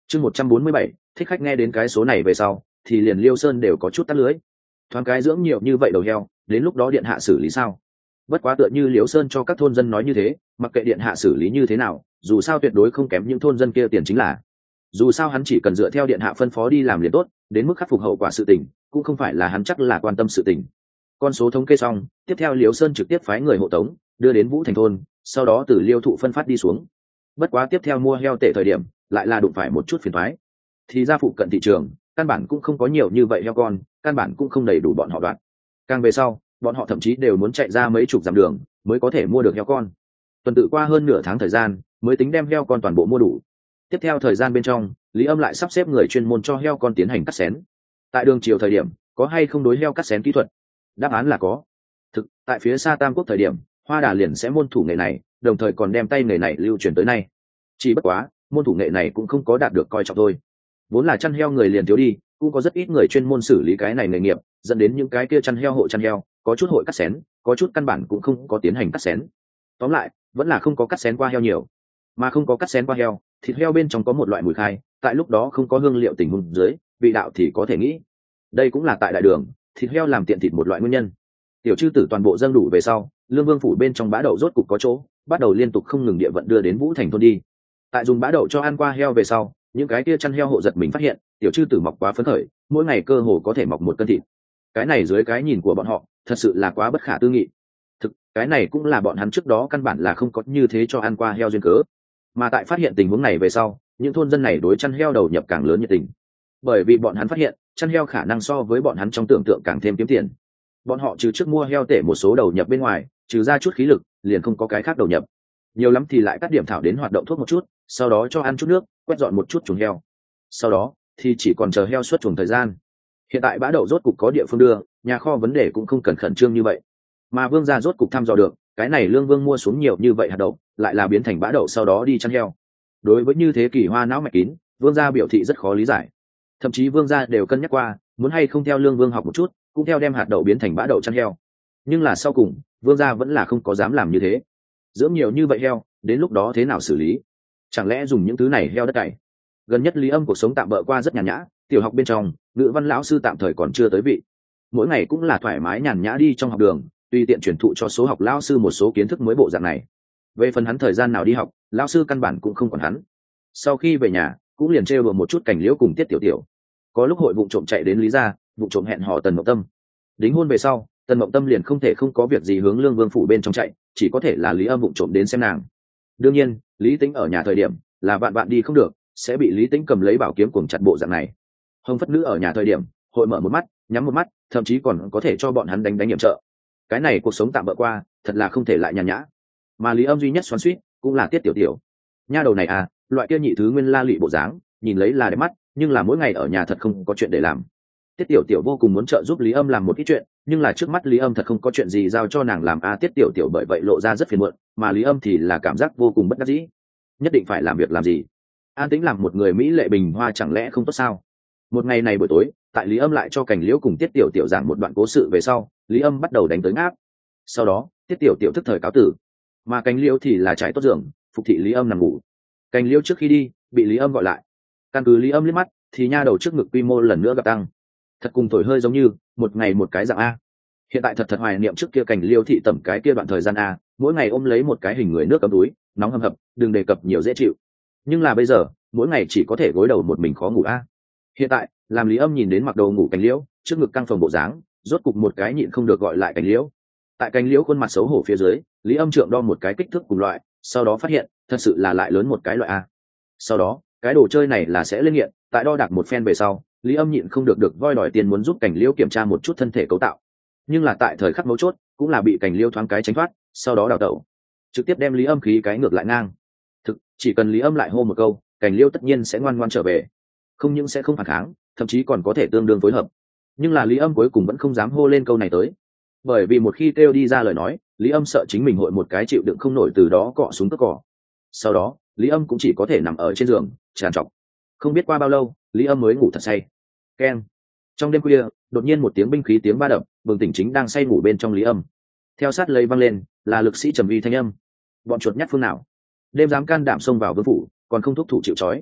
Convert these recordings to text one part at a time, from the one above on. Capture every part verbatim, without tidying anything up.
chương một trăm bốn mươi bảy, thích khách nghe đến cái số này về sau thì liền Liêu Sơn đều có chút tắt lưới. Thoáng cái dưỡng nhiều như vậy đầu heo, đến lúc đó điện hạ xử lý sao? Bất quá tựa như Liêu Sơn cho các thôn dân nói như thế, mặc kệ điện hạ xử lý như thế nào, dù sao tuyệt đối không kém những thôn dân kia tiền chính là. Dù sao hắn chỉ cần dựa theo điện hạ phân phó đi làm liền tốt, đến mức khắc phục hậu quả sự tình cũng không phải là hắn chắc là quan tâm sự tình. Con số thống kê xong, tiếp theo Liêu Sơn trực tiếp phái người hộ tống đưa đến Vũ Thành thôn, sau đó từ Liêu thụ phân phát đi xuống. Bất quá tiếp theo mua heo tệ thời điểm lại là đụng phải một chút phiền toái. Thì ra phụ cận thị trường căn bản cũng không có nhiều như vậy heo con, căn bản cũng không đầy đủ bọn họ đoạn. Càng về sau, bọn họ thậm chí đều muốn chạy ra mấy chục dặm đường mới có thể mua được heo con. Tuần tự qua hơn nửa tháng thời gian mới tính đem heo con toàn bộ mua đủ. Tiếp theo thời gian bên trong, Lý Âm lại sắp xếp người chuyên môn cho heo con tiến hành cắt xén. Tại đường chiều thời điểm, có hay không đối heo cắt xén kỹ thuật? Đáp án là có. Thực, tại phía xa Tam Quốc thời điểm, Hoa Đà liền sẽ môn thủ nghệ này, đồng thời còn đem tay nghề này lưu truyền tới nay. Chỉ bất quá, môn thủ nghệ này cũng không có đạt được coi trọng thôi. Vốn là chăn heo người liền thiếu đi, cũng có rất ít người chuyên môn xử lý cái này nghề nghiệp, dẫn đến những cái kia chăn heo hộ chăn heo, có chút hội cắt xén, có chút căn bản cũng không có tiến hành cắt xén. Tóm lại, vẫn là không có cắt xén qua heo nhiều. Mà không có cắt xén qua heo, thịt heo bên trong có một loại mùi khai, tại lúc đó không có hương liệu tình huống dưới, vị đạo thì có thể nghĩ. Đây cũng là tại đại đường, thịt heo làm tiện thịt một loại nguyên nhân. Tiểu chư tử toàn bộ dâng đủ về sau, Lương Vương phủ bên trong bã đậu rốt cục có chỗ, bắt đầu liên tục không ngừng địa vận đưa đến Vũ Thành thôn đi. Tại dùng bã đậu cho ăn qua heo về sau, những cái kia chăn heo hộ giật mình phát hiện, tiểu chư tử mọc quá phấn khởi, mỗi ngày cơ hồ có thể mọc một cân thịt. Cái này dưới cái nhìn của bọn họ, thật sự là quá bất khả tư nghị. Thực, cái này cũng là bọn hắn trước đó căn bản là không có như thế cho ăn qua heo duyên cớ. Mà tại phát hiện tình huống này về sau, những thôn dân này đối chăn heo đầu nhập càng lớn nhiệt tình. Bởi vì bọn hắn phát hiện, chăn heo khả năng so với bọn hắn trong tưởng tượng càng thêm kiếm tiền. Bọn họ trừ trước mua heo tể một số đầu nhập bên ngoài, trừ ra chút khí lực, liền không có cái khác đầu nhập. Nhiều lắm thì lại cắt điểm thảo đến hoạt động thuốc một chút, sau đó cho ăn chút nước, quét dọn một chút chuồng heo. Sau đó thì chỉ còn chờ heo xuất chuồng thời gian. Hiện tại bã đậu rốt cục có địa phương đưa, nhà kho vấn đề cũng không cần khẩn trương như vậy. Mà Vương gia rốt cục thăm dò được, cái này Lương Vương mua xuống nhiều như vậy hạt đậu, lại là biến thành bã đậu sau đó đi chăn heo. Đối với như thế kỳ hoa não mạch kín, Vương gia biểu thị rất khó lý giải. Thậm chí Vương gia đều cân nhắc qua, muốn hay không theo Lương Vương học một chút, cũng theo đem hạt đậu biến thành bã đậu chăn heo. Nhưng là sau cùng, Vương gia vẫn là không có dám làm như thế. Dưỡng nhiều như vậy heo, đến lúc đó thế nào xử lý? Chẳng lẽ dùng những thứ này heo đất cày? Gần nhất Lý Âm cuộc sống tạm bỡ qua rất nhàn nhã, tiểu học bên trong, ngữ văn lão sư tạm thời còn chưa tới vị. Mỗi ngày cũng là thoải mái nhàn nhã đi trong học đường, tùy tiện truyền thụ cho số học lão sư một số kiến thức mới bộ dạng này. Về phần hắn thời gian nào đi học, lão sư căn bản cũng không còn hắn. Sau khi về nhà, cũng liền trêu đùa một chút Cảnh Liễu cùng Tiết Tiểu Tiểu. Có lúc hội vụng trộm chạy đến Lý gia, vụng trộm hẹn hò Tần Mộng Tâm. Đính hôn về sau, Tần Mộng Tâm liền không thể không có việc gì hướng Lương Vương phủ bên trong chạy, chỉ có thể là Lý Âm vụng trộm đến xem nàng. Đương nhiên, Lý Tĩnh ở nhà thời điểm, là vạn vạn đi không được, sẽ bị Lý Tĩnh cầm lấy bảo kiếm cuồng chặt bộ dạng này. Hồng Phất Nữ ở nhà thời điểm, hội mở một mắt, nhắm một mắt, thậm chí còn có thể cho bọn hắn đánh đánh nhiệm trợ. Cái này cuộc sống tạm bỡ qua, thật là không thể lại nhàn nhã. Mà Lý Âm duy nhất xoắn xuýt, cũng là Tiết Tiểu Tiểu. Nha đầu này à, loại kia nhị thứ nguyên la lị bộ dáng, nhìn lấy là đẹp mắt, nhưng là mỗi ngày ở nhà thật không có chuyện để làm. Tiết Tiểu Tiểu vô cùng muốn trợ giúp Lý Âm làm một ít chuyện, nhưng là trước mắt Lý Âm thật không có chuyện gì giao cho nàng làm a à, Tiết Tiểu Tiểu bởi vậy lộ ra rất phiền muộn, mà Lý Âm thì là cảm giác vô cùng bất đắc dĩ. Nhất định phải làm việc làm gì? An tĩnh làm một người mỹ lệ bình hoa chẳng lẽ không tốt sao? Một ngày này buổi tối, tại Lý Âm lại cho Cảnh Liễu cùng Tiết Tiểu Tiểu giảng một đoạn cố sự về sau, Lý Âm bắt đầu đánh tới ngáp. Sau đó, Tiết Tiểu Tiểu thức thời cáo tử, mà Cảnh Liễu thì là trải tốt giường, phục thị Lý Âm nằm ngủ. Cảnh Liễu trước khi đi, bị Lý Âm gọi lại. Căn cứ Lý Âm liếc mắt, thì nha đầu trước ngực quy mô lần nữa gặp tăng. Thật cùng thổi hơi giống như một ngày một cái dạng a. Hiện tại thật thật hoài niệm trước kia Cảnh Liễu thị tẩm cái kia đoạn thời gian a, mỗi ngày ôm lấy một cái hình người nước cấm túi, nóng hầm hập, đừng đề cập nhiều dễ chịu. Nhưng là bây giờ, mỗi ngày chỉ có thể gối đầu một mình khó ngủ a. Hiện tại, làm Lý Âm nhìn đến mặc đầu ngủ Cảnh Liễu, trước ngực căng phồng bộ dáng, rốt cục một cái nhịn không được gọi lại Cảnh Liễu. Tại Cảnh Liễu khuôn mặt xấu hổ phía dưới, Lý Âm trượng đo một cái kích thước cùng loại, sau đó phát hiện, thật sự là lại lớn một cái loại a. Sau đó, cái đồ chơi này là sẽ lên nghiện, tại đo đạc một phen về sau, Lý Âm nhịn không được được voi đòi tiền muốn giúp Cảnh Liễu kiểm tra một chút thân thể cấu tạo. Nhưng là tại thời khắc mấu chốt, cũng là bị Cảnh Liễu thoáng cái tránh thoát, sau đó đào tẩu, trực tiếp đem Lý Âm khí cái ngược lại ngang. Thực, chỉ cần Lý Âm lại hô một câu, Cảnh Liễu tất nhiên sẽ ngoan ngoan trở về, không những sẽ không phản kháng, thậm chí còn có thể tương đương phối hợp. Nhưng là Lý Âm cuối cùng vẫn không dám hô lên câu này tới, bởi vì một khi kêu đi ra lời nói, Lý Âm sợ chính mình hội một cái chịu đựng không nổi từ đó cọ xuống cất cỏ. Sau đó, Lý Âm cũng chỉ có thể nằm ở trên giường tràn trọc. Không biết qua bao lâu, Lý Âm mới ngủ thật say. Keng. Trong đêm khuya, đột nhiên một tiếng binh khí tiếng ba đập, bừng tỉnh chính đang say ngủ bên trong Lý Âm. Theo sát lấy vang lên, là lực sĩ Trầm Vi thanh âm. Bọn chuột nhắt phương nào? Đêm dám can đảm xông vào vương phủ, còn không thúc thủ chịu trói.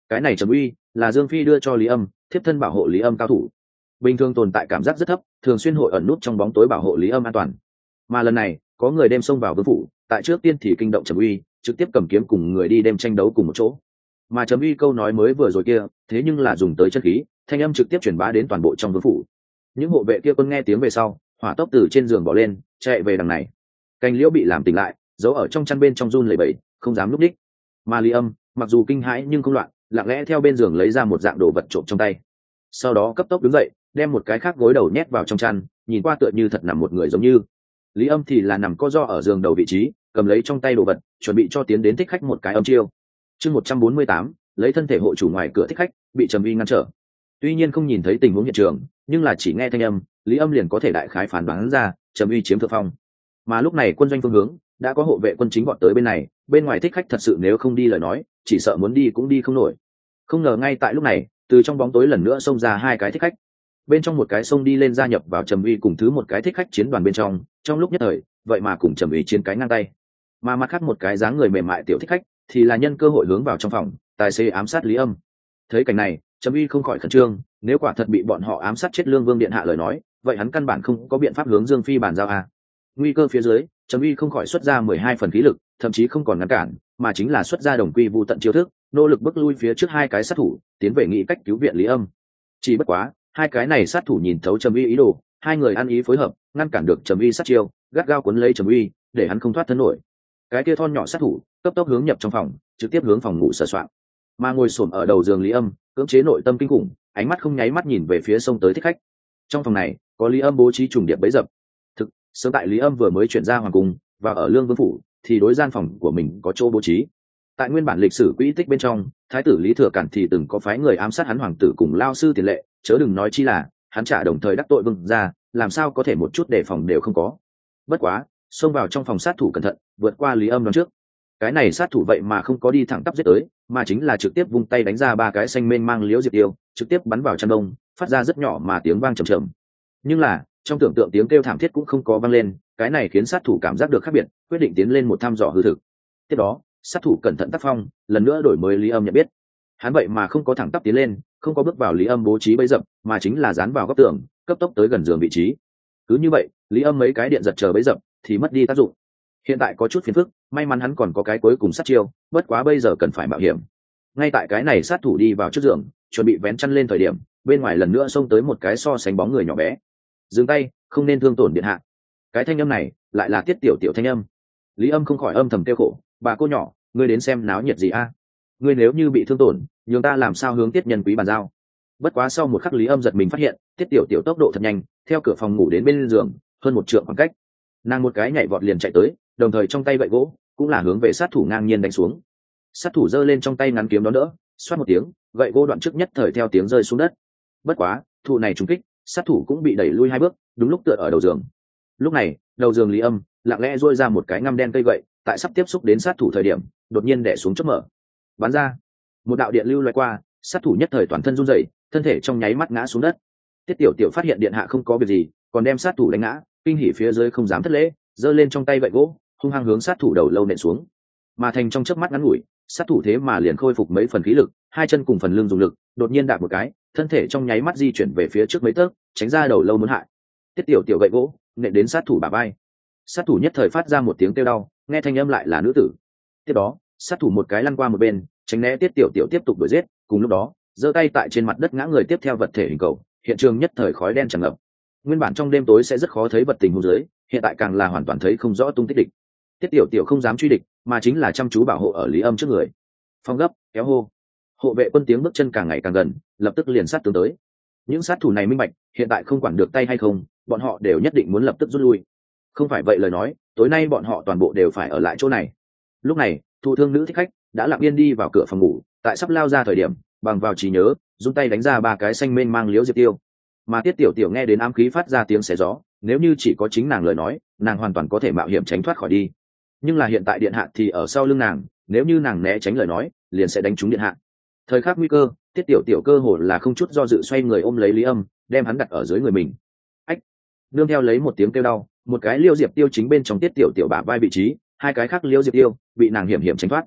cái này trầm uy là Dương Phi đưa cho Lý Âm, thiếp thân bảo hộ Lý Âm cao thủ, bình thường tồn tại cảm giác rất thấp, thường xuyên hội ẩn nút trong bóng tối bảo hộ Lý Âm an toàn. Mà lần này có người đem xông vào vương phủ, tại trước tiên thì kinh động trầm uy, trực tiếp cầm kiếm cùng người đi đem tranh đấu cùng một chỗ. Mà trầm uy câu nói mới vừa rồi kia thế nhưng là dùng tới chân khí, thanh âm trực tiếp truyền bá đến toàn bộ trong vương phủ. Những hộ vệ kia quân nghe tiếng về sau, hỏa tốc từ trên giường bỏ lên, chạy về đằng này. Cành liễu bị làm tỉnh lại, giấu ở trong chăn bên trong run lẩy bẩy, không dám lúc đích. Mà Lý Âm mặc dù kinh hãi nhưng không loạn, lặng lẽ theo bên giường lấy ra một dạng đồ vật trộm trong tay, sau đó cấp tốc đứng dậy, đem một cái khác gối đầu nhét vào trong chăn, nhìn qua tựa như thật nằm một người giống như. Lý Âm thì là nằm co ro ở giường đầu vị trí, cầm lấy trong tay đồ vật, chuẩn bị cho tiến đến thích khách một cái âm chiêu. Chương một trăm bốn mươi tám, lấy thân thể hộ chủ ngoài cửa thích khách, bị Trầm Uy ngăn trở. Tuy nhiên không nhìn thấy tình huống hiện trường, nhưng là chỉ nghe thanh âm, Lý Âm liền có thể đại khái phán đoán ra, Trầm Uy chiếm thượng phong. Mà lúc này quân doanh phương hướng đã có hộ vệ quân chính bọn tới bên này, bên ngoài thích khách thật sự nếu không đi lời nói, chỉ sợ muốn đi cũng đi không nổi. Không ngờ ngay tại lúc này, từ trong bóng tối lần nữa xông ra hai cái thích khách. Bên trong một cái xông đi lên gia nhập vào Trầm Uy cùng thứ một cái thích khách chiến đoàn bên trong, trong lúc nhất thời, vậy mà cùng Trầm Uy chiến cái ngang tay. Mà mặt khác một cái dáng người mềm mại tiểu thích khách thì là nhân cơ hội hướng vào trong phòng, tài xế ám sát Lý Âm. Thấy cảnh này, Trầm Uy không khỏi khẩn trương, nếu quả thật bị bọn họ ám sát chết Lương Vương điện hạ lời nói, vậy hắn căn bản không có biện pháp hướng Dương Phi bàn giao à. Nguy cơ phía dưới, Trầm Uy không khỏi xuất ra mười hai phần khí lực, thậm chí không còn ngăn cản, mà chính là xuất ra đồng quy vu tận chiêu thức, nỗ lực bức lui phía trước hai cái sát thủ, tiến về nghị cách cứu viện Lý Âm. Chỉ bất quá, hai cái này sát thủ nhìn thấu Trầm Uy ý đồ, hai người ăn ý phối hợp, ngăn cản được Trầm Uy sát chiêu, gắt gao cuốn lấy Trầm Uy, để hắn không thoát thân nổi. Cái kia thon nhỏ sát thủ cấp tốc hướng nhập trong phòng, trực tiếp hướng phòng ngủ sờ soạn. Mà ngồi xổm ở đầu giường Lý Âm, cưỡng chế nội tâm kinh khủng, ánh mắt không nháy mắt nhìn về phía sông tới thích khách. Trong phòng này, có Lý Âm bố trí trùng điệp bẫy dập. Thực, sớm tại Lý Âm vừa mới chuyển ra hoàng cung và ở Lương Vương phủ, thì đối gian phòng của mình có chỗ bố trí. Tại nguyên bản lịch sử quỹ tích bên trong, thái tử Lý Thừa Cản thì từng có phái người ám sát hắn hoàng tử cùng lao sư tiền lệ, chớ đừng nói chi là hắn trả đồng thời đắc tội vương ra, làm sao có thể một chút đề phòng đều không có. Bất quá, xông vào trong phòng sát thủ cẩn thận, vượt qua Lý Âm đón trước. Cái này sát thủ vậy mà không có đi thẳng tắp giết tới, mà chính là trực tiếp vung tay đánh ra ba cái xanh mênh mang liễu diệp tiêu, trực tiếp bắn vào chăn đông, phát ra rất nhỏ mà tiếng vang trầm trầm. Nhưng là, trong tưởng tượng tiếng kêu thảm thiết cũng không có vang lên, cái này khiến sát thủ cảm giác được khác biệt, quyết định tiến lên một thăm dò hư thực. Tiếp đó, sát thủ cẩn thận tác phong, lần nữa đổi mới Lý Âm nhận biết. Hắn vậy mà không có thẳng tắp tiến lên, không có bước vào Lý Âm bố trí bẫy dập, mà chính là dán vào góc tường, cấp tốc tới gần giường vị trí. Cứ như vậy, Lý Âm mấy cái điện giật chờ bẫy dập thì mất đi tác dụng. Hiện tại có chút phiền phức, may mắn hắn còn có cái cuối cùng sát chiêu, bất quá bây giờ cần phải mạo hiểm. Ngay tại cái này sát thủ đi vào trước giường, chuẩn bị vén chăn lên thời điểm, bên ngoài lần nữa xông tới một cái so sánh bóng người nhỏ bé. Dừng tay, không nên thương tổn điện hạ. Cái thanh âm này lại là Tiết Tiểu Tiểu thanh âm. Lý Âm không khỏi âm thầm kêu khổ, bà cô nhỏ, ngươi đến xem náo nhiệt gì a? Ngươi nếu như bị thương tổn, nhường ta làm sao hướng Tiết nhân quý bàn giao. Bất quá sau một khắc Lý Âm giật mình phát hiện, Tiết Tiểu Tiểu tốc độ thật nhanh, theo cửa phòng ngủ đến bên giường, hơn một trượng khoảng cách. Nàng một cái nhảy vọt liền chạy tới, đồng thời trong tay gậy gỗ cũng là hướng về sát thủ ngang nhiên đánh xuống. Sát thủ giơ lên trong tay ngắn kiếm đó đỡ, xoát một tiếng, gậy gỗ đoạn trước nhất thời theo tiếng rơi xuống đất. Bất quá, thủ này trúng kích, sát thủ cũng bị đẩy lui hai bước, đúng lúc tựa ở đầu giường. Lúc này, đầu giường Lý Âm lặng lẽ duỗi ra một cái ngăm đen cây gậy, tại sắp tiếp xúc đến sát thủ thời điểm, đột nhiên đè xuống chốt mở, bắn ra. Một đạo điện lưu lóe qua, sát thủ nhất thời toàn thân run rẩy, thân thể trong nháy mắt ngã xuống đất. Tiết Tiểu Tiểu phát hiện điện hạ không có việc gì, còn đem sát thủ đánh ngã, kinh hỉ phía dưới không dám thất lễ, giơ lên trong tay gậy gỗ, hung hăng hướng sát thủ đầu lâu nện xuống. Mà thành trong chớp mắt ngắn ngủi, sát thủ thế mà liền khôi phục mấy phần khí lực, hai chân cùng phần lưng dùng lực, đột nhiên đạp một cái, thân thể trong nháy mắt di chuyển về phía trước mấy tấc, tránh ra đầu lâu muốn hại. Tiết Tiểu Tiểu gậy gỗ nện đến sát thủ bả vai. Sát thủ nhất thời phát ra một tiếng kêu đau, nghe thanh âm lại là nữ tử. Tiếp đó, sát thủ một cái lăn qua một bên, tránh né Tiết Tiểu Tiểu tiếp tục đuổi giết, cùng lúc đó, giơ tay tại trên mặt đất ngã người tiếp theo vật thể hình cầu, hiện trường nhất thời khói đen tràn ngập. Nguyên bản trong đêm tối sẽ rất khó thấy vật tình huống dưới, hiện tại càng là hoàn toàn thấy không rõ tung tích địch. Tiết Tiểu Tiểu không dám truy địch, mà chính là chăm chú bảo hộ ở Lý Âm trước người. Phong gấp, kéo hô. Hộ vệ quân tiếng bước chân càng ngày càng gần, lập tức liền sát tướng tới. Những sát thủ này minh bạch, hiện tại không quản được tay hay không, bọn họ đều nhất định muốn lập tức rút lui. Không phải vậy lời nói, tối nay bọn họ toàn bộ đều phải ở lại chỗ này. Lúc này, thụ thương nữ thích khách đã lặng yên đi vào cửa phòng ngủ, tại sắp lao ra thời điểm, bằng vào trí nhớ, dùng tay đánh ra ba cái xanh mênh mang liễu diệp tiêu. Mà Tiết Tiểu Tiểu nghe đến ám khí phát ra tiếng xé gió, nếu như chỉ có chính nàng lời nói, nàng hoàn toàn có thể mạo hiểm tránh thoát khỏi đi. Nhưng là hiện tại điện hạ thì ở sau lưng nàng, nếu như nàng né tránh lời nói, liền sẽ đánh trúng điện hạ. Thời khắc nguy cơ, Tiết Tiểu Tiểu cơ hồ là không chút do dự xoay người ôm lấy Lý Âm, đem hắn đặt ở dưới người mình. Ách! Nương theo lấy một tiếng kêu đau, một cái liêu diệp tiêu chính bên trong Tiết Tiểu Tiểu bả vai vị trí, hai cái khác liêu diệp tiêu bị nàng hiểm hiểm tránh thoát.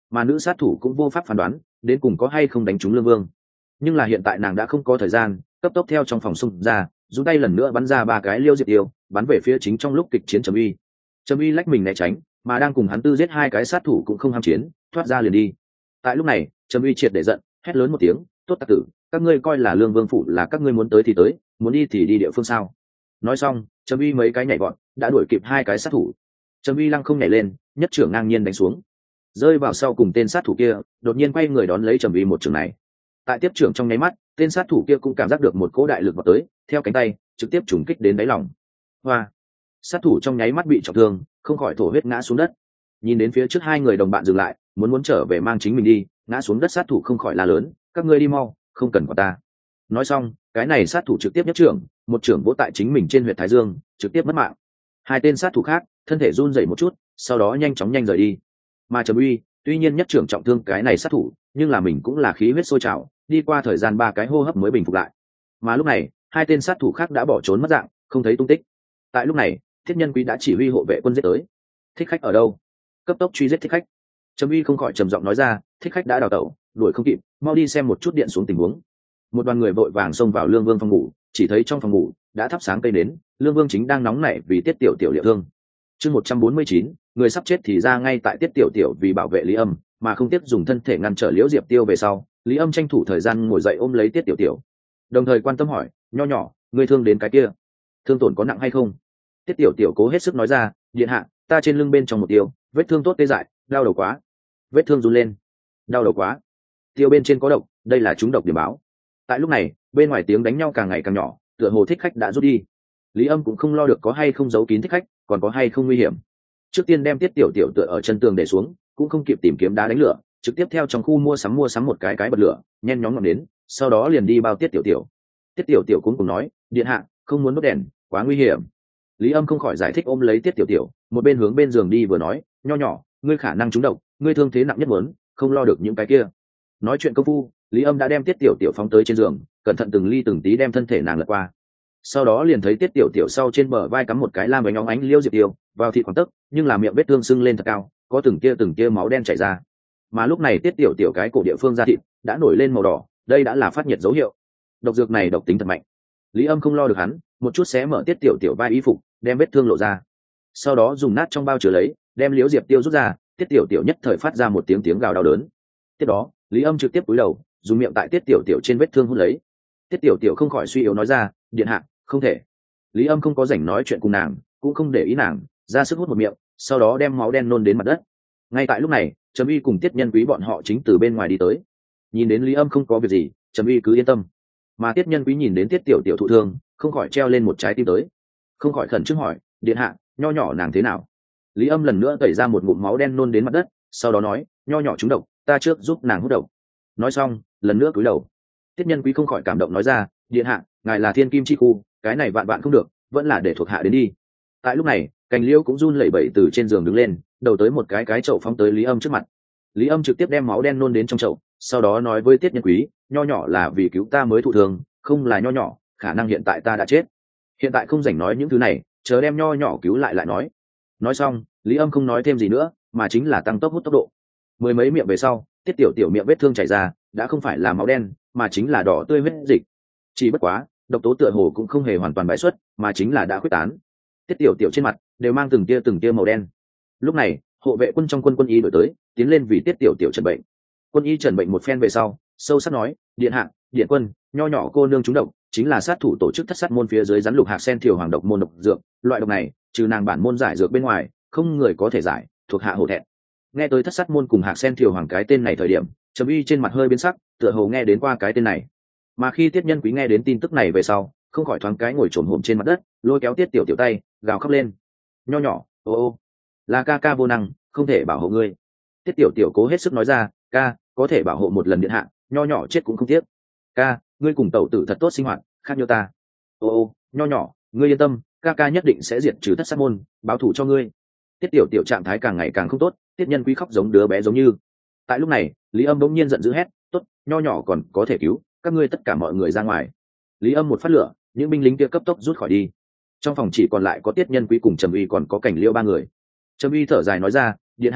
mà nữ sát thủ cũng vô pháp phán đoán đến cùng có hay không đánh trúng lương vương. Nhưng là hiện tại nàng đã không có thời gian, cấp tốc theo trong phòng xung ra, dùng tay lần nữa bắn ra ba cái liêu diệp tiêu, bắn về phía chính trong lúc kịch chiến Trầm Uy. Trầm Uy lách mình né tránh, mà đang cùng hắn tư giết hai cái sát thủ cũng không ham chiến, thoát ra liền đi. Tại lúc này, Trầm Uy triệt để giận, hét lớn một tiếng, tốt tặc tử, các ngươi coi là lương vương phủ là các ngươi muốn tới thì tới, muốn đi thì đi địa phương sao? Nói xong, Trầm Uy mấy cái nhảy vọt, đã đuổi kịp hai cái sát thủ. Trầm Uy lăng không nhảy lên, nhất trưởng ngang nhiên đánh xuống, rơi vào sau cùng tên sát thủ kia, đột nhiên quay người đón lấy Trầm Uy một trưởng này. Tại tiếp trưởng trong nháy mắt, tên sát thủ kia cũng cảm giác được một cỗ đại lực vào tới, theo cánh tay trực tiếp trùng kích đến đáy lòng. Hoa! Sát thủ trong nháy mắt bị trọng thương, không khỏi thổ huyết ngã xuống đất. Nhìn đến phía trước hai người đồng bạn dừng lại, muốn muốn trở về mang chính mình đi, ngã xuống đất sát thủ không khỏi la lớn, các ngươi đi mau, không cần quản ta. Nói xong, cái này sát thủ trực tiếp nhất trưởng, một trưởng vỗ tại chính mình trên huyệt thái dương, trực tiếp mất mạng. Hai tên sát thủ khác thân thể run rẩy một chút, sau đó nhanh chóng nhanh rời đi. Mà Trầm Uy tuy nhiên nhất trưởng trọng thương cái này sát thủ, nhưng là mình cũng là khí huyết sôi trào, đi qua thời gian ba cái hô hấp mới bình phục lại. Mà lúc này hai tên sát thủ khác đã bỏ trốn mất dạng, không thấy tung tích. Tại lúc này Thiết Nhân Quý đã chỉ huy hộ vệ quân giết tới. Thích Khách ở đâu? Cấp tốc truy giết Thích Khách. Trầm Uy không khỏi trầm giọng nói ra, Thích Khách đã đào tẩu, đuổi không kịp, mau đi xem một chút điện xuống tình huống. Một đoàn người vội vàng xông vào Lương Vương phòng ngủ, chỉ thấy trong phòng ngủ đã thắp sáng cây nến, Lương Vương chính đang nóng nảy vì Tiết Tiểu Tiểu liệu thương. Chương một trăm bốn mươi chín, người sắp chết thì ra ngay tại Tiết Tiểu Tiểu vì bảo vệ Lý Âm, mà không tiếp dùng thân thể ngăn trở Liễu Diệp Tiêu về sau, Lý Âm tranh thủ thời gian ngồi dậy ôm lấy Tiết Tiểu Tiểu, đồng thời quan tâm hỏi, nho nhỏ, ngươi thương đến cái kia, thương tổn có nặng hay không? Tiết Tiểu Tiểu cố hết sức nói ra, điện hạ, ta trên lưng bên trong một tiêu, vết thương tốt tê dại, đau đầu quá. Vết thương run lên, đau đầu quá. Tiêu bên trên có độc, đây là trúng độc điểm báo. Tại lúc này, bên ngoài tiếng đánh nhau càng ngày càng nhỏ, tựa hồ Thích Khách đã rút đi. Lý Âm cũng không lo được có hay không giấu kín Thích Khách, còn có hay không nguy hiểm. Trước tiên đem Tiết Tiểu Tiểu tựa ở chân tường để xuống, cũng không kịp tìm kiếm đá đánh lửa, trực tiếp theo trong khu mua sắm mua sắm một cái cái bật lửa, nhen nhóm ngọn đến, sau đó liền đi bao Tiết Tiểu Tiểu. Tiết Tiểu Tiểu cũng cùng nói, điện hạ, không muốn đốt đèn, quá nguy hiểm. Lý Âm không khỏi giải thích ôm lấy Tiết Tiểu Tiểu, một bên hướng bên giường đi vừa nói, nho nhỏ, ngươi khả năng trúng độc, ngươi thương thế nặng nhất muốn, không lo được những cái kia. Nói chuyện công phu, Lý Âm đã đem Tiết Tiểu Tiểu phóng tới trên giường, cẩn thận từng ly từng tí đem thân thể nàng lật qua. Sau đó liền thấy Tiết Tiểu Tiểu sau trên bờ vai cắm một cái lam bánh óng ánh liêu diệp tiêu, vào thịt khoảng tấc, nhưng là miệng vết thương sưng lên thật cao, có từng tia từng tia máu đen chảy ra. Mà lúc này Tiết Tiểu Tiểu cái cổ địa phương da thịt đã nổi lên màu đỏ, đây đã là phát nhiệt dấu hiệu. Độc dược này độc tính thật mạnh. Lý Âm không lo được hắn, một chút xé mở Tiết Tiểu Tiểu vai y phục, đem vết thương lộ ra. Sau đó dùng nát trong bao chứa lấy, đem liễu diệp tiêu rút ra, Tiết Tiểu Tiểu nhất thời phát ra một tiếng tiếng gào đau đớn. Tiếp đó, Lý Âm trực tiếp cúi đầu, dùng miệng tại Tiết Tiểu Tiểu trên vết thương hút lấy. Tiết Tiểu Tiểu không khỏi suy yếu nói ra, điện hạ, không thể. Lý Âm không có rảnh nói chuyện cùng nàng, cũng không để ý nàng, ra sức hút một miệng, sau đó đem máu đen nôn đến mặt đất. Ngay tại lúc này, Trầm Uy cùng Tiết Nhân Quý bọn họ chính từ bên ngoài đi tới. Nhìn đến Lý Âm không có việc gì, Trầm Uy cứ yên tâm. Mà Tiết Nhân Quý nhìn đến Tiết Tiểu Tiểu thụ thương, không khỏi treo lên một trái tim tới, không khỏi khẩn trương hỏi, điện hạ, nho nhỏ nàng thế nào? Lý Âm lần nữa tẩy ra một ngụm máu đen nôn đến mặt đất, sau đó nói, nho nhỏ trúng độc, ta trước giúp nàng hút độc. Nói xong, lần nữa cúi đầu. Tiết Nhân Quý không khỏi cảm động nói ra, điện hạ, ngài là thiên kim chi khu, cái này vạn vạn không được, vẫn là để thuộc hạ đến đi. Tại lúc này, Cành Liễu cũng run lẩy bẩy từ trên giường đứng lên, đầu tới một cái cái chậu phóng tới Lý Âm trước mặt. Lý Âm trực tiếp đem máu đen nôn đến trong chậu, sau đó nói với Tiết Nhân Quý, nho nhỏ là vì cứu ta mới thụ thương, không là nho nhỏ, khả năng hiện tại ta đã chết. Hiện tại không rảnh nói những thứ này, chờ đem nho nhỏ cứu lại lại nói. Nói xong, Lý Âm không nói thêm gì nữa, mà chính là tăng tốc hút tốc độ. Mười mấy miệng về sau, Tiết Tiểu Tiểu miệng vết thương chảy ra, đã không phải là máu đen, mà chính là đỏ tươi huyết dịch. Chỉ bất quá, độc tố tựa hồ cũng không hề hoàn toàn bãi xuất, mà chính là đã khuếch tán. Tiết Tiểu Tiểu trên mặt đều mang từng tia từng tia màu đen. Lúc này, hộ vệ quân trong quân quân y đổi tới, tiến lên vì Tiết Tiểu Tiểu trần bệnh. Quân y trần bệnh một phen về sau, sâu sắc nói, điện hạ, điện quân, nho nhỏ cô nương trúng độc, chính là sát thủ tổ chức thất sát môn phía dưới rắn lục hạc sen thiều hoàng độc môn độc dược, loại độc này, trừ nàng bản môn giải dược bên ngoài, không người có thể giải, thuộc hạ hổ thẹn. Nghe tới thất sát môn cùng hạc sen thiều hoàng cái tên này thời điểm, Trầm Uy trên mặt hơi biến sắc, tựa hồ nghe đến qua cái tên này. Mà khi Tiết Nhân Quý nghe đến tin tức này về sau, không khỏi thoáng cái ngồi trồn hổm trên mặt đất, lôi kéo Tiết Tiểu Tiểu tay, gào khóc lên, nho nhỏ, ô ô, là ca ca vô năng, không thể bảo hộ ngươi. Tiết Tiểu Tiểu cố hết sức nói ra, ca, có thể bảo hộ một lần điện hạ, nho nhỏ chết cũng không tiếc. Ca, ngươi cùng tẩu tử thật tốt sinh hoạt, khác như ta. Ô ô, nho nhỏ, ngươi yên tâm, ca ca nhất định sẽ diệt trừ thất sát môn, báo thù cho ngươi. Tiết Tiểu Tiểu trạng thái càng ngày càng không tốt, Tiết Nhân Quý khóc giống đứa bé giống như. Tại lúc này, Lý Âm bỗng nhiên giận dữ hét, tốt, nho nhỏ còn có thể cứu, các ngươi tất cả mọi người ra ngoài. Lý Âm một phát lửa, những binh lính kia cấp tốc rút khỏi đi. Trong phòng chỉ còn lại có Tiết Nhân Quý cùng Trầm Uy còn có Cảnh Liêu ba người. Trầm Uy thở dài nói ra, điện hạ,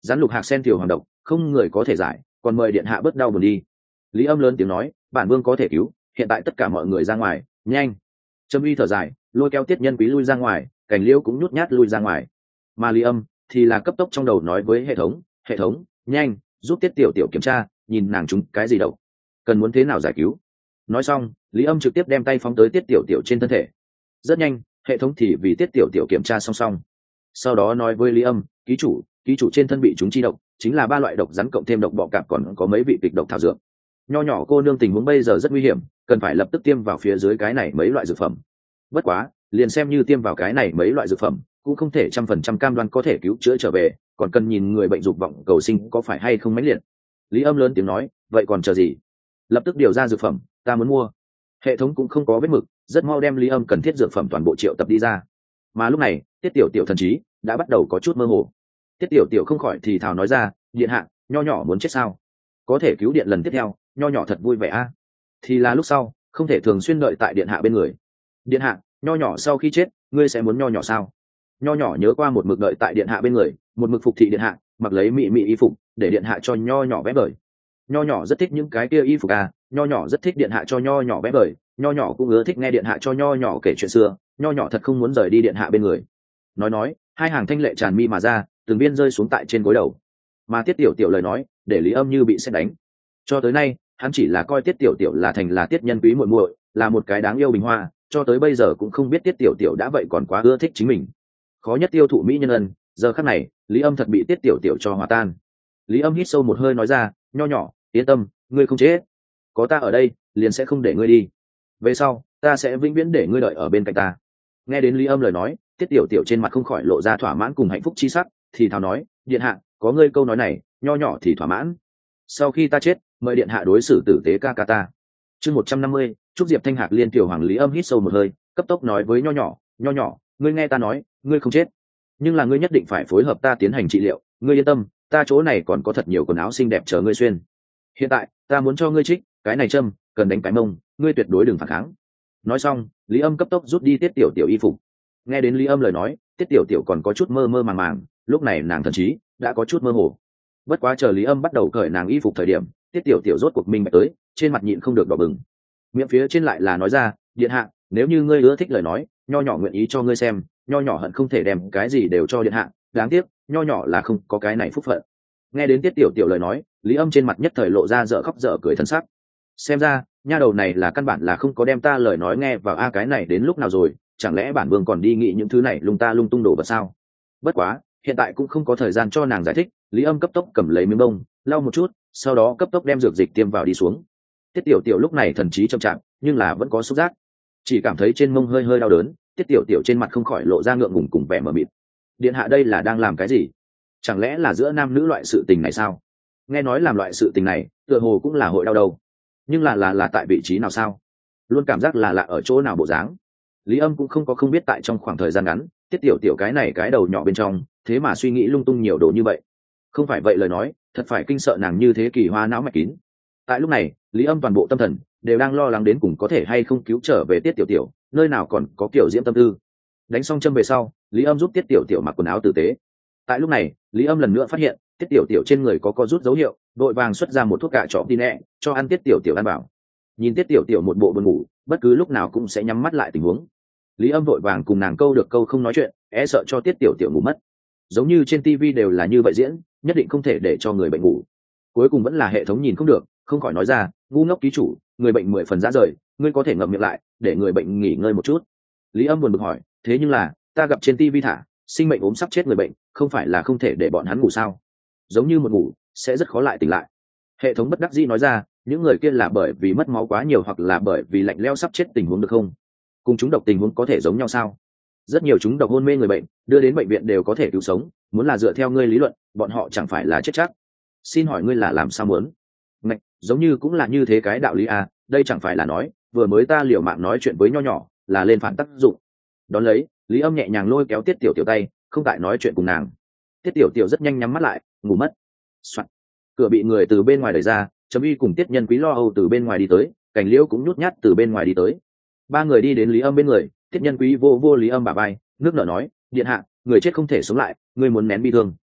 rắn lục hạc sen tiểu hoàng độc không người có thể giải, còn mời điện hạ bớt đau buồn đi. Lý Âm lớn tiếng nói, bản vương có thể cứu, hiện tại tất cả mọi người ra ngoài, nhanh. Trâm Uy thở dài, lôi kéo Tiết Nhân Quý lui ra ngoài, Cảnh Liễu cũng nhút nhát lui ra ngoài. Mà Lý Âm thì là cấp tốc trong đầu nói với hệ thống, hệ thống, nhanh, giúp Tiết tiểu tiểu kiểm tra, nhìn nàng chúng cái gì độc, cần muốn thế nào giải cứu. Nói xong, Lý Âm trực tiếp đem tay phóng tới Tiết tiểu tiểu trên thân thể. Rất nhanh, hệ thống thì vì Tiết tiểu tiểu kiểm tra song song. Sau đó nói với Lý Âm, ký chủ, ký chủ trên thân bị chúng chi độc, chính là ba loại độc rắn cộng thêm độc bọ cạp, còn có mấy vị kịch độc thảo dược. Nho nhỏ cô nương tình huống bây giờ rất nguy hiểm, cần phải lập tức tiêm vào phía dưới cái này mấy loại dược phẩm. Bất quá, liền xem như tiêm vào cái này mấy loại dược phẩm, cũng không thể trăm phần trăm cam đoan có thể cứu chữa trở về, còn cần nhìn người bệnh dục vọng cầu sinh có phải hay không mãnh liệt. Lý Âm lớn tiếng nói, vậy còn chờ gì? Lập tức điều ra dược phẩm, ta muốn mua. Hệ thống cũng không có vết mực, rất mau đem Lý Âm cần thiết dược phẩm toàn bộ triệu tập đi ra. Mà lúc này, Tiết tiểu tiểu thần trí đã bắt đầu có chút mơ hồ. Tiết tiểu tiểu không khỏi thì thào nói ra, điện hạ, nho nhỏ muốn chết sao? Có thể cứu điện lần tiếp theo, nho nhỏ thật vui vẻ a. Thì là lúc sau, không thể thường xuyên đợi tại điện hạ bên người. Điện hạ, nho nhỏ sau khi chết, ngươi sẽ muốn nho nhỏ sao? Nho nhỏ nhớ qua một mực đợi tại điện hạ bên người, một mực phục thị điện hạ, mặc lấy mị mị y phục, để điện hạ cho nho nhỏ vẽ vời. Nho nhỏ rất thích những cái kia y phục à, nho nhỏ rất thích điện hạ cho nho nhỏ vẽ vời, nho nhỏ cũng ưa thích nghe điện hạ cho nho nhỏ kể chuyện xưa, nho nhỏ thật không muốn rời đi điện hạ bên người. Nói nói, hai hàng thanh lệ tràn mi mà ra, từng viên rơi xuống tại trên gối đầu. Mà Tiết tiểu tiểu lời nói, để Lý Âm như bị sét đánh. Cho tới nay, hắn chỉ là coi Tiết tiểu tiểu là thành là Tiết Nhân Quý muội muội, là một cái đáng yêu bình hoa, cho tới bây giờ cũng không biết Tiết tiểu tiểu đã vậy còn quá ưa thích chính mình. Khó nhất tiêu thụ mỹ nhân ân, giờ khắc này, Lý Âm thật bị Tiết tiểu tiểu cho hòa tan. Lý Âm hít sâu một hơi nói ra, nho nhỏ, yên tâm, ngươi không chết, có ta ở đây, liền sẽ không để ngươi đi. Về sau, ta sẽ vĩnh viễn để ngươi đợi ở bên cạnh ta. Nghe đến Lý Âm lời nói, Tiết tiểu tiểu trên mặt không khỏi lộ ra thỏa mãn cùng hạnh phúc chi sắc, thì thào nói, điện hạ, có ngươi câu nói này, nho nhỏ thì thỏa mãn. Sau khi ta chết, mời điện hạ đối xử tử tế ca ca ta. Chương một trăm năm mươi, Trúc Diệp Thanh Hạc liên tiểu hoàng. Lý Âm hít sâu một hơi, cấp tốc nói với nho nhỏ, nho nhỏ, ngươi nghe ta nói, ngươi không chết, nhưng là ngươi nhất định phải phối hợp ta tiến hành trị liệu. Ngươi yên tâm, ta chỗ này còn có thật nhiều quần áo xinh đẹp chờ ngươi xuyên. Hiện tại, ta muốn cho ngươi trích cái này châm, cần đánh cái mông, ngươi tuyệt đối đừng phản kháng. Nói xong, Lý Âm cấp tốc rút đi Tiết tiểu tiểu y phục. Nghe đến Lý Âm lời nói, Tiết tiểu tiểu còn có chút mơ mơ màng màng, lúc này nàng thần trí đã có chút mơ hồ. Bất quá chờ Lý Âm bắt đầu cởi nàng y phục thời điểm, Tiết tiểu tiểu rốt cuộc minh bạch tới, trên mặt nhịn không được đỏ bừng. Miệng phía trên lại là nói ra, điện hạ, nếu như ngươi ưa thích lời nói, nho nhỏ nguyện ý cho ngươi xem, nho nhỏ hận không thể đem cái gì đều cho điện hạ, đáng tiếc, nho nhỏ là không có cái này phúc phận. Nghe đến Tiết tiểu tiểu lời nói, Lý Âm trên mặt nhất thời lộ ra dở khóc dở cười thân sắc. Xem ra, nha đầu này là căn bản là không có đem ta lời nói nghe vào a, cái này đến lúc nào rồi, chẳng lẽ bản vương còn đi nghĩ những thứ này lung ta lung tung đổ vật sao? Bất quá, hiện tại cũng không có thời gian cho nàng giải thích. Lý Âm cấp tốc cầm lấy miếng bông, lau một chút, sau đó cấp tốc đem dược dịch tiêm vào đi xuống. Tiết tiểu tiểu lúc này thần trí chậm chạp, nhưng là vẫn có xúc giác, chỉ cảm thấy trên mông hơi hơi đau đớn. Tiết tiểu tiểu trên mặt không khỏi lộ ra ngượng ngùng cùng vẻ mờ mịt. Điện hạ đây là đang làm cái gì? Chẳng lẽ là giữa nam nữ loại sự tình này sao? Nghe nói làm loại sự tình này, tựa hồ cũng là hội đau đầu, nhưng là là là tại vị trí nào sao? Luôn cảm giác là lạ ở chỗ nào bộ dáng. Lý Âm cũng không có không biết tại trong khoảng thời gian ngắn, Tiết tiểu tiểu cái này cái đầu nhỏ bên trong, thế mà suy nghĩ lung tung nhiều đồ như vậy. Không phải vậy lời nói, thật phải kinh sợ nàng như thế kỳ hoa não mạch kín. Tại lúc này, Lý Âm toàn bộ tâm thần đều đang lo lắng đến cùng có thể hay không cứu trở về Tiết tiểu tiểu, nơi nào còn có kiểu diễm tâm tư. Đánh xong châm về sau, Lý Âm giúp Tiết tiểu tiểu mặc quần áo tử tế. Tại lúc này, Lý Âm lần nữa phát hiện Tiết tiểu tiểu trên người có co rút dấu hiệu, đội vàng xuất ra một thuốc cạ trọ tin nẹ cho ăn Tiết tiểu tiểu ăn bảo. Nhìn Tiết tiểu tiểu một bộ buồn ngủ, bất cứ lúc nào cũng sẽ nhắm mắt lại tình huống, Lý Âm vội vàng cùng nàng câu được câu không nói chuyện, e sợ cho Tiết tiểu tiểu ngủ mất. Giống như trên tivi đều là như vậy diễn, nhất định không thể để cho người bệnh ngủ. Cuối cùng vẫn là hệ thống nhìn không được, không khỏi nói ra, ngu ngốc ký chủ, người bệnh mười phần dã rời, ngươi có thể ngậm miệng lại, để người bệnh nghỉ ngơi một chút. Lý Âm buồn bực hỏi, thế nhưng là ta gặp trên tivi thả sinh mệnh ốm sắp chết người bệnh, không phải là không thể để bọn hắn ngủ sao? Giống như một ngủ sẽ rất khó lại tỉnh lại. Hệ thống bất đắc dĩ nói ra, những người kia là bởi vì mất máu quá nhiều hoặc là bởi vì lạnh lẽo sắp chết tình huống được không? Cùng chúng độc tình huống có thể giống nhau sao? Rất nhiều chúng độc hôn mê người bệnh đưa đến bệnh viện đều có thể cứu sống, muốn là dựa theo ngươi lý luận, bọn họ chẳng phải là chết chắc. Xin hỏi ngươi là làm sao muốn? Ngạch, giống như cũng là như thế cái đạo lý à, đây chẳng phải là nói, vừa mới ta liều mạng nói chuyện với nho nhỏ, là lên phản tác dụng. Đón lấy, Lý Âm nhẹ nhàng lôi kéo Tiết tiểu tiểu tay, không tại nói chuyện cùng nàng. Tiết tiểu tiểu rất nhanh nhắm mắt lại, ngủ mất. Soạn. Cửa bị người từ bên ngoài đẩy ra, Trầm Uy cùng Tiết Nhân Quý lo âu từ bên ngoài đi tới, Cảnh Liễu cũng nhút nhát từ bên ngoài đi tới. Ba người đi đến Lý Âm bên người, Tiết Nhân Quý vô vô Lý Âm bả vai, nước nở nói, điện hạ, người chết không thể sống lại, ngươi muốn nén bi thương.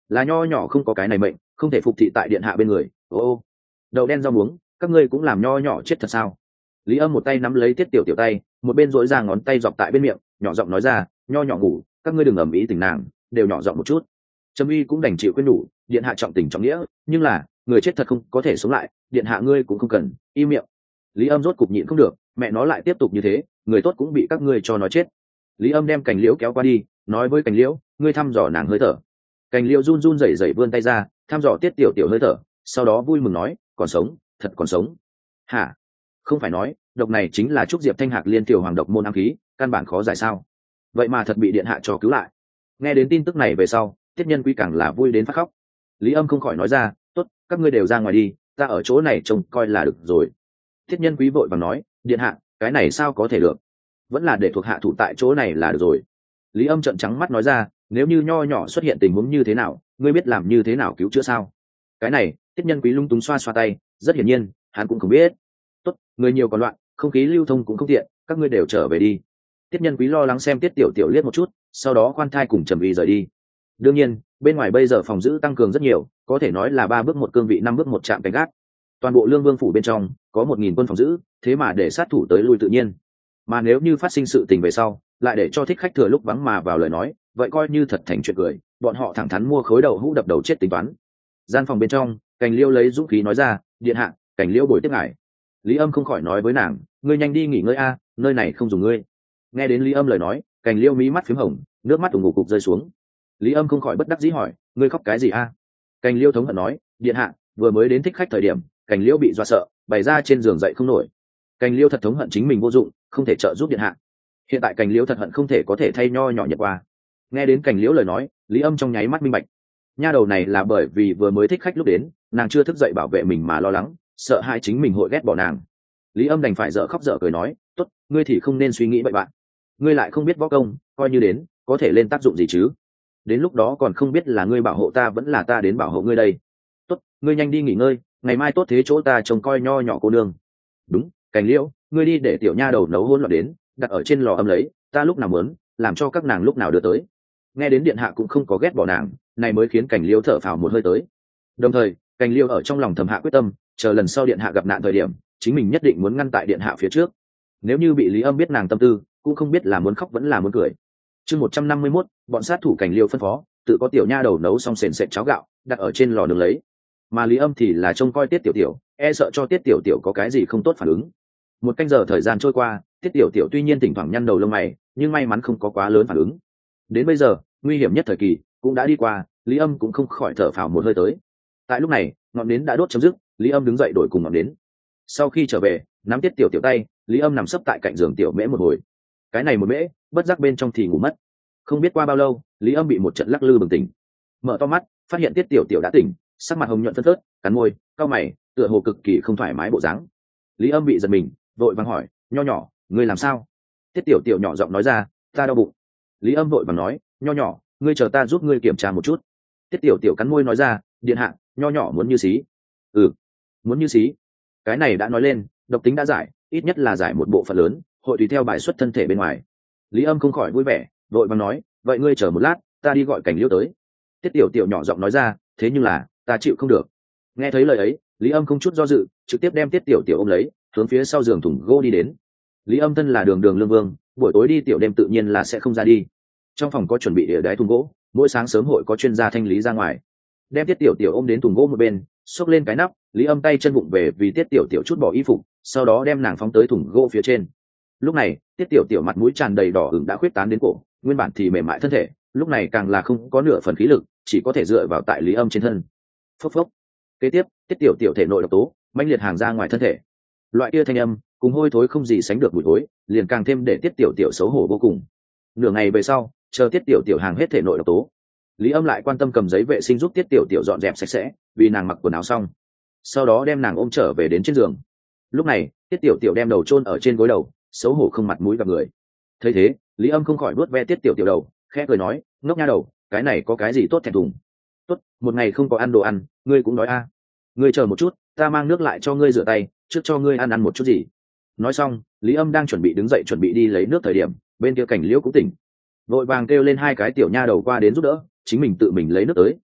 là nho nhỏ không có cái này mệnh, không thể phục thị tại điện hạ bên người. Ô ô, đậu đen rau muống, các ngươi cũng làm nho nhỏ chết thật sao? Lý Âm một tay nắm lấy tiết tiểu tiểu tay, một bên dỗi ra ngón tay dọc tại bên miệng, nhỏ giọng nói ra, nho nhỏ ngủ, các ngươi đừng ầm ĩ tỉnh nàng, đều nhỏ giọng một chút. Trầm uy cũng đành chịu khuyên nhủ, điện hạ trọng tình trọng nghĩa, nhưng là người chết thật không có thể sống lại, điện hạ ngươi cũng không cần im miệng. Lý Âm rốt cục nhịn không được, mẹ nó lại tiếp tục như thế, người tốt cũng bị các ngươi cho nói chết. Lý Âm đem cành liễu kéo qua đi, nói với cành liễu, ngươi thăm dò nàng hơi thở. Cành liễu run run rẩy rẩy vươn tay ra, thăm dò tiết tiểu tiểu hơi thở, sau đó vui mừng nói, còn sống, thật còn sống. Hả? Không phải nói độc này chính là trúc diệp thanh hạc liên tiểu hoàng độc môn ám khí, căn bản khó giải sao? Vậy mà thật bị điện hạ cho cứu lại. Nghe đến tin tức này về sau, Tiết Nhân Quý càng là vui đến phát khóc. Lý Âm không khỏi nói ra, tốt, các ngươi đều ra ngoài đi, ta ở chỗ này trông coi là được rồi. Tiết Nhân Quý vội vàng nói, điện hạ, cái này sao có thể được, vẫn là để thuộc hạ thủ tại chỗ này là được rồi. Lý Âm trợn trắng mắt nói ra, nếu như nho nhỏ xuất hiện tình huống như thế nào, ngươi biết làm như thế nào cứu chữa sao? Cái này, Tiết Nhân Quý lung túng xoa xoa tay, rất hiển nhiên hắn cũng không biết. Tốt, người nhiều còn loạn, không khí lưu thông cũng không tiện, các ngươi đều trở về đi. Tiết Nhân Quý lo lắng xem Tiết Tiểu Tiểu liếc một chút, sau đó khoan thai cùng Trầm Uy rời đi. Đương nhiên, bên ngoài bây giờ phòng giữ tăng cường rất nhiều, có thể nói là ba bước một cương vị, năm bước một trạm canh gác. Toàn bộ Lương Vương phủ bên trong có một nghìn quân phòng giữ, thế mà để sát thủ tới lui tự nhiên. Mà nếu như phát sinh sự tình về sau, lại để cho thích khách thừa lúc vắng mà vào lời nói, vậy coi như thật thành chuyện cười, bọn họ thẳng thắn mua khối đầu hũ đập đầu chết tính toán. Gian phòng bên trong, Cành Liêu lấy dũng khí nói ra, điện hạ, Cành Liêu bồi tiếp ngài. Lý Âm không khỏi nói với nàng, ngươi nhanh đi nghỉ ngơi a, nơi này không dùng ngươi. Nghe đến Lý Âm lời nói, Cành Liêu mí mắt phím hồng, nước mắt ủng ngục cục rơi xuống. Lý Âm không khỏi bất đắc dĩ hỏi, ngươi khóc cái gì a? Cành Liêu thống hận nói, điện hạ, vừa mới đến thích khách thời điểm, Cành Liêu bị dọa sợ, bày ra trên giường dậy không nổi. Cành Liêu thật thống hận chính mình vô dụng, không thể trợ giúp điện hạ. Hiện tại Cành Liêu thật hận không thể có thể thay nho nhỏ nhật qua. Nghe đến Cành Liêu lời nói, Lý Âm trong nháy mắt minh bạch. Nha đầu này là bởi vì vừa mới thích khách lúc đến, nàng chưa thức dậy bảo vệ mình mà lo lắng, sợ hãi chính mình hội ghét bỏ nàng. Lý Âm đành phải dở khóc dở cười nói, tốt, ngươi thì không nên suy nghĩ bậy bạn. Ngươi lại không biết võ công, coi như đến, có thể lên tác dụng gì chứ? Đến lúc đó còn không biết là ngươi bảo hộ ta vẫn là ta đến bảo hộ ngươi đây. Tốt, ngươi nhanh đi nghỉ ngơi, ngày mai tốt thế chỗ ta trông coi nho nhỏ cô nương. Đúng, Cành Liễu, ngươi đi để tiểu nha đầu nấu hỗn loạn đến, đặt ở trên lò ấm lấy, ta lúc nào muốn, làm cho các nàng lúc nào đưa tới. Nghe đến điện hạ cũng không có ghét bỏ nàng, này mới khiến Cành Liễu thở phào một hơi tới. Đồng thời, Cành Liễu ở trong lòng thầm hạ quyết tâm, chờ lần sau điện hạ gặp nạn thời điểm, chính mình nhất định muốn ngăn tại điện hạ phía trước. Nếu như bị Lý Âm biết nàng tâm tư, cũng không biết là muốn khóc vẫn là muốn cười. Chương một trăm năm mươi mốt, bọn sát thủ Cành Liêu phân phó, tự có tiểu nha đầu nấu xong sền sệt cháo gạo, đặt ở trên lò nướng lấy. Mà Lý Âm thì là trông coi Tiết Tiểu Tiểu, e sợ cho Tiết Tiểu Tiểu có cái gì không tốt phản ứng. Một canh giờ thời gian trôi qua, Tiết Tiểu Tiểu tuy nhiên thỉnh thoảng nhăn đầu lông mày, nhưng may mắn không có quá lớn phản ứng. Đến bây giờ, nguy hiểm nhất thời kỳ cũng đã đi qua, Lý Âm cũng không khỏi thở phào một hơi tới. Tại lúc này, ngọn nến đã đốt chấm dứt, Lý Âm đứng dậy đổi cùng ngọn nến. Sau khi trở về, nắm Tiết Tiểu Tiểu tay, Lý Âm nằm sấp tại cạnh giường Tiểu Mễ một hồi. Cái này một mễ, bất giác bên trong thì ngủ mất. Không biết qua bao lâu, Lý Âm bị một trận lắc lư bừng tỉnh. Mở to mắt, phát hiện Tiết Tiểu Tiểu đã tỉnh, sắc mặt hồng nhuận phân phớt, cắn môi, cau mày, tựa hồ cực kỳ không thoải mái bộ dáng. Lý Âm bị giật mình, vội vàng hỏi, nho nhỏ, ngươi làm sao? Tiết Tiểu Tiểu nhỏ giọng nói ra, ta đau bụng. Lý Âm vội vàng nói, nho nhỏ, ngươi chờ ta giúp ngươi kiểm tra một chút. Tiết Tiểu Tiểu cắn môi nói ra, điện hạ, nho nhỏ muốn như xí. Ừ, muốn như xí. Cái này đã nói lên, độc tính đã giải, ít nhất là giải một bộ phận lớn, hội tùy theo bài xuất thân thể bên ngoài. Lý Âm không khỏi vui vẻ, vội vàng nói, vậy ngươi chờ một lát, ta đi gọi Cành Liêu tới. Tiết Tiểu Tiểu nhỏ giọng nói ra, thế nhưng là ta chịu không được. Nghe thấy lời ấy, Lý Âm không chút do dự, trực tiếp đem Tiết Tiểu Tiểu ôm lấy, hướng phía sau giường thùng gỗ đi đến. Lý Âm thân là đường đường lương vương, buổi tối đi tiểu đêm tự nhiên là sẽ không ra đi. Trong phòng có chuẩn bị địa đáy thùng gỗ, mỗi sáng sớm hội có chuyên gia thanh lý ra ngoài. Đem Tiết Tiểu Tiểu ôm đến thùng gỗ một bên, xốc lên cái nắp, Lý Âm tay chân bụng về vì Tiết Tiểu Tiểu chút bỏ y phục, sau đó đem nàng phóng tới thùng gỗ phía trên. Lúc này, Tiết Tiểu Tiểu mặt mũi tràn đầy đỏ ửng đã khuyết tán đến cổ, nguyên bản thì mềm mại thân thể, lúc này càng là không có nửa phần khí lực, chỉ có thể dựa vào tại Lý Âm trên thân. Phốc phốc. Kế tiếp, Tiết Tiểu Tiểu thể nội độc tố mãnh liệt hàng ra ngoài thân thể. Loại kia thanh âm cùng hôi thối không gì sánh được mùi thối, liền càng thêm để Tiết Tiểu Tiểu xấu hổ vô cùng. Nửa ngày về sau, chờ Tiết Tiểu Tiểu hàng hết thể nội độc tố, Lý Âm lại quan tâm cầm giấy vệ sinh giúp Tiết Tiểu Tiểu dọn dẹp sạch sẽ, vì nàng mặc quần áo xong, sau đó đem nàng ôm trở về đến trên giường. Lúc này, Tiết Tiểu Tiểu đem đầu chôn ở trên gối đầu, xấu hổ không mặt mũi gặp người. Thấy thế, Lý Âm không khỏi nuốt ve Tiết Tiểu Tiểu đầu, khẽ cười nói, ngốc nha đầu, cái này có cái gì tốt thẹn thùng? Tốt, một ngày không có ăn đồ ăn, ngươi cũng đói a. À. Ngươi chờ một chút, ta mang nước lại cho ngươi rửa tay, trước cho ngươi ăn ăn một chút gì. Nói xong, Lý Âm đang chuẩn bị đứng dậy chuẩn bị đi lấy nước thời điểm, bên kia Cảnh Liễu cũng tỉnh, vội vàng kêu lên hai cái tiểu nha đầu qua đến giúp đỡ, chính mình tự mình lấy nước tới,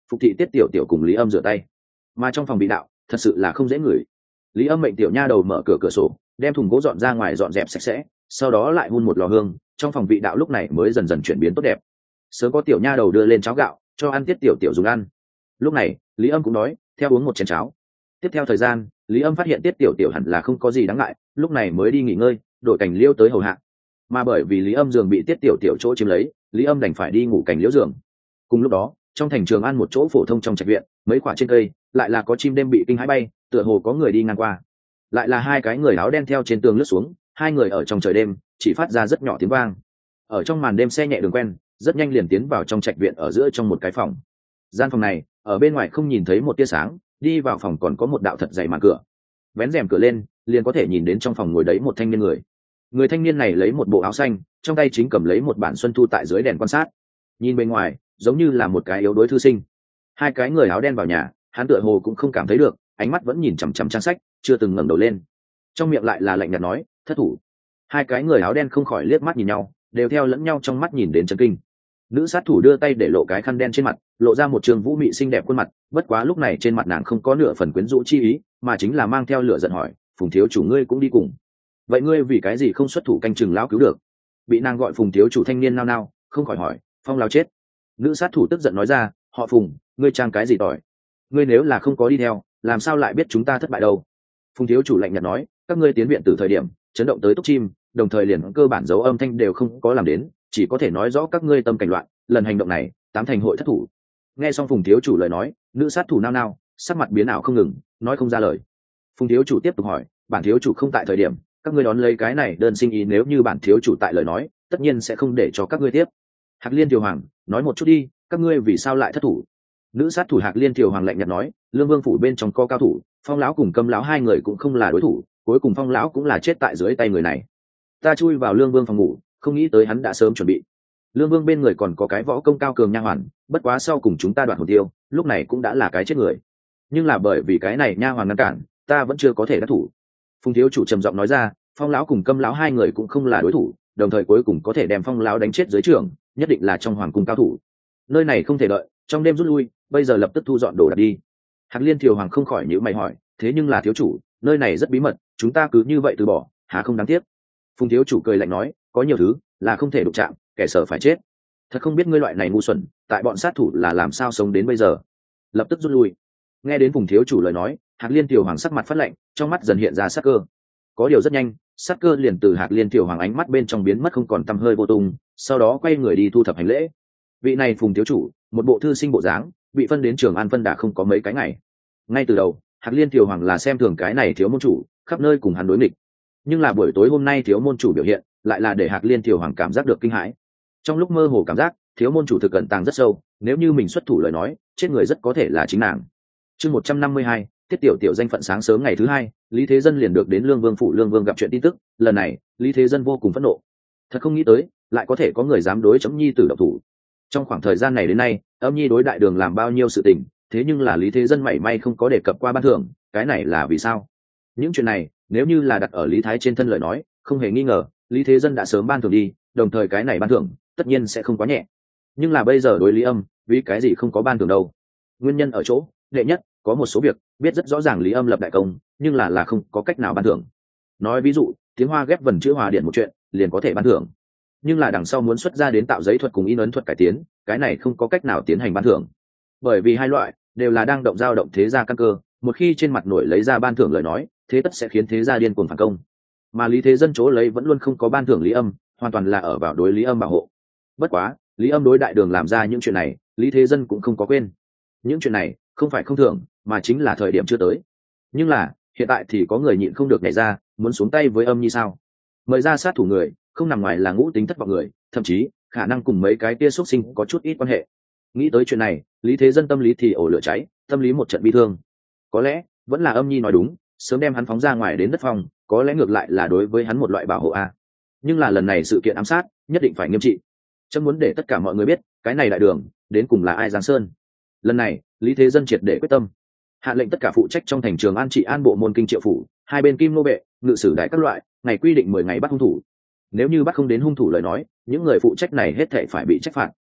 phục thị tiết tiểu tiểu cùng lý âm rửa tay. Mà trong phòng bị đạo thật sự là không dễ ngửi. Lý âm mệnh tiểu nha đầu mở cửa cửa sổ, đem thùng gỗ dọn ra ngoài dọn dẹp sạch sẽ, sau đó lại hun một lò hương, trong phòng vị đạo lúc này mới dần dần chuyển biến tốt đẹp. Sớm có tiểu nha đầu đưa lên cháo gạo cho ăn tiết tiểu tiểu dùng ăn. Lúc này lý âm cũng đói, theo uống một chén cháo. Tiếp theo thời gian lý âm phát hiện tiết tiểu tiểu hẳn là không có gì đáng ngại, lúc này mới đi nghỉ ngơi, đổi cảnh liêu tới hầu hạ. Mà bởi vì lý âm giường bị tiết tiểu tiểu chỗ chiếm lấy, lý âm đành phải đi ngủ cảnh liễu giường. Cùng lúc đó trong thành Trường An một chỗ phổ thông trong trạch viện, mấy quả trên cây lại là có chim đêm bị kinh hãi bay, tựa hồ có người đi ngang qua. Lại là hai cái người áo đen theo trên tường lướt xuống, hai người ở trong trời đêm chỉ phát ra rất nhỏ tiếng vang. Ở trong màn đêm xe nhẹ đường quen, rất nhanh liền tiến vào trong trạch viện ở giữa trong một cái phòng. Gian phòng này ở bên ngoài không nhìn thấy một tia sáng, đi vào phòng còn có một đạo thật dày màn cửa. Vén rèm cửa lên liền có thể nhìn đến trong phòng ngồi đấy một thanh niên người. Người thanh niên này lấy một bộ áo xanh, trong tay chính cầm lấy một bản xuân thu tại dưới đèn quan sát. Nhìn bên ngoài giống như là một cái yếu đuối thư sinh. Hai cái người áo đen vào nhà, hắn tựa hồ cũng không cảm thấy được, ánh mắt vẫn nhìn chằm chằm trang sách, chưa từng ngẩng đầu lên. Trong miệng lại là lạnh nhạt nói, thất thủ. Hai cái người áo đen không khỏi liếc mắt nhìn nhau, đều theo lẫn nhau trong mắt nhìn đến chấn kinh. Nữ sát thủ đưa tay để lộ cái khăn đen trên mặt, lộ ra một trường vũ mị xinh đẹp khuôn mặt, bất quá lúc này trên mặt nàng không có nửa phần quyến rũ chi ý, mà chính là mang theo lửa giận hỏi, Phùng thiếu chủ ngươi cũng đi cùng, vậy ngươi vì cái gì không xuất thủ canh chừng lão cứu được? Bị nàng gọi Phùng thiếu chủ thanh niên nao nao, không khỏi hỏi, Phong lão chết. Nữ sát thủ tức giận nói ra, họ Phùng, ngươi trang cái gì tỏi? Ngươi nếu là không có đi theo, làm sao lại biết chúng ta thất bại đâu? Phùng thiếu chủ lạnh nhạt nói, các ngươi tiến viện từ thời điểm chấn động tới túc chim, đồng thời liền cơ bản dấu âm thanh đều không có làm đến, chỉ có thể nói rõ các ngươi tâm cảnh loạn, lần hành động này tám thành hội thất thủ. Nghe xong Phùng thiếu chủ lời nói, nữ sát thủ nao nao, sắc mặt biến ảo không ngừng, nói không ra lời. Phùng thiếu chủ tiếp tục hỏi, bản thiếu chủ không tại thời điểm, các ngươi đón lấy cái này đơn sinh ý, nếu như bản thiếu chủ tại lời nói, tất nhiên sẽ không để cho các ngươi tiếp. Hạc Liên Triều Hoàng, nói một chút đi, các ngươi vì sao lại thất thủ? Nữ sát thủ Hạc Liên Triều Hoàng lạnh nhạt nói, Lương Vương phủ bên trong có cao thủ, Phong lão cùng Câm lão hai người cũng không là đối thủ, cuối cùng Phong lão cũng là chết tại dưới tay người này. Ta chui vào Lương Vương phòng ngủ, không nghĩ tới hắn đã sớm chuẩn bị. Lương Vương bên người còn có cái võ công cao cường nha hoàn, bất quá sau cùng chúng ta đoạt hồn tiêu, lúc này cũng đã là cái chết người. Nhưng là bởi vì cái này nha hoàn ngăn cản, ta vẫn chưa có thể đắc thủ. Phùng thiếu chủ trầm giọng nói ra, Phong lão cùng Câm lão hai người cũng không là đối thủ, đồng thời cuối cùng có thể đem Phong lão đánh chết dưới trường, nhất định là trong hoàng cung cao thủ. Nơi này không thể đợi, trong đêm rút lui, bây giờ lập tức thu dọn đồ đạc đi. Hạc Liên Triều Hoàng không khỏi nhíu mày hỏi, thế nhưng là thiếu chủ, nơi này rất bí mật, chúng ta cứ như vậy từ bỏ, há không đáng tiếc? Phùng thiếu chủ cười lạnh nói, có nhiều thứ là không thể đụng chạm, kẻ sợ phải chết. Thật không biết ngươi loại này ngu xuẩn, tại bọn sát thủ là làm sao sống đến bây giờ. Lập tức rút lui. Nghe đến Phùng thiếu chủ lời nói, Hạc Liên Triều Hoàng sắc mặt phát lạnh, trong mắt dần hiện ra sát cơ. Có điều rất nhanh, sát cơ liền từ Hạc Liên Triều Hoàng ánh mắt bên trong biến mất không còn tăm hơi vô tung, sau đó quay người đi thu thập hành lễ. Vị này Phùng thiếu chủ, một bộ thư sinh bộ dáng, bị phân đến Trường An phân đã không có mấy cái ngày. Ngay từ đầu, Hạc Liên Triều Hoàng là xem thường cái này thiếu môn chủ, khắp nơi cùng hắn đối nghịch. Nhưng là buổi tối hôm nay thiếu môn chủ biểu hiện, lại là để Hạc Liên Triều Hoàng cảm giác được kinh hãi. Trong lúc mơ hồ cảm giác, thiếu môn chủ thực cẩn tàng rất sâu, nếu như mình xuất thủ lời nói, chết người rất có thể là chính nàng. Chương một trăm năm mươi hai, tiết tiểu tiểu danh phận. Sáng sớm ngày thứ hai, Lý Thế Dân liền được đến Lương Vương phủ. Lương Vương gặp chuyện tin tức, lần này, Lý Thế Dân vô cùng phẫn nộ. Thật không nghĩ tới, lại có thể có người dám đối chấm nhi tử độc thủ. Trong khoảng thời gian này đến nay, âm nhi đối đại đường làm bao nhiêu sự tình, thế nhưng là Lý Thế Dân mảy may không có đề cập qua ban thưởng, cái này là vì sao? Những chuyện này, nếu như là đặt ở Lý Thái trên thân lời nói, không hề nghi ngờ, Lý Thế Dân đã sớm ban thưởng đi, đồng thời cái này ban thưởng, tất nhiên sẽ không quá nhẹ. Nhưng là bây giờ đối Lý Âm, vì cái gì không có ban thưởng đâu? Nguyên nhân ở chỗ, đệ nhất, có một số việc biết rất rõ ràng Lý Âm lập đại công, nhưng là là không có cách nào ban thưởng. Nói ví dụ, tiếng Hoa ghép vần chữ hòa điện một chuyện, liền có thể ban thưởng. Nhưng là đằng sau muốn xuất ra đến tạo giấy thuật cùng in ấn thuật cải tiến, cái này không có cách nào tiến hành ban thưởng. Bởi vì hai loại đều là đang động dao động thế gia căn cơ, một khi trên mặt nổi lấy ra ban thưởng lời nói, thế tất sẽ khiến thế gia điên cuồng phản công. Mà Lý Thế Dân chỗ lấy vẫn luôn không có ban thưởng Lý Âm, hoàn toàn là ở vào đối Lý Âm bảo hộ. Bất quá, Lý Âm đối đại đường làm ra những chuyện này, Lý Thế Dân cũng không có quên. Những chuyện này không phải không thưởng, mà chính là thời điểm chưa tới. Nhưng là hiện tại thì có người nhịn không được nhảy ra, muốn xuống tay với Âm Nhi sao? Mời ra sát thủ người, không nằm ngoài là ngũ tính thất vọng người, thậm chí khả năng cùng mấy cái tia xuất sinh có chút ít quan hệ. Nghĩ tới chuyện này, Lý Thế Dân tâm lý thì ổ lửa cháy, tâm lý một trận bi thương. Có lẽ vẫn là Âm Nhi nói đúng, sớm đem hắn phóng ra ngoài đến đất phong, có lẽ ngược lại là đối với hắn một loại bảo hộ a. Nhưng là lần này sự kiện ám sát nhất định phải nghiêm trị. Chấm muốn để tất cả mọi người biết, cái này đại đường đến cùng là ai giáng sơn. Lần này Lý Thế Dân triệt để quyết tâm, hạ lệnh tất cả phụ trách trong thành Trường An trị an bộ môn kinh triệu phủ, hai bên kim nô vệ, ngự sử đại các loại, ngày quy định mười ngày bắt hung thủ. Nếu như bắt không đến hung thủ lời nói, những người phụ trách này hết thảy phải bị trách phạt.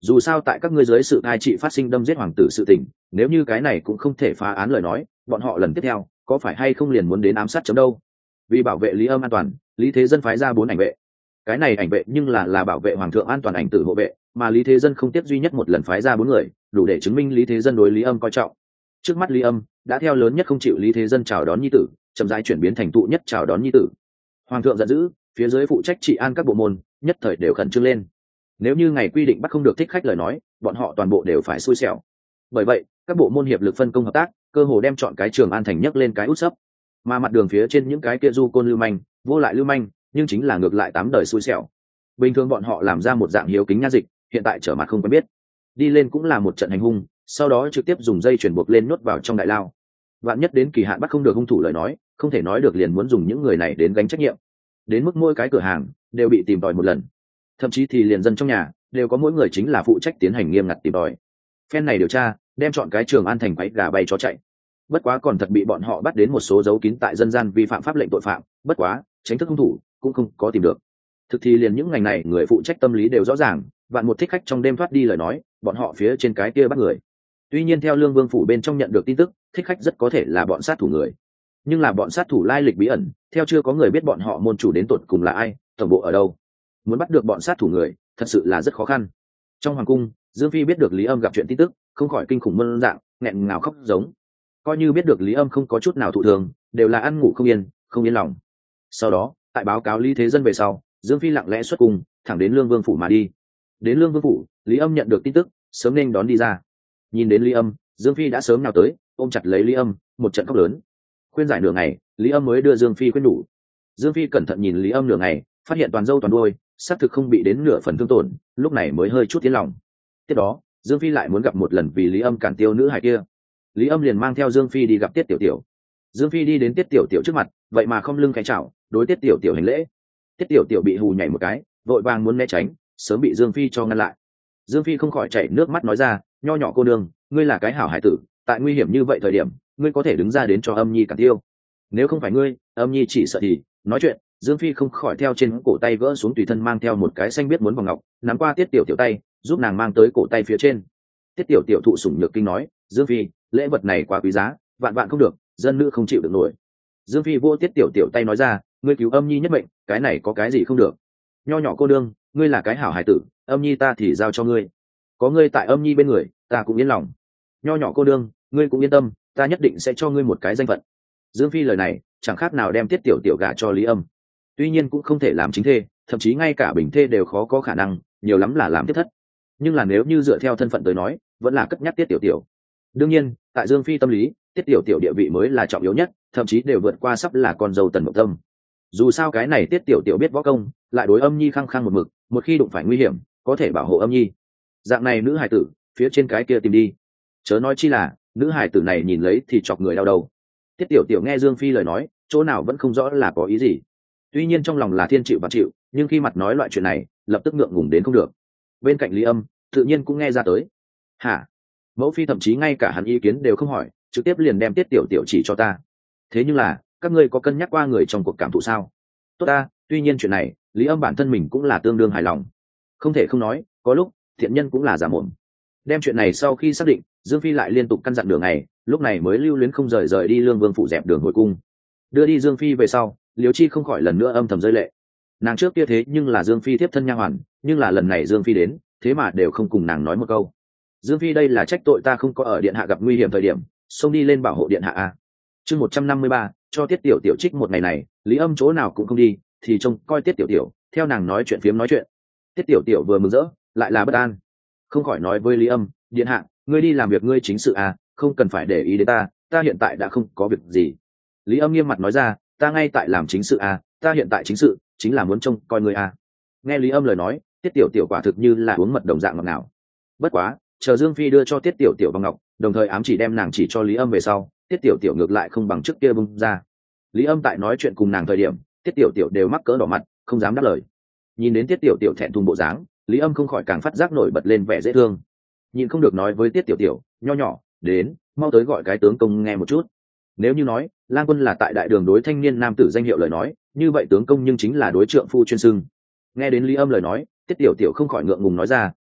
dù sao tại các ngươi dưới sự cai trị phát sinh đâm giết hoàng tử sự tình, nếu như cái này cũng không thể phá án lời nói, bọn họ lần tiếp theo có phải hay không liền muốn đến ám sát chấm đâu. Vì bảo vệ Lý Âm an toàn, Lý Thế Dân phái ra bốn ảnh vệ. Cái này ảnh vệ nhưng là là bảo vệ hoàng thượng an toàn ảnh tử hộ vệ, mà Lý Thế Dân không tiếp duy nhất một lần phái ra bốn người, đủ để chứng minh Lý Thế Dân đối Lý Âm coi trọng. Trước mắt Lý Âm đã theo lớn nhất không chịu Lý Thế Dân chào đón nhi tử, chậm rãi chuyển biến thành tụ nhất chào đón nhi tử. Hoàng thượng giận dữ, phía dưới phụ trách trị an các bộ môn nhất thời đều khẩn trương lên. Nếu như ngày quy định bắt không được thích khách lời nói, bọn họ toàn bộ đều phải xui xẻo. Bởi vậy các bộ môn hiệp lực phân công hợp tác, cơ hồ đem chọn cái Trường An thành nhấc lên cái út sấp. Mà mặt đường phía trên những cái kia du côn lưu manh, vô lại lưu manh, nhưng chính là ngược lại tám đời xui xẻo. Bình thường bọn họ làm ra một dạng hiếu kính nha dịch, hiện tại trở mặt không quen biết, đi lên cũng là một trận hành hung, sau đó trực tiếp dùng dây chuyền buộc lên nhốt vào trong đại lao. Vạn nhất đến kỳ hạn bắt không được hung thủ lời nói, không thể nói được liền muốn dùng những người này đến gánh trách nhiệm. Đến mức mỗi cái cửa hàng đều bị tìm tòi một lần, thậm chí thì liền dân trong nhà đều có mỗi người chính là phụ trách tiến hành nghiêm ngặt tìm tòi. Phen này điều tra đem chọn cái Trường An thành quấy gà bay chó chạy. Bất quá còn thật bị bọn họ bắt đến một số dấu kín tại dân gian vi phạm pháp lệnh tội phạm, bất quá tránh thức hung thủ cũng không có tìm được. Thực thì liền những ngành này người phụ trách tâm lý đều rõ ràng, vạn một thích khách trong đêm thoát đi lời nói, bọn họ phía trên cái kia bắt người. Tuy nhiên theo Lương Vương phủ bên trong nhận được tin tức, thích khách rất có thể là bọn sát thủ người, nhưng là bọn sát thủ lai lịch bí ẩn, theo chưa có người biết bọn họ môn chủ đến tột cùng là ai, tổng bộ ở đâu. Muốn bắt được bọn sát thủ người thật sự là rất khó khăn. Trong hoàng cung, Dương Phi biết được Lý Âm gặp chuyện tin tức, không khỏi kinh khủng mơn dạng, nghẹn ngào khóc giống. Coi như biết được Lý Âm không có chút nào thụ thường, đều là ăn ngủ không yên, không yên lòng. Sau đó tại báo cáo Lý Thế Dân về sau, Dương Phi lặng lẽ xuất cung, thẳng đến Lương Vương phủ mà đi. Đến Lương Vương phủ, Lý Âm nhận được tin tức, sớm nên đón đi ra. Nhìn đến Lý Âm, Dương Phi đã sớm nào tới, ôm chặt lấy Lý Âm, một trận khóc lớn. Khuyên giải nửa ngày, Lý Âm mới đưa Dương Phi khuyên đủ. Dương Phi cẩn thận nhìn Lý Âm nửa ngày, phát hiện toàn râu toàn đuôi, xác thực không bị đến nửa phần thương tổn, lúc này mới hơi chút tiến lòng. Tiếp đó, Dương Phi lại muốn gặp một lần vì Lý Âm cản tiêu nữ hài kia. Lý Âm liền mang theo Dương Phi đi gặp Tiết Tiểu Tiểu. Dương Phi đi đến Tiết Tiểu Tiểu trước mặt, vậy mà không lưng cái chào, đối Tiết Tiểu Tiểu hành lễ. Tiết Tiểu Tiểu bị hù nhảy một cái, vội vàng muốn né tránh, sớm bị Dương Phi cho ngăn lại. Dương Phi không khỏi chảy nước mắt nói ra, nho nhỏ cô nương, ngươi là cái hảo hải tử, tại nguy hiểm như vậy thời điểm, ngươi có thể đứng ra đến cho Âm Nhi cản tiêu. Nếu không phải ngươi, Âm Nhi chỉ sợ thì. Nói chuyện, Dương Phi không khỏi theo trên cổ tay gỡ xuống tùy thân mang theo một cái xanh biết muốn vòng ngọc, nắm qua Tiết Tiểu Tiểu tay, giúp nàng mang tới cổ tay phía trên. Tiết Tiểu Tiểu thụ sủng nhược kinh nói, Dương Phi, lễ vật này quá quý giá, vạn vạn không được, dân nữ không chịu được nổi. Dương Phi vô Tiết Tiểu Tiểu tay nói ra, ngươi cứu Âm Nhi nhất mệnh, cái này có cái gì không được. Nho nhỏ cô đương, ngươi là cái hảo hải tử, Âm Nhi ta thì giao cho ngươi. Có ngươi tại Âm Nhi bên người, ta cũng yên lòng. Nho nhỏ cô đương, ngươi cũng yên tâm, ta nhất định sẽ cho ngươi một cái danh phận. Dương Phi lời này chẳng khác nào đem Tiết Tiểu Tiểu gả cho Lý Âm. Tuy nhiên cũng không thể làm chính thê, thậm chí ngay cả bình thê đều khó có khả năng, nhiều lắm là làm tiếp thất. Nhưng là nếu như dựa theo thân phận tới nói, vẫn là cất nhắc Tiết Tiểu Tiểu. Đương nhiên, tại Dương Phi tâm lý, Tiết Tiểu Tiểu địa vị mới là trọng yếu nhất, thậm chí đều vượt qua sắp là con dâu Tần Mộng Tâm. Dù sao cái này Tiết Tiểu Tiểu biết võ công, lại đối Âm Nhi khăng khăng một mực, một khi đụng phải nguy hiểm, có thể bảo hộ Âm Nhi. Dạng này nữ hài tử, phía trên cái kia tìm đi. Chớ nói chi là, nữ hài tử này nhìn lấy thì chọc người đau đầu. Tiết Tiểu Tiểu nghe Dương Phi lời nói, chỗ nào vẫn không rõ là có ý gì. Tuy nhiên trong lòng là thiên chịu và chịu, nhưng khi mặt nói loại chuyện này, lập tức ngượng ngùng đến không được. Bên cạnh Lý Âm, tự nhiên cũng nghe ra tới. Hả? Mẫu phi thậm chí ngay cả hắn ý kiến đều không hỏi, trực tiếp liền đem Tiết Tiểu Tiểu chỉ cho ta. Thế nhưng là, các ngươi có cân nhắc qua người trong cuộc cảm thụ sao? Tốt ta, tuy nhiên chuyện này, Lý Âm bản thân mình cũng là tương đương hài lòng. Không thể không nói, có lúc thiện nhân cũng là giả mồm. Đem chuyện này sau khi xác định, Dương Phi lại liên tục căn dặn đường ngày, lúc này mới lưu luyến không rời rời đi Lương Vương phủ dẹp đường hồi cung. Đưa đi Dương Phi về sau, Liễu Chi không khỏi lần nữa âm thầm rơi lệ. Nàng trước kia thế nhưng là Dương Phi tiếp thân nha hoàn, nhưng là lần này Dương Phi đến, thế mà đều không cùng nàng nói một câu. Dương Phi đây là trách tội ta không có ở điện hạ gặp nguy hiểm thời điểm, xông đi lên bảo hộ điện hạ a. Chương một trăm năm mươi ba, cho Tiết Tiểu Tiểu trích một ngày này, Lý Âm chỗ nào cũng không đi, thì trông coi Tiết Tiểu Tiểu, theo nàng nói chuyện phiếm nói chuyện. Tiết Tiểu Tiểu vừa mừng rỡ, lại là bất an, không khỏi nói với Lý Âm, điện hạ, ngươi đi làm việc ngươi chính sự à, không cần phải để ý đến ta, ta hiện tại đã không có việc gì. Lý Âm nghiêm mặt nói ra, ta ngay tại làm chính sự à, ta hiện tại chính sự chính là muốn trông coi ngươi à. Nghe Lý Âm lời nói, Tiết Tiểu Tiểu quả thực như là uống mật đồng dạng ngọt ngào. Bất quá, chờ Dương Phi đưa cho Tiết Tiểu Tiểu vòng ngọc, đồng thời ám chỉ đem nàng chỉ cho Lý Âm về sau, Tiết Tiểu Tiểu ngược lại không bằng trước kia bung ra. Lý Âm tại nói chuyện cùng nàng thời điểm, Tiết Tiểu Tiểu đều mắc cỡ đỏ mặt, không dám đáp lời. Nhìn đến Tiết Tiểu Tiểu thẹn thùng bộ dáng, Lý Âm không khỏi càng phát giác nổi bật lên vẻ dễ thương. Nhìn không được nói với Tiết Tiểu Tiểu, nho nhỏ, đến, mau tới gọi cái tướng công nghe một chút. Nếu như nói, Lang Quân là tại đại đường đối thanh niên nam tử danh hiệu lời nói, như vậy tướng công nhưng chính là đối trượng phu chuyên xưng. Nghe đến Lý Âm lời nói, Tiết Tiểu Tiểu không khỏi ngượng ngùng nói ra,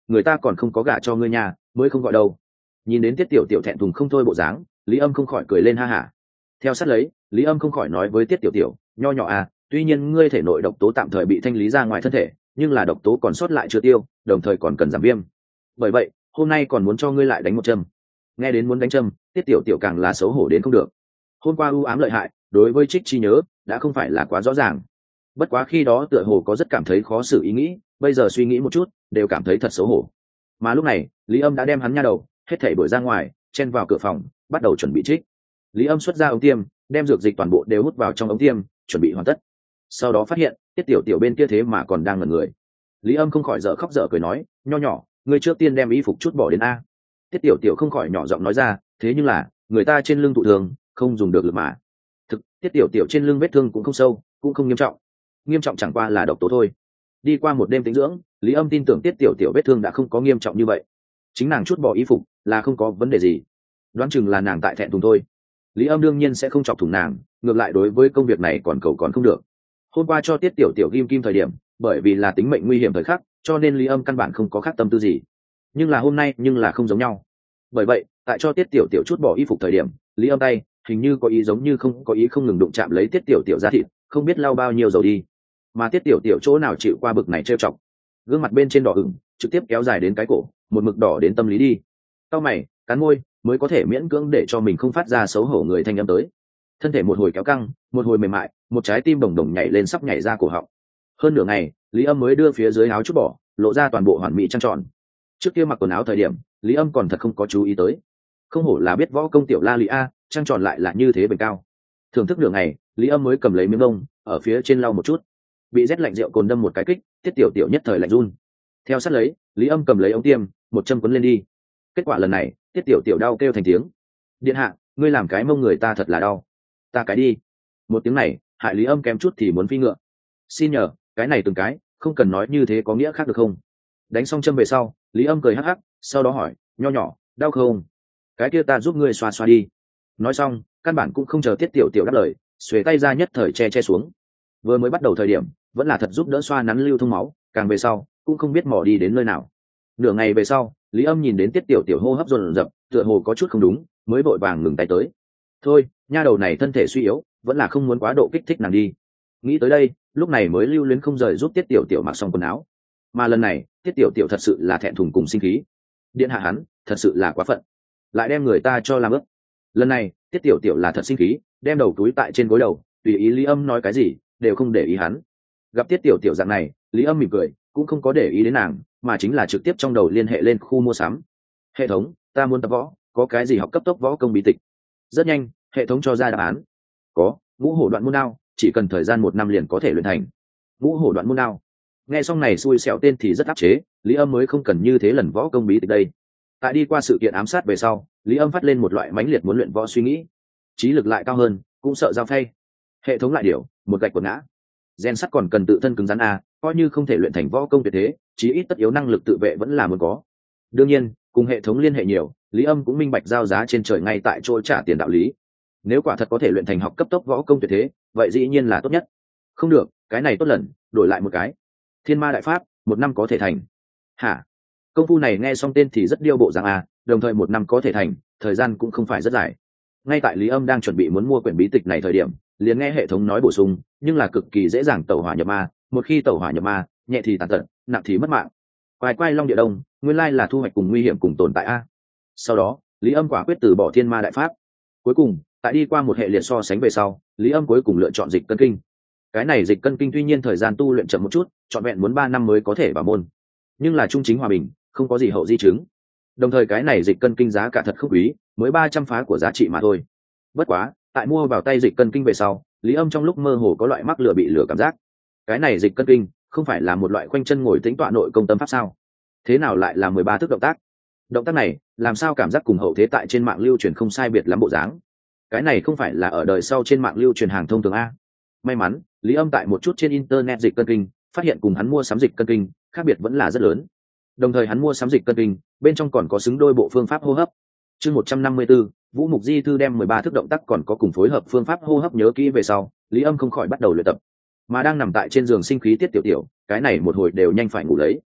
người ta còn không có gả cho ngươi nhà mới không gọi đâu. Nhìn đến tiết tiểu tiểu thẹn thùng không thôi bộ dáng, Lý Âm không khỏi cười lên ha hả. Theo sát lấy, Lý Âm không khỏi nói với tiết tiểu tiểu, nho nhỏ à, tuy nhiên ngươi thể nội độc tố tạm thời bị thanh lý ra ngoài thân thể, nhưng là độc tố còn sót lại chưa tiêu, đồng thời còn cần giảm viêm. Bởi vậy hôm nay còn muốn cho ngươi lại đánh một châm. Nghe đến muốn đánh châm, tiết tiểu tiểu càng là xấu hổ đến không được. Hôm qua u ám lợi hại, đối với trích chi nhớ đã không phải là quá rõ ràng. Bất quá khi đó tựa hồ có rất cảm thấy khó xử ý nghĩ, bây giờ suy nghĩ một chút đều cảm thấy thật xấu hổ. Mà lúc này Lý Âm đã đem hắn nha đầu hết thảy đuổi ra ngoài, chen vào cửa phòng bắt đầu chuẩn bị trích. Lý Âm xuất ra ống tiêm, đem dược dịch toàn bộ đều hút vào trong ống tiêm, chuẩn bị hoàn tất. Sau đó phát hiện tiết tiểu tiểu bên kia thế mà còn đang ngẩn người. Lý Âm không khỏi dở khóc dở cười nói, nho nhỏ, ngươi trước tiên đem y phục chút bỏ đến a. Tiết tiểu tiểu không khỏi nhỏ giọng nói ra, thế nhưng là người ta trên lưng thụ thường không dùng được lực mà. Thực tiết tiểu tiểu trên lưng vết thương cũng không sâu, cũng không nghiêm trọng, nghiêm trọng chẳng qua là độc tố thôi. Đi qua một đêm tĩnh dưỡng, Lý Âm tin tưởng tiết tiểu tiểu vết thương đã không có nghiêm trọng như vậy, chính nàng chút bỏ y phục là không có vấn đề gì, đoán chừng là nàng tại thẹn thùng thôi. Lý Âm đương nhiên sẽ không chọc thủng nàng, ngược lại đối với công việc này còn cầu còn không được. Hôm qua cho tiết tiểu tiểu ghim kim thời điểm, bởi vì là tính mệnh nguy hiểm thời khắc, cho nên Lý Âm căn bản không có khác tâm tư gì. Nhưng là hôm nay nhưng là không giống nhau. Bởi vậy tại cho tiết tiểu tiểu chút bỏ y phục thời điểm, Lý Âm tay hình như có ý giống như không có ý không ngừng đụng chạm lấy tiết tiểu tiểu ra thịt, không biết lau bao nhiêu dầu đi. Mà tiết tiểu tiểu chỗ nào chịu qua bực này trêu chọc, gương mặt bên trên đỏ ửng, trực tiếp kéo dài đến cái cổ, một mực đỏ đến tâm lý đi. Cau mày, cắn môi, mới có thể miễn cưỡng để cho mình không phát ra xấu hổ người thanh âm tới. Thân thể một hồi kéo căng, một hồi mềm mại, một trái tim bồng bồng nhảy lên sắp nhảy ra cổ họng. Hơn nửa ngày, Lý Âm mới đưa phía dưới áo chút bỏ, lộ ra toàn bộ hoàn mỹ trăng tròn. Trước kia mặc quần áo thời điểm, Lý Âm còn thật không có chú ý tới. Không hổ là biết võ công tiểu la lý a, trăng tròn lại là như thế bền cao. Thưởng thức nửa ngày, Lý Âm mới cầm lấy miếng bông, ở phía trên lau một chút. Bị rét lạnh rượu cồn đâm một cái kích, tiết tiểu tiểu nhất thời lạnh run. Theo sát lấy, Lý Âm cầm lấy ống tiêm, một châm quấn lên đi. Kết quả lần này, tiết tiểu tiểu đau kêu thành tiếng. Điện hạ, ngươi làm cái mông người ta thật là đau. Ta cái đi. Một tiếng này, hại Lý Âm kém chút thì muốn phi ngựa. Xin nhờ, cái này từng cái, không cần nói như thế có nghĩa khác được không? Đánh xong châm về sau, Lý Âm cười hắc hắc, sau đó hỏi, nho nhỏ, đau không? Cái kia ta giúp ngươi xoa xoa đi. Nói xong, căn bản cũng không chờ tiết tiểu tiểu đáp lời, xuề tay ra nhất thời che che xuống. Vừa mới bắt đầu thời điểm, vẫn là thật giúp đỡ xoa nắn lưu thông máu, càng về sau, cũng không biết mò đi đến nơi nào. Nửa ngày về sau, Lý Âm nhìn đến tiết tiểu tiểu hô hấp dồn dập, tựa hồ có chút không đúng, mới vội vàng ngừng tay tới. Thôi, nha đầu này thân thể suy yếu, vẫn là không muốn quá độ kích thích nàng đi. Nghĩ tới đây, lúc này mới lưu luyến không rời giúp tiết tiểu tiểu mặc xong quần áo. Mà lần này, tiết tiểu tiểu thật sự là thẹn thùng cùng sinh khí. Điện hạ hắn, thật sự là quá phận, lại đem người ta cho làm ướp. Lần này, tiết tiểu tiểu là thật sinh khí, đem đầu túi tại trên gối đầu, tùy ý Lý Âm nói cái gì, đều không để ý hắn. Gặp tiết tiểu tiểu dạng này, Lý Âm mỉm cười, cũng không có để ý đến nàng, mà chính là trực tiếp trong đầu liên hệ lên khu mua sắm. Hệ thống, ta muốn tập võ, có cái gì học cấp tốc võ công bí tịch? Rất nhanh, hệ thống cho ra đáp án. Có, ngũ hổ đoạn môn đao, chỉ cần thời gian một năm liền có thể luyện thành. Ngũ hổ đoạn môn đao. Nghe xong này xui xẻo tên thì rất áp chế, Lý Âm mới không cần như thế lần võ công bí tịch đây. Tại đi qua sự kiện ám sát về sau, Lý Âm phát lên một loại mãnh liệt muốn luyện võ suy nghĩ. Trí lực lại cao hơn, cũng sợ giao phay. Hệ thống lại điều, một gạch quật ngã. Gen sắt còn cần tự thân cứng rắn a, coi như không thể luyện thành võ công tuyệt thế, chí ít tất yếu năng lực tự vệ vẫn là muốn có. Đương nhiên, cùng hệ thống liên hệ nhiều, Lý Âm cũng minh bạch giao giá trên trời ngay tại chỗ trả tiền đạo lý. Nếu quả thật có thể luyện thành học cấp tốc võ công tuyệt thế, vậy dĩ nhiên là tốt nhất. Không được, cái này tốt lần, đổi lại một cái. Thiên ma đại pháp, một năm có thể thành. Hả? Công phu này nghe xong tên thì rất điêu bộ dạng a, đồng thời một năm có thể thành, thời gian cũng không phải rất dài. Ngay tại Lý Âm đang chuẩn bị muốn mua quyển bí tịch này thời điểm, liền nghe hệ thống nói bổ sung, nhưng là cực kỳ dễ dàng tẩu hỏa nhập ma, một khi tẩu hỏa nhập ma, nhẹ thì tàn tật, nặng thì mất mạng. Quái quái long địa đông, nguyên lai là thu hoạch cùng nguy hiểm cùng tồn tại a. Sau đó, Lý Âm quả quyết từ bỏ thiên ma đại pháp. Cuối cùng, tại đi qua một hệ liệt so sánh về sau, Lý Âm cuối cùng lựa chọn dịch cân kinh. Cái này dịch cân kinh tuy nhiên thời gian tu luyện chậm một chút, trọn vẹn muốn ba năm mới có thể vào môn, nhưng là trung chính hòa bình, không có gì hậu di chứng. Đồng thời cái này dịch cân kinh giá cả thật không quý, mới ba trăm phá của giá trị mà thôi. Bất quá, tại mua vào tay dịch cân kinh về sau, Lý Âm trong lúc mơ hồ có loại mắc lừa bị lừa cảm giác. Cái này dịch cân kinh không phải là một loại khoanh chân ngồi tính tọa nội công tâm pháp sao? Thế nào lại là mười ba thức động tác? Động tác này làm sao cảm giác cùng hậu thế tại trên mạng lưu truyền không sai biệt lắm bộ dáng? Cái này không phải là ở đời sau trên mạng lưu truyền hàng thông thường a? May mắn, Lý Âm tại một chút trên internet dịch cân kinh, phát hiện cùng hắn mua sắm dịch cân kinh khác biệt vẫn là rất lớn. Đồng thời hắn mua sắm dịch cân kinh, bên trong còn có xứng đôi bộ phương pháp hô hấp. Chương một trăm năm mươi tư, Vũ Mục Di thư đem mười ba thức động tác còn có cùng phối hợp phương pháp hô hấp nhớ kỹ về sau, Lý Âm không khỏi bắt đầu luyện tập. Mà đang nằm tại trên giường sinh khí tiết tiểu tiểu, cái này một hồi đều nhanh phải ngủ lấy.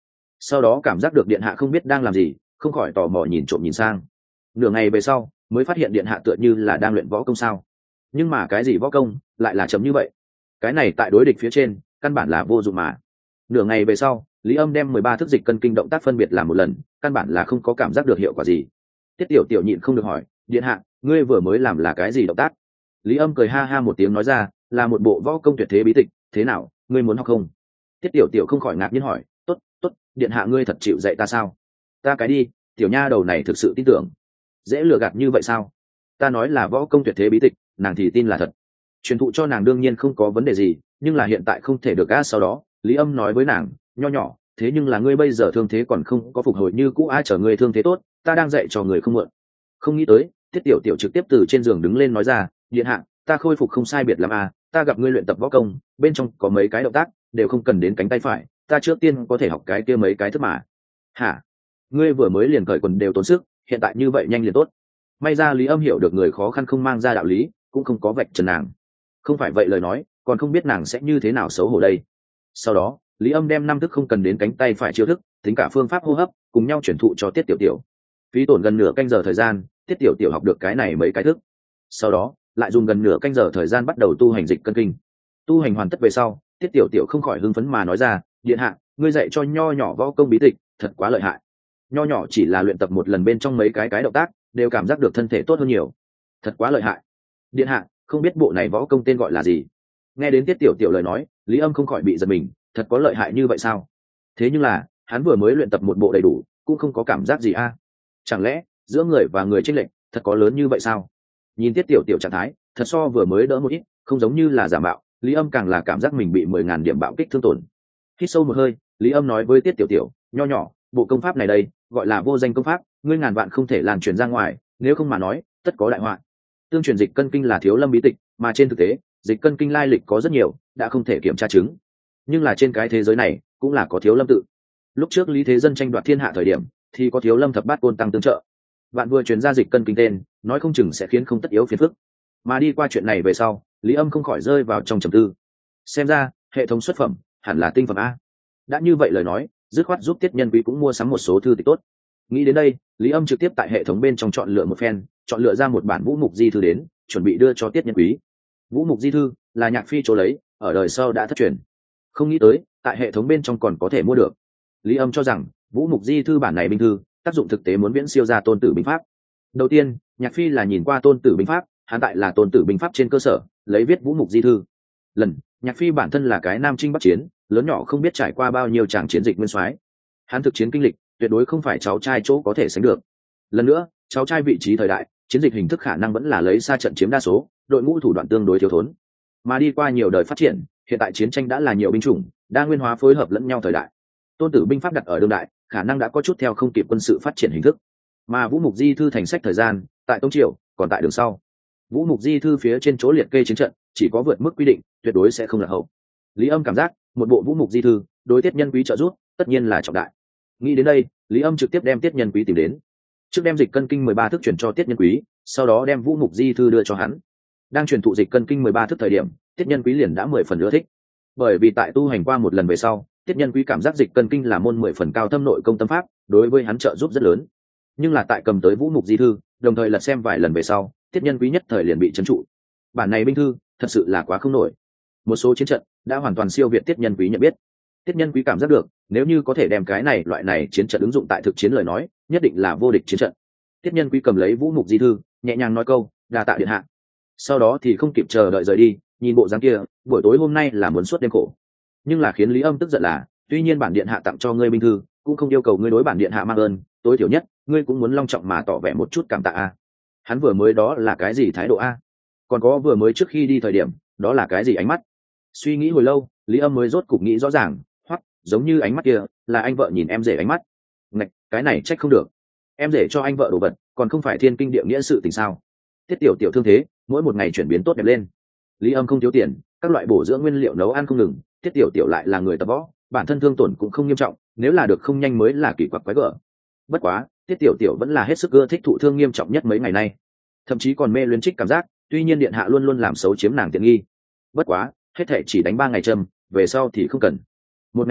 sau đó cảm giác được điện hạ không biết đang làm gì, không khỏi tò mò nhìn trộm nhìn sang. Nửa ngày về sau mới phát hiện điện hạ tựa như là đang luyện võ công sao, nhưng mà cái gì võ công lại là chấm như vậy, cái này tại đối địch phía trên căn bản là vô dụng mà. Nửa ngày về sau Lý Âm đem mười ba thức dịch cân kinh động tác phân biệt làm một lần, căn bản là không có cảm giác được hiệu quả gì. Tiết tiểu tiểu nhịn không được hỏi, điện hạ ngươi vừa mới làm là cái gì động tác? Lý Âm cười ha ha một tiếng nói ra, là một bộ võ công tuyệt thế bí tịch, thế nào ngươi muốn học không? Tiết tiểu tiểu không khỏi ngạc nhiên hỏi, tốt tốt, điện hạ ngươi thật chịu dạy ta sao? Ta cái đi, tiểu nha đầu này thực sự tin tưởng, dễ lừa gạt như vậy sao? Ta nói là võ công tuyệt thế bí tịch, nàng thì tin là thật. Truyền thụ cho nàng đương nhiên không có vấn đề gì, nhưng là hiện tại không thể được a. Sau đó Lý Âm nói với nàng, nho nhỏ, thế nhưng là ngươi bây giờ thương thế còn không có phục hồi như cũ, ai chờ ngươi thương thế tốt, ta đang dạy cho người không mượn. Không nghĩ tới Tiết tiểu tiểu trực tiếp từ trên giường đứng lên nói ra, điện hạ ta khôi phục không sai biệt lắm à, ta gặp ngươi luyện tập võ công bên trong có mấy cái động tác đều không cần đến cánh tay phải, ta trước tiên có thể học cái kia mấy cái thức mà. Hả? Ngươi vừa mới liền cởi quần đều tốn sức, hiện tại như vậy nhanh liền tốt. May ra Lý Âm hiểu được người khó khăn không mang ra đạo lý, cũng không có vạch trần nàng. Không phải vậy lời nói còn không biết nàng sẽ như thế nào xấu hổ đây. Sau đó Lý Âm đem năm thức không cần đến cánh tay phải chiêu thức, tính cả phương pháp hô hấp cùng nhau chuyển thụ cho Tiết tiểu tiểu. Phí tổn gần nửa canh giờ thời gian, Tiết tiểu tiểu học được cái này mấy cái thức. Sau đó lại dùng gần nửa canh giờ thời gian bắt đầu tu hành dịch cân kinh. Tu hành hoàn tất về sau, Tiết tiểu tiểu không khỏi hưng phấn mà nói ra, điện hạ ngươi dạy cho nho nhỏ võ công bí tịch thật quá lợi hại. Nho nhỏ chỉ là luyện tập một lần bên trong mấy cái cái động tác đều cảm giác được thân thể tốt hơn nhiều, thật quá lợi hại. Điện hạ không biết bộ này võ công tên gọi là gì? Nghe đến Tiết tiểu tiểu lời nói, Lý Âm không khỏi bị giật mình, thật có lợi hại như vậy sao? Thế nhưng là hắn vừa mới luyện tập một bộ đầy đủ cũng không có cảm giác gì a. Chẳng lẽ giữa người và người chênh lệch thật có lớn như vậy sao? Nhìn Tiết tiểu tiểu trạng thái thật so vừa mới đỡ một ít, không giống như là giả mạo. Lý Âm càng là cảm giác mình bị mười ngàn điểm bạo kích thương tổn. Hít sâu một hơi, Lý Âm nói với Tiết tiểu tiểu, nho nhỏ, bộ công pháp này đây gọi là vô danh công pháp, ngươi ngàn vạn không thể lan truyền ra ngoài, nếu không mà nói tất có đại họa. Tương truyền dịch cân kinh là thiếu lâm bí tịch, mà trên thực tế dịch cân kinh lai lịch có rất nhiều, đã không thể kiểm tra chứng, nhưng là trên cái thế giới này cũng là có thiếu lâm tự. Lúc trước Lý Thế Dân tranh đoạt thiên hạ thời điểm thì có thiếu lâm thập bát côn tăng tương trợ, bạn vừa truyền ra dịch cân kinh tên, nói không chừng sẽ khiến không tất yếu phiền phức. Mà đi qua chuyện này về sau, Lý Âm không khỏi rơi vào trong trầm tư. Xem ra hệ thống xuất phẩm hẳn là tinh phẩm a. Đã như vậy lời nói, dứt khoát giúp Tiết Nhân Quý cũng mua sắm một số thư tịch tốt. Nghĩ đến đây, Lý Âm trực tiếp tại hệ thống bên trong chọn lựa một phen, chọn lựa ra một bản Vũ Mục Di thư đến, chuẩn bị đưa cho Tiết Nhân Quý. Vũ Mục Di thư là Nhạc Phi chỗ lấy, ở đời sau đã thất truyền. Không nghĩ tới, tại hệ thống bên trong còn có thể mua được. Lý Âm cho rằng Vũ Mục Di thư bản này binh thư, tác dụng thực tế muốn viễn siêu ra Tôn Tử binh pháp. Đầu tiên, Nhạc Phi là nhìn qua Tôn Tử binh pháp, hắn tại là Tôn Tử binh pháp trên cơ sở, lấy viết Vũ Mục Di thư. Lần, Nhạc Phi bản thân là cái nam chinh bắc chiến, lớn nhỏ không biết trải qua bao nhiêu tràng chiến dịch nguyên soái. Hắn thực chiến kinh lịch, tuyệt đối không phải cháu trai chỗ có thể sánh được. Lần nữa, cháu trai vị trí thời đại, chiến dịch hình thức khả năng vẫn là lấy xa trận chiếm đa số, đội ngũ thủ đoạn tương đối thiếu thốn. Mà đi qua nhiều đời phát triển, hiện tại chiến tranh đã là nhiều binh chủng, đa nguyên hóa phối hợp lẫn nhau thời đại. Tôn Tử binh pháp đặt ở đương đại, khả năng đã có chút theo không kịp quân sự phát triển hình thức. Mà Vũ Mục Di thư thành sách thời gian, tại Tông Triều, còn tại đường sau. Vũ Mục Di thư phía trên chỗ liệt kê chiến trận, chỉ có vượt mức quy định, tuyệt đối sẽ không lạc hậu. Lý Âm cảm giác, một bộ Vũ Mục Di thư, đối Tiết Nhân Quý trợ giúp, tất nhiên là trọng đại. Nghĩ đến đây, Lý Âm trực tiếp đem Tiết Nhân Quý tìm đến. Trước đem dịch cân kinh mười ba thức chuyển cho Tiết Nhân Quý, sau đó đem Vũ Mục Di thư đưa cho hắn. Đang truyền thụ dịch cân kinh mười ba thức thời điểm, Tiết Nhân Quý liền đã mười phần ưa thích. Bởi vì tại tu hành qua một lần về sau, Tiết Nhân Quý cảm giác dịch cân kinh là môn mười phần cao thâm nội công tâm pháp, đối với hắn trợ giúp rất lớn. Nhưng là tại cầm tới Vũ Mục Di thư, đồng thời lật xem vài lần về sau, Tiết Nhân Quý nhất thời liền bị trấn trụ. Bản này binh thư, thật sự là quá không nổi. Một số chiến trận đã hoàn toàn siêu việt Tiết Nhân Quý nhận biết. Tiết Nhân Quý cảm giác được, nếu như có thể đem cái này loại này chiến trận ứng dụng tại thực chiến lời nói, nhất định là vô địch chiến trận. Tiết Nhân Quý cầm lấy Vũ Mục Di thư, nhẹ nhàng nói câu, đa tạ điện hạ. Sau đó thì không kịp chờ đợi rời đi, nhìn bộ dáng kia, buổi tối hôm nay là muốn suốt đêm khổ. Nhưng là khiến Lý Âm tức giận là, tuy nhiên bản điện hạ tặng cho ngươi binh thư, cũng không yêu cầu ngươi đối bản điện hạ mang ơn, tối thiểu nhất, ngươi cũng muốn long trọng mà tỏ vẻ một chút cảm tạ a. Hắn vừa mới đó là cái gì thái độ a? Còn có vừa mới trước khi đi thời điểm, đó là cái gì ánh mắt? Suy nghĩ hồi lâu, Lý Âm mới rốt cục nghĩ rõ ràng, hoặc giống như ánh mắt kia là anh vợ nhìn em rể ánh mắt. Ngạch, cái này trách không được. Em rể cho anh vợ đồ vật, còn không phải thiên kinh địa nghĩa sự tình sao? Tiết tiểu tiểu thương thế, mỗi một ngày chuyển biến tốt đẹp lên. Lý Âm không thiếu tiền, các loại bổ dưỡng nguyên liệu nấu ăn không ngừng, Tiết tiểu tiểu lại là người tập võ, bản thân thương tổn cũng không nghiêm trọng, nếu là được không nhanh mới là kỳ quặc quái gở. Bất quá, Tiết tiểu tiểu vẫn là hết sức ưa thích thụ thương nghiêm trọng nhất mấy ngày nay, thậm chí còn mê luyến trích cảm giác, tuy nhiên điện hạ luôn luôn làm xấu chiếm nàng tiện nghi. Bất quá, hết thể chỉ đánh ba ngày châm, về sau thì không cần. Một ngày này,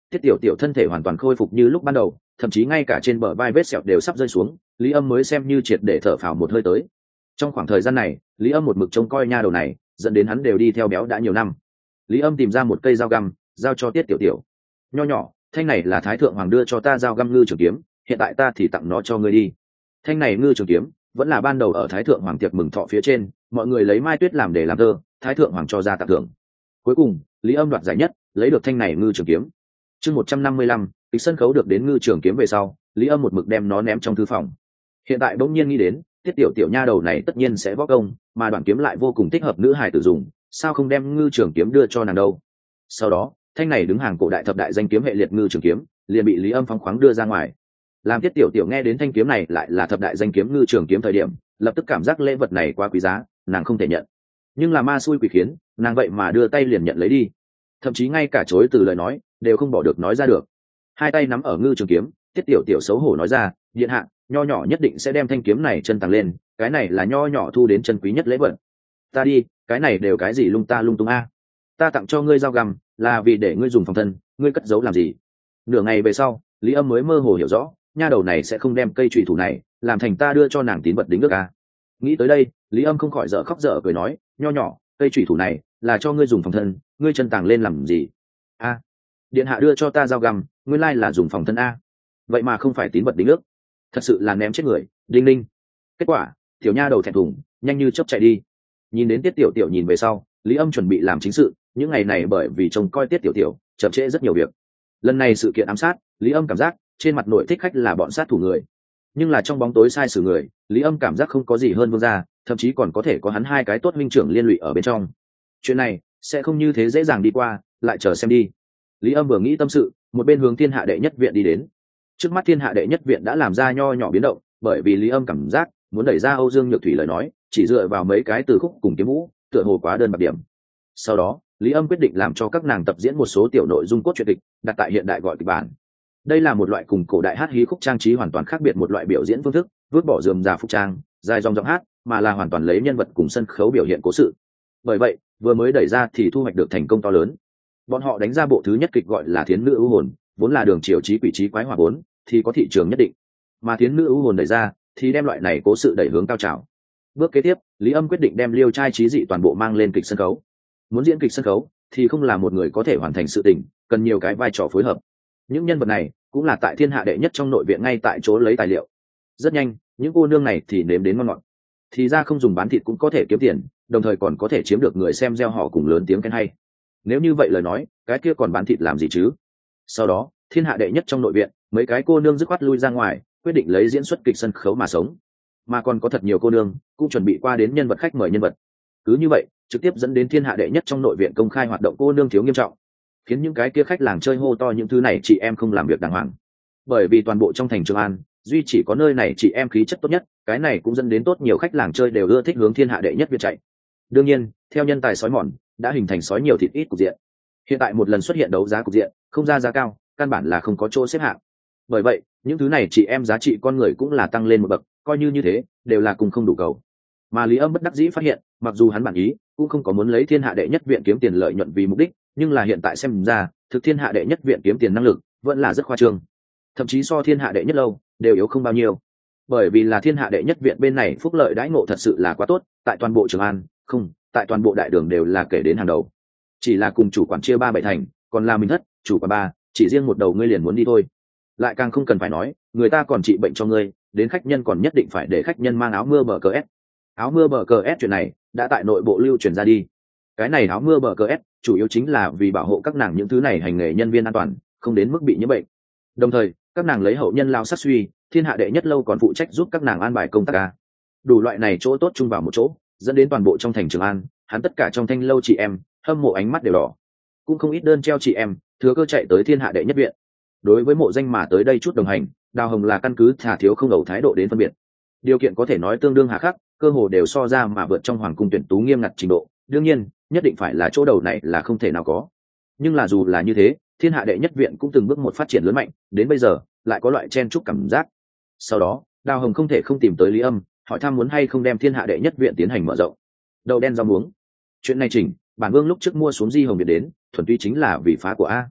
Tiết tiểu tiểu thân thể hoàn toàn khôi phục như lúc ban đầu, thậm chí ngay cả trên bờ vai vết sẹo đều sắp rơi xuống, Lý Âm mới xem như triệt để thở phào một hơi tới. Trong khoảng thời gian này, Lý Âm một mực trông coi nha đầu này, dẫn đến hắn đều đi theo béo đã nhiều năm. Lý Âm tìm ra một cây dao găm, giao cho Tiết tiểu tiểu. Nho nhỏ, thanh này là Thái thượng hoàng đưa cho ta dao găm ngư trường kiếm, hiện tại ta thì tặng nó cho ngươi đi. Thanh này ngư trường kiếm vẫn là ban đầu ở Thái thượng hoàng tiệc mừng thọ phía trên, mọi người lấy mai tuyết làm để làm thơ, Thái thượng hoàng cho ra tặng thưởng. Cuối cùng, Lý Âm đoạt giải nhất, lấy được thanh này ngư trường kiếm. Chương một trăm năm mươi lăm, kịch sân khấu được đến ngư trường kiếm về sau, Lý Âm một mực đem nó ném trong thư phòng. Hiện tại bỗng nhiên nghĩ đến, Tiết tiểu tiểu nha đầu này tất nhiên sẽ võ công, mà đoạn kiếm lại vô cùng thích hợp nữ hài tử dùng, sao không đem ngư trường kiếm đưa cho nàng đâu. Sau đó, thanh này đứng hàng cổ đại thập đại danh kiếm hệ liệt ngư trường kiếm, liền bị Lý Âm phóng khoáng đưa ra ngoài. Làm Tiết tiểu tiểu nghe đến thanh kiếm này lại là thập đại danh kiếm ngư trường kiếm thời điểm, lập tức cảm giác lễ vật này quá quý giá, nàng không thể nhận. Nhưng là ma xui quỷ khiến, nàng vậy mà đưa tay liền nhận lấy đi, thậm chí ngay cả chối từ lời nói đều không bỏ được nói ra được. Hai tay nắm ở ngư trường kiếm, Tiết tiểu tiểu xấu hổ nói ra, điện hạ, nho nhỏ nhất định sẽ đem thanh kiếm này chân tàng lên, cái này là nho nhỏ thu đến chân quý nhất lễ vật. Ta đi, cái này đều cái gì lung ta lung tung a? Ta tặng cho ngươi dao găm là vì để ngươi dùng phòng thân, ngươi cất giấu làm gì? Nửa ngày về sau, Lý Âm mới mơ hồ hiểu rõ, nha đầu này sẽ không đem cây chùy thủ này làm thành ta đưa cho nàng tín vật đính ước a. Nghĩ tới đây, Lý Âm không khỏi dở khóc dở cười nói, nho nhỏ, cây chùy thủ này là cho ngươi dùng phòng thân, ngươi chân tàng lên làm gì? A, điện hạ đưa cho ta dao găm, nguyên lai là dùng phòng thân a. Vậy mà không phải tín vật đính ước, thật sự là ném chết người. Đinh ninh. Kết quả, tiểu nha đầu thẹn thùng, nhanh như chớp chạy đi. Nhìn đến Tiết tiểu tiểu nhìn về sau, Lý Âm chuẩn bị làm chính sự, những ngày này bởi vì trông coi Tiết tiểu tiểu chậm trễ rất nhiều việc. Lần này sự kiện ám sát, Lý Âm cảm giác trên mặt nội thích khách là bọn sát thủ người, nhưng là trong bóng tối sai sử người, Lý Âm cảm giác không có gì hơn vương gia, thậm chí còn có thể có hắn hai cái tốt huynh trưởng liên lụy ở bên trong. Chuyện này sẽ không như thế dễ dàng đi qua, lại chờ xem đi. Lý Âm vừa nghĩ tâm sự, một bên hướng Thiên Hạ đệ nhất viện đi đến. Trước mắt Thiên Hạ đệ nhất viện đã làm ra nho nhỏ biến động, bởi vì Lý Âm cảm giác muốn đẩy ra Âu Dương Nhược Thủy lời nói, chỉ dựa vào mấy cái từ khúc cùng kiếm vũ, tựa hồ quá đơn bạc điểm. Sau đó, Lý Âm quyết định làm cho các nàng tập diễn một số tiểu nội dung cốt truyện kịch, đặt tại hiện đại gọi kịch bản. Đây là một loại cùng cổ đại hát hí khúc trang trí hoàn toàn khác biệt một loại biểu diễn phương thức, vứt bỏ rườm rà phục trang, dài dòng giọng hát, mà là hoàn toàn lấy nhân vật cùng sân khấu biểu hiện cố sự. Bởi vậy, vừa mới đẩy ra thì thu hoạch được thành công to lớn. Bọn họ đánh ra bộ thứ nhất kịch gọi là Thiến Nữ ưu hồn, vốn là đường triều trí quỷ trí quái hỏa vốn, thì có thị trường nhất định. Mà Thiến Nữ ưu hồn đẩy ra, thì đem loại này cố sự đẩy hướng cao trào. Bước kế tiếp, Lý Âm quyết định đem Liêu trai trí dị toàn bộ mang lên kịch sân khấu. Muốn diễn kịch sân khấu, thì không là một người có thể hoàn thành sự tình, cần nhiều cái vai trò phối hợp. Những nhân vật này cũng là tại Thiên Hạ đệ nhất trong nội viện ngay tại chỗ lấy tài liệu. Rất nhanh, những cô nương này thì nếm đến ngon ngọt. Thì ra không dùng bán thịt cũng có thể kiếm tiền, đồng thời còn có thể chiếm được người xem gieo họ cùng lớn tiếng khen hay. Nếu như vậy lời nói, cái kia còn bán thịt làm gì chứ? Sau đó, Thiên Hạ đệ nhất trong nội viện, mấy cái cô nương dứt khoát lui ra ngoài, quyết định lấy diễn xuất kịch sân khấu mà sống. Mà còn có thật nhiều cô nương cũng chuẩn bị qua đến nhân vật khách mời nhân vật. Cứ như vậy, trực tiếp dẫn đến Thiên Hạ đệ nhất trong nội viện công khai hoạt động cô nương thiếu nghiêm trọng, khiến những cái kia khách làng chơi hô to những thứ này chị em không làm việc đàng hoàng. Bởi vì toàn bộ trong thành Trường An, duy chỉ có nơi này chị em khí chất tốt nhất, cái này cũng dẫn đến tốt nhiều khách làng chơi đều ưa thích hướng Thiên Hạ đệ nhất viện chạy. Đương nhiên, theo nhân tài sói mòn, đã hình thành sói nhiều thịt ít cục diện. Hiện tại một lần xuất hiện đấu giá cục diện, không ra giá cao, căn bản là không có chỗ xếp hạng. Bởi vậy, những thứ này chị em giá trị con người cũng là tăng lên một bậc, coi như như thế, đều là cùng không đủ cầu. Mà Lý Âm bất đắc dĩ phát hiện, mặc dù hắn bản ý cũng không có muốn lấy Thiên Hạ đệ nhất viện kiếm tiền lợi nhuận vì mục đích, nhưng là hiện tại xem ra, thực Thiên Hạ đệ nhất viện kiếm tiền năng lực vẫn là rất khoa trương, thậm chí so Thiên Hạ đệ nhất lâu đều yếu không bao nhiêu. Bởi vì là Thiên Hạ đệ nhất viện bên này phúc lợi đãi ngộ thật sự là quá tốt, tại toàn bộ Trường An, không, tại toàn bộ đại đường đều là kể đến hàng đầu. Chỉ là cùng chủ quản chia ba bảy thành, còn là mình thất, chủ quản ba, chỉ riêng một đầu ngươi liền muốn đi thôi. Lại càng không cần phải nói, người ta còn trị bệnh cho ngươi, đến khách nhân còn nhất định phải để khách nhân mang áo mưa bờ cờ S. Áo mưa bờ cờ S chuyện này đã tại nội bộ lưu truyền ra đi. Cái này áo mưa bờ cờ S chủ yếu chính là vì bảo hộ các nàng những thứ này hành nghề nhân viên an toàn, không đến mức bị nhiễm bệnh. Đồng thời, các nàng lấy hậu nhân lao sát suy, Thiên Hạ đệ nhất lâu còn phụ trách giúp các nàng an bài công tác ca. Đủ loại này chỗ tốt chung vào một chỗ, dẫn đến toàn bộ trong thành Trường An, hắn tất cả trong thanh lâu chị em, hâm mộ ánh mắt đều đỏ. Cũng không ít đơn treo chị em, thừa cơ chạy tới Thiên Hạ đệ nhất viện. Đối với mộ danh mà tới đây chút đồng hành, Đào Hồng là căn cứ thả thiếu không đầu thái độ đến phân biệt. Điều kiện có thể nói tương đương hà khắc, cơ hồ đều so ra mà vượt trong hoàng cung tuyển tú nghiêm ngặt trình độ. Đương nhiên, nhất định phải là chỗ đầu này là không thể nào có. Nhưng là dù là như thế, Thiên Hạ đệ nhất viện cũng từng bước một phát triển lớn mạnh, đến bây giờ lại có loại chen chúc cảm giác. Sau đó, Đào Hồng không thể không tìm tới Lý Âm, hỏi thăm muốn hay không đem Thiên Hạ đệ nhất viện tiến hành mở rộng. Đậu đen rau muống. Chuyện này chỉnh, bản vương lúc trước mua xuống Di Hồng Viện đến, thuần túy chính là vì phá của a.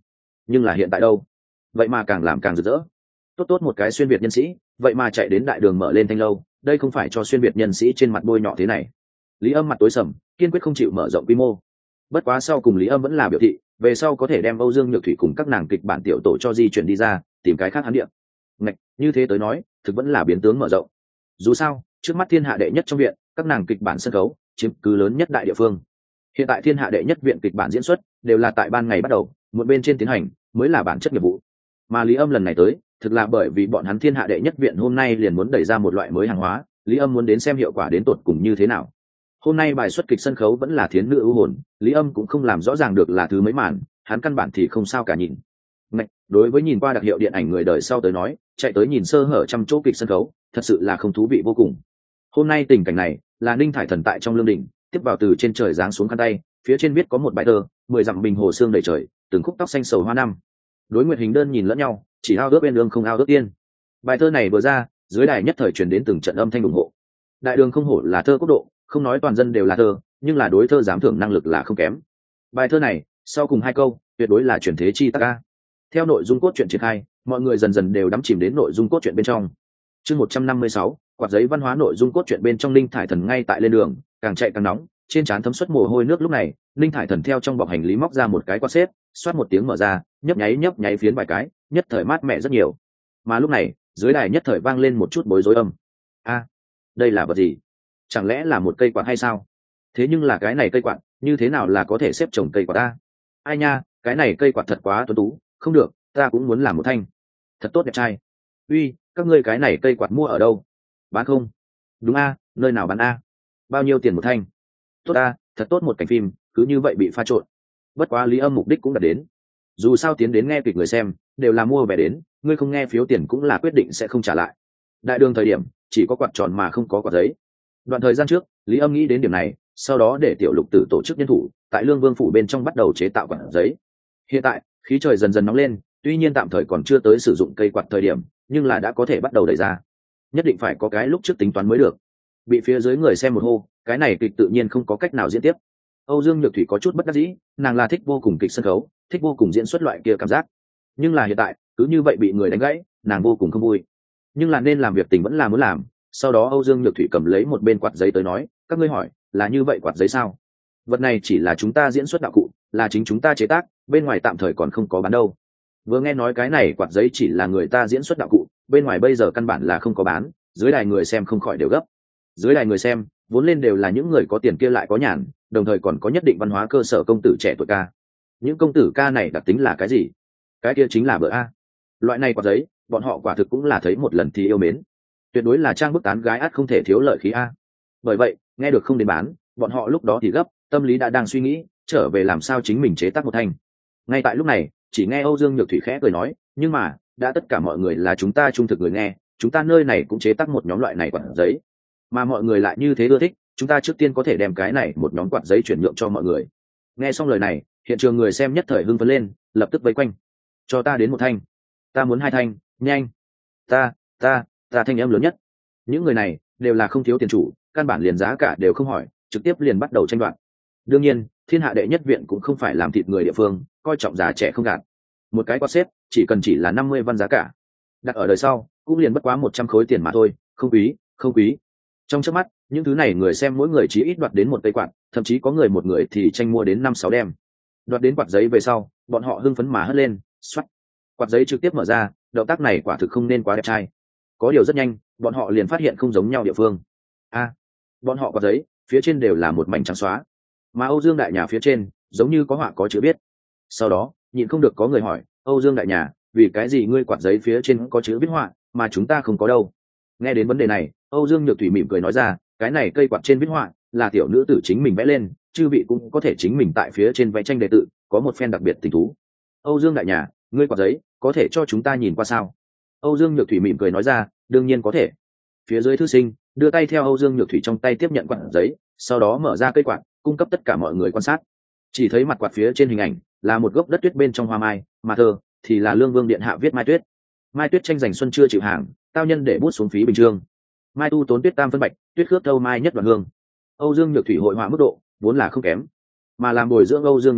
nhưng là hiện tại đâu, vậy mà càng làm càng rực rỡ. Tốt tốt một cái xuyên việt nhân sĩ, vậy mà chạy đến đại đường mở lên thanh lâu, đây không phải cho xuyên việt nhân sĩ trên mặt bôi nhọ thế này. Lý Âm mặt tối sầm, kiên quyết không chịu mở rộng quy mô. Bất quá sau cùng Lý Âm vẫn là biểu thị về sau có thể đem Âu Dương Nhược Thủy cùng các nàng kịch bản tiểu tổ cho di chuyển đi ra, tìm cái khác hắn địa. Ngạch, như thế tới nói thực vẫn là biến tướng mở rộng. Dù sao trước mắt thiên hạ đệ nhất trong viện, các nàng kịch bản sân khấu chiếm cứ lớn nhất đại địa phương. Hiện tại thiên hạ đệ nhất viện kịch bản diễn xuất đều là tại ban ngày bắt đầu, một bên trên tiến hành mới là bản chất nghiệp vụ. Mà Lý Âm lần này tới thực là bởi vì bọn hắn thiên hạ đệ nhất viện hôm nay liền muốn đẩy ra một loại mới hàng hóa, Lý Âm muốn đến xem hiệu quả đến tột cùng như thế nào. Hôm nay bài xuất kịch sân khấu vẫn là thiến nữ ưu hồn, Lý Âm cũng không làm rõ ràng được là thứ mấy màn, hắn căn bản thì không sao cả nhìn. Ngạch, đối với nhìn qua đặc hiệu điện ảnh người đời sau tới nói, chạy tới nhìn sơ hở trăm chỗ kịch sân khấu thật sự là không thú vị vô cùng. Hôm nay tình cảnh này là Ninh Thải Thần tại trong lương đình tiếp vào từ trên trời giáng xuống khăn tay, phía trên viết có một bài thơ mười dặm bình hồ sương đầy trời, từng khúc tóc xanh sầu hoa năm. Đối nguyệt hình đơn nhìn lẫn nhau, chỉ ao ước bên đường không ao ước tiên. Bài thơ này vừa ra, dưới đài nhất thời truyền đến từng trận âm thanh ủng hộ. Đại đường không hổ là thơ quốc độ, không nói toàn dân đều là thơ, nhưng là đối thơ giám thưởng năng lực là không kém. Bài thơ này sau cùng hai câu tuyệt đối là chuyển thế chi tác ca. Theo nội dung cốt truyện triển khai, mọi người dần dần đều đắm chìm đến nội dung cốt truyện bên trong. Chương một trăm năm mươi sáu, quạt giấy văn hóa nội dung cốt truyện bên trong. Linh Thải Thần ngay tại lên đường, càng chạy càng nóng, trên trán thấm suất mồ hôi nước. Lúc này Linh Thải Thần theo trong bọc hành lý móc ra một cái quạt xếp, xoát một tiếng mở ra, nhấp nháy nhấp nháy phiến vài cái, nhất thời mát mẻ rất nhiều. Mà lúc này dưới đài nhất thời vang lên một chút bối rối âm. A, đây là vật gì? Chẳng lẽ là một cây quạt hay sao? Thế nhưng là cái này cây quạt như thế nào là có thể xếp trồng cây quạt ta? Ai nha, cái này cây quạt thật quá tuấn tú, không được, ta cũng muốn làm một thanh, thật tốt đẹp trai. Uy, các ngươi cái này cây quạt mua ở đâu? Bán không? Đúng a, nơi nào bán a? Bao nhiêu tiền một thanh? Tốt a, thật tốt một cảnh phim, cứ như vậy bị pha trộn. Bất quá Lý Âm mục đích cũng đạt đến. Dù sao tiến đến nghe kịch người xem đều là mua vé đến, ngươi không nghe phiếu tiền cũng là quyết định sẽ không trả lại. Đại đường thời điểm chỉ có quạt tròn mà không có quạt giấy. Đoạn thời gian trước Lý Âm nghĩ đến điểm này, sau đó để Tiểu Lục Tử tổ chức nhân thủ tại Lương Vương phủ bên trong bắt đầu chế tạo quạt giấy. Hiện tại khí trời dần dần nóng lên, tuy nhiên tạm thời còn chưa tới sử dụng cây quạt thời điểm, nhưng là đã có thể bắt đầu đẩy ra. Nhất định phải có cái lúc trước tính toán mới được. Bị phía dưới người xem một hô, cái này kịch tự nhiên không có cách nào diễn tiếp. Âu Dương Nhược Thủy có chút bất đắc dĩ, nàng là thích vô cùng kịch sân khấu, thích vô cùng diễn xuất loại kia cảm giác. Nhưng là hiện tại cứ như vậy bị người đánh gãy, nàng vô cùng không vui. Nhưng là nên làm việc tình vẫn là muốn làm. Sau đó Âu Dương Nhược Thủy cầm lấy một bên quạt giấy tới nói, các ngươi hỏi là như vậy quạt giấy sao? Vật này chỉ là chúng ta diễn xuất đạo cụ, là chính chúng ta chế tác, bên ngoài tạm thời còn không có bán đâu. Vừa nghe nói cái này quạt giấy chỉ là người ta diễn xuất đạo cụ, bên ngoài bây giờ căn bản là không có bán, dưới đài người xem không khỏi đều gấp. Dưới đài người xem vốn lên đều là những người có tiền kia lại có nhàn, đồng thời còn có nhất định văn hóa cơ sở công tử trẻ tuổi ca. Những công tử ca này đặc tính là cái gì? Cái kia chính là bữa a. Loại này quạt giấy bọn họ quả thực cũng là thấy một lần thì yêu mến, tuyệt đối là trang bức tán gái át không thể thiếu lợi khí a. Bởi vậy nghe được không đến bán, bọn họ lúc đó thì gấp, tâm lý đã đang suy nghĩ trở về làm sao chính mình chế tác một thanh. Ngay tại lúc này chỉ nghe Âu Dương Nhược Thủy khẽ cười nói, nhưng mà đã tất cả mọi người là chúng ta trung thực người nghe, chúng ta nơi này cũng chế tác một nhóm loại này quạt giấy, mà mọi người lại như thế ưa thích, chúng ta trước tiên có thể đem cái này một nhóm quạt giấy chuyển nhượng cho mọi người. Nghe xong lời này, hiện trường người xem nhất thời hưng phấn lên, lập tức vây quanh. Cho ta đến một thanh, ta muốn hai thanh, nhanh, ta ta ta thanh em lớn nhất. Những người này đều là không thiếu tiền chủ, căn bản liền giá cả đều không hỏi, trực tiếp liền bắt đầu tranh đoạt. Đương nhiên thiên hạ đệ nhất viện cũng không phải làm thịt người địa phương, coi trọng già trẻ không gạt. Một cái quạt xếp chỉ cần chỉ là năm mươi văn giá cả, đặt ở đời sau cũng liền bất quá một trăm khối tiền mà thôi, không quý không quý. Trong chớp mắt những thứ này người xem mỗi người chỉ ít đoạt đến một cây quạt, thậm chí có người một người thì tranh mua đến năm sáu đem. Đoạt đến quạt giấy về sau, bọn họ hưng phấn mà hất lên, xoắt, quạt giấy trực tiếp mở ra. Động tác này quả thực không nên quá đẹp trai. Có điều rất nhanh bọn họ liền phát hiện không giống nhau địa phương. A, à, bọn họ quạt giấy phía trên đều là một mảnh trắng xóa, mà Âu Dương đại nhà phía trên giống như có họa có chữ viết. Sau đó nhịn không được có người hỏi, Âu Dương đại nhà, vì cái gì ngươi quạt giấy phía trên có chữ viết họa mà chúng ta không có đâu? Nghe đến vấn đề này, Âu Dương Nhược Thủy mỉm cười nói ra, cái này cây quạt trên viết họa là tiểu nữ tử chính mình vẽ lên, chư vị cũng có thể chính mình tại phía trên vẽ tranh đề tự, có một phen đặc biệt tình thú. Âu Dương đại nhà, ngươi quạt giấy có thể cho chúng ta nhìn qua sao? Âu Dương Nhược Thủy mỉm cười nói ra, đương nhiên có thể. Phía dưới thư sinh đưa tay theo Âu Dương Nhược Thủy trong tay tiếp nhận quạt giấy, sau đó mở ra cây quạt, cung cấp tất cả mọi người quan sát. Chỉ thấy mặt quạt phía trên hình ảnh là một gốc đất tuyết bên trong hoa mai, mà thơ thì là Lương Vương điện hạ viết Mai Tuyết. Mai Tuyết tranh giành xuân chưa chịu hàng, tao nhân để bút xuống phí bình chương. Mai tu tốn tuyết tam phân bạch, tuyết khướp thâu mai nhất đoạn hương. Âu Dương Nhược Thủy hội họa mức độ vốn là không kém, mà làm bồi dưỡng Âu Dương Nhược Thủy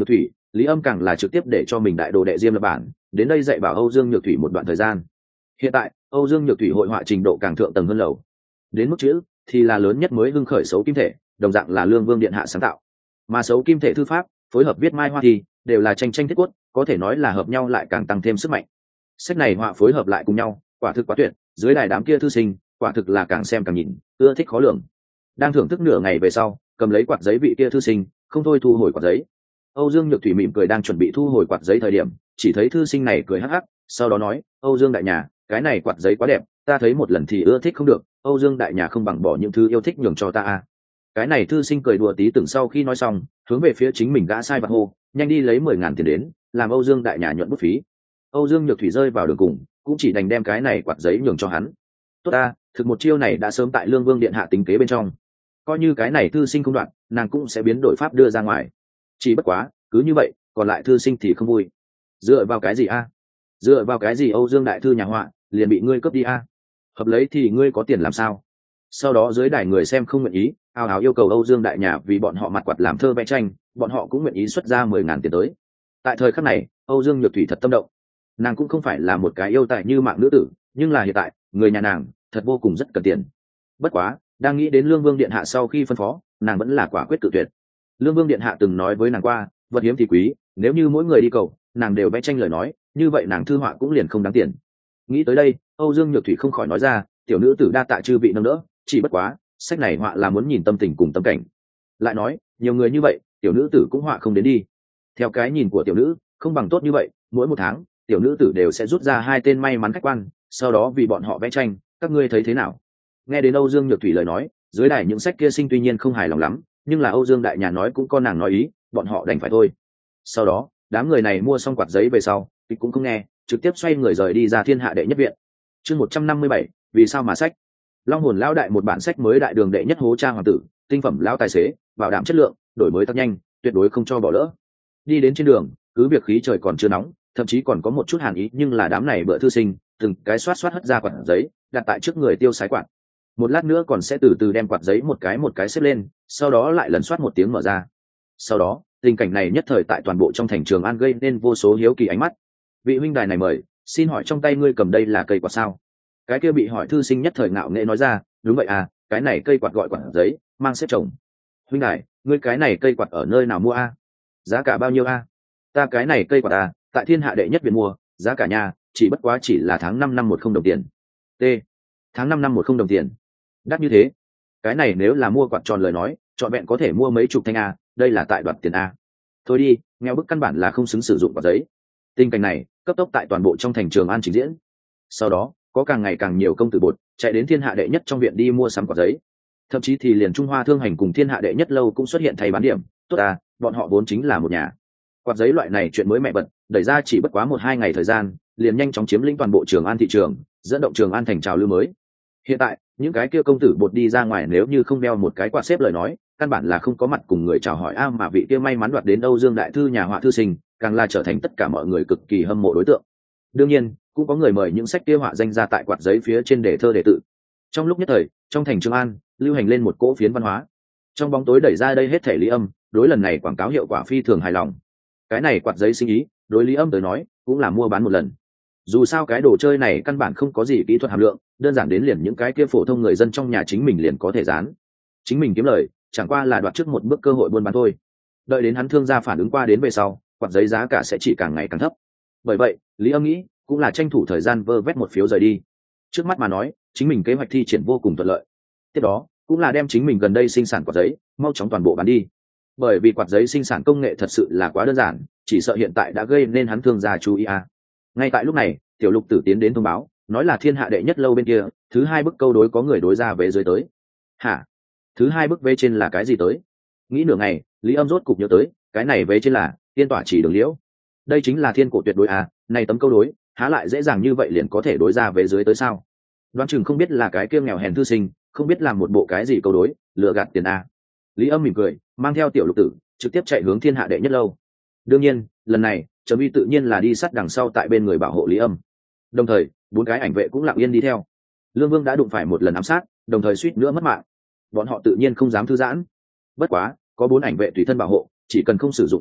Lý Âm càng là trực tiếp để cho mình đại đồ đệ Diêm lập bản đến đây dạy bảo Âu Dương Nhược Thủy một đoạn thời gian. Hiện tại Âu Dương Nhược Thủy hội họa trình độ càng thượng tầng hơn lầu, đến mức chữ thì là lớn nhất mới hưng khởi xấu kim thể, đồng dạng là Lương Vương điện hạ sáng tạo, mà xấu kim thể thư pháp phối hợp viết mai hoa thì đều là tranh tranh thiết quất, có thể nói là hợp nhau lại càng tăng thêm sức mạnh. Sách này họa phối hợp lại cùng nhau quả thực quá tuyệt, dưới đài đám kia thư sinh quả thực là càng xem càng nhìn ưa thích khó lường. Đang thưởng thức nửa ngày về sau, cầm lấy quạt giấy vị kia thư sinh không thôi thu hồi quạt giấy. Âu Dương Nhược Thủy mỉm cười đang chuẩn bị thu hồi quạt giấy thời điểm, chỉ thấy thư sinh này cười hắc hắc, sau đó nói: Âu Dương đại nhà, cái này quạt giấy quá đẹp, ta thấy một lần thì ưa thích không được, Âu Dương đại nhà không bằng bỏ những thứ yêu thích nhường cho ta à. Cái này thư sinh cười đùa tí tưởng sau khi nói xong, hướng về phía chính mình gã sai vặt hô: nhanh đi lấy mười ngàn tiền đến, làm Âu Dương đại nhà nhuận bút phí. Âu Dương Nhược Thủy rơi vào đường cùng, cũng chỉ đành đem cái này quạt giấy nhường cho hắn. Tốt ta, thực một chiêu này đã sớm tại Lương Vương điện hạ tính kế bên trong, coi như cái này thư sinh không đoạn, nàng cũng sẽ biến đổi pháp đưa ra ngoài. Chỉ bất quá, cứ như vậy, còn lại thư sinh thì không vui. Dựa vào cái gì a? Dựa vào cái gì Âu Dương đại thư nhà họa liền bị ngươi cướp đi a? Hợp lấy thì ngươi có tiền làm sao? Sau đó dưới đài người xem không nguyện ý, ào ào yêu cầu Âu Dương đại nhà vì bọn họ mặt quạt làm thơ vẽ tranh, bọn họ cũng nguyện ý xuất ra mười ngàn tiền tới. Tại thời khắc này, Âu Dương Nhược Thủy thật tâm động. Nàng cũng không phải là một cái yêu tài như mạng nữ tử, nhưng là hiện tại, người nhà nàng thật vô cùng rất cần tiền. Bất quá, đang nghĩ đến Lương Vương điện hạ sau khi phân phó, nàng vẫn là quả quyết cự tuyệt. Lương Vương điện hạ từng nói với nàng qua, vật hiếm thì quý, nếu như mỗi người đi cầu, nàng đều vẽ tranh lời nói, như vậy nàng thư họa cũng liền không đáng tiền. Nghĩ tới đây, Âu Dương Nhược Thủy không khỏi nói ra: tiểu nữ tử đa tạ chư vị nâng đỡ, chỉ bất quá, sách này họa là muốn nhìn tâm tình cùng tâm cảnh. Lại nói, nhiều người như vậy, tiểu nữ tử cũng họa không đến đi. Theo cái nhìn của tiểu nữ, không bằng tốt như vậy, mỗi một tháng, tiểu nữ tử đều sẽ rút ra hai tên may mắn khách quan, sau đó vì bọn họ vẽ tranh, các ngươi thấy thế nào? Nghe đến Âu Dương Nhược Thủy lời nói, dưới đài những sách kia sinh tuy nhiên không hài lòng lắm, nhưng là Âu Dương đại nhà nói cũng có nàng nói ý, bọn họ đành phải thôi. Sau đó, đám người này mua xong quạt giấy về sau, thì cũng không nghe, trực tiếp xoay người rời đi ra Thiên Hạ đệ nhất viện. Chương một trăm năm mươi bảy, vì sao mà sách? Long Hồn lão đại một bản sách mới đại đường đệ nhất hố tra hoàng tử, tinh phẩm lão tài xế, bảo đảm chất lượng, đổi mới tăng nhanh, tuyệt đối không cho bỏ lỡ. Đi đến trên đường, cứ việc khí trời còn chưa nóng, thậm chí còn có một chút hàn ý, nhưng là đám này bữa thư sinh, từng cái xoát xoát hất ra quạt giấy, đặt tại trước người tiêu sái quạt. Một lát nữa còn sẽ từ từ đem quạt giấy một cái một cái xếp lên, sau đó lại lần soát một tiếng mở ra. Sau đó, tình cảnh này nhất thời tại toàn bộ trong thành Trường An gây nên vô số hiếu kỳ ánh mắt. Vị huynh đài này mời, xin hỏi trong tay ngươi cầm đây là cây quạt sao? Cái kia bị hỏi thư sinh nhất thời ngạo nghễ nói ra: đúng vậy à, cái này cây quạt gọi quạt giấy, mang xếp trồng. Huynh đài, ngươi cái này cây quạt ở nơi nào mua a? Giá cả bao nhiêu a? Ta cái này cây quạt à, tại Thiên Hạ đệ nhất viện mua, giá cả nhà chỉ bất quá chỉ là tháng năm năm một không đồng tiền. T. Tháng năm năm một không đồng tiền. Đắt như thế. Cái này nếu là mua quạt tròn lời nói, trọn vẹn có thể mua mấy chục thanh a, đây là tại đoạt tiền a. Thôi đi, nghèo bức căn bản là không xứng sử dụng quạt giấy. Tình cảnh này cấp tốc tại toàn bộ trong thành Trường An trình diễn. Sau đó, có càng ngày càng nhiều công tử bột chạy đến Thiên Hạ đệ nhất trong viện đi mua sắm quạt giấy. Thậm chí thì liền Trung Hoa Thương Hành cùng Thiên Hạ đệ nhất lâu cũng xuất hiện thay bán điểm. Tốt à, bọn họ vốn chính là một nhà. Quạt giấy loại này chuyện mới mẹ bật, đẩy ra chỉ bất quá một hai ngày thời gian, liền nhanh chóng chiếm lĩnh toàn bộ Trường An thị trường, dẫn động Trường An thành trào lưu mới. Hiện tại, những cái kia công tử bột đi ra ngoài nếu như không đeo một cái quạt xếp lời nói, căn bản là không có mặt cùng người chào hỏi a, mà vị kia may mắn đoạt đến Âu Dương đại thư nhà họa thư sinh, càng là trở thành tất cả mọi người cực kỳ hâm mộ đối tượng. Đương nhiên, cũng có người mời những sách kia họa danh ra tại quạt giấy phía trên để thơ để tự. Trong lúc nhất thời, trong thành Trường An, lưu hành lên một cỗ phiến văn hóa. Trong bóng tối đẩy ra đây hết thể Lý Âm, đối lần này quảng cáo hiệu quả phi thường hài lòng. Cái này quạt giấy sinh ý, đối Lý Âm tới nói, cũng là mua bán một lần. Dù sao cái đồ chơi này căn bản không có gì kỹ thuật hàm lượng, đơn giản đến liền những cái kia phổ thông người dân trong nhà chính mình liền có thể dán. Chính mình kiếm lời, chẳng qua là đoạt trước một bước cơ hội buôn bán thôi. Đợi đến hắn thương gia phản ứng qua đến về sau, quạt giấy giá cả sẽ chỉ càng ngày càng thấp. Bởi vậy, Lý Âm nghĩ, cũng là tranh thủ thời gian vơ vét một phiếu rời đi. Trước mắt mà nói, chính mình kế hoạch thi triển vô cùng thuận lợi. Tiếp đó, cũng là đem chính mình gần đây sinh sản quạt giấy, mau chóng toàn bộ bán đi. Bởi vì quạt giấy sinh sản công nghệ thật sự là quá đơn giản, chỉ sợ hiện tại đã gây nên hắn thương gia chú ý a. Ngay tại lúc này, Tiểu Lục Tử tiến đến thông báo, nói là Thiên Hạ đệ nhất lâu bên kia, thứ hai bức câu đối có người đối ra về dưới tới. Hả? Thứ hai bức vế trên là cái gì tới? Nghĩ nửa ngày, Lý Âm rốt cục nhớ tới, cái này vế trên là tiên tỏa chỉ đường liễu. Đây chính là thiên cổ tuyệt đối à, này tấm câu đối, há lại dễ dàng như vậy liền có thể đối ra về dưới tới sao? Đoán chừng không biết là cái kia nghèo hèn thư sinh, không biết làm một bộ cái gì câu đối, lừa gạt tiền à. Lý Âm mỉm cười, mang theo Tiểu Lục Tử, trực tiếp chạy hướng Thiên Hạ đệ nhất lâu. Đương nhiên, lần này, Trầm Uy tự nhiên là đi sát đằng sau tại bên người bảo hộ Lý Âm. Đồng thời, bốn cái ảnh vệ cũng lặng yên đi theo. Lương Vương đã đụng phải một lần ám sát, đồng thời suýt nữa mất mạng. Bọn họ tự nhiên không dám thư giãn. Bất quá, có bốn ảnh vệ tùy thân bảo hộ, chỉ cần không sử dụng quân đội,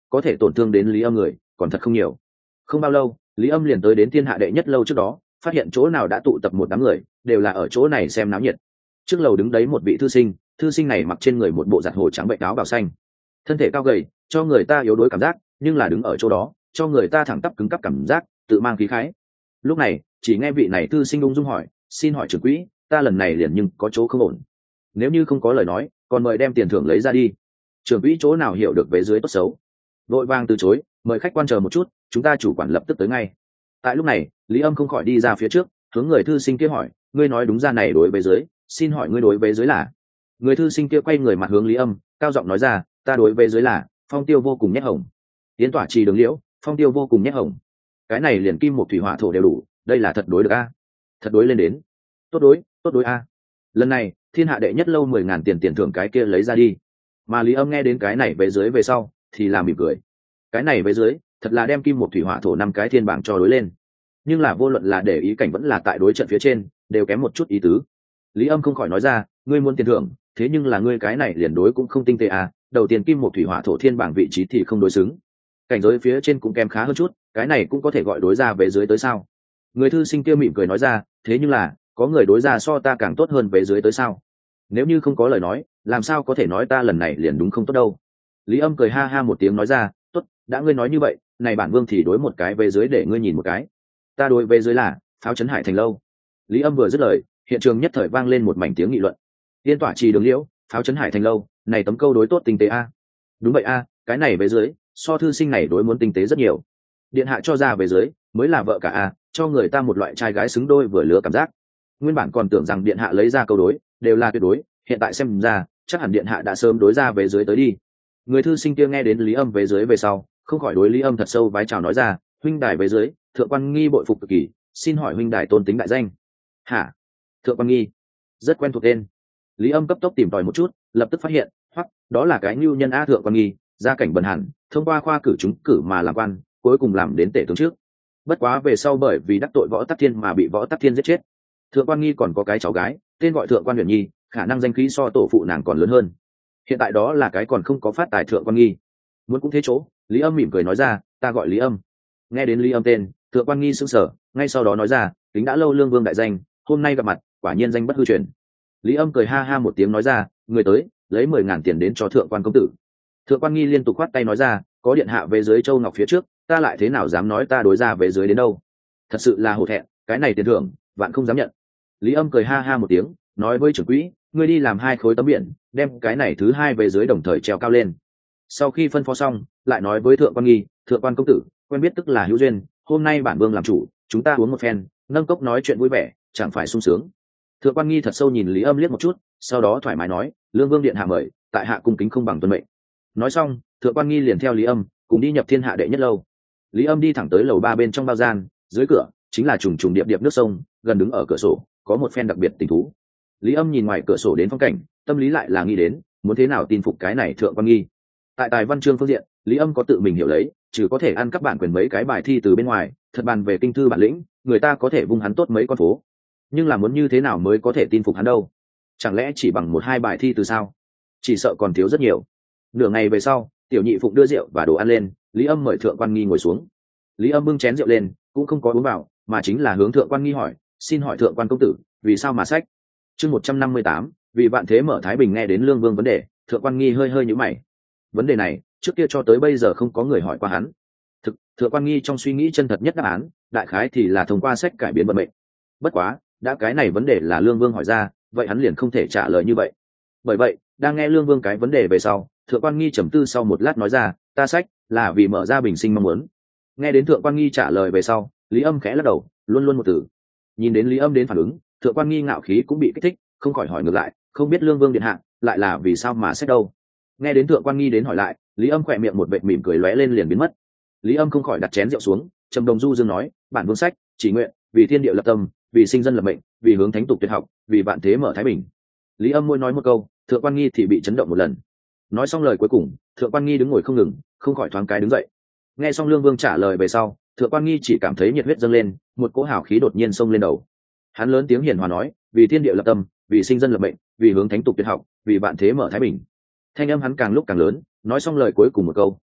có thể tổn thương đến Lý Âm người còn thật không nhiều. Không bao lâu, Lý Âm liền tới đến thiên hạ đệ nhất lâu trước đó, phát hiện chỗ nào đã tụ tập một đám người, đều là ở chỗ này xem náo nhiệt. Trước lầu đứng đấy một vị thư sinh, thư sinh này mặc trên người một bộ giặt hồ trắng bệnh áo bào xanh, thân thể cao gầy, cho người ta yếu đuối cảm giác, nhưng là đứng ở chỗ đó, cho người ta thẳng tắp cứng cắp cảm giác, tự mang khí khái. Lúc này, chỉ nghe vị này thư sinh ung dung hỏi, xin hỏi trưởng quỹ, ta lần này liền nhưng có chỗ không ổn, nếu như không có lời nói, còn mời đem tiền thưởng lấy ra đi. Trưởng quỹ chỗ nào hiểu được về dưới tốt xấu, vội vàng từ chối, mời khách quan chờ một chút, chúng ta chủ quản lập tức tới ngay. Tại lúc này, Lý Âm không khỏi đi ra phía trước, hướng người thư sinh kia hỏi, ngươi nói đúng ra này đối với dưới, xin hỏi ngươi đối với dưới là? Người thư sinh kia quay người mặt hướng Lý Âm, cao giọng nói ra, ta đối với dưới là phong tiêu vô cùng nhét hồng. Tiến tỏa trì đường liễu, phong tiêu vô cùng nhét hồng. Cái này liền kim một thủy hỏa thổ đều đủ, đây là thật đối được a? Thật đối lên đến. Tốt đối, tốt đối a. Lần này, thiên hạ đệ nhất lâu mười ngàn tiền tiền thưởng cái kia lấy ra đi. Mà Lý Âm nghe đến cái này về dưới về sau, thì làm mỉm cười. Cái này về dưới, thật là đem kim một thủy hỏa thổ năm cái thiên bảng cho đối lên. Nhưng là vô luận là để ý cảnh vẫn là tại đối trận phía trên, đều kém một chút ý tứ. Lý Âm không khỏi nói ra, ngươi muốn tiền thưởng, thế nhưng là ngươi cái này liền đối cũng không tinh tế à, đầu tiên kim một thủy hỏa thổ thiên bảng vị trí thì không đối xứng. Cảnh giới phía trên cũng kém khá hơn chút, cái này cũng có thể gọi đối ra về dưới tới sao? Người thư sinh kia mỉm cười nói ra, thế nhưng là, có người đối ra so ta càng tốt hơn về dưới tới sao? Nếu như không có lời nói, làm sao có thể nói ta lần này liền đúng không tốt đâu? Lý Âm cười ha ha một tiếng nói ra, tốt, đã ngươi nói như vậy, này bản vương thì đối một cái về dưới để ngươi nhìn một cái. Ta đối về dưới là pháo trấn hải thành lâu. Lý Âm vừa dứt lời, hiện trường nhất thời vang lên một mảnh tiếng nghị luận. Tiên tỏa trì đường liễu, pháo trấn hải thành lâu, này tấm câu đối tốt tinh tế a. Đúng vậy a, cái này về dưới, so thư sinh này đối muốn tinh tế rất nhiều. Điện hạ cho ra về dưới, mới là vợ cả a, cho người ta một loại trai gái xứng đôi vừa lứa cảm giác. Nguyên bản còn tưởng rằng điện hạ lấy ra câu đối, đều là tuyệt đối, hiện tại xem ra, chắc hẳn điện hạ đã sớm đối ra về dưới tới đi. Người thư sinh kia nghe đến Lý Âm về dưới về sau, không khỏi đối Lý Âm thật sâu vái chào nói ra, huynh đài về dưới, thượng quan nghi bội phục cực kỳ, xin hỏi huynh đài tôn tính đại danh. Hả? Thượng quan nghi? Rất quen thuộc tên. Lý Âm cấp tốc tìm tòi một chút, lập tức phát hiện, hoặc đó là cái nhu nhân a thượng quan nghi, gia cảnh bần hẳn, thông qua khoa cử trúng cử mà làm quan, cuối cùng làm đến tể tướng trước. Bất quá về sau bởi vì đắc tội Võ Tắc Thiên mà bị Võ Tắc Thiên giết chết. Thượng quan nghi còn có cái cháu gái, tên gọi Thượng quan Huyền Nhi, khả năng danh khí so tổ phụ nàng còn lớn hơn. Hiện tại đó là cái còn không có phát tài Thượng quan nghi. Muốn cũng thế chỗ, Lý Âm mỉm cười nói ra, ta gọi Lý Âm. Nghe đến Lý Âm tên, Thượng quan nghi sững sờ, ngay sau đó nói ra, tính đã lâu lương vương đại danh, hôm nay gặp mặt, quả nhiên danh bất hư truyền. Lý Âm cười ha ha một tiếng nói ra, người tới, lấy mười ngàn tiền đến cho thượng quan công tử. Thượng quan nghi liên tục khoát tay nói ra, có điện hạ về dưới châu ngọc phía trước, ta lại thế nào dám nói ta đối ra về dưới đến đâu? Thật sự là hổ thẹn, cái này tiền thưởng, vạn không dám nhận. Lý Âm cười ha ha một tiếng, nói với trưởng quỹ, ngươi đi làm hai khối tấm biển, đem cái này thứ hai về dưới đồng thời treo cao lên. Sau khi phân phó xong, lại nói với thượng quan nghi, thượng quan công tử, quen biết tức là hữu duyên, hôm nay bản vương làm chủ, chúng ta uống một phen, nâng cốc nói chuyện vui vẻ, chẳng phải sung sướng. Thượng quan nghi thật sâu nhìn Lý Âm liếc một chút, sau đó thoải mái nói, lương vương điện hạ mời, tại hạ cung kính không bằng tuân mệnh. Nói xong, thượng quan nghi liền theo Lý Âm cùng đi nhập thiên hạ đệ nhất lâu. Lý Âm đi thẳng tới lầu ba bên trong bao gian, dưới cửa chính là trùng trùng điệp điệp nước sông, gần đứng ở cửa sổ, có một phen đặc biệt tình thú. Lý Âm nhìn ngoài cửa sổ đến phong cảnh, tâm lý lại là nghĩ đến, muốn thế nào tin phục cái này thượng quan nghi. Tại tài văn chương phương diện, Lý Âm có tự mình hiểu lấy, trừ có thể ăn các bản quyền mấy cái bài thi từ bên ngoài, thật bàn về kinh thư bản lĩnh, người ta có thể vung hắn tốt mấy con phố. Nhưng là muốn như thế nào mới có thể tin phục hắn đâu? Chẳng lẽ chỉ bằng một hai bài thi từ sao? Chỉ sợ còn thiếu rất nhiều. Nửa ngày về sau, tiểu nhị phụng đưa rượu và đồ ăn lên, Lý Âm mời thượng quan nghi ngồi xuống. Lý Âm bưng chén rượu lên, cũng không có uống vào, mà chính là hướng thượng quan nghi hỏi, xin hỏi thượng quan công tử, vì sao mà sách? Chương một trăm năm mươi tám, vì vạn thế mở thái bình. Nghe đến lương vương vấn đề, thượng quan nghi hơi hơi nhíu mày. Vấn đề này, trước kia cho tới bây giờ không có người hỏi qua hắn. Thực, thượng quan nghi trong suy nghĩ chân thật nhất đáp án, đại khái thì là thông qua sách cải biến vận mệnh. Bất quá, đã cái này vấn đề là lương vương hỏi ra, vậy hắn liền không thể trả lời như vậy. Bởi vậy, đang nghe lương vương cái vấn đề về sau, thượng quan nghi trầm tư sau một lát nói ra, ta sách là vì mở ra bình sinh mong muốn. Nghe đến thượng quan nghi trả lời về sau, Lý Âm khẽ lắc đầu, luôn luôn một từ. Nhìn đến Lý Âm đến phản ứng, thượng quan nghi ngạo khí cũng bị kích thích, không khỏi hỏi ngược lại, không biết lương vương điện hạ lại là vì sao mà sách đâu? Nghe đến thượng quan nghi đến hỏi lại, Lý Âm khỏe miệng một vệt mỉm cười lóe lên liền biến mất. Lý Âm không khỏi đặt chén rượu xuống, trầm đồng du dương nói, bản vương sách chỉ nguyện vì thiên địa lập tâm, vì sinh dân lập mệnh, vì hướng thánh tục tuyệt học, vì vạn thế mở thái bình. Lý Âm môi nói một câu, thượng quan nghi thì bị chấn động một lần. Nói xong lời cuối cùng, thượng quan nghi đứng ngồi không ngừng, không khỏi thoáng cái đứng dậy. Nghe xong lương vương trả lời về sau, thượng quan nghi chỉ cảm thấy nhiệt huyết dâng lên, một cỗ hào khí đột nhiên xông lên đầu. Hắn lớn tiếng hiền hòa nói, vì thiên địa lập tâm, vì sinh dân lập mệnh, vì hướng thánh tục tuyệt học, vì vạn thế mở thái bình. Thanh âm hắn càng lúc càng lớn, nói xong lời cuối cùng một câu,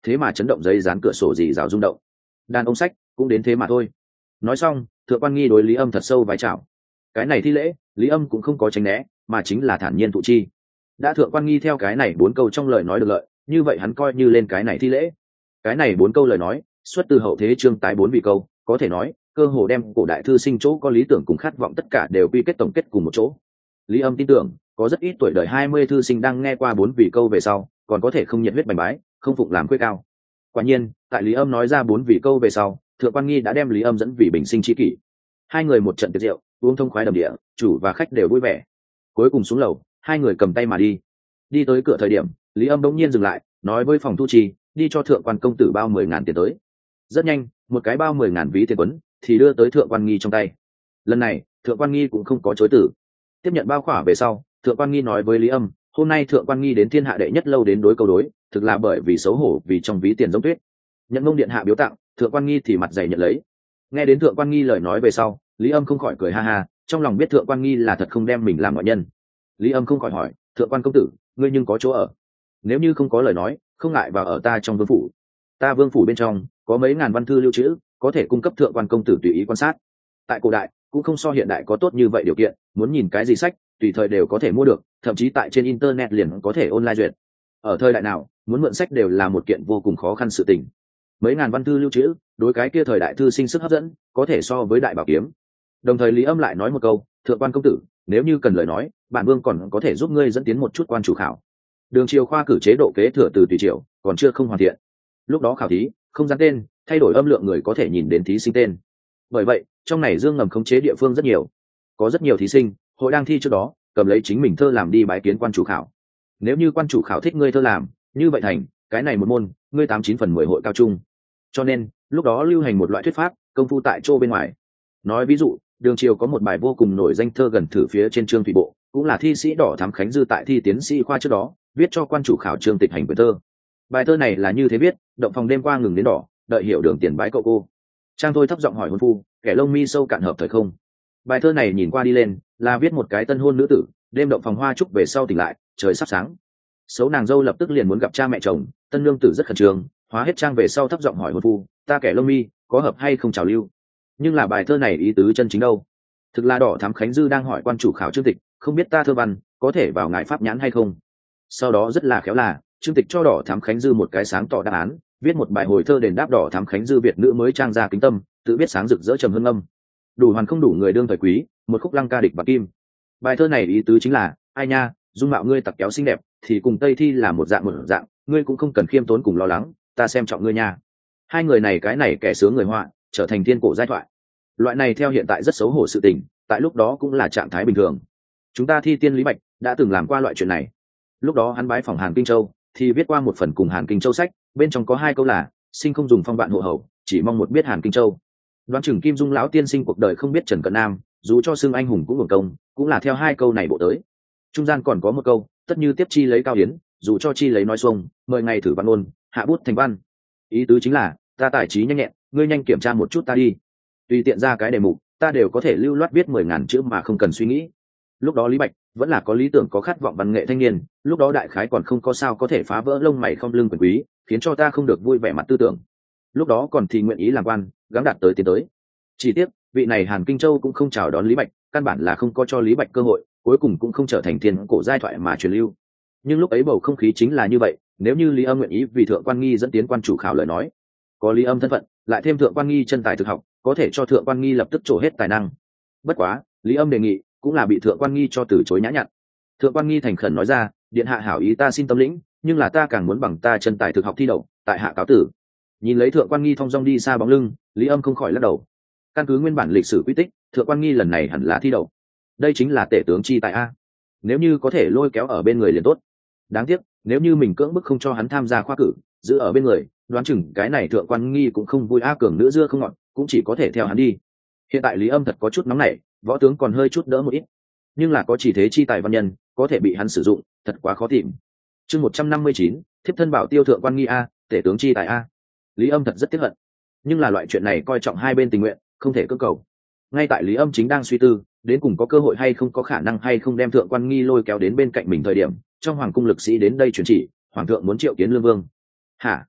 thế mà chấn động giấy dán cửa sổ gì rào rung động. Đàn ông sách cũng đến thế mà thôi. Nói xong, thượng quan nghi đối Lý Âm thật sâu vái chào. Cái này thi lễ, Lý Âm cũng không có tránh né, mà chính là thản nhiên thụ chi. Đã thượng quan nghi theo cái này bốn câu trong lời nói được lợi, như vậy hắn coi như lên cái này thi lễ. Cái này bốn câu lời nói xuất từ hậu thế chương tái bốn vị câu, có thể nói cơ hồ đem cổ đại thư sinh chỗ có lý tưởng cùng khát vọng tất cả đều quy kết tổng kết cùng một chỗ. Lý Âm tin tưởng có rất ít tuổi đời hai mươi thư sinh đang nghe qua bốn vị câu về sau còn có thể không nhiệt huyết bành bái, không phụng làm quê cao. Quả nhiên, tại Lý Âm nói ra bốn vị câu về sau, thượng quan nghi đã đem Lý Âm dẫn vì bình sinh tri kỷ. Hai người một trận tiệc rượu, uống thông khoái đầm địa, chủ và khách đều vui vẻ. Cuối cùng xuống lầu, hai người cầm tay mà đi. Đi tới cửa thời điểm, Lý Âm đống nhiên dừng lại, nói với phòng thu chi, đi cho thượng quan công tử bao mười ngàn tiền tới. Rất nhanh, một cái bao mười ngàn ví tiền quấn thì đưa tới thượng quan nghi trong tay. Lần này, thượng quan nghi cũng không có chối từ. Tiếp nhận bao khỏa về sau, thượng quan nghi nói với Lý Âm, hôm nay thượng quan nghi đến thiên hạ đệ nhất lâu đến đối câu đối, thực là bởi vì xấu hổ vì trong ví tiền giống tuyết. Nhận mông điện hạ biếu tặng, thượng quan nghi thì mặt dày nhận lấy. Nghe đến thượng quan nghi lời nói về sau, Lý Âm không khỏi cười ha ha, trong lòng biết thượng quan nghi là thật không đem mình làm ngoại nhân. Lý Âm không khỏi hỏi, thượng quan công tử, ngươi nhưng có chỗ ở? Nếu như không có lời nói, không ngại vào ở ta trong vương phủ. Ta vương phủ bên trong có mấy ngàn văn thư lưu trữ, có thể cung cấp thượng quan công tử tùy ý quan sát. Tại cổ đại cũng không so hiện đại có tốt như vậy điều kiện, muốn nhìn cái gì sách tùy thời đều có thể mua được, thậm chí tại trên internet liền có thể online duyệt. Ở thời đại nào muốn mượn sách đều là một kiện vô cùng khó khăn sự tình. Mấy ngàn văn thư lưu trữ đối cái kia thời đại thư sinh sức hấp dẫn có thể so với đại bảo kiếm. Đồng thời Lý Âm lại nói một câu, thượng quan công tử, nếu như cần lời nói, bản vương còn có thể giúp ngươi dẫn tiến một chút quan chủ khảo. Đường triều khoa cử chế độ kế thừa từ tùy triều còn chưa không hoàn thiện, lúc đó khảo thí không dán tên, thay đổi âm lượng người có thể nhìn đến thí sinh tên. Bởi vậy trong này dương ngầm khống chế địa phương rất nhiều, có rất nhiều thí sinh hội đang thi trước đó cầm lấy chính mình thơ làm đi bái kiến quan chủ khảo. Nếu như quan chủ khảo thích ngươi thơ làm, như vậy thành cái này một môn ngươi tám chín phần mười hội cao trung. Cho nên lúc đó lưu hành một loại thuyết pháp, công phu tại chỗ bên ngoài. Nói ví dụ, đường triều có một bài vô cùng nổi danh thơ gần thử phía trên chương thủy bộ, cũng là thi sĩ Đỏ Thám Khánh Dư tại thi tiến sĩ khoa trước đó viết cho quan chủ khảo Trương Tịch Hành quyển thơ. Bài thơ này là như thế viết: động phòng đêm qua ngừng đến đỏ, đợi hiểu đường tiền bái cậu cô. Trang thôi thấp giọng hỏi hôn phu, kẻ lông mi sâu cạn hợp thời không. Bài thơ này nhìn qua đi lên là viết một cái tân hôn nữ tử đêm động phòng hoa trúc về sau tỉnh lại, trời sắp sáng, xấu nàng dâu lập tức liền muốn gặp cha mẹ chồng, tân nương tử rất khẩn trương, hóa hết trang về sau thấp giọng hỏi hôn phu, ta kẻ lông mi có hợp hay không trào lưu. Nhưng là bài thơ này ý tứ chân chính đâu? Thực là Đỏ Thám Khánh Dư đang hỏi quan chủ khảo Trương Tịch, không biết ta thơ văn có thể vào ngại pháp nhãn hay không. Sau đó rất là khéo là Trương Tịch cho Đỏ Thám Khánh Dư một cái sáng tỏ đáp án, viết một bài hồi thơ đền đáp Đỏ Thám Khánh Dư Việt nữ mới trang ra kính tâm, tự biết sáng rực rỡ trầm hương âm, đủ hoàn không đủ người đương thời quý, một khúc lăng ca địch bạc kim. Bài thơ này ý tứ chính là, ai nha, dung mạo ngươi tặc kéo xinh đẹp thì cùng Tây Thi là một dạng một dạng, ngươi cũng không cần khiêm tốn cùng lo lắng, ta xem trọng ngươi nha. Hai người này cái này kẻ sướng người họa, trở thành thiên cổ giai thoại. Loại này theo hiện tại rất xấu hổ sự tình, tại lúc đó cũng là trạng thái bình thường. Chúng ta thi tiên Lý Bạch đã từng làm qua loại chuyện này. Lúc đó hắn bái phỏng Hàn Kinh Châu thì viết qua một phần cùng Hàn Kinh Châu sách, bên trong có hai câu là sinh không dùng phong bạn hộ hậu, chỉ mong một biết Hàn Kinh Châu. Đoán chừng Kim Dung lão tiên sinh cuộc đời không biết Trần Cận Nam, dù cho xưng anh hùng cũng hưởng công, cũng là theo hai câu này bộ tới. Trung gian còn có một câu, tất như tiếp chi lấy cao hiến, dù cho chi lấy nói xuông, mời ngày thử văn ôn, hạ bút thành văn. Ý tứ chính là, ta tài trí nhanh nhẹn, ngươi nhanh kiểm tra một chút ta đi. Tùy tiện ra cái đề mục, ta đều có thể lưu loát viết mười ngàn chữ mà không cần suy nghĩ. Lúc đó Lý Bạch vẫn là có lý tưởng có khát vọng văn nghệ thanh niên, lúc đó đại khái còn không có sao có thể phá vỡ lông mày không lưng quyền quý, khiến cho ta không được vui vẻ mặt tư tưởng. Lúc đó còn thì nguyện ý làm quan, gắng đạt tới tiến tới. Chỉ tiếc, vị này Hàn Kinh Châu cũng không chào đón Lý Bạch, căn bản là không có cho Lý Bạch cơ hội, cuối cùng cũng không trở thành thiên cổ giai thoại mà truyền lưu. Nhưng lúc ấy bầu không khí chính là như vậy, nếu như Lý Âm nguyện ý vì thượng quan nghi dẫn tiến quan chủ khảo lời nói, có Lý Âm thân phận, lại thêm thượng quan nghi chân tài thực học, có thể cho thượng quan nghi lập tức trổ hết tài năng. Bất quá, Lý Âm đề nghị cũng là bị thượng quan nghi cho từ chối nhã nhặn. Thượng quan nghi thành khẩn nói ra, điện hạ hảo ý ta xin tâm lĩnh, nhưng là ta càng muốn bằng ta chân tài thực học thi đậu, tại hạ cáo tử. Nhìn lấy thượng quan nghi thong dong đi xa bóng lưng, Lý Âm không khỏi lắc đầu. Căn cứ nguyên bản lịch sử quy tích, thượng quan nghi lần này hẳn là thi đậu. Đây chính là tể tướng chi tại a. Nếu như có thể lôi kéo ở bên người liền tốt. Đáng tiếc, nếu như mình cưỡng bức không cho hắn tham gia khoa cử, giữ ở bên người, đoán chừng cái này thượng quan nghi cũng không vui, a cường nữ dưa không ngọt, cũng chỉ có thể theo hắn đi. Hiện tại Lý Âm thật có chút nóng nảy, võ tướng còn hơi chút đỡ một ít, nhưng là có chỉ thế chi tài văn nhân có thể bị hắn sử dụng, thật quá khó tìm. Chương một trăm năm mươi chín, thiếp thân bảo tiêu thượng quan nghi a, tể tướng chi tài a. Lý Âm thật rất tiếc hận, nhưng là loại chuyện này coi trọng hai bên tình nguyện, không thể cưỡng cầu. Ngay tại Lý Âm chính đang suy tư đến cùng có cơ hội hay không, có khả năng hay không đem thượng quan nghi lôi kéo đến bên cạnh mình thời điểm, trong hoàng cung lực sĩ đến đây truyền chỉ, hoàng thượng muốn triệu kiến Lương Vương. Hả?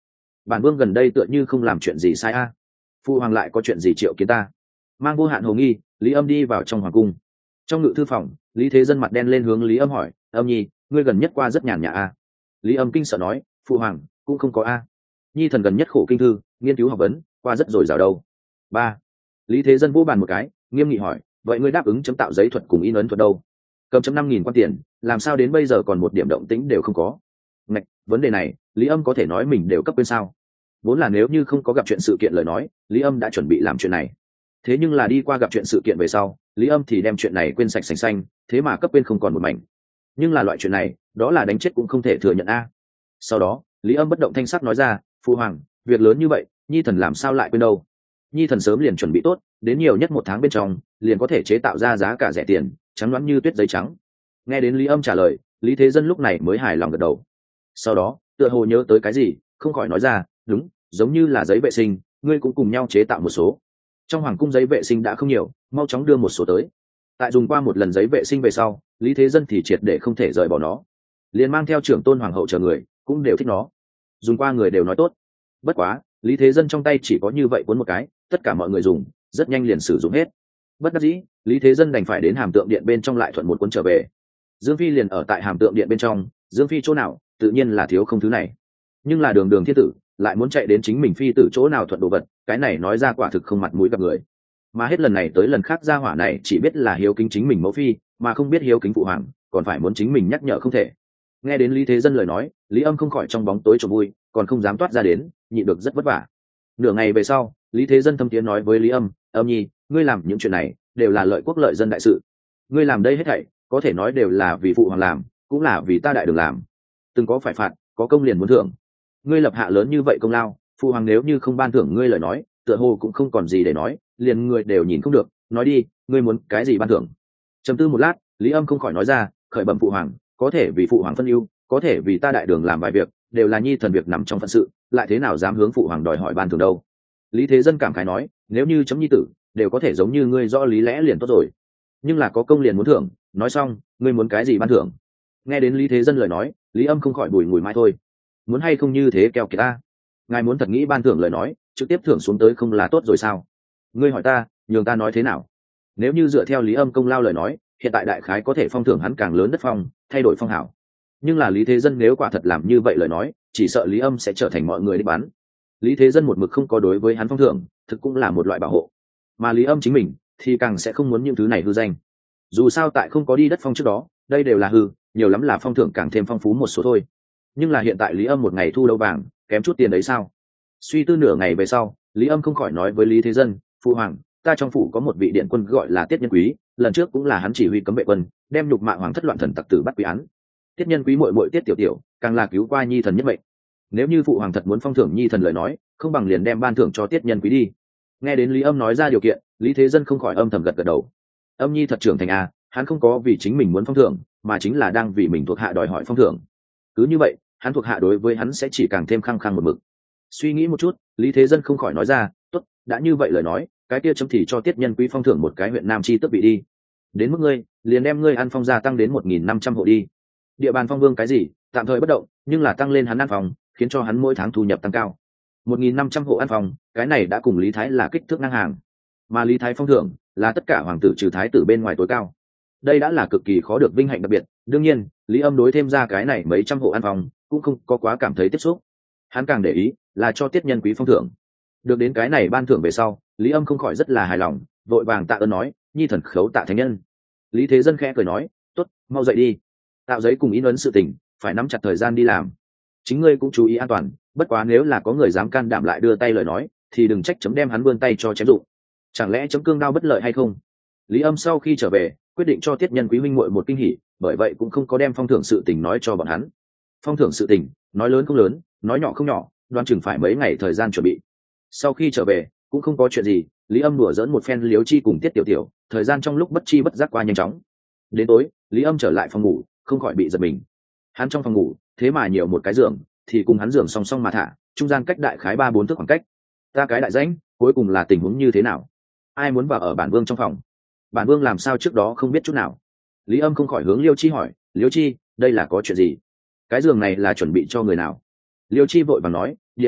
bản vương gần đây tựa như không làm chuyện gì sai a. Phụ hoàng lại có chuyện gì triệu kiến ta? Mang vô hạn hồ nghi, Lý Âm đi vào trong hoàng cung. Trong ngự thư phòng, Lý Thế Dân mặt đen lên hướng Lý Âm hỏi, Âm nhi, ngươi gần nhất qua rất nhàn nhã a. Lý Âm kinh sợ nói, phụ hoàng cũng không có a. Nhi thần gần nhất khổ kinh thư, nghiên cứu học vấn, qua rất dồi dào đâu. Ba. Lý Thế Dân vô bàn một cái, nghiêm nghị hỏi, vậy ngươi đáp ứng chấm tạo giấy thuật cùng in ấn thuật đâu? Cầm chấm năm nghìn quan tiền, làm sao đến bây giờ còn một điểm động tĩnh đều không có? Ngạch, vấn đề này, Lý Âm có thể nói mình đều cấp quên sao? Vốn là nếu như không có gặp chuyện sự kiện lời nói, Lý Âm đã chuẩn bị làm chuyện này. Thế nhưng là đi qua gặp chuyện sự kiện về sau, Lý Âm thì đem chuyện này quên sạch sành xanh, thế mà cấp quên không còn một mảnh. Nhưng là loại chuyện này, đó là đánh chết cũng không thể thừa nhận a. Sau đó, Lý Âm bất động thanh sắc nói ra, phụ hoàng, việc lớn như vậy, nhi thần làm sao lại quên đâu? Nhi thần sớm liền chuẩn bị tốt, đến nhiều nhất một tháng bên trong, liền có thể chế tạo ra giá cả rẻ tiền, trắng loáng như tuyết giấy trắng. Nghe đến Lý Âm trả lời, Lý Thế Dân lúc này mới hài lòng gật đầu. Sau đó, tựa hồ nhớ tới cái gì, không khỏi nói ra, đúng, giống như là giấy vệ sinh, ngươi cũng cùng nhau chế tạo một số. Trong hoàng cung giấy vệ sinh đã không nhiều, mau chóng đưa một số tới. Tại dùng qua một lần giấy vệ sinh về sau, Lý Thế Dân thì triệt để không thể rời bỏ nó, liền mang theo trưởng tôn hoàng hậu chờ người, cũng đều thích nó. Dùng qua người đều nói tốt. Bất quá, Lý Thế Dân trong tay chỉ có như vậy cuốn một cái, tất cả mọi người dùng, rất nhanh liền sử dụng hết. Bất đắc dĩ, Lý Thế Dân đành phải đến hàm tượng điện bên trong lại thuận một cuốn trở về. Dương Phi liền ở tại hàm tượng điện bên trong, Dương Phi chỗ nào, tự nhiên là thiếu không thứ này. Nhưng là đường đường thiên tử, lại muốn chạy đến chính mình phi tử chỗ nào thuận đồ vật, cái này nói ra quả thực không mặt mũi gặp người. Mà hết lần này tới lần khác gia hỏa này chỉ biết là hiếu kính chính mình mẫu phi, mà không biết hiếu kính phụ hoàng, còn phải muốn chính mình nhắc nhở không thể. Nghe đến Lý Thế Dân lời nói, Lý Âm không khỏi trong bóng tối trộm vui, còn không dám toát ra đến, nhịn được rất vất vả. Nửa ngày về sau, Lý Thế Dân thâm tiếng nói với Lý Âm, Âm nhi, ngươi làm những chuyện này đều là lợi quốc lợi dân đại sự, ngươi làm đây hết thảy có thể nói đều là vì phụ hoàng làm, cũng là vì ta đại đường làm. Từng có phải phạt, có công liền muốn thưởng. Ngươi lập hạ lớn như vậy công lao, phụ hoàng nếu như không ban thưởng ngươi lời nói, tựa hồ cũng không còn gì để nói, liền người đều nhìn không được. Nói đi, ngươi muốn cái gì ban thưởng? Trầm tư một lát, Lý Âm không khỏi nói ra, khởi bẩm phụ hoàng, có thể vì phụ hoàng phân ưu, có thể vì ta đại đường làm vài việc, đều là nhi thần việc nằm trong phận sự, lại thế nào dám hướng phụ hoàng đòi hỏi ban thưởng đâu. Lý Thế Dân cảm khái nói, nếu như chấm nhi tử đều có thể giống như ngươi rõ lý lẽ liền tốt rồi, nhưng là có công liền muốn thưởng. Nói xong, ngươi muốn cái gì ban thưởng? Nghe đến Lý Thế Dân lời nói, Lý Âm không khỏi bùi ngùi mãi thôi. Muốn hay không như thế keo kiệt ta? Ngài muốn thật nghĩ ban thưởng lời nói, trực tiếp thưởng xuống tới không là tốt rồi sao? Ngươi hỏi ta, nhường ta nói thế nào? Nếu như dựa theo Lý Âm công lao lời nói, hiện tại đại khái có thể phong thưởng hắn càng lớn đất phong, thay đổi phong hảo. Nhưng là Lý Thế Dân nếu quả thật làm như vậy lời nói, chỉ sợ Lý Âm sẽ trở thành mọi người đi bắn. Lý Thế Dân một mực không có đối với hắn phong thưởng, thực cũng là một loại bảo hộ. Mà Lý Âm chính mình thì càng sẽ không muốn những thứ này hư danh. Dù sao tại không có đi đất phong trước đó, đây đều là hư, nhiều lắm là phong thưởng càng thêm phong phú một số thôi. Nhưng là hiện tại Lý Âm một ngày thu đâu vàng, kém chút tiền đấy sao? Suy tư nửa ngày về sau, Lý Âm không khỏi nói với Lý Thế Dân, phụ hoàng, ta trong phủ có một vị điện quân gọi là Tiết Nhân Quý, lần trước cũng là hắn chỉ huy cấm vệ quân, đem nhục mạ hoàng thất loạn thần tặc tử bắt quý án. Tiết Nhân Quý muội muội Tiết tiểu tiểu, càng là cứu qua nhi thần nhất mệnh. Nếu như phụ hoàng thật muốn phong thưởng nhi thần lời nói, không bằng liền đem ban thưởng cho Tiết Nhân Quý đi. Nghe đến Lý Âm nói ra điều kiện, Lý Thế Dân không khỏi âm thầm gật gật đầu. Âm nhi thật trưởng thành a, hắn không có vì chính mình muốn phong thưởng, mà chính là đang vì mình thuộc hạ đòi hỏi phong thưởng. Cứ như vậy, hắn thuộc hạ đối với hắn sẽ chỉ càng thêm khăng khăng một mực. Suy nghĩ một chút, Lý Thế Dân không khỏi nói ra, tốt, đã như vậy lời nói, cái kia chấm thì cho Tiết Nhân Quý phong thưởng một cái huyện Nam chi tước vị đi. Đến mức ngươi, liền đem ngươi ăn phong gia tăng đến một nghìn năm trăm hộ đi. Địa bàn phong vương cái gì, tạm thời bất động, nhưng là tăng lên hắn ăn phòng, khiến cho hắn mỗi tháng thu nhập tăng cao. một nghìn năm trăm hộ ăn phòng, cái này đã cùng Lý Thái là kích thước ngang hàng. Mà Lý Thái phong thưởng là tất cả hoàng tử trừ thái tử bên ngoài tối cao. Đây đã là cực kỳ khó được vinh hạnh đặc biệt. Đương nhiên, Lý Âm đối thêm ra cái này mấy trăm hộ ăn phòng, cũng không có quá cảm thấy tiếp xúc. Hắn càng để ý là cho Tiết Nhân Quý phong thưởng. Được đến cái này ban thưởng về sau, Lý Âm không khỏi rất là hài lòng, vội vàng tạ ơn nói, nhi thần khấu tạ thánh nhân. Lý Thế Dân khẽ cười nói, tốt, mau dậy đi. Tạo giấy cùng in ấn sự tình, phải nắm chặt thời gian đi làm. Chính ngươi cũng chú ý an toàn, bất quá nếu là có người dám can đảm lại đưa tay lời nói, thì đừng trách chấm đem hắn vươn tay cho chém dụng. Chẳng lẽ chấm cương đao bất lợi hay không? Lý Âm sau khi trở về, quyết định cho Tiết Nhân Quý huynh muội một kinh hỉ, bởi vậy cũng không có đem phong thưởng sự tình nói cho bọn hắn. Phong thưởng sự tình, nói lớn không lớn, nói nhỏ không nhỏ, đoán chừng phải mấy ngày thời gian chuẩn bị. Sau khi trở về, cũng không có chuyện gì, Lý Âm đùa dỡn một phen Liếu Chi cùng Tiết Tiểu Tiểu, thời gian trong lúc bất chi bất giác qua nhanh chóng. Đến tối, Lý Âm trở lại phòng ngủ, không khỏi bị giật mình. Hắn trong phòng ngủ, thế mà nhiều một cái giường, thì cùng hắn giường song song mà thả, trung gian cách đại khái ba bốn thước khoảng cách. Ta cái đại rãnh, cuối cùng là tình huống như thế nào? Ai muốn vào ở bản vương trong phòng? Bản vương làm sao trước đó không biết chút nào? Lý Âm không khỏi hướng Liêu Chi hỏi, Liêu Chi, đây là có chuyện gì? Cái giường này là chuẩn bị cho người nào? Liêu Chi vội vàng nói, điện hạ,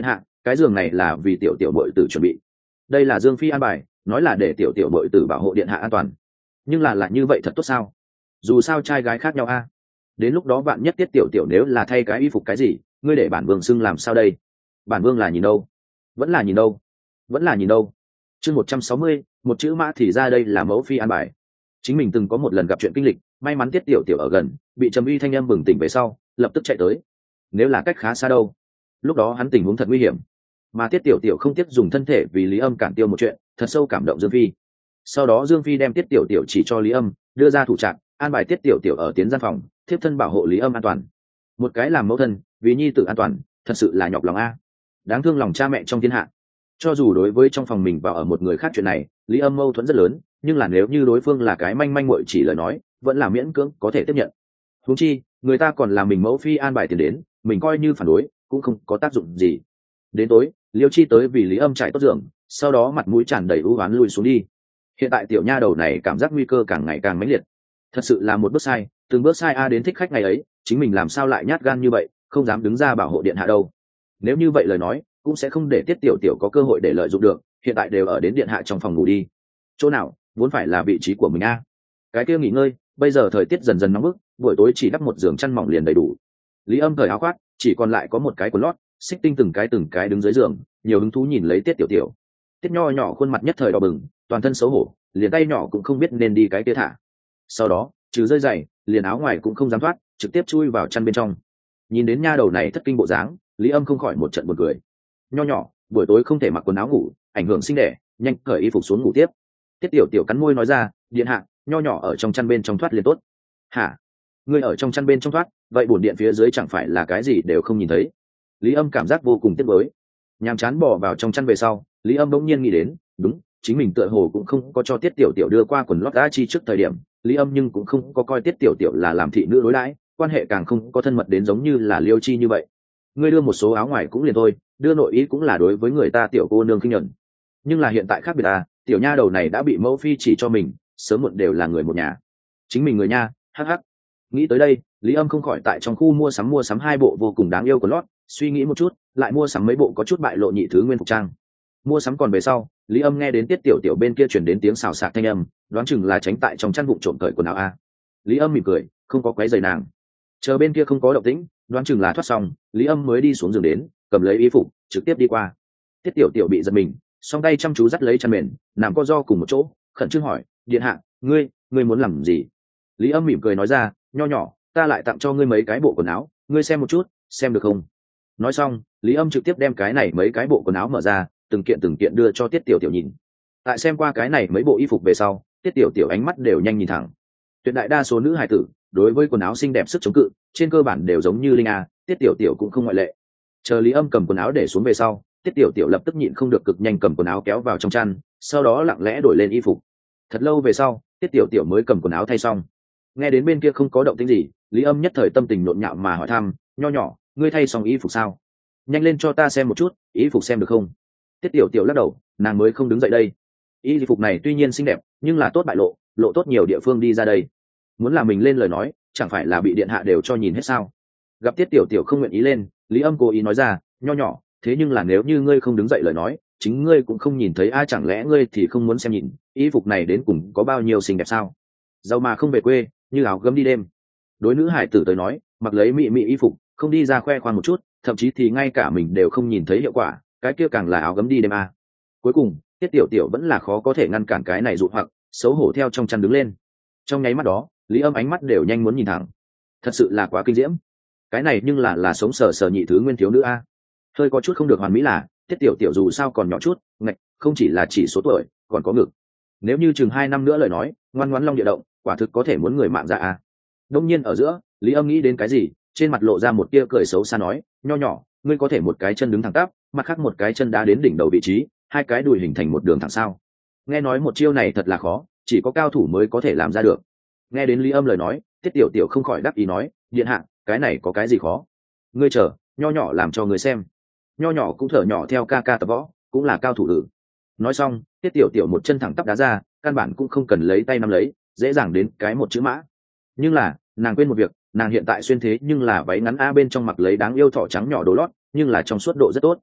cái giường này là vì tiểu tiểu bội tử chuẩn bị. Đây là Dương Phi an bài, nói là để tiểu tiểu bội tử bảo hộ điện hạ an toàn. Nhưng là lại như vậy thật tốt sao? Dù sao trai gái khác nhau a. Đến lúc đó bạn nhất tiết tiểu tiểu nếu là thay cái y phục cái gì, ngươi để bản vương xưng làm sao đây? Bản vương là nhìn đâu? Vẫn là nhìn đâu? Vẫn là nhìn đâu? Chương một trăm sáu mươi, một chữ mã thì ra đây là mẫu phi an bài. Chính mình từng có một lần gặp chuyện kinh lịch, may mắn tiết tiểu tiểu ở gần, bị Trầm Uy thanh âm bừng tỉnh về sau, lập tức chạy tới. Nếu là cách khá xa đâu, lúc đó hắn tình huống thật nguy hiểm, mà tiết tiểu tiểu không tiếc dùng thân thể vì Lý Âm cản tiêu một chuyện, thật sâu cảm động Dương Phi. Sau đó Dương Phi đem tiết tiểu tiểu chỉ cho Lý Âm, đưa ra thủ trạng, an bài tiết tiểu tiểu ở tiến gian phòng, thiếp thân bảo hộ Lý Âm an toàn. Một cái làm mẫu thân, vì nhi tử an toàn, thật sự là nhọc lòng a. Đáng thương lòng cha mẹ trong thiên hạ. Cho dù đối với trong phòng mình và ở một người khác chuyện này, Lý Âm mâu thuẫn rất lớn, nhưng là nếu như đối phương là cái manh manh muội chỉ lời nói, vẫn là miễn cưỡng có thể tiếp nhận. Huống chi, người ta còn là mình mẫu phi an bài tiền đến, mình coi như phản đối, cũng không có tác dụng gì. Đến tối, Liêu Chi tới vì Lý Âm trải tốt giường, sau đó mặt mũi tràn đầy u oán lui xuống đi. Hiện tại tiểu nha đầu này cảm giác nguy cơ càng ngày càng mãnh liệt. Thật sự là một bước sai, từng bước sai a đến thích khách ngày ấy, chính mình làm sao lại nhát gan như vậy, không dám đứng ra bảo hộ điện hạ đâu. Nếu như vậy lời nói, cũng sẽ không để tiết tiểu tiểu có cơ hội để lợi dụng được, hiện tại đều ở đến điện hạ trong phòng ngủ đi. Chỗ nào, vốn phải là vị trí của mình a. Cái kia nghỉ ngơi, bây giờ thời tiết dần dần nóng bức, buổi tối chỉ đắp một giường chăn mỏng liền đầy đủ. Lý Âm cởi áo khoác, chỉ còn lại có một cái quần lót, xích tinh từng cái từng cái đứng dưới giường, nhiều hứng thú nhìn lấy tiết tiểu tiểu. Tiết nho nhỏ khuôn mặt nhất thời đỏ bừng, toàn thân xấu hổ, liền tay nhỏ cũng không biết nên đi cái kia thả. Sau đó, trừ rơi giày, liền áo ngoài cũng không dám thoát, trực tiếp chui vào chăn bên trong. Nhìn đến nha đầu này thất kinh bộ dáng, Lý Âm không khỏi một trận buồn cười. Nho nhỏ, buổi tối không thể mặc quần áo ngủ, ảnh hưởng sinh đẻ, nhanh cởi y phục xuống ngủ tiếp. Tiết tiểu tiểu cắn môi nói ra, điện hạ, nho nhỏ ở trong chăn bên trong thoát liền tốt. Hả? Ngươi ở trong chăn bên trong thoát, vậy bổn điện phía dưới chẳng phải là cái gì đều không nhìn thấy? Lý Âm cảm giác vô cùng tiếc nuối. Nhàm chán bỏ vào trong chăn về sau, Lý Âm bỗng nhiên nghĩ đến, đúng, chính mình tựa hồ cũng không có cho tiết tiểu tiểu đưa qua quần lót đã chi trước thời điểm, Lý Âm nhưng cũng không có coi tiết tiểu tiểu là làm thị nữ đối đãi, quan hệ càng không có thân mật đến giống như là Liêu Chi như vậy. Ngươi đưa một số áo ngoài cũng liền thôi, đưa nội ý cũng là đối với người ta tiểu cô nương khinh nhẫn. Nhưng là hiện tại khác biệt à, tiểu nha đầu này đã bị mẫu phi chỉ cho mình, sớm muộn đều là người một nhà. Chính mình người nha, hắc hắc. Nghĩ tới đây, Lý Âm không khỏi tại trong khu mua sắm mua sắm hai bộ vô cùng đáng yêu của lót, suy nghĩ một chút, lại mua sắm mấy bộ có chút bại lộ nhị thứ nguyên phục trang. Mua sắm còn về sau, Lý Âm nghe đến tiết tiểu tiểu bên kia truyền đến tiếng xào xạc thanh âm, đoán chừng là tránh tại trong chăn bụng trộm cởi quần áo a. Lý Âm mỉm cười, không có quấy rầy nàng. Chờ bên kia không có động tĩnh, đoán chừng là thoát xong, Lý Âm mới đi xuống giường đến, cầm lấy y phục, trực tiếp đi qua. Tiết tiểu tiểu bị giật mình, song tay chăm chú dắt lấy chăn mền, nằm co ro cùng một chỗ, khẩn trương hỏi, điện hạ, ngươi, ngươi muốn làm gì? Lý Âm mỉm cười nói ra, nho nhỏ, ta lại tặng cho ngươi mấy cái bộ quần áo, ngươi xem một chút, xem được không? Nói xong, Lý Âm trực tiếp đem cái này mấy cái bộ quần áo mở ra, từng kiện từng kiện đưa cho tiết tiểu tiểu nhìn. Tại xem qua cái này mấy bộ y phục về sau, tiết tiểu tiểu ánh mắt đều nhanh nhìn thẳng. Tuyệt đại đa số nữ hài tử đối với quần áo xinh đẹp sức chống cự trên cơ bản đều giống như linh a, tiết tiểu tiểu cũng không ngoại lệ. Chờ Lý Âm cầm quần áo để xuống về sau, tiết tiểu tiểu lập tức nhịn không được cực nhanh cầm quần áo kéo vào trong chăn, sau đó lặng lẽ đổi lên y phục. Thật lâu về sau, tiết tiểu tiểu mới cầm quần áo thay xong. Nghe đến bên kia không có động tĩnh gì, Lý Âm nhất thời tâm tình nhộn nhạo mà hỏi thăm, nho nhỏ, ngươi thay xong y phục sao? Nhanh lên cho ta xem một chút, y phục xem được không? Tiết tiểu tiểu lắc đầu, nàng mới không đứng dậy đây. Y phục này tuy nhiên xinh đẹp, nhưng là tốt bại lộ, lộ tốt nhiều địa phương đi ra đây. Muốn là mình lên lời nói, chẳng phải là bị điện hạ đều cho nhìn hết sao? Gặp tiết tiểu tiểu không nguyện ý lên, Lý Âm cố ý nói ra, nho nhỏ, thế nhưng là nếu như ngươi không đứng dậy lời nói, chính ngươi cũng không nhìn thấy ai, chẳng lẽ ngươi thì không muốn xem nhìn y phục này đến cùng có bao nhiêu xinh đẹp sao? Giàu mà không về quê, như áo gấm đi đêm. Đối nữ hải tử tới nói, mặc lấy mị mị y phục, không đi ra khoe khoang một chút, thậm chí thì ngay cả mình đều không nhìn thấy hiệu quả, cái kia càng là áo gấm đi đêm à. Cuối cùng, tiết tiểu tiểu vẫn là khó có thể ngăn cản cái này dụ hoặc, xấu hổ theo trong chăn đứng lên. Trong nháy mắt đó, Lý Âm ánh mắt đều nhanh muốn nhìn thẳng. Thật sự là quá kinh diễm. Cái này nhưng là là sống sờ sờ nhị thứ nguyên thiếu nữ a. Hơi có chút không được hoàn mỹ là, tiết tiểu tiểu dù sao còn nhỏ chút, ngạch, không chỉ là chỉ số tuổi, còn có ngực. Nếu như chừng hai năm nữa lời nói, ngoan ngoãn long địa động, quả thực có thể muốn người mạng dạ a. Đông nhiên ở giữa, Lý Âm nghĩ đến cái gì, trên mặt lộ ra một tia cười xấu xa nói, nho nhỏ, ngươi có thể một cái chân đứng thẳng tắp, mặt khác một cái chân đá đến đỉnh đầu vị trí, hai cái đùi hình thành một đường thẳng sao? Nghe nói một chiêu này thật là khó, chỉ có cao thủ mới có thể làm ra được. Nghe đến Lý Âm lời nói, tiết tiểu tiểu không khỏi đắc ý nói, điện hạ, cái này có cái gì khó? Ngươi chờ, nho nhỏ làm cho ngươi xem. Nho nhỏ cũng thở nhỏ theo ca ca tập võ, cũng là cao thủ ử. Nói xong, tiết tiểu tiểu một chân thẳng tắp đá ra, căn bản cũng không cần lấy tay nắm lấy, dễ dàng đến cái một chữ mã. Nhưng là, nàng quên một việc, nàng hiện tại xuyên thế nhưng là váy ngắn a, bên trong mặc lấy đáng yêu thỏ trắng nhỏ đồ lót, nhưng là trong suốt độ rất tốt.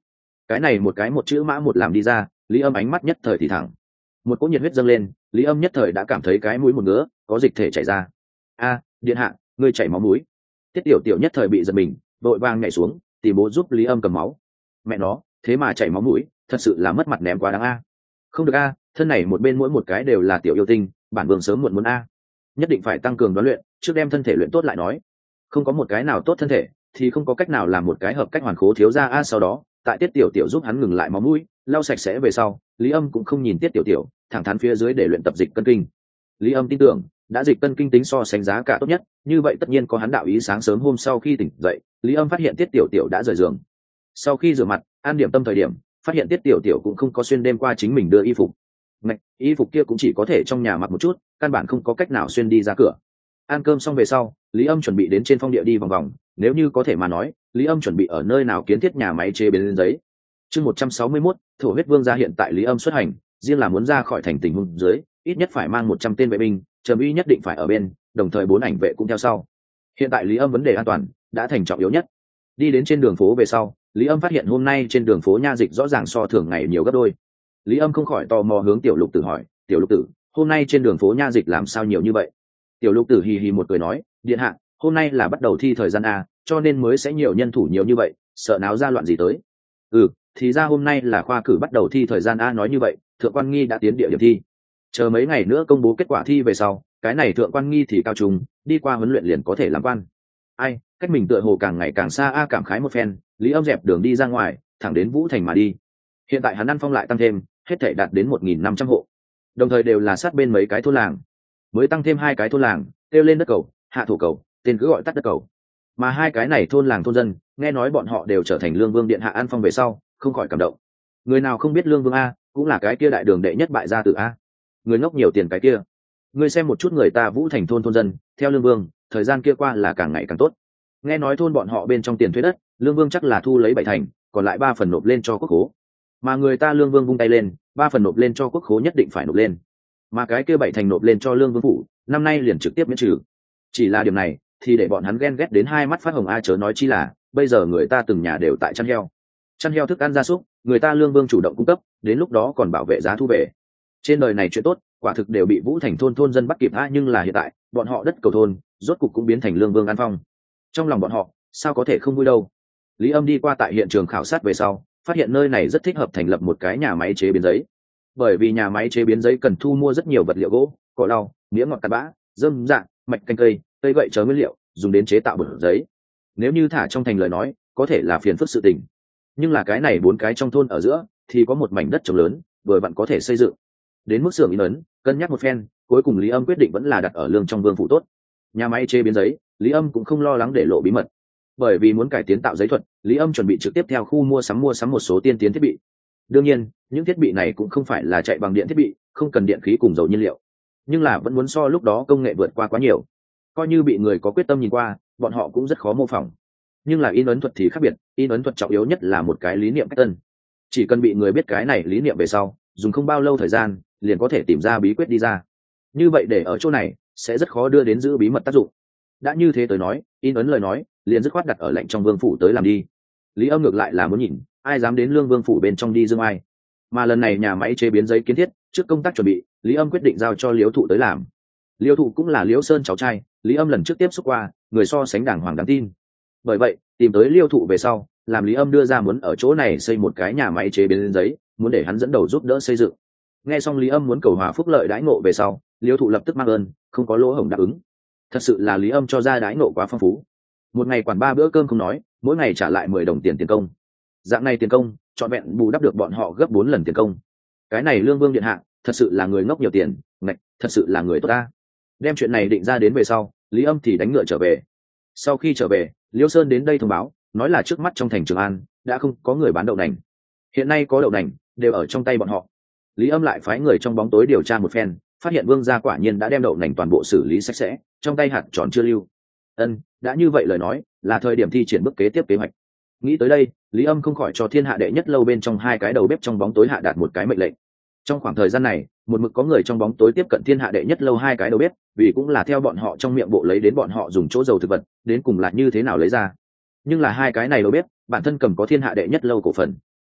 cái này một cái một chữ mã một làm đi ra, Lý Âm ánh mắt nhất thời thì thẳng, một cỗ nhiệt huyết dâng lên, Lý Âm nhất thời đã cảm thấy cái mũi một ngứa, có dịch thể chảy ra. A, điện hạ, ngươi chảy máu mũi. Tiết Tiểu Tiểu nhất thời bị giật mình, đội vàng nhảy xuống tìm bố giúp Lý Âm cầm máu. Mẹ nó, thế mà chảy máu mũi, thật sự là mất mặt ném quá đáng a. Không được a, thân này một bên mỗi một cái đều là tiểu yêu tinh, bản vương sớm muộn muốn a. Nhất định phải tăng cường đoán luyện, trước đem thân thể luyện tốt lại nói. Không có một cái nào tốt thân thể, thì không có cách nào làm một cái hợp cách hoàn khố thiếu gia a. Sau đó, tại Tiết Tiểu Tiểu giúp hắn ngừng lại máu mũi, lau sạch sẽ về sau, Lý Âm cũng không nhìn Tiết Tiểu Tiểu, thẳng thắn phía dưới để luyện tập dịch cân kinh. Lý Âm tin tưởng, đã dịch cân kinh tính so sánh giá cả tốt nhất, như vậy tất nhiên có hắn đạo ý. Sáng sớm hôm sau khi tỉnh dậy, Lý Âm phát hiện Tiết Tiểu Tiểu đã rời giường. Sau khi rửa mặt, an điểm tâm thời điểm, phát hiện Tiết Tiểu Tiểu cũng không có xuyên đêm qua chính mình đưa y phục. Ngạch, y phục kia cũng chỉ có thể trong nhà mặc một chút, căn bản không có cách nào xuyên đi ra cửa. Ăn cơm xong về sau, Lý Âm chuẩn bị đến trên phong địa đi vòng vòng, nếu như có thể mà nói, Lý Âm chuẩn bị ở nơi nào kiến thiết nhà máy chế biến giấy. Chương một trăm sáu mươi mốt, Thổ huyết vương gia hiện tại Lý Âm xuất hành, riêng là muốn ra khỏi thành tình huống dưới, ít nhất phải mang một trăm tên vệ binh, Trầm Uy nhất định phải ở bên, đồng thời bốn ảnh vệ cũng theo sau. Hiện tại Lý Âm vấn đề an toàn đã thành trọng yếu nhất. Đi đến trên đường phố về sau, Lý Âm phát hiện hôm nay trên đường phố nha dịch rõ ràng so thường ngày nhiều gấp đôi. Lý Âm không khỏi tò mò hướng Tiểu Lục Tử hỏi, "Tiểu Lục Tử, hôm nay trên đường phố nha dịch làm sao nhiều như vậy?" Tiểu Lục Tử hì hì một cười nói, "Điện hạ, hôm nay là bắt đầu thi thời gian a, cho nên mới sẽ nhiều nhân thủ nhiều như vậy, sợ náo ra loạn gì tới." "Ừ, thì ra hôm nay là khoa cử bắt đầu thi thời gian a." Nói như vậy, Thượng Quan Nghi đã tiến địa điểm thi. Chờ mấy ngày nữa công bố kết quả thi về sau, cái này Thượng Quan Nghi thì cao trung, đi qua huấn luyện liền có thể làm quan. Ai, cách mình tựa hồ càng ngày càng xa a. Cảm khái một phen, Lý Âm dẹp đường đi ra ngoài, thẳng đến Vũ Thành mà đi. Hiện tại hắn ăn phong lại tăng thêm, hết thảy đạt đến một nghìn năm trăm hộ, đồng thời đều là sát bên mấy cái thôn làng, mới tăng thêm hai cái thôn làng, kêu lên đất cầu, hạ thổ cầu, tên cứ gọi tắt đất cầu. Mà hai cái này thôn làng thôn dân, nghe nói bọn họ đều trở thành Lương Vương điện hạ ăn phong về sau, không khỏi cảm động. Người nào không biết Lương Vương a, cũng là cái kia đại đường đệ nhất bại gia tử a. Người ngốc nhiều tiền cái kia. Người xem một chút người ta Vũ Thành thôn thôn dân, theo Lương Vương, thời gian kia qua là càng ngày càng tốt. Nghe nói thôn bọn họ bên trong tiền thuế đất, Lương Vương chắc là thu lấy bảy thành, còn lại ba phần nộp lên cho quốc khố. Mà người ta Lương Vương vung tay lên, ba phần nộp lên cho quốc khố nhất định phải nộp lên. Mà cái kia bảy thành nộp lên cho Lương Vương phủ, năm nay liền trực tiếp miễn trừ. Chỉ là điểm này, thì để bọn hắn ghen ghét đến hai mắt phát hồng a. Chớ nói chi là, bây giờ người ta từng nhà đều tại chăn heo. Chăn heo thức ăn gia súc, người ta Lương Vương chủ động cung cấp, đến lúc đó còn bảo vệ giá thu về. Trên đời này chuyện tốt, quả thực đều bị Vũ Thành thôn thôn dân bắt kịp a. Nhưng là hiện tại, bọn họ đất cầu thôn, rốt cục cũng biến thành Lương Vương ăn phong. Trong lòng bọn họ, sao có thể không vui đâu. Lý Âm đi qua tại hiện trường khảo sát về sau, phát hiện nơi này rất thích hợp thành lập một cái nhà máy chế biến giấy. Bởi vì nhà máy chế biến giấy cần thu mua rất nhiều vật liệu gỗ, cỏ lau, mía ngọt cát bã, dơm dạ, mạch canh cây, cây gậy chờ nguyên liệu, dùng đến chế tạo bột giấy. Nếu như thả trong thành lời nói, có thể là phiền phức sự tình. Nhưng là cái này bốn cái trong thôn ở giữa, thì có một mảnh đất trồng lớn, vừa vặn có thể xây dựng. Đến mức xưởng in ấn, cân nhắc một phen, cuối cùng Lý Âm quyết định vẫn là đặt ở Lương trong Vương phủ tốt. Nhà máy chế biến giấy, Lý Âm cũng không lo lắng để lộ bí mật. Bởi vì muốn cải tiến tạo giấy thuật, Lý Âm chuẩn bị trực tiếp theo khu mua sắm mua sắm một số tiên tiến thiết bị. Đương nhiên, những thiết bị này cũng không phải là chạy bằng điện thiết bị, không cần điện khí cùng dầu nhiên liệu, nhưng là vẫn muốn so lúc đó công nghệ vượt qua quá nhiều. Coi như bị người có quyết tâm nhìn qua, bọn họ cũng rất khó mô phỏng. Nhưng là in ấn thuật thì khác biệt, in ấn thuật trọng yếu nhất là một cái lý niệm cách tân. Chỉ cần bị người biết cái này lý niệm về sau, dùng không bao lâu thời gian, liền có thể tìm ra bí quyết đi ra. Như vậy để ở chỗ này, sẽ rất khó đưa đến giữ bí mật tác dụng. Đã như thế tới nói, in ấn lời nói, liền dứt khoát đặt ở lệnh trong Vương phủ tới làm đi. Lý Âm ngược lại là muốn nhìn, ai dám đến Lương Vương phủ bên trong đi dương ai. Mà lần này nhà máy chế biến giấy kiến thiết, trước công tác chuẩn bị, Lý Âm quyết định giao cho Liễu Thụ tới làm. Liễu Thụ cũng là Liễu Sơn cháu trai, Lý Âm lần trước tiếp xúc qua, người so sánh đàng hoàng đáng tin. Bởi vậy, tìm tới Liễu Thụ về sau, làm Lý Âm đưa ra muốn ở chỗ này xây một cái nhà máy chế biến giấy, muốn để hắn dẫn đầu giúp đỡ xây dựng. Nghe xong Lý Âm muốn cầu hòa phúc lợi đãi ngộ về sau, Liễu Thụ lập tức mang ơn, không có lỗ hổng đáp ứng. Thật sự là Lý Âm cho ra đãi ngộ quá phong phú. Một ngày quản ba bữa cơm không nói, mỗi ngày trả lại mười đồng tiền tiền công. Dạng này tiền công, trọn vẹn bù đắp được bọn họ gấp bốn lần tiền công. Cái này Lương Vương điện hạ, thật sự là người ngốc nhiều tiền, ngạch, thật sự là người tốt ta. Đem chuyện này định ra đến về sau, Lý Âm thì đánh ngựa trở về. Sau khi trở về, Liêu Sơn đến đây thông báo, nói là trước mắt trong thành Trường An đã không có người bán đậu nành. Hiện nay có đậu nành đều ở trong tay bọn họ. Lý Âm lại phái người trong bóng tối điều tra một phen, phát hiện Vương gia quả nhiên đã đem đậu nành toàn bộ xử lý sạch sẽ, trong tay hạt tròn chưa lưu. Ân, đã như vậy lời nói, là thời điểm thi triển bước kế tiếp kế hoạch. Nghĩ tới đây, Lý Âm không khỏi cho thiên hạ đệ nhất lâu bên trong hai cái đầu bếp trong bóng tối hạ đạt một cái mệnh lệnh. Trong khoảng thời gian này, một mực có người trong bóng tối tiếp cận thiên hạ đệ nhất lâu hai cái đầu bếp, vì cũng là theo bọn họ trong miệng bộ lấy đến bọn họ dùng chỗ dầu thực vật, đến cùng là như thế nào lấy ra. Nhưng là hai cái này đầu bếp, bản thân cầm có thiên hạ đệ nhất lâu cổ phần.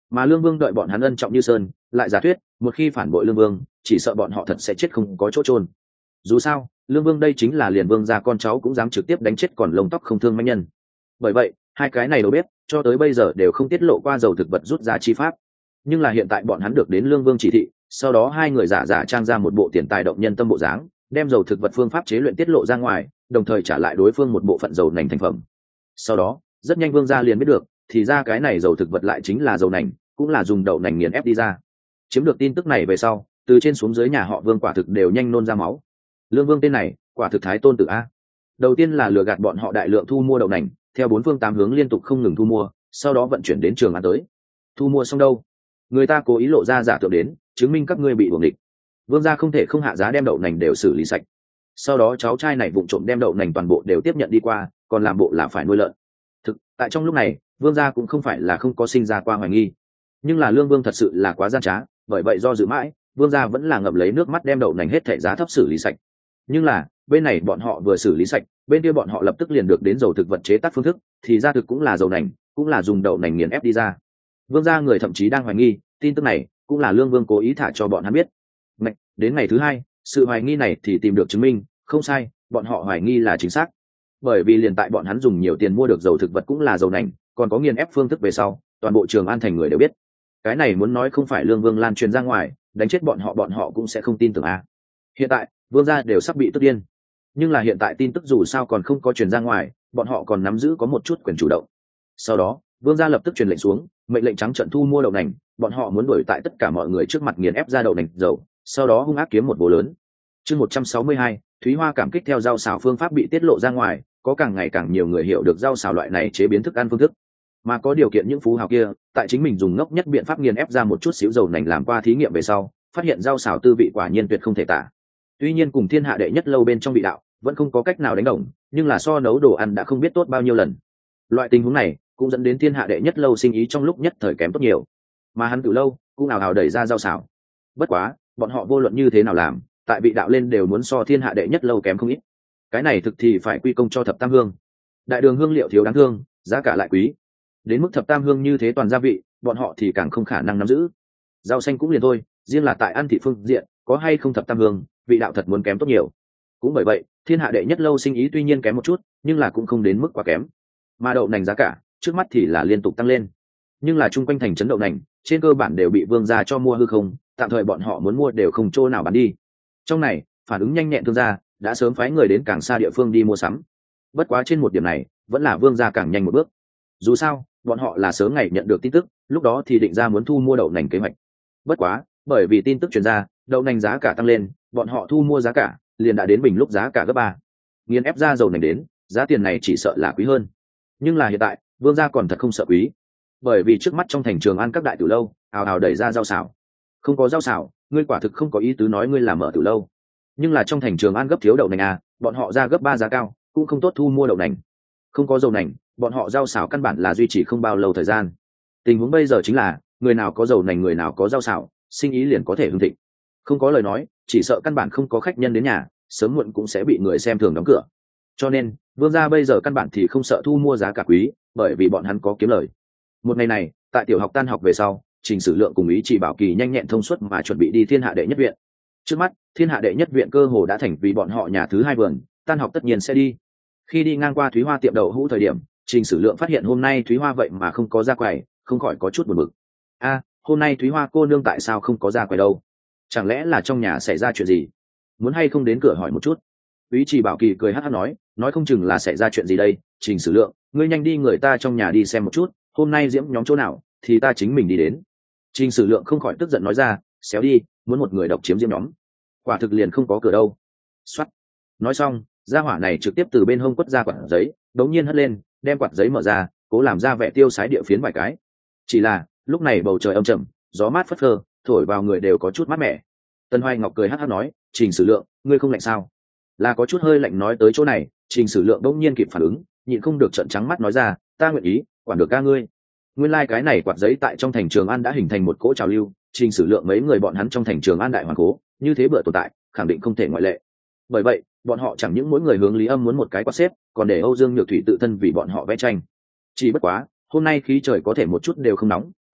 mà lương vương đợi bọn hắn ân trọng như sơn, lại giả thuyết một khi phản bội lương vương chỉ sợ bọn họ thật sẽ chết không có chỗ chôn. Dù sao lương vương đây chính là liền vương gia con cháu cũng dám trực tiếp đánh chết còn lông tóc không thương manh nhân. Bởi vậy hai cái này đâu biết cho tới bây giờ đều không tiết lộ qua dầu thực vật rút ra chi pháp. Nhưng là hiện tại bọn hắn được đến lương vương chỉ thị, sau đó hai người giả giả trang ra một bộ tiền tài động nhân tâm bộ dáng, đem dầu thực vật phương pháp chế luyện tiết lộ ra ngoài, đồng thời trả lại đối phương một bộ phận dầu nành thành phẩm. Sau đó rất nhanh vương gia liền biết được, thì ra cái này dầu thực vật lại chính là dầu nành, cũng là dùng đậu nành nghiền ép đi ra. Chiếm được tin tức này về sau, từ trên xuống dưới nhà họ Vương quả thực đều nhanh nôn ra máu. Lương Vương tên này quả thực thái tôn tử a. Đầu tiên là lừa gạt bọn họ đại lượng thu mua đậu nành, theo bốn phương tám hướng liên tục không ngừng thu mua, sau đó vận chuyển đến Trường An tới. Thu mua xong đâu, người ta cố ý lộ ra giả tượng đến, chứng minh các ngươi bị uổng địch. Vương gia không thể không hạ giá đem đậu nành đều xử lý sạch. Sau đó cháu trai này vụng trộm đem đậu nành toàn bộ đều tiếp nhận đi qua, còn làm bộ là phải nuôi lợn. Thực tại trong lúc này Vương gia cũng không phải là không có sinh ra qua hoài nghi, nhưng là Lương Vương thật sự là quá gian trá, bởi vậy do dự mãi Vương gia vẫn là ngậm lấy nước mắt đem đậu nành hết thảy giá thấp xử lý sạch. Nhưng là bên này bọn họ vừa xử lý sạch, bên kia bọn họ lập tức liền được đến dầu thực vật chế tác phương thức, thì ra thực cũng là dầu nành, cũng là dùng đậu nành nghiền ép đi ra. Vương gia người thậm chí đang hoài nghi tin tức này cũng là Lương Vương cố ý thả cho bọn hắn biết. Ngày, đến ngày thứ hai sự hoài nghi này thì tìm được chứng minh không sai, bọn họ hoài nghi là chính xác. Bởi vì liền tại bọn hắn dùng nhiều tiền mua được dầu thực vật cũng là dầu nành, còn có nghiền ép phương thức về sau, toàn bộ Trường An thành người đều biết. Cái này muốn nói không phải Lương Vương lan truyền ra ngoài, đánh chết bọn họ bọn họ cũng sẽ không tin tưởng a. Hiện tại Vương gia đều sắp bị tức điên, nhưng là hiện tại tin tức dù sao còn không có truyền ra ngoài, bọn họ còn nắm giữ có một chút quyền chủ động. Sau đó Vương gia lập tức truyền lệnh xuống, mệnh lệnh trắng trợn thu mua đậu nành, bọn họ muốn đuổi tại tất cả mọi người trước mặt nghiền ép ra đậu nành dầu, sau đó hung ác kiếm một bố lớn. Chương một trăm sáu mươi hai, Thúy Hoa cảm kích theo rau xào phương pháp bị tiết lộ ra ngoài, có càng ngày càng nhiều người hiểu được rau xào loại này chế biến thức ăn phương thức, mà có điều kiện những phú hào kia tại chính mình dùng ngốc nhất biện pháp nghiền ép ra một chút xíu dầu nành làm qua thí nghiệm về sau, phát hiện rau xào tư vị quả nhiên tuyệt không thể tả. Tuy nhiên cùng thiên hạ đệ nhất lâu bên trong vị đạo vẫn không có cách nào đánh đồng, nhưng là so nấu đồ ăn đã không biết tốt bao nhiêu lần. Loại tình huống này cũng dẫn đến thiên hạ đệ nhất lâu sinh ý trong lúc nhất thời kém tốt nhiều, mà hắn Tử lâu cũng ào ào đẩy ra rau xào. Bất quá bọn họ vô luận như thế nào làm, tại vị đạo lên đều muốn so thiên hạ đệ nhất lâu kém không ít. Cái này thực thì phải quy công cho thập tam hương. Đại đường hương liệu thiếu đáng thương, giá cả lại quý, đến mức thập tam hương như thế toàn gia vị, bọn họ thì càng không khả năng nắm giữ. Rau xanh cũng liền thôi, riêng là tại ăn thị phương diện có hay không thập tam hương, vị đạo thật muốn kém tốt nhiều. Cũng bởi vậy thiên hạ đệ nhất lâu sinh ý tuy nhiên kém một chút, nhưng là cũng không đến mức quá kém. Mà đậu nành giá cả trước mắt thì là liên tục tăng lên, nhưng là chung quanh thành trấn đậu nành trên cơ bản đều bị Vương gia cho mua hư không, tạm thời bọn họ muốn mua đều không chỗ nào bán đi. Trong này phản ứng nhanh nhẹn thương gia đã sớm phái người đến càng xa địa phương đi mua sắm. Bất quá trên một điểm này vẫn là Vương gia càng nhanh một bước. Dù sao bọn họ là sớm ngày nhận được tin tức, lúc đó thì định ra muốn thu mua đậu nành kế hoạch. Bất quá bởi vì tin tức truyền ra, đậu nành giá cả tăng lên, bọn họ thu mua giá cả liền đã đến bình lúc giá cả gấp ba. Nghiền ép ra dầu nành đến, giá tiền này chỉ sợ là quý hơn. Nhưng là hiện tại Vương gia còn thật không sợ quý, bởi vì trước mắt trong thành Trường An các đại tiểu lâu ào ào đẩy ra rau xào. Không có rau xào, ngươi quả thực không có ý tứ nói ngươi làm mở tiểu lâu. Nhưng là trong thành Trường An gấp thiếu đậu nành à, bọn họ ra gấp ba giá cao cũng không tốt thu mua đậu nành. Không có dầu nành, bọn họ rau xào căn bản là duy trì không bao lâu thời gian. Tình huống bây giờ chính là người nào có dầu nành người nào có rau xào, sinh ý liền có thể hưng thịnh. Không có lời nói, chỉ sợ căn bản không có khách nhân đến nhà, sớm muộn cũng sẽ bị người xem thường đóng cửa. Cho nên Vương gia bây giờ căn bản thì không sợ thu mua giá cả quý, bởi vì bọn hắn có kiếm lời. Một ngày này tại tiểu học tan học về sau, Trình Sử Lượng cùng Ý Chỉ Bảo Kỳ nhanh nhẹn thông suốt mà chuẩn bị đi thiên hạ đệ nhất viện. Trước mắt thiên hạ đệ nhất viện cơ hồ đã thành vì bọn họ nhà thứ hai vườn, tan học tất nhiên sẽ đi. Khi đi ngang qua Thúy Hoa tiệm đậu hũ thời điểm, Trình Sử Lượng phát hiện hôm nay Thúy Hoa vậy mà không có ra quầy, không khỏi có chút buồn bực. A, hôm nay Thúy Hoa cô nương tại sao không có ra quầy đâu? Chẳng lẽ là trong nhà xảy ra chuyện gì? Muốn hay không đến cửa hỏi một chút? Ý Chỉ Bảo Kỳ cười hắt hắt nói, nói không chừng là xảy ra chuyện gì đây. Trình Sử Lượng, ngươi nhanh đi người ta trong nhà đi xem một chút, hôm nay diễm nhóm chỗ nào thì ta chính mình đi đến. Trình Sử Lượng không khỏi tức giận nói ra, xéo đi, muốn một người độc chiếm diễm nhóm, quả thực liền không có cửa đâu. Xoát. Nói xong gia hỏa này trực tiếp từ bên hông quất ra quạt giấy, đống nhiên hất lên, đem quạt giấy mở ra, cố làm ra vẻ tiêu sái địa phiến vài cái. Chỉ là lúc này bầu trời âm trầm, gió mát phất phơ, thổi vào người đều có chút mát mẻ. Tân Hoài Ngọc cười hắt hắt nói, Trình Sử Lượng, ngươi không lạnh sao? Là có chút hơi lạnh. Nói tới chỗ này, Trình Sử Lượng đống nhiên kịp phản ứng, nhịn không được trợn trắng mắt nói ra, ta nguyện ý quản được ca ngươi. Nguyên lai like cái này quạt giấy tại trong thành Trường An đã hình thành một cỗ trào lưu, Trình Sử Lượng mấy người bọn hắn trong thành Trường An đại hoàng cố, như thế bữa tồn tại, khẳng định không thể ngoại lệ. Bởi vậy bọn họ chẳng những mỗi người hướng Lý Âm muốn một cái quạt xếp, còn để Âu Dương Nhược Thủy tự thân vì bọn họ vẽ tranh. Chỉ bất quá hôm nay khí trời có thể một chút đều không nóng,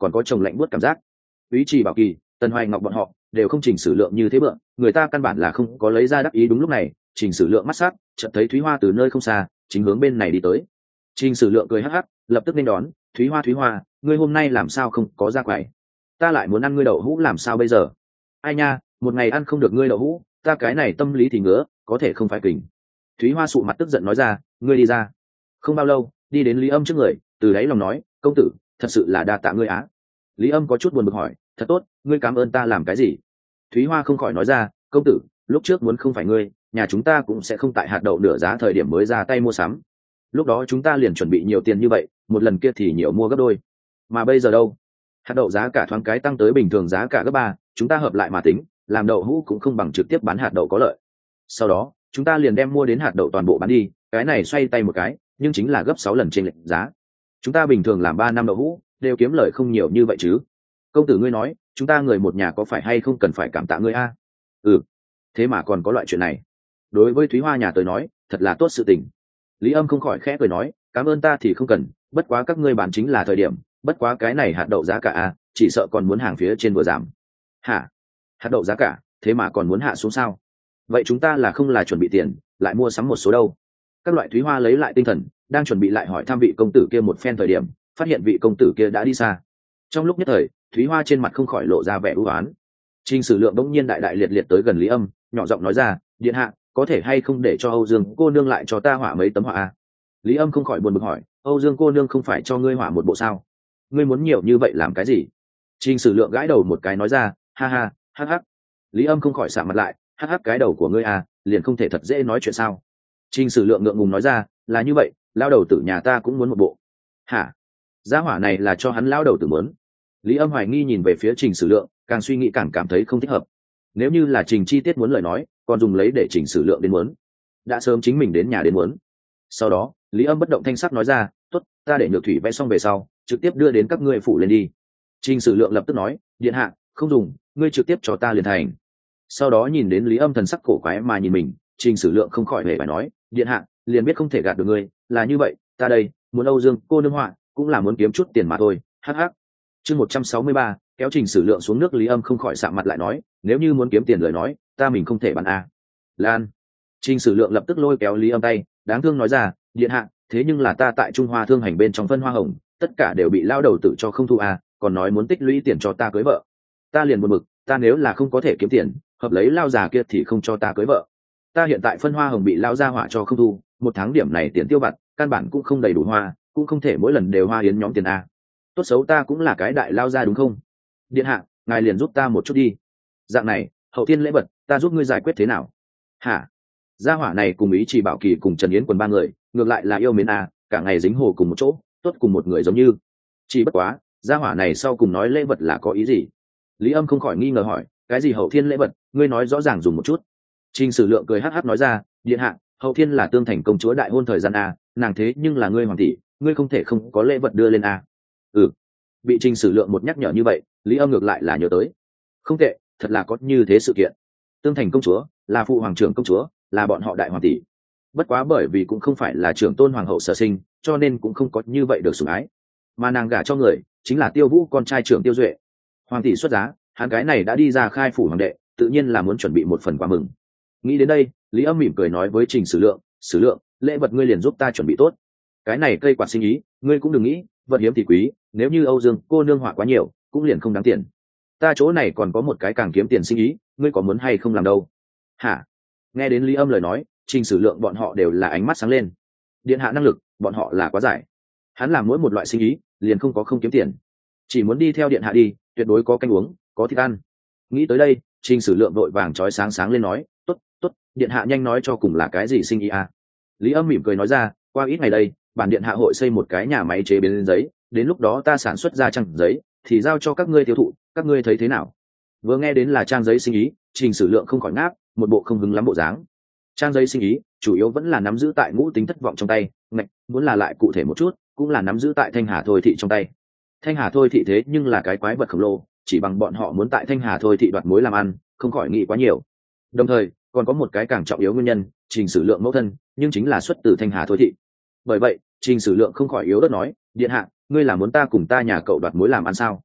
còn có chồng lạnh buốt cảm giác. Úy Trì Bảo Kỳ, Tần Hoài Ngọc bọn họ đều không chỉnh sử lượng như thế bượng, người ta căn bản là không có lấy ra đắc ý. Đúng lúc này, chỉnh sử lượng mắt sát chợt thấy Thúy Hoa từ nơi không xa chính hướng bên này đi tới. Trình sử lượng cười hắc hắc, lập tức nên đón. Thúy Hoa, Thúy Hoa, ngươi hôm nay làm sao không có ra quầy? Ta lại muốn ăn ngươi đậu hũ làm sao bây giờ? Ai nha, một ngày ăn không được ngươi đậu hũ, ta cái này tâm lý thì ngứa, có thể không phải kình. Thúy Hoa sụ mặt tức giận nói ra, ngươi đi ra. Không bao lâu, đi đến Lý Âm trước người, từ đáy lòng nói, công tử, thật sự là đa tạ ngươi á. Lý Âm có chút buồn bực hỏi, thật tốt, ngươi cảm ơn ta làm cái gì? Thúy Hoa không khỏi nói ra, công tử, lúc trước muốn không phải ngươi, nhà chúng ta cũng sẽ không tại hạt đậu nửa giá thời điểm mới ra tay mua sắm. Lúc đó chúng ta liền chuẩn bị nhiều tiền như vậy, một lần kia thì nhiều mua gấp đôi. Mà bây giờ đâu? Hạt đậu giá cả thoáng cái tăng tới bình thường giá cả gấp ba, chúng ta hợp lại mà tính, làm đậu hũ cũng không bằng trực tiếp bán hạt đậu có lợi. Sau đó, chúng ta liền đem mua đến hạt đậu toàn bộ bán đi, cái này xoay tay một cái, nhưng chính là gấp sáu lần trên lệch giá. Chúng ta bình thường làm ba năm đậu hũ, đều kiếm lời không nhiều như vậy chứ. Công tử ngươi nói, chúng ta người một nhà có phải hay không cần phải cảm tạ ngươi a? Ừ, thế mà còn có loại chuyện này. Đối với Thúy Hoa nhà tôi nói, thật là tốt sự tình. Lý Âm không khỏi khẽ cười nói, cảm ơn ta thì không cần, bất quá các ngươi bán chính là thời điểm, bất quá cái này hạt đậu giá cả a, chỉ sợ còn muốn hàng phía trên vừa giảm. Hả? Hạt đậu giá cả, thế mà còn muốn hạ xuống sao? Vậy chúng ta là không là chuẩn bị tiền, lại mua sắm một số đâu? Các loại Thúy Hoa lấy lại tinh thần, đang chuẩn bị lại hỏi thăm vị công tử kia một phen thời điểm, phát hiện vị công tử kia đã đi xa. Trong lúc nhất thời, Thúy Hoa trên mặt không khỏi lộ ra vẻ u ám. Trình Sử Lượng bỗng nhiên đại đại liệt liệt tới gần Lý Âm, nhỏ giọng nói ra, điện hạ, có thể hay không để cho Âu Dương cô nương lại cho ta họa mấy tấm họa a? Lý Âm không khỏi buồn bực hỏi, Âu Dương cô nương không phải cho ngươi họa một bộ sao? Ngươi muốn nhiều như vậy làm cái gì? Trình Sử Lượng gãi đầu một cái nói ra, ha ha, hắc hắc. Lý Âm không khỏi sạm mặt lại, hắc hắc cái đầu của ngươi à, liền không thể thật dễ nói chuyện sao? Trình Sử Lượng ngượng ngùng nói ra, là như vậy, lao đầu tử nhà ta cũng muốn một bộ. Hả? Gia hỏa này là cho hắn lao đầu tử muốn? Lý Âm hoài nghi nhìn về phía Trình Sử Lượng, càng suy nghĩ càng cảm thấy không thích hợp. Nếu như là Trình Chi Tiết muốn lời nói, còn dùng lấy để Trình Sử Lượng đến muốn, đã sớm chính mình đến nhà đến muốn. Sau đó, Lý Âm bất động thanh sắc nói ra, tốt, ta để Nhược Thủy vẽ xong về sau, trực tiếp đưa đến các ngươi phủ lên đi. Trình Sử Lượng lập tức nói, điện hạ, không dùng, ngươi trực tiếp cho ta liền thành. Sau đó nhìn đến Lý Âm thần sắc cổ quái mà nhìn mình, Trình Sử Lượng không khỏi hề phải nói, điện hạ, liền biết không thể gạt được ngươi, là như vậy, ta đây, muốn Âu Dương cô nương họa, cũng là muốn kiếm chút tiền mà thôi, hắc hắc. Chương một trăm sáu mươi ba, kéo Trình Sử Lượng xuống nước. Lý Âm không khỏi sạm mặt lại nói, nếu như muốn kiếm tiền lời nói, ta mình không thể bán a. Lan. Trình Sử Lượng lập tức lôi kéo Lý Âm tay, đáng thương nói ra, điện hạ, thế nhưng là ta tại Trung Hoa thương hành bên trong phân hoa hồng, tất cả đều bị lao đầu tự cho không thu a, còn nói muốn tích lũy tiền cho ta cưới vợ. Ta liền buồn bực, ta nếu là không có thể kiếm tiền, hợp lấy lao già kia thì không cho ta cưới vợ. Ta hiện tại phân hoa hồng bị lao gia hỏa cho không thu, một tháng điểm này tiền tiêu vặt, căn bản cũng không đầy đủ hoa, cũng không thể mỗi lần đều hoa yến nhóm tiền a. Tốt xấu ta cũng là cái đại lao gia đúng không? Điện hạ, ngài liền giúp ta một chút đi. Dạng này, hậu thiên lễ vật, ta giúp ngươi giải quyết thế nào? Hả? Gia hỏa này cùng Ý Chỉ Bảo Kỳ cùng Trần Yến quần ba người, ngược lại là yêu mến a, cả ngày dính hồ cùng một chỗ, tốt cùng một người giống như. Chỉ bất quá, gia hỏa này sau cùng nói lễ vật là có ý gì? Lý Âm không khỏi nghi ngờ hỏi, cái gì hậu thiên lễ vật, ngươi nói rõ ràng dùng một chút. Trình Sử Lượng cười hắc hắc nói ra, điện hạ, hậu thiên là Tương Thành công chúa đại hôn thời gian a, nàng thế nhưng là ngươi hoàng tỷ, ngươi không thể không có lễ vật đưa lên a. Ừ. Bị Trình Sử Lượng một nhắc nhở như vậy, Lý Âm ngược lại là nhớ tới. Không tệ, thật là có như thế sự kiện. Tương Thành công chúa là phụ hoàng trưởng công chúa, là bọn họ đại hoàng tỷ. Bất quá bởi vì cũng không phải là trưởng tôn hoàng hậu sở sinh, cho nên cũng không có như vậy được sủng ái. Mà nàng gả cho người, chính là Tiêu Vũ con trai trưởng Tiêu Duệ. Hoàng tỷ xuất giá, hắn cái này đã đi ra khai phủ hoàng đệ, tự nhiên là muốn chuẩn bị một phần quà mừng. Nghĩ đến đây, Lý Âm mỉm cười nói với Trình Sử Lượng, Sử Lượng, lễ vật ngươi liền giúp ta chuẩn bị tốt. Cái này cây quạt sinh ý, ngươi cũng đừng nghĩ, vật hiếm thì quý, nếu như Âu Dương cô nương họa quá nhiều, cũng liền không đáng tiền. Ta chỗ này còn có một cái càng kiếm tiền sinh ý, ngươi có muốn hay không làm đâu? Hả? Nghe đến Lý Âm lời nói, Trình Sử Lượng bọn họ đều là ánh mắt sáng lên. Điện hạ năng lực, bọn họ là quá giải. Hắn làm mỗi một loại sinh ý, liền không có không kiếm tiền. Chỉ muốn đi theo điện hạ đi, tuyệt đối có canh uống, có thịt ăn. Nghĩ tới đây, Trình Sử Lượng vội vàng chói sáng sáng lên nói, tốt, tốt, điện hạ nhanh nói cho cùng là cái gì sinh ý à? Lý Âm mỉm cười nói ra, qua ít ngày đây, bản điện hạ hội xây một cái nhà máy chế biến giấy, đến lúc đó ta sản xuất ra trang giấy, thì giao cho các ngươi tiêu thụ, các ngươi thấy thế nào? Vừa nghe đến là trang giấy sinh ý, Trình Sử Lượng không khỏi ngáp, một bộ không hứng lắm bộ dáng. Trang giấy sinh ý, chủ yếu vẫn là nắm giữ tại Ngũ Tính thất vọng trong tay, ngạch, muốn là lại cụ thể một chút, cũng là nắm giữ tại Thanh Hà Thôi thị trong tay. Thanh Hà Thôi thị thế nhưng là cái quái vật khổng lồ, chỉ bằng bọn họ muốn tại Thanh Hà Thôi thị đoạt mối làm ăn, không khỏi nghĩ quá nhiều. Đồng thời, còn có một cái càng trọng yếu nguyên nhân, Trình Sử Lượng mẫu thân, nhưng chính là xuất từ Thanh Hà Thôi thị. Bởi vậy, Trình Sử Lượng không khỏi yếu ớt nói, điện hạ, ngươi là muốn ta cùng ta nhà cậu đoạt mối làm ăn sao?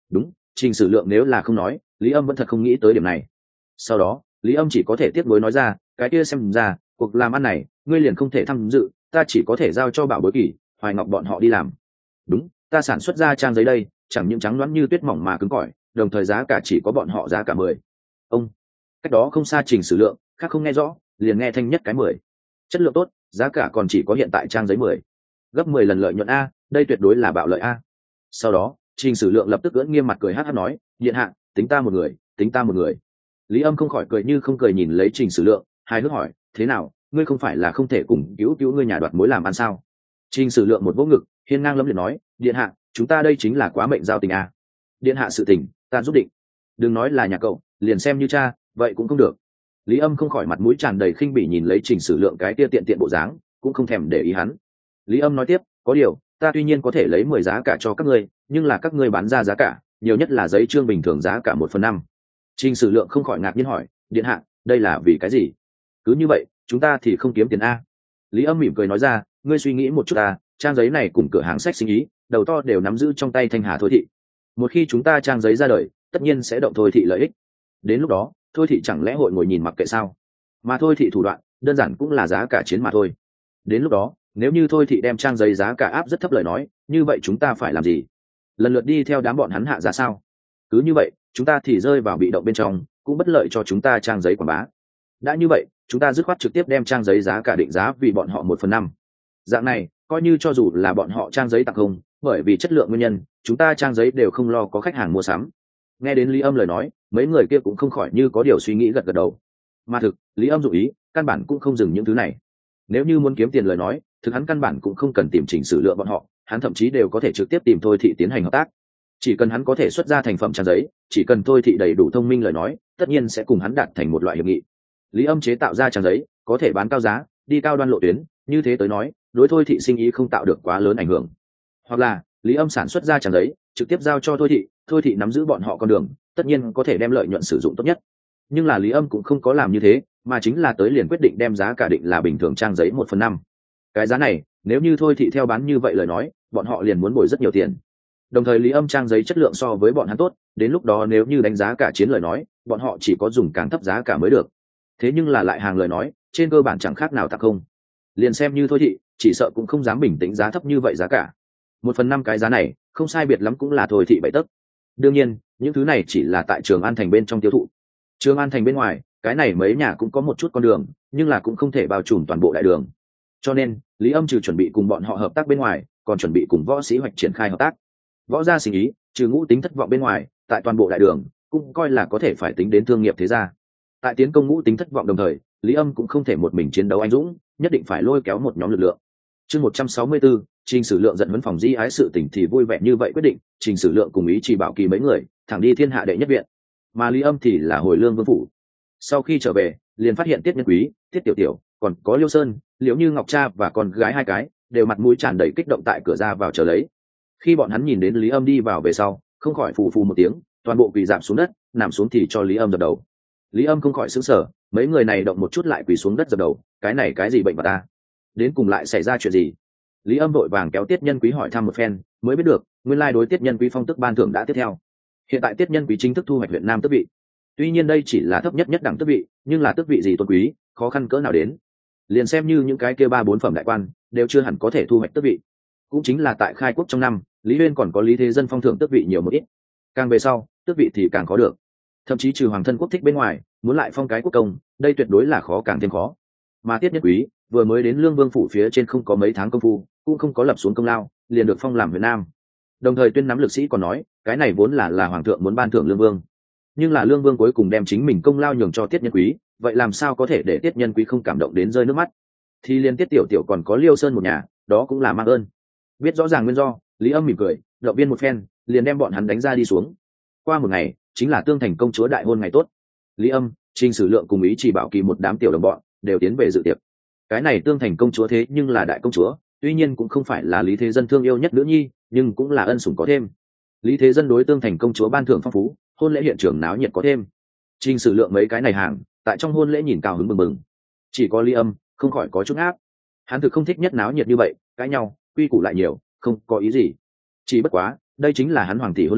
Đúng, trình sử lượng nếu là không nói, lý âm vẫn thật không nghĩ tới điểm này. Sau đó lý âm chỉ có thể tiếp nối nói ra, cái kia xem ra cuộc làm ăn này ngươi liền không thể tham dự, ta chỉ có thể giao cho Bảo Bối Kỳ, Hoài Ngọc bọn họ đi làm. Đúng, ta sản xuất ra trang giấy đây, chẳng những trắng loãng như tuyết mỏng mà cứng cỏi, đồng thời giá cả chỉ có bọn họ giá cả mười. Ông, cách đó không xa trình sử lượng khác không nghe rõ, liền nghe thanh nhất cái mười. Chất lượng tốt, giá cả còn chỉ có hiện tại trang giấy mười, gấp mười lần lợi nhuận a, đây tuyệt đối là bạo lợi a. Sau đó trình sử lượng lập tức ưỡn nghiêm mặt cười hát hát nói, điện hạ, tính ta một người, tính ta một người. Lý âm không khỏi cười như không cười nhìn lấy trình sử lượng, hai hước hỏi, thế nào, ngươi không phải là không thể cùng cứu cứu ngươi nhà đoạt mối làm ăn sao? Trình sử lượng một vỗ ngực, hiên ngang lẫm liệt nói, điện hạ, chúng ta đây chính là quá mệnh giao tình à. Điện hạ sự tình ta giúp định, đừng nói là nhà cậu, liền xem như cha vậy cũng không được. Lý âm không khỏi mặt mũi tràn đầy khinh bỉ nhìn lấy trình sử lượng cái tia tiện tiện bộ dáng, cũng không thèm để ý hắn. Lý âm nói tiếp, có điều ta tuy nhiên có thể lấy mười giá cả cho các ngươi, nhưng là các ngươi bán ra giá cả nhiều nhất là giấy trương bình thường giá cả một phần năm. Trình sử lượng không khỏi ngạc nhiên hỏi, điện hạ, đây là vì cái gì? Cứ như vậy chúng ta thì không kiếm tiền a. Lý âm mỉm cười nói ra, ngươi suy nghĩ một chút ta, trang giấy này cùng cửa hàng sách sinh ý đầu to đều nắm giữ trong tay Thanh Hà Thôi Thị. Một khi chúng ta trang giấy ra đời, tất nhiên sẽ động Thôi Thị lợi ích. Đến lúc đó Thôi Thị chẳng lẽ hội ngồi nhìn mặc kệ sao? Mà Thôi Thị thủ đoạn đơn giản cũng là giá cả chiến mà thôi. Đến lúc đó nếu như Thôi Thị đem trang giấy giá cả áp rất thấp lời nói, như vậy chúng ta phải làm gì? Lần lượt đi theo đám bọn hắn hạ giá sao? Cứ như vậy chúng ta thì rơi vào bị động bên trong, cũng bất lợi cho chúng ta trang giấy quảng bá. Đã như vậy chúng ta dứt khoát trực tiếp đem trang giấy giá cả định giá vì bọn họ một phần năm. Dạng này coi như cho dù là bọn họ trang giấy tặng không, bởi vì chất lượng nguyên nhân chúng ta trang giấy đều không lo có khách hàng mua sắm. Nghe đến Lý âm lời nói, mấy người kia cũng không khỏi như có điều suy nghĩ gật gật đầu. Mà thực Lý âm dụ ý căn bản cũng không dừng những thứ này. Nếu như muốn kiếm tiền lời nói, thực hắn căn bản cũng không cần tìm chỉnh sử lượng bọn họ, hắn thậm chí đều có thể trực tiếp tìm Thôi Thị tiến hành hợp tác. Chỉ cần hắn có thể xuất ra thành phẩm trang giấy, chỉ cần Thôi Thị đầy đủ thông minh lời nói, tất nhiên sẽ cùng hắn đạt thành một loại hiệp nghị. Lý âm chế tạo ra trang giấy có thể bán cao giá, đi cao đoan lộ tuyến, như thế tới nói đối Thôi Thị sinh ý không tạo được quá lớn ảnh hưởng. Hoặc là Lý âm sản xuất ra trang giấy trực tiếp giao cho Thôi Thị, Thôi Thị nắm giữ bọn họ con đường, tất nhiên có thể đem lợi nhuận sử dụng tốt nhất. Nhưng là Lý âm cũng không có làm như thế, mà chính là tới liền quyết định đem giá cả định là bình thường trang giấy một phần năm. Cái giá này nếu như Thôi Thị theo bán như vậy lời nói, bọn họ liền muốn bồi rất nhiều tiền. Đồng thời Lý âm trang giấy chất lượng so với bọn hắn tốt, đến lúc đó nếu như đánh giá cả chiến lời nói, bọn họ chỉ có dùng càng thấp giá cả mới được. Thế nhưng là lại hàng lời nói, trên cơ bản chẳng khác nào tặng không. Liền xem như Thôi Thị chỉ sợ cũng không dám bình tĩnh giá thấp như vậy giá cả. Một phần năm cái giá này không sai biệt lắm cũng là Thôi Thị bảy tấc. Đương nhiên những thứ này chỉ là tại Trường An thành bên trong tiêu thụ. Trường An thành bên ngoài cái này mấy nhà cũng có một chút con đường, nhưng là cũng không thể bao trùm toàn bộ đại đường. Cho nên Lý âm trừ chuẩn bị cùng bọn họ hợp tác bên ngoài, còn chuẩn bị cùng Võ Sĩ Hoạch triển khai hợp tác. Võ gia sinh ý trừ Ngũ Tính Thất Vọng bên ngoài, tại toàn bộ đại đường cũng coi là có thể phải tính đến thương nghiệp thế gia. Tại tiến công Ngũ Tính Thất Vọng đồng thời, Lý âm cũng không thể một mình chiến đấu anh dũng, nhất định phải lôi kéo một nhóm lực lượng. Chương một trăm sáu mươi tư, Trình Sử Lượng giận huấn phòng di ái sự tình thì vui vẻ như vậy quyết định, Trình Sử Lượng cùng ý chỉ bảo kỳ mấy người thẳng đi thiên hạ đệ nhất viện, mà Lý âm thì là hồi Lương Vương phủ. Sau khi trở về liền phát hiện Tiết Nhân Quý, Tiết Tiểu Tiểu, còn có Liêu Sơn, Liễu Như Ngọc cha và con gái hai cái đều mặt mũi tràn đầy kích động tại cửa ra vào chờ lấy. Khi bọn hắn nhìn đến Lý âm đi vào về sau, không khỏi phù phù một tiếng, toàn bộ quỳ rạp xuống đất, nằm xuống thì cho Lý âm dập đầu. Lý âm không khỏi sững sờ, mấy người này động một chút lại quỳ xuống đất dập đầu, cái này cái gì bệnh vào ta? Đến cùng lại xảy ra chuyện gì? Lý âm vội vàng kéo Tiết Nhân Quý hỏi thăm một phen, mới biết được nguyên lai đối Tiết Nhân Quý phong tức ban thưởng đã tiếp theo. Hiện tại Tiết Nhân Quý chính thức thu hoạch huyện Nam tước vị. Tuy nhiên đây chỉ là thấp nhất nhất đẳng tước vị, nhưng là tước vị gì tôn quý, khó khăn cỡ nào đến. Liền xem như những cái kia ba bốn phẩm đại quan đều chưa hẳn có thể thu hoạch tước vị. Cũng chính là tại khai quốc trong năm, Lý Uyên còn có Lý Thế Dân phong thưởng tước vị nhiều một ít. Càng về sau, tước vị thì càng khó được. Thậm chí trừ hoàng thân quốc thích bên ngoài, muốn lại phong cái quốc công, đây tuyệt đối là khó càng thêm khó. Mà Tiết Nhân Quý vừa mới đến Lương Vương phủ phía trên không có mấy tháng công phu, cũng không có lập xuống công lao, liền được phong làm huyện Nam. Đồng thời tuyên nắm lực sĩ còn nói, cái này vốn là là hoàng thượng muốn ban thưởng Lương Vương, nhưng là Lương Vương cuối cùng đem chính mình công lao nhường cho Tiết Nhân Quý, vậy làm sao có thể để Tiết Nhân Quý không cảm động đến rơi nước mắt? Thì liên Tiết Tiểu Tiểu còn có Liêu Sơn một nhà, đó cũng là mang ơn. Biết rõ ràng nguyên do, Lý âm mỉm cười, động viên một phen, liền đem bọn hắn đánh ra đi xuống. Qua một ngày, chính là Tương Thành công chúa đại hôn ngày tốt. Lý âm, Trình Sử Lượng cùng ý chỉ bảo kỳ một đám tiểu đồng bọn đều tiến về dự tiệc. Cái này Tương Thành công chúa thế nhưng là đại công chúa, tuy nhiên cũng không phải là Lý Thế Dân thương yêu nhất nữ nhi, nhưng cũng là ân sủng có thêm. Lý Thế Dân đối Tương Thành công chúa ban thưởng phong phú, hôn lễ hiện trường náo nhiệt có thêm. Trình Sử Lượng mấy cái này hàng tại trong hôn lễ nhìn cao hứng mừng mừng, chỉ có Lý âm không khỏi có chút áp. Hắn thực không thích nhất náo nhiệt như vậy, cãi nhau, quy củ lại nhiều, không có ý gì. Chỉ bất quá đây chính là hắn hoàng tỷ hôn lễ,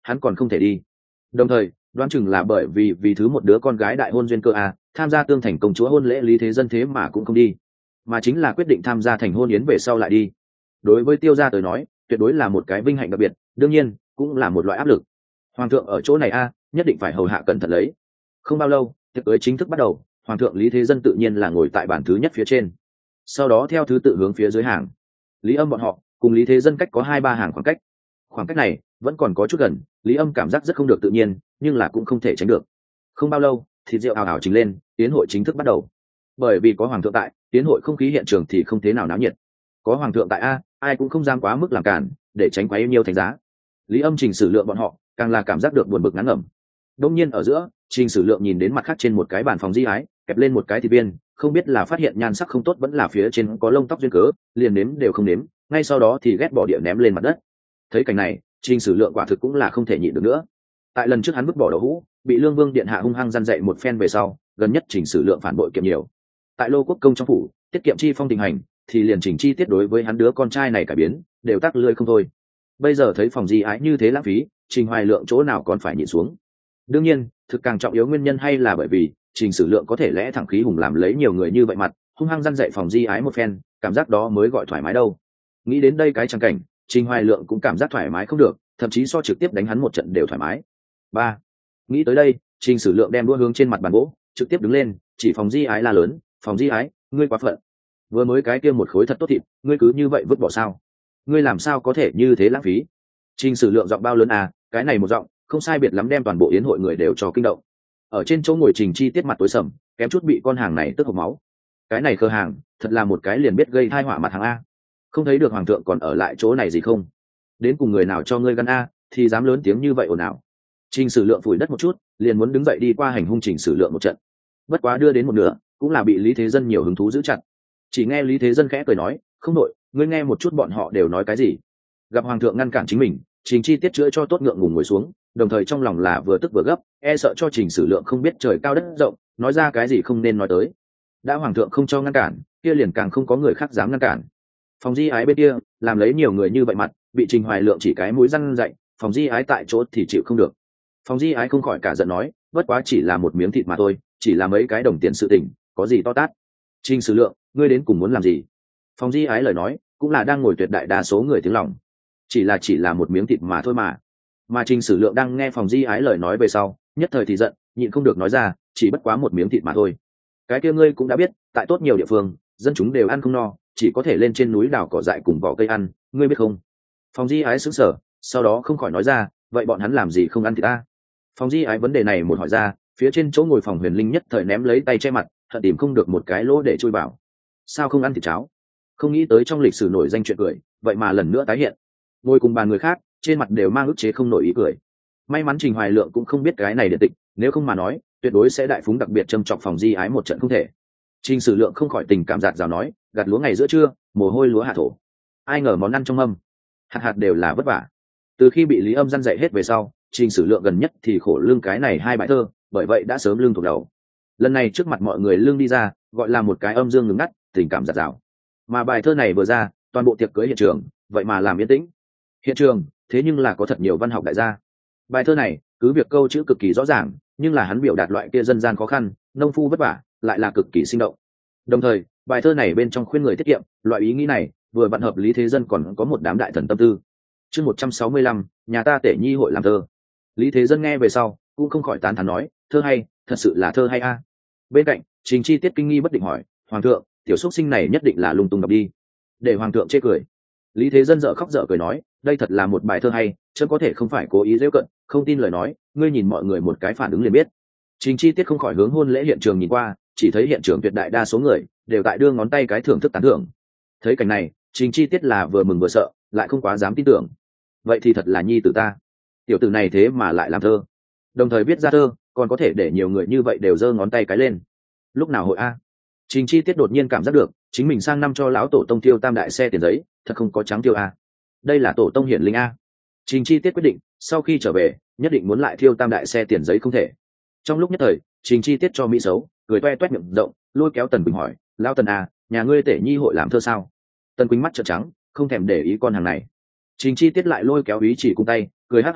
hắn còn không thể đi. Đồng thời đoán chừng là bởi vì vì thứ một đứa con gái đại hôn duyên cơ a, tham gia tương thành công chúa hôn lễ Lý Thế Dân thế mà cũng không đi, mà chính là quyết định tham gia thành hôn yến về sau lại đi. Đối với Tiêu gia tới nói tuyệt đối là một cái vinh hạnh đặc biệt, đương nhiên cũng là một loại áp lực. Hoàng thượng ở chỗ này a, nhất định phải hầu hạ cẩn thận lấy. Không bao lâu tiệc cưới chính thức bắt đầu, hoàng thượng Lý Thế Dân tự nhiên là ngồi tại bàn thứ nhất phía trên, sau đó theo thứ tự hướng phía dưới hàng. Lý Âm bọn họ cùng Lý Thế Dân cách có hai ba hàng khoảng cách, khoảng cách này vẫn còn có chút gần, Lý Âm cảm giác rất không được tự nhiên, nhưng là cũng không thể tránh được. Không bao lâu thịt rượu ào ào trình lên, tiến hội chính thức bắt đầu. Bởi vì có hoàng thượng tại, tiến hội không khí hiện trường thì không thế nào náo nhiệt. Có hoàng thượng tại a, ai cũng không dám quá mức làm cản, để tránh quá yêu nhiều thành giá. Lý Âm Trình Sử Lượng bọn họ càng là cảm giác được buồn bực ngắn ngẩm. Đông nhiên ở giữa, Trình Sử Lượng nhìn đến mặt khác trên một cái bàn phòng di ái kẹp lên một cái thịt viên, không biết là phát hiện nhan sắc không tốt vẫn là phía trên có lông tóc duyên cớ, liền nếm đều không nếm, ngay sau đó thì ghét bỏ địa ném lên mặt đất. Thấy cảnh này, Trình Sử Lượng quả thực cũng là không thể nhịn được nữa. Tại lần trước hắn vứt bỏ đậu hũ, bị Lương Vương điện hạ hung hăng răn dạy một phen về sau, gần nhất Trình Sử Lượng phản bội kiệm nhiều. Tại Lô Quốc công trong phủ, tiết kiệm chi phong tình hành, thì liền chỉnh chi tiết đối với hắn đứa con trai này cải biến, đều tắc lưỡi không thôi. Bây giờ thấy phòng di ái như thế lãng phí, Trình Hoài Lượng chỗ nào còn phải nhịn xuống. Đương nhiên, thực càng trọng yếu nguyên nhân hay là bởi vì Trình Sử Lượng có thể lẽ thẳng khí hùng làm lấy nhiều người như vậy mặt, hung hăng răn dạy phòng di ái một phen, cảm giác đó mới gọi thoải mái đâu. Nghĩ đến đây cái trang cảnh, Trình Hoài Lượng cũng cảm giác thoải mái không được, thậm chí so trực tiếp đánh hắn một trận đều thoải mái. Ba, nghĩ tới đây, Trình Sử Lượng đem đũa hướng trên mặt bàn gỗ, trực tiếp đứng lên, chỉ phòng di ái la lớn, phòng di ái, ngươi quá phận. Vừa mới cái kia một khối thật tốt thịt, ngươi cứ như vậy vứt bỏ sao? Ngươi làm sao có thể như thế lãng phí? Trình Sử Lượng giọng bao lớn à, cái này một giọng không sai biệt lắm đem toàn bộ yến hội người đều cho kinh động. Ở trên chỗ ngồi Trình Chi tiết mặt tối sầm, kém chút bị con hàng này tức hộc máu. Cái này khờ hàng thật là một cái liền biết gây tai họa mặt hàng a. Không thấy được hoàng thượng còn ở lại chỗ này gì không? Đến cùng người nào cho ngươi gan a thì dám lớn tiếng như vậy ồn ào. Trình Sử Lượng phủi đất một chút, liền muốn đứng dậy đi qua hành hung Trình Sử Lượng một trận. Bất quá đưa đến một nửa, cũng là bị Lý Thế Dân nhiều hứng thú giữ chặt. Chỉ nghe Lý Thế Dân khẽ cười nói, không đội, ngươi nghe một chút bọn họ đều nói cái gì. Gặp hoàng thượng ngăn cản chính mình, Trình Chi tiết chữa cho tốt ngượng ngùng ngồi xuống, đồng thời trong lòng là vừa tức vừa gấp, e sợ cho Trình Sử Lượng không biết trời cao đất rộng, nói ra cái gì không nên nói tới. Đã hoàng thượng không cho ngăn cản, kia liền càng không có người khác dám ngăn cản. Phòng di ái bên kia làm lấy nhiều người như vậy mặt, bị Trình Hoài Lượng chỉ cái mũi răn dậy, phòng di ái tại chỗ thì chịu không được. Phòng di ái không khỏi cả giận nói, bất quá chỉ là một miếng thịt mà thôi, chỉ là mấy cái đồng tiền sự tình, có gì to tát. Trình Sử Lượng, ngươi đến cùng muốn làm gì? Phòng di ái lời nói cũng là đang ngồi tuyệt đại đa số người tiếng lòng, chỉ là chỉ là một miếng thịt mà thôi mà. Mà Trình Sử Lượng đang nghe phòng di ái lời nói về sau, nhất thời thì giận, nhịn không được nói ra, chỉ bất quá một miếng thịt mà thôi. Cái kia ngươi cũng đã biết, tại tốt nhiều địa phương, dân chúng đều ăn không no, chỉ có thể lên trên núi đào cỏ dại cùng vỏ cây ăn, ngươi biết không? Phòng di ái sững sờ, sau đó không khỏi nói ra, vậy bọn hắn làm gì không ăn thịt ta? Phòng di ái vấn đề này một hỏi ra, phía trên chỗ ngồi phòng Huyền Linh nhất thời ném lấy tay che mặt, hận tìm không được một cái lỗ để chui vào. Sao không ăn thịt cháo? Không nghĩ tới trong lịch sử nổi danh chuyện cười, vậy mà lần nữa tái hiện. Ngồi cùng bàn người khác, trên mặt đều mang ức chế không nổi ý cười. May mắn Trình Hoài Lượng cũng không biết cái này điện tịch, nếu không mà nói tuyệt đối sẽ đại phúng đặc biệt châm chọc phòng di ái một trận không thể. Trình Sử Lượng không khỏi tình cảm giạt rào nói, gặt lúa ngày giữa trưa, mồ hôi lúa hạ thổ. Ai ngờ món ăn trong mâm, hạt hạt đều là vất vả. Từ khi bị Lý Âm răn dạy hết về sau, Trình Sử Lượng gần nhất thì khổ lương cái này hai bài thơ, bởi vậy đã sớm lương thuộc đầu. Lần này trước mặt mọi người lương đi ra, gọi là một cái âm dương ngừng ngắt, tình cảm giạt rào. Mà bài thơ này vừa ra, toàn bộ tiệc cưới hiện trường, vậy mà làm yên tĩnh. Hiện trường, thế nhưng là có thật nhiều văn học đại gia. Bài thơ này, cứ việc câu chữ cực kỳ rõ ràng, nhưng là hắn biểu đạt loại kia dân gian khó khăn, nông phu vất vả, lại là cực kỳ sinh động. Đồng thời, bài thơ này bên trong khuyên người tiết kiệm, loại ý nghĩ này, vừa vặn hợp Lý Thế Dân còn có một đám đại thần tâm tư. Chương một trăm sáu mươi lăm, nhà ta Tể Nhi hội làm thơ. Lý Thế Dân nghe về sau, cũng không khỏi tán thán nói, thơ hay, thật sự là thơ hay a. Bên cạnh, Trình Chi tiết kinh nghi bất định hỏi, hoàng thượng, tiểu xúc sinh này nhất định là lung tung đọc đi. Để hoàng thượng chê cười. Lý Thế Dân dở khóc dở cười nói, đây thật là một bài thơ hay, chớ có thể không phải cố ý giễu cận, không tin lời nói, ngươi nhìn mọi người một cái phản ứng liền biết. Trình Chi tiết không khỏi hướng hôn lễ hiện trường nhìn qua, chỉ thấy hiện trường tuyệt đại đa số người đều tại đưa ngón tay cái thưởng thức tán thưởng. Thấy cảnh này, Trình Chi tiết là vừa mừng vừa sợ, lại không quá dám tin tưởng. Vậy thì thật là nhi tử ta, tiểu tử này thế mà lại làm thơ, đồng thời viết ra thơ, còn có thể để nhiều người như vậy đều giơ ngón tay cái lên. Lúc nào hội a? Trình Chi tiết đột nhiên cảm giác được, chính mình sang năm cho lão tổ tông tiêu tam đại xe tiền giấy, thật không có trắng tiêu a. Đây là tổ tông hiển linh a. Trình Chi tiết quyết định, sau khi trở về, nhất định muốn lại thiêu tam đại xe tiền giấy không thể. Trong lúc nhất thời, Trình Chi tiết cho mỹ xấu, cười toe toét miệng rộng, lôi kéo Tần Quỳnh hỏi, lão Tần a, nhà ngươi Tể Nhi hội làm thơ sao? Tần Quỳnh mắt trợn trắng, không thèm để ý con hàng này. Trình Chi tiết lại lôi kéo Ý Chỉ cung tay, cười hắc hắc hỏi,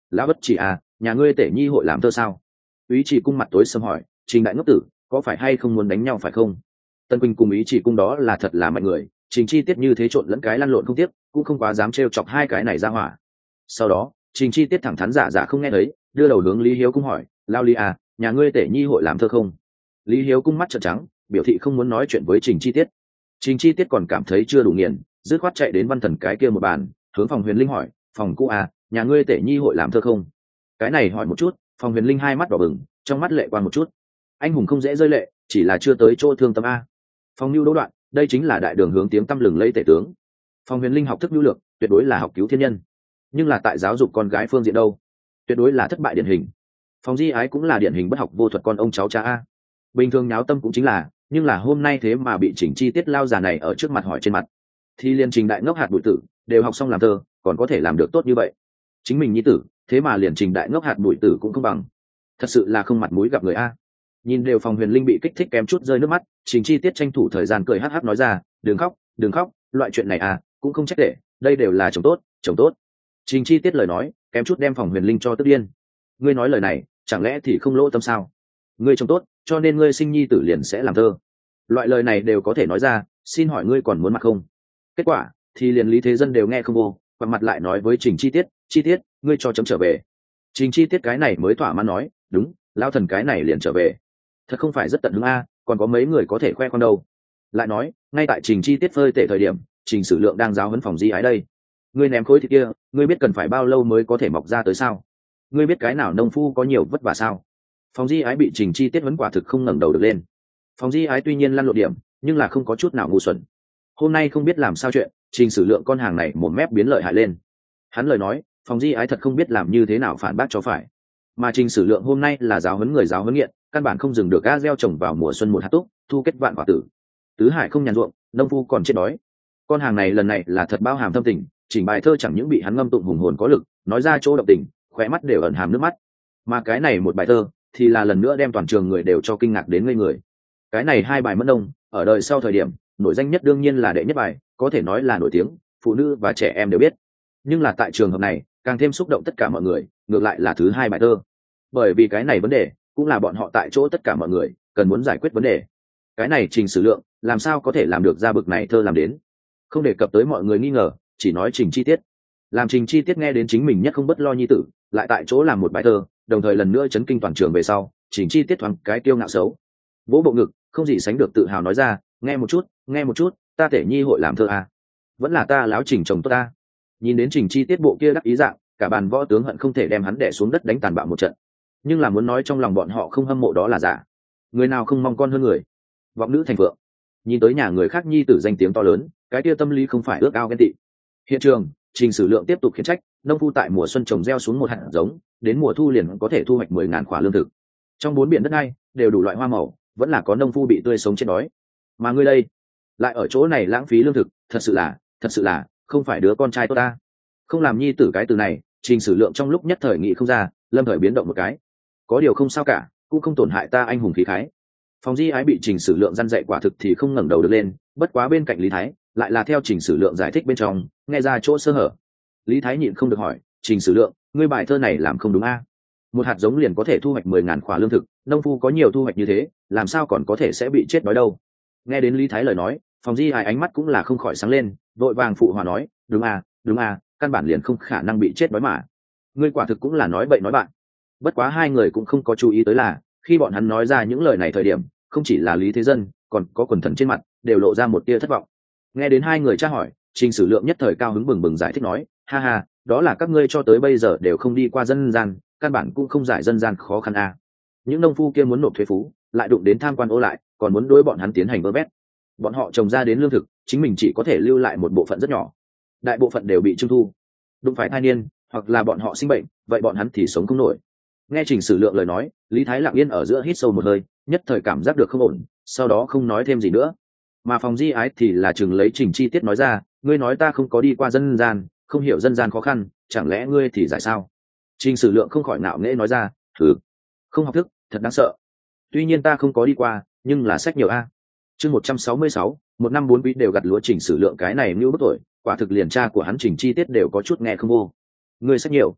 lão bất chỉ à, nhà ngươi tể nhi hội làm thơ sao? Ý chỉ cung mặt tối sầm hỏi. Trình đại ngốc tử, có phải hay không muốn đánh nhau phải không? Tân Quỳnh cùng ý chỉ cung đó là thật là mạnh người, Trình Chi Tiết như thế trộn lẫn cái lăn lộn không tiếc, cũng không quá dám trêu chọc hai cái này ra hỏa. Sau đó, Trình Chi Tiết thẳng thắn giả giả không nghe thấy, đưa đầu hướng Lý Hiếu cung hỏi, lao Lý à, nhà ngươi tể nhi hội làm thơ không? Lý Hiếu cung mắt trợn trắng, biểu thị không muốn nói chuyện với Trình Chi Tiết. Trình Chi Tiết còn cảm thấy chưa đủ nghiền, dứt khoát chạy đến văn thần cái kia một bàn, hướng phòng Huyền Linh hỏi, phòng cũ à, nhà ngươi tể nhi hội làm thơ không? Cái này hỏi một chút, phòng Huyền Linh hai mắt đỏ bừng, trong mắt lệ quang một chút. Anh hùng không dễ rơi lệ, chỉ là chưa tới chỗ thương tâm a. Phòng Nưu Đỗ Đoạn, đây chính là đại đường hướng tiếng tăm lừng lẫy tể tướng. Phòng Huyền Linh học thức nhu lược, tuyệt đối là học cứu thiên nhân. Nhưng là tại giáo dục con gái phương diện đâu, tuyệt đối là thất bại điển hình. Phòng Di Ái cũng là điển hình bất học vô thuật con ông cháu cha a. Bình thường nháo tâm cũng chính là, nhưng là hôm nay thế mà bị Trình Chi Tiết lao già này ở trước mặt hỏi trên mặt. Thì liền Trình đại ngốc hạt bụi tử đều học xong làm thơ, còn có thể làm được tốt như vậy. Chính mình nhi tử, thế mà liền Trình đại ngốc hạt bụi tử cũng không bằng. Thật sự là không mặt mũi gặp người a. Nhìn đều phòng Huyền Linh bị kích thích kém chút rơi nước mắt, Trình Chi Tiết tranh thủ thời gian cười hắc hắc nói ra, đừng khóc đừng khóc, loại chuyện này à cũng không trách để, đây đều là chồng tốt chồng tốt. Trình Chi Tiết lời nói kém chút đem phòng Huyền Linh cho tức điên. Ngươi nói lời này chẳng lẽ thì không lỗ tâm sao? Ngươi chồng tốt cho nên ngươi sinh nhi tử liền sẽ làm thơ, loại lời này đều có thể nói ra, xin hỏi ngươi còn muốn mặt không? Kết quả thì liền Lý Thế Dân đều nghe không vô, và mặt lại nói với Trình Chi Tiết, Chi Tiết ngươi cho chấm trở về. Trình Chi Tiết cái này mới thỏa mãn nói, đúng, lão thần cái này liền trở về. Thật không phải rất tận hứng a, còn có mấy người có thể khoe con đâu. Lại nói, ngay tại Trình Chi Tiết phơi tể thời điểm, Trình Sử Lượng đang giáo huấn phòng Di Ái đây. Ngươi ném khối thịt kia, ngươi biết cần phải bao lâu mới có thể mọc ra tới sao? Ngươi biết cái nào nông phu có nhiều vất vả sao? Phòng Di Ái bị Trình Chi Tiết huấn quả thực không ngẩng đầu được lên. Phòng Di Ái tuy nhiên lăn lộn điểm, nhưng là không có chút nào ngu xuẩn. Hôm nay không biết làm sao chuyện, Trình Sử Lượng con hàng này một mép biến lợi hại lên. Hắn lời nói, Phòng Di Ái thật không biết làm như thế nào phản bác cho phải. Mà Trình Sử Lượng hôm nay là giáo huấn người giáo huấn nghiện, căn bản không dừng được ga gieo trồng vào mùa xuân một hạt túc, thu kết vạn quả tử. Tứ hải không nhàn ruộng, nông phu còn chết đói. Con hàng này lần này là thật bao hàm thâm tình, chỉnh bài thơ chẳng những bị hắn ngâm tụng hùng hồn có lực, nói ra chỗ động tình, khóe mắt đều ẩn hàm nước mắt. Mà cái này một bài thơ thì là lần nữa đem toàn trường người đều cho kinh ngạc đến ngây người. Cái này hai bài mất đông, ở đời sau thời điểm, nổi danh nhất đương nhiên là đệ nhất bài, có thể nói là nổi tiếng, phụ nữ và trẻ em đều biết. Nhưng là tại trường hợp này, càng thêm xúc động tất cả mọi người, ngược lại là thứ hai bài thơ. Bởi vì cái này vấn đề cũng là bọn họ tại chỗ tất cả mọi người cần muốn giải quyết vấn đề. Cái này Trình Sử Lượng làm sao có thể làm được ra bực này thơ làm đến? Không đề cập tới mọi người nghi ngờ, chỉ nói Trình Chi Tiết. Làm Trình Chi Tiết nghe đến chính mình nhất không bất lo nhi tử, lại tại chỗ làm một bài thơ, đồng thời lần nữa chấn kinh toàn trường về sau, Trình Chi Tiết thoáng cái kiêu ngạo xấu, vỗ bộ ngực, không gì sánh được tự hào nói ra, nghe một chút, nghe một chút, ta tể nhi hội làm thơ à? Vẫn là ta láo Trình chồng tốt ta. Nhìn đến Trình Chi Tiết bộ kia đắc ý dạng, cả bàn võ tướng hận không thể đem hắn đè xuống đất đánh tàn bạo một trận. Nhưng là muốn nói trong lòng bọn họ không hâm mộ đó là giả. Người nào không mong con hơn người. Vọng nữ thành phượng. Nhìn tới nhà người khác nhi tử danh tiếng to lớn, cái kia tâm lý không phải ước ao ghen tị. Hiện trường, Trình Sử Lượng tiếp tục khiển trách, nông phu tại mùa xuân trồng gieo xuống một hạt giống, đến mùa thu liền có thể thu hoạch mười ngàn khỏa lương thực. Trong bốn biển đất này đều đủ loại hoa màu, vẫn là có nông phu bị tươi sống chết đói. Mà ngươi đây, lại ở chỗ này lãng phí lương thực, thật sự là, thật sự là, không phải đứa con trai tốt ta. Không làm nhi tử cái từ này, Trình Sử Lượng trong lúc nhất thời nghĩ không ra, lâm thời biến động một cái. Có điều không sao cả, cũng không tổn hại ta anh hùng khí khái. Phòng Di Ái bị Trình Sử Lượng răn dạy quả thực thì không ngẩng đầu được lên, bất quá bên cạnh Lý Thái lại là theo Trình Sử Lượng giải thích bên trong, nghe ra chỗ sơ hở. Lý Thái nhịn không được hỏi, Trình Sử Lượng, ngươi bài thơ này làm không đúng a? Một hạt giống liền có thể thu hoạch mười ngàn khỏa lương thực, nông phu có nhiều thu hoạch như thế, làm sao còn có thể sẽ bị chết đói đâu? Nghe đến Lý Thái lời nói, Phòng Di Ái ánh mắt cũng là không khỏi sáng lên, vội vàng phụ hòa nói, đúng a, đúng a, căn bản liền không khả năng bị chết đói mà. Ngươi quả thực cũng là nói bậy nói bạn. Bất quá hai người cũng không có chú ý tới là, khi bọn hắn nói ra những lời này thời điểm, không chỉ là Lý Thế Dân, còn có quần thần trên mặt đều lộ ra một tia thất vọng. Nghe đến hai người tra hỏi, Trình Sử Lượng nhất thời cao hứng bừng bừng giải thích nói, ha ha, đó là các ngươi cho tới bây giờ đều không đi qua dân gian, căn bản cũng không giải dân gian khó khăn a. Những nông phu kia muốn nộp thuế phú, lại đụng đến tham quan ô lại, còn muốn đối bọn hắn tiến hành vơ vét. Bọn họ trồng ra đến lương thực, chính mình chỉ có thể lưu lại một bộ phận rất nhỏ, đại bộ phận đều bị trưng thu. Đụng phải thai niên, hoặc là bọn họ sinh bệnh, vậy bọn hắn thì sống không nổi. Nghe Trình Sử Lượng lời nói, Lý Thái lặng yên ở giữa hít sâu một hơi, nhất thời cảm giác được không ổn, sau đó không nói thêm gì nữa. Mà Phòng Di Ái thì là chừng lấy Trình Chi Tiết nói ra, ngươi nói ta không có đi qua dân gian, không hiểu dân gian khó khăn, chẳng lẽ ngươi thì giải sao? Trình Sử Lượng không khỏi ngạo nghễ nói ra, thử, không học thức, thật đáng sợ. Tuy nhiên ta không có đi qua, nhưng là sách nhiều a. Chương một trăm sáu mươi sáu, một năm bốn quý đều gặt lúa. Trình Sử Lượng cái này như bất tuổi, quả thực liền cha của hắn Trình Chi Tiết đều có chút nghe không vô. Ngươi sách nhiều,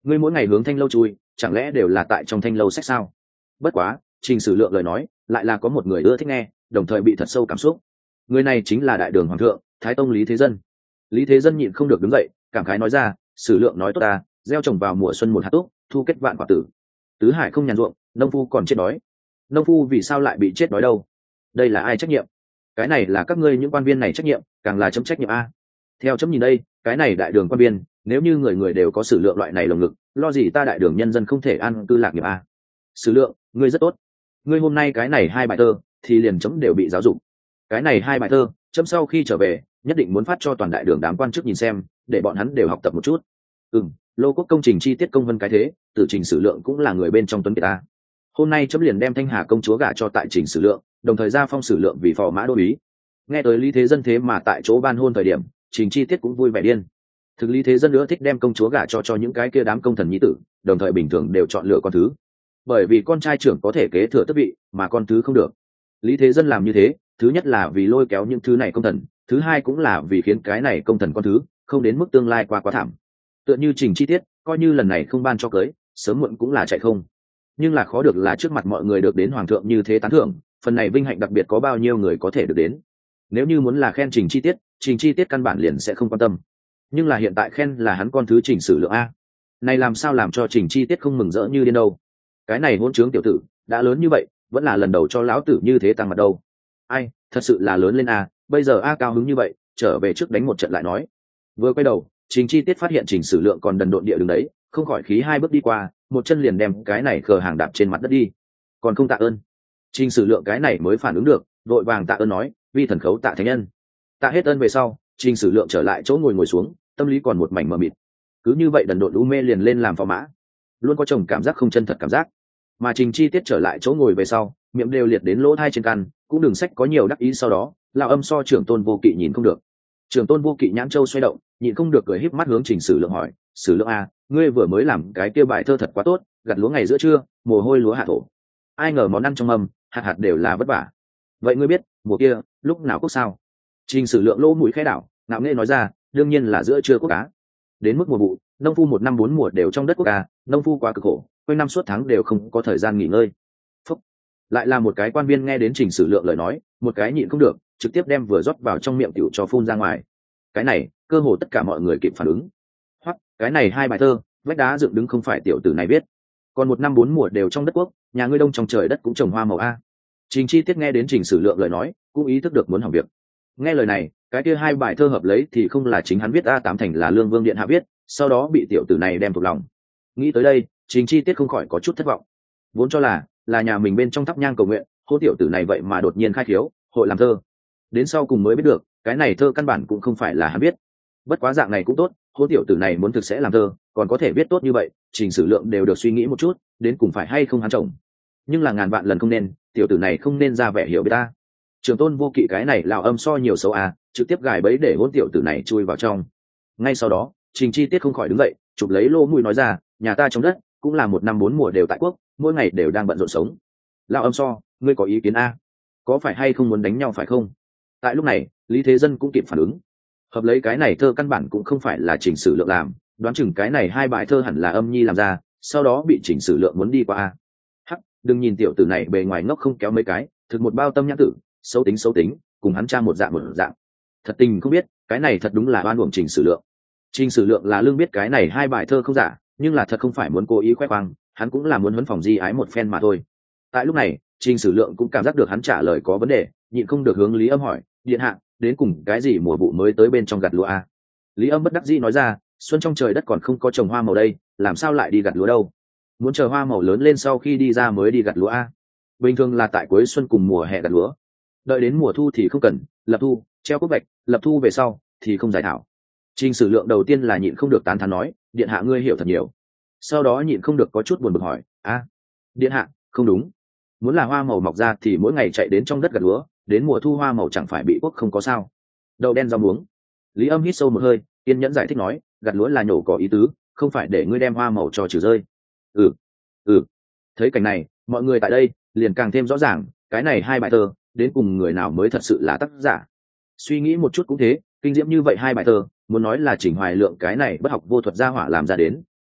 ngươi mỗi ngày hướng thanh lâu chui chẳng lẽ đều là tại trong thanh lâu sách sao? Bất quá Trình Sử Lượng lời nói lại là có một người ưa thích nghe, đồng thời bị thật sâu cảm xúc. Người này chính là đại đường hoàng thượng Thái Tông Lý Thế Dân. Lý Thế Dân nhịn không được đứng dậy cảm khái nói ra, Sử Lượng nói tốt ta, gieo trồng vào mùa xuân một hạt túc, thu kết vạn quả tử. Tứ hải không nhàn ruộng, nông phu còn chết đói. Nông phu vì sao lại bị chết đói đâu? Đây là ai trách nhiệm? Cái này là các ngươi những quan viên này trách nhiệm, càng là chấm trách nhiệm a. Theo chấm nhìn đây, cái này đại đường quan viên, nếu như người người đều có Sử Lượng loại này lồng ngực, lo gì ta đại đường nhân dân không thể an cư lạc nghiệp a. Sử Lượng, ngươi rất tốt. Ngươi hôm nay cái này hai bài thơ thì liền chấm đều bị giáo dục. Cái này hai bài thơ, chấm sau khi trở về, nhất định muốn phát cho toàn đại đường đám quan chức nhìn xem, để bọn hắn đều học tập một chút. Ừm, Lô Quốc công trình chi tiết công vân cái thế, từ Trình Sử Lượng cũng là người bên trong tuấn kiệt ta. Hôm nay chấm liền đem Thanh Hà công chúa gả cho tại Trình Sử Lượng, đồng thời ra phong Sử Lượng vì phò mã đô úy. Nghe tới Lý Thế Dân thế mà tại chỗ ban hôn thời điểm, Trình Chi Tiết cũng vui vẻ điên. Thực Lý Thế Dân nữa thích đem công chúa gả cho cho những cái kia đám công thần nhi tử, đồng thời bình thường đều chọn lựa con thứ. Bởi vì con trai trưởng có thể kế thừa tước vị, mà con thứ không được. Lý Thế Dân làm như thế, thứ nhất là vì lôi kéo những thứ này công thần, thứ hai cũng là vì khiến cái này công thần con thứ không đến mức tương lai quá quá thảm. Tựa như Trình Chi Tiết, coi như lần này không ban cho cưới, sớm muộn cũng là chạy không. Nhưng là khó được là trước mặt mọi người được đến hoàng thượng như thế tán thưởng, phần này vinh hạnh đặc biệt có bao nhiêu người có thể được đến. Nếu như muốn là khen Trình Chi Tiết, Trình Chi Tiết căn bản liền sẽ không quan tâm. Nhưng là hiện tại khen là hắn con thứ Trình Sử Lượng a. Này làm sao làm cho Trình Chi Tiết không mừng rỡ như điên đâu. Cái này hỗn trướng tiểu tử, đã lớn như vậy, vẫn là lần đầu cho lão tử như thế tăng mặt đâu. Ai, thật sự là lớn lên a, bây giờ a cao hứng như vậy, trở về trước đánh một trận lại nói. Vừa quay đầu, Trình Chi Tiết phát hiện Trình Sử Lượng còn đần độn địa đứng đấy, không khỏi khí hai bước đi qua, một chân liền đem cái này khờ hàng đạp trên mặt đất đi. Còn không tạ ơn. Trình Sử Lượng cái này mới phản ứng được, vội vàng tạ ơn nói, vi thần khấu tạ thánh nhân. Tạ hết ơn về sau, Trình Sử Lượng trở lại chỗ ngồi ngồi xuống, tâm lý còn một mảnh mờ mịt. Cứ như vậy đần độn u mê liền lên làm phò mã, luôn có chồng cảm giác không chân thật cảm giác. Mà Trình Chi Tiết trở lại chỗ ngồi về sau, miệng đều liệt đến lỗ thai trên căn, cũng đừng sách có nhiều đắc ý sau đó, lão âm so trưởng tôn vô kỵ nhìn không được. Trưởng tôn vô kỵ nhãn châu xoay động, nhịn không được cười híp mắt hướng Trình Sử Lượng hỏi, Sử Lượng a, ngươi vừa mới làm cái kia bài thơ thật quá tốt, gặt lúa ngày giữa trưa, mồ hôi lúa hạ thổ. Ai ngờ món ăn trong mâm, hạt hạt đều là vất vả. Vậy ngươi biết, mùa kia, lúc nào quốc sao? Trình Sử Lượng lỗ mũi khẽ đảo, ngạo nghễ nói ra, đương nhiên là giữa trưa quốc cá. Đến mức mùa vụ, nông phu một năm bốn mùa đều trong đất quốc ca, nông phu quá cực khổ, quanh năm suốt tháng đều không có thời gian nghỉ ngơi. Phúc. Lại là một cái quan viên nghe đến Trình Sử Lượng lời nói, một cái nhịn không được, trực tiếp đem vừa rót vào trong miệng tiểu cho phun ra ngoài. Cái này, cơ hồ tất cả mọi người kịp phản ứng. Hoặc, cái này hai bài thơ, vách đá dựng đứng không phải tiểu tử này viết. Còn một năm bốn mùa đều trong đất quốc, nhà ngươi đông trong trời đất cũng trồng hoa màu a. Trình Chi Tiết nghe đến Trình Sử Lượng lời nói, cũng ý thức được muốn hỏng việc. Nghe lời này, cái kia hai bài thơ hợp lấy thì không là chính hắn viết a, tám thành là Lương Vương điện hạ viết, sau đó bị tiểu tử này đem thuộc lòng. Nghĩ tới đây, Trình Chi Tiết không khỏi có chút thất vọng. Vốn cho là là nhà mình bên trong thắp nhang cầu nguyện, hô tiểu tử này vậy mà đột nhiên khai khiếu, hội làm thơ. Đến sau cùng mới biết được, cái này thơ căn bản cũng không phải là hắn viết. Bất quá dạng này cũng tốt, hô tiểu tử này muốn thực sẽ làm thơ, còn có thể viết tốt như vậy, Trình Sử Lượng đều được suy nghĩ một chút, đến cùng phải hay không hắn chồng. Nhưng là ngàn vạn lần không nên, tiểu tử này không nên ra vẻ hiểu biết ta. Trường tôn vô kỵ cái này lão âm so nhiều xấu à, trực tiếp gài bẫy để hôn tiểu tử này chui vào trong. Ngay sau đó, Trình Chi Tiết không khỏi đứng dậy, chụp lấy lô mũi nói ra, nhà ta trong đất cũng là một năm bốn mùa đều tại quốc, mỗi ngày đều đang bận rộn sống. Lão âm so, ngươi có ý kiến a? Có phải hay không muốn đánh nhau phải không? Tại lúc này, Lý Thế Dân cũng kịp phản ứng. Hợp lấy cái này thơ căn bản cũng không phải là Trình Sử Lượng làm, đoán chừng cái này hai bài thơ hẳn là âm nhi làm ra, sau đó bị Trình Sử Lượng muốn đi qua a. Hắc, đừng nhìn tiểu tử này bề ngoài ngốc không kéo mấy cái, thực một bao tâm nhãn tử, xấu tính xấu tính, cùng hắn cha một dạng một dạng. Thật tình không biết, cái này thật đúng là oan uổng Trình Sử Lượng. Trình Sử Lượng là lương biết cái này hai bài thơ không giả, nhưng là thật không phải muốn cố ý khoe khoang, hắn cũng là muốn huấn phòng di ái một phen mà thôi. Tại lúc này, Trình Sử Lượng cũng cảm giác được hắn trả lời có vấn đề, nhịn không được hướng Lý Âm hỏi, điện hạ, đến cùng cái gì mùa vụ mới tới bên trong gặt lúa a? Lý Âm bất đắc dĩ nói ra, xuân trong trời đất còn không có trồng hoa màu đây, làm sao lại đi gặt lúa đâu? Muốn chờ hoa màu lớn lên sau khi đi ra mới đi gặt lúa a. Bình thường là tại cuối xuân cùng mùa hè gặt lúa, đợi đến mùa thu thì không cần, lập thu, treo cúc bạch, lập thu về sau thì không giải thảo. Trình Sử Lượng đầu tiên là nhịn không được tán thán nói, điện hạ ngươi hiểu thật nhiều. Sau đó nhịn không được có chút buồn bực hỏi, a, điện hạ, không đúng, muốn là hoa màu mọc ra thì mỗi ngày chạy đến trong đất gặt lúa, đến mùa thu hoa màu chẳng phải bị quốc không có sao? Đậu đen rau muống. Lý Âm hít sâu một hơi, kiên nhẫn giải thích nói, gặt lúa là nhổ có ý tứ, không phải để ngươi đem hoa màu cho trừ rơi. Ừ, ừ. Thấy cảnh này, mọi người tại đây liền càng thêm rõ ràng, cái này hai bài thơ đến cùng người nào mới thật sự là tác giả. Suy nghĩ một chút cũng thế, kinh diễm như vậy hai bài thơ, muốn nói là Trình Hoài Lượng cái này bất học vô thuật gia hỏa làm ra đến,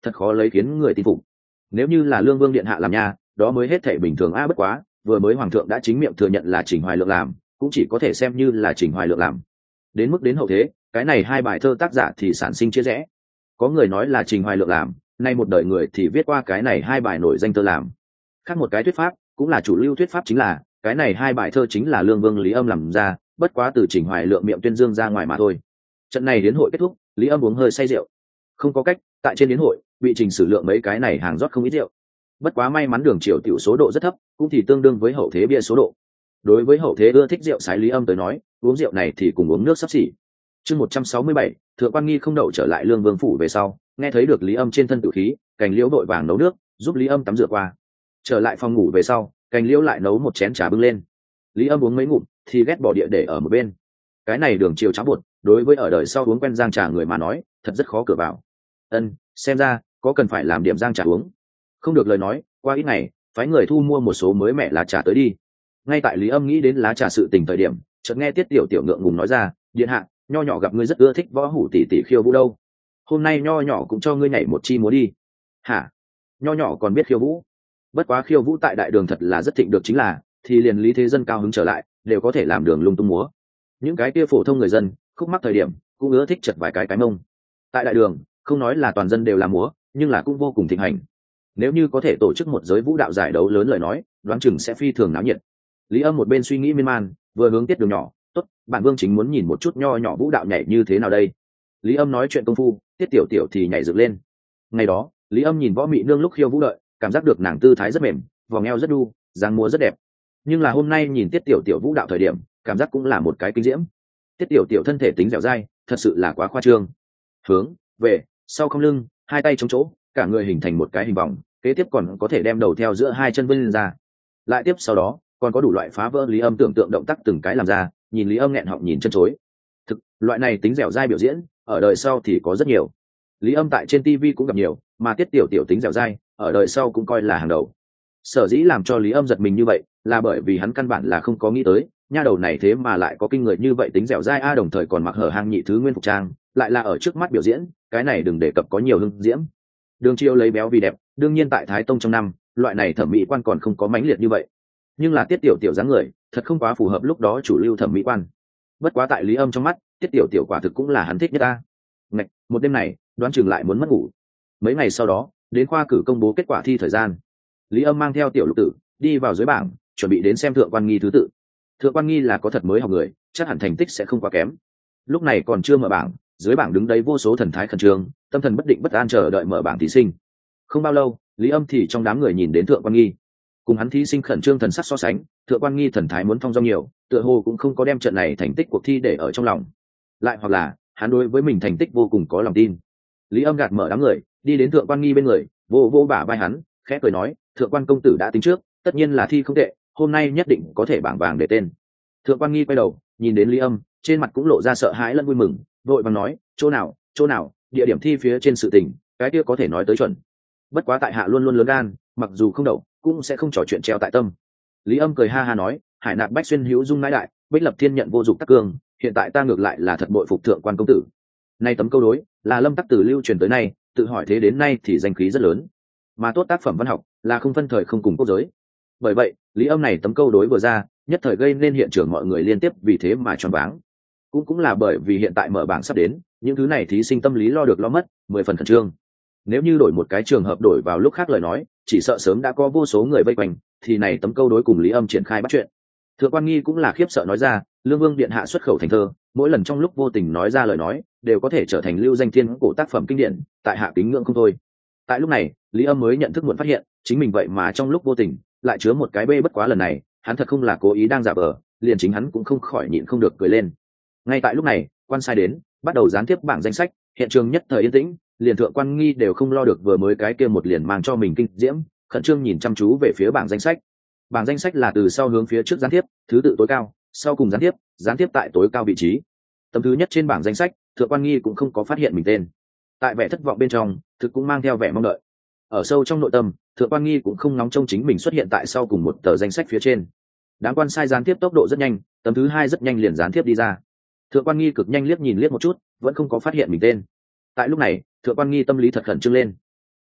thật khó lấy khiến người tin phục. Nếu như là Lương Vương điện hạ làm nha, đó mới hết thảy bình thường a, bất quá vừa mới hoàng thượng đã chính miệng thừa nhận là Trình Hoài Lượng làm, cũng chỉ có thể xem như là Trình Hoài Lượng làm. Đến mức đến hậu thế, cái này hai bài thơ tác giả thì sản sinh chia rẽ. Có người nói là Trình Hoài Lượng làm, nay một đời người thì viết qua cái này hai bài nổi danh thơ làm. Khác một cái thuyết pháp, cũng là chủ lưu thuyết pháp, chính là cái này hai bài thơ chính là Lương Vương Lý Âm làm ra, bất quá từ Trình Hoài Lượng miệng tuyên dương ra ngoài mà thôi. Trận này đến hội kết thúc, Lý Âm uống hơi say rượu. Không có cách, tại trên đến hội bị Trình Sử Lượng mấy cái này hàng rót không ít rượu. Bất quá may mắn đường triều tiểu số độ rất thấp, cũng thì tương đương với hậu thế bia số độ. Đối với hậu thế ưa thích rượu sái Lý Âm tới nói, uống rượu này thì cùng uống nước xấp xỉ. Chương một trăm sáu mươi bảy, Thượng Quan Nghi không đậu trở lại Lương Vương phủ về sau, nghe thấy được Lý Âm trên thân tử khí, Cành Liễu đội vàng nấu nước, giúp Lý Âm tắm rửa qua. Trở lại phòng ngủ về sau, Cành Liễu lại nấu một chén trà bưng lên. Lý Âm uống mấy ngụm, thì ghét bỏ địa để ở một bên. Cái này đường triều cháo bột, đối với ở đời sau uống quen giang trà người mà nói, thật rất khó cửa vào. Ân, xem ra có cần phải làm điểm giang trà uống. Không được lời nói, qua ít ngày, phái người thu mua một số mới mẻ lá trà tới đi. Ngay tại Lý Âm nghĩ đến lá trà sự tình thời điểm, chợt nghe Tiết Tiểu Tiểu ngượng ngùng nói ra, điện hạ, nho nhỏ gặp ngươi rất ưa thích võ hủ tỷ tỷ khiêu vũ đâu, hôm nay nho nhỏ cũng cho ngươi nhảy một chi múa đi. Hả? Nho nhỏ còn biết khiêu vũ? Bất quá khiêu vũ tại đại đường thật là rất thịnh được, chính là thì liền Lý Thế Dân cao hứng trở lại, đều có thể làm đường lung tung múa. Những cái kia phổ thông người dân khúc mắc thời điểm cũng ưa thích chật vài cái cái mông. Tại đại đường không nói là toàn dân đều làm múa, nhưng là cũng vô cùng thịnh hành. Nếu như có thể tổ chức một giới vũ đạo giải đấu lớn lời nói, đoán chừng sẽ phi thường náo nhiệt. Lý Âm một bên suy nghĩ miên man, vừa hướng Tiết Đường nhỏ, tốt, bản vương chính muốn nhìn một chút nho nhỏ vũ đạo nhảy như thế nào đây. Lý Âm nói chuyện công phu, Tiết Tiểu Tiểu thì nhảy dựng lên. Ngày đó Lý Âm nhìn Võ Mị Nương lúc khiêu vũ đợi, cảm giác được nàng tư thái rất mềm, vòng eo rất đu, dáng múa rất đẹp. Nhưng là hôm nay nhìn Tiết Tiểu Tiểu vũ đạo thời điểm, cảm giác cũng là một cái kinh diễm. Tiết Tiểu Tiểu thân thể tính dẻo dai, thật sự là quá khoa trương. Hướng về sau không lưng, hai tay chống chỗ, cả người hình thành một cái hình vòng, kế tiếp còn có thể đem đầu theo giữa hai chân vươn lên ra. Lại tiếp sau đó còn có đủ loại phá vỡ Lý Âm tưởng tượng động tác từng cái làm ra, nhìn Lý Âm nghẹn họng nhìn chân chối. Thực, loại này tính dẻo dai biểu diễn, ở đời sau thì có rất nhiều. Lý Âm tại trên ti vi cũng gặp nhiều, mà Tiết Tiểu Tiểu tính dẻo dai, ở đời sau cũng coi là hàng đầu. Sở dĩ làm cho Lý Âm giật mình như vậy, là bởi vì hắn căn bản là không có nghĩ tới, nha đầu này thế mà lại có kinh người như vậy tính dẻo dai a, đồng thời còn mặc hở hang nhị thứ nguyên phục trang, lại là ở trước mắt biểu diễn, cái này đừng đề cập có nhiều hưng diễm. Đường Chiêu lấy béo vì đẹp, đương nhiên tại Thái Tông trong năm, loại này thẩm mỹ quan còn không có mãnh liệt như vậy. Nhưng là Tiết Tiểu Tiểu dáng người, thật không quá phù hợp lúc đó chủ lưu thẩm mỹ quan. Bất quá tại Lý Âm trong mắt, Tiết Tiểu Tiểu quả thực cũng là hắn thích nhất ta. Ngạch, một đêm này, đoán chừng lại muốn mất ngủ. Mấy ngày sau đó, đến khoa cử công bố kết quả thi thời gian. Lý Âm mang theo Tiểu Lục Tử đi vào dưới bảng, chuẩn bị đến xem Thượng Quan Nghi thứ tự. Thượng Quan Nghi là có thật mới học người, chắc hẳn thành tích sẽ không quá kém. Lúc này còn chưa mở bảng, dưới bảng đứng đấy vô số thần thái khẩn trương, tâm thần bất định bất an chờ đợi mở bảng thí sinh. Không bao lâu, Lý Âm thì trong đám người nhìn đến Thượng Quan Nghi. Cùng hắn thí sinh khẩn trương thần sắc so sánh, Thượng Quan Nghi thần thái muốn phong dong nhiều, tựa hồ cũng không có đem trận này thành tích cuộc thi để ở trong lòng. Lại hoặc là, hắn đối với mình thành tích vô cùng có lòng tin. Lý Âm gạt mở đám người, đi đến Thượng Quan Nghi bên người, vô vô bả vai hắn, khẽ cười nói, Thượng Quan công tử đã tính trước, tất nhiên là thi không tệ, hôm nay nhất định có thể bảng vàng để tên. Thượng Quan Nghi quay đầu, nhìn đến Lý Âm, trên mặt cũng lộ ra sợ hãi lẫn vui mừng, vội vàng nói, chỗ nào, chỗ nào, địa điểm thi phía trên sự tình, cái kia có thể nói tới chuẩn. Bất quá tại hạ luôn luôn lớn gan, mặc dù không đậu, cũng sẽ không trò chuyện treo tại tâm. Lý Âm cười ha ha nói, hải nạp bách xuyên hữu dung nãi đại, bích lập thiên nhận vô dụng tắc cương, hiện tại ta ngược lại là thật bội phục Thượng Quan công tử. Nay tấm câu đối là Lâm Tắc Từ lưu truyền tới nay, tự hỏi thế đến nay thì danh khí rất lớn, mà tốt tác phẩm văn học là không phân thời không cùng quốc giới. Bởi vậy, Lý Âm này tấm câu đối vừa ra, nhất thời gây nên hiện trường mọi người liên tiếp vì thế mà choáng váng. Cũng cũng là bởi vì hiện tại mở bảng sắp đến, những thứ này thí sinh tâm lý lo được lo mất, mười phần khẩn trương. Nếu như đổi một cái trường hợp đổi vào lúc khác lời nói, chỉ sợ sớm đã có vô số người vây quanh, thì này tấm câu đối cùng Lý Âm triển khai bắt chuyện. Thượng Quan Nghi cũng là khiếp sợ nói ra, Lương Vương điện hạ xuất khẩu thành thơ, mỗi lần trong lúc vô tình nói ra lời nói, đều có thể trở thành lưu danh thiên cổ tác phẩm kinh điển, tại hạ kính ngưỡng không thôi. Tại lúc này, Lý Âm mới nhận thức muộn phát hiện, chính mình vậy mà trong lúc vô tình lại chứa một cái bê, bất quá lần này, hắn thật không là cố ý đang giả vờ, liền chính hắn cũng không khỏi nhịn không được cười lên. Ngay tại lúc này, quan sai đến, bắt đầu gián tiếp bảng danh sách, hiện trường nhất thời yên tĩnh, liền Thượng Quan Nghi đều không lo được vừa mới cái kia một liền mang cho mình kinh diễm, khẩn trương nhìn chăm chú về phía bảng danh sách. Bảng danh sách là từ sau hướng phía trước gián tiếp, thứ tự tối cao, sau cùng gián tiếp, gián tiếp tại tối cao vị trí. Tấm thứ nhất trên bảng danh sách, Thượng Quan Nghi cũng không có phát hiện mình tên. Tại vẻ thất vọng bên trong, thực cũng mang theo vẻ mong đợi. Ở sâu trong nội tâm, Thượng Quan Nghi cũng không nóng trông chính mình xuất hiện tại sau cùng một tờ danh sách phía trên. Đám quan sai gián tiếp tốc độ rất nhanh, tấm thứ hai rất nhanh liền gián tiếp đi ra. Thượng Quan Nghi cực nhanh liếc nhìn liếc một chút, vẫn không có phát hiện mình tên. Tại lúc này, Thượng Quan Nghi tâm lý thật khẩn trương lên.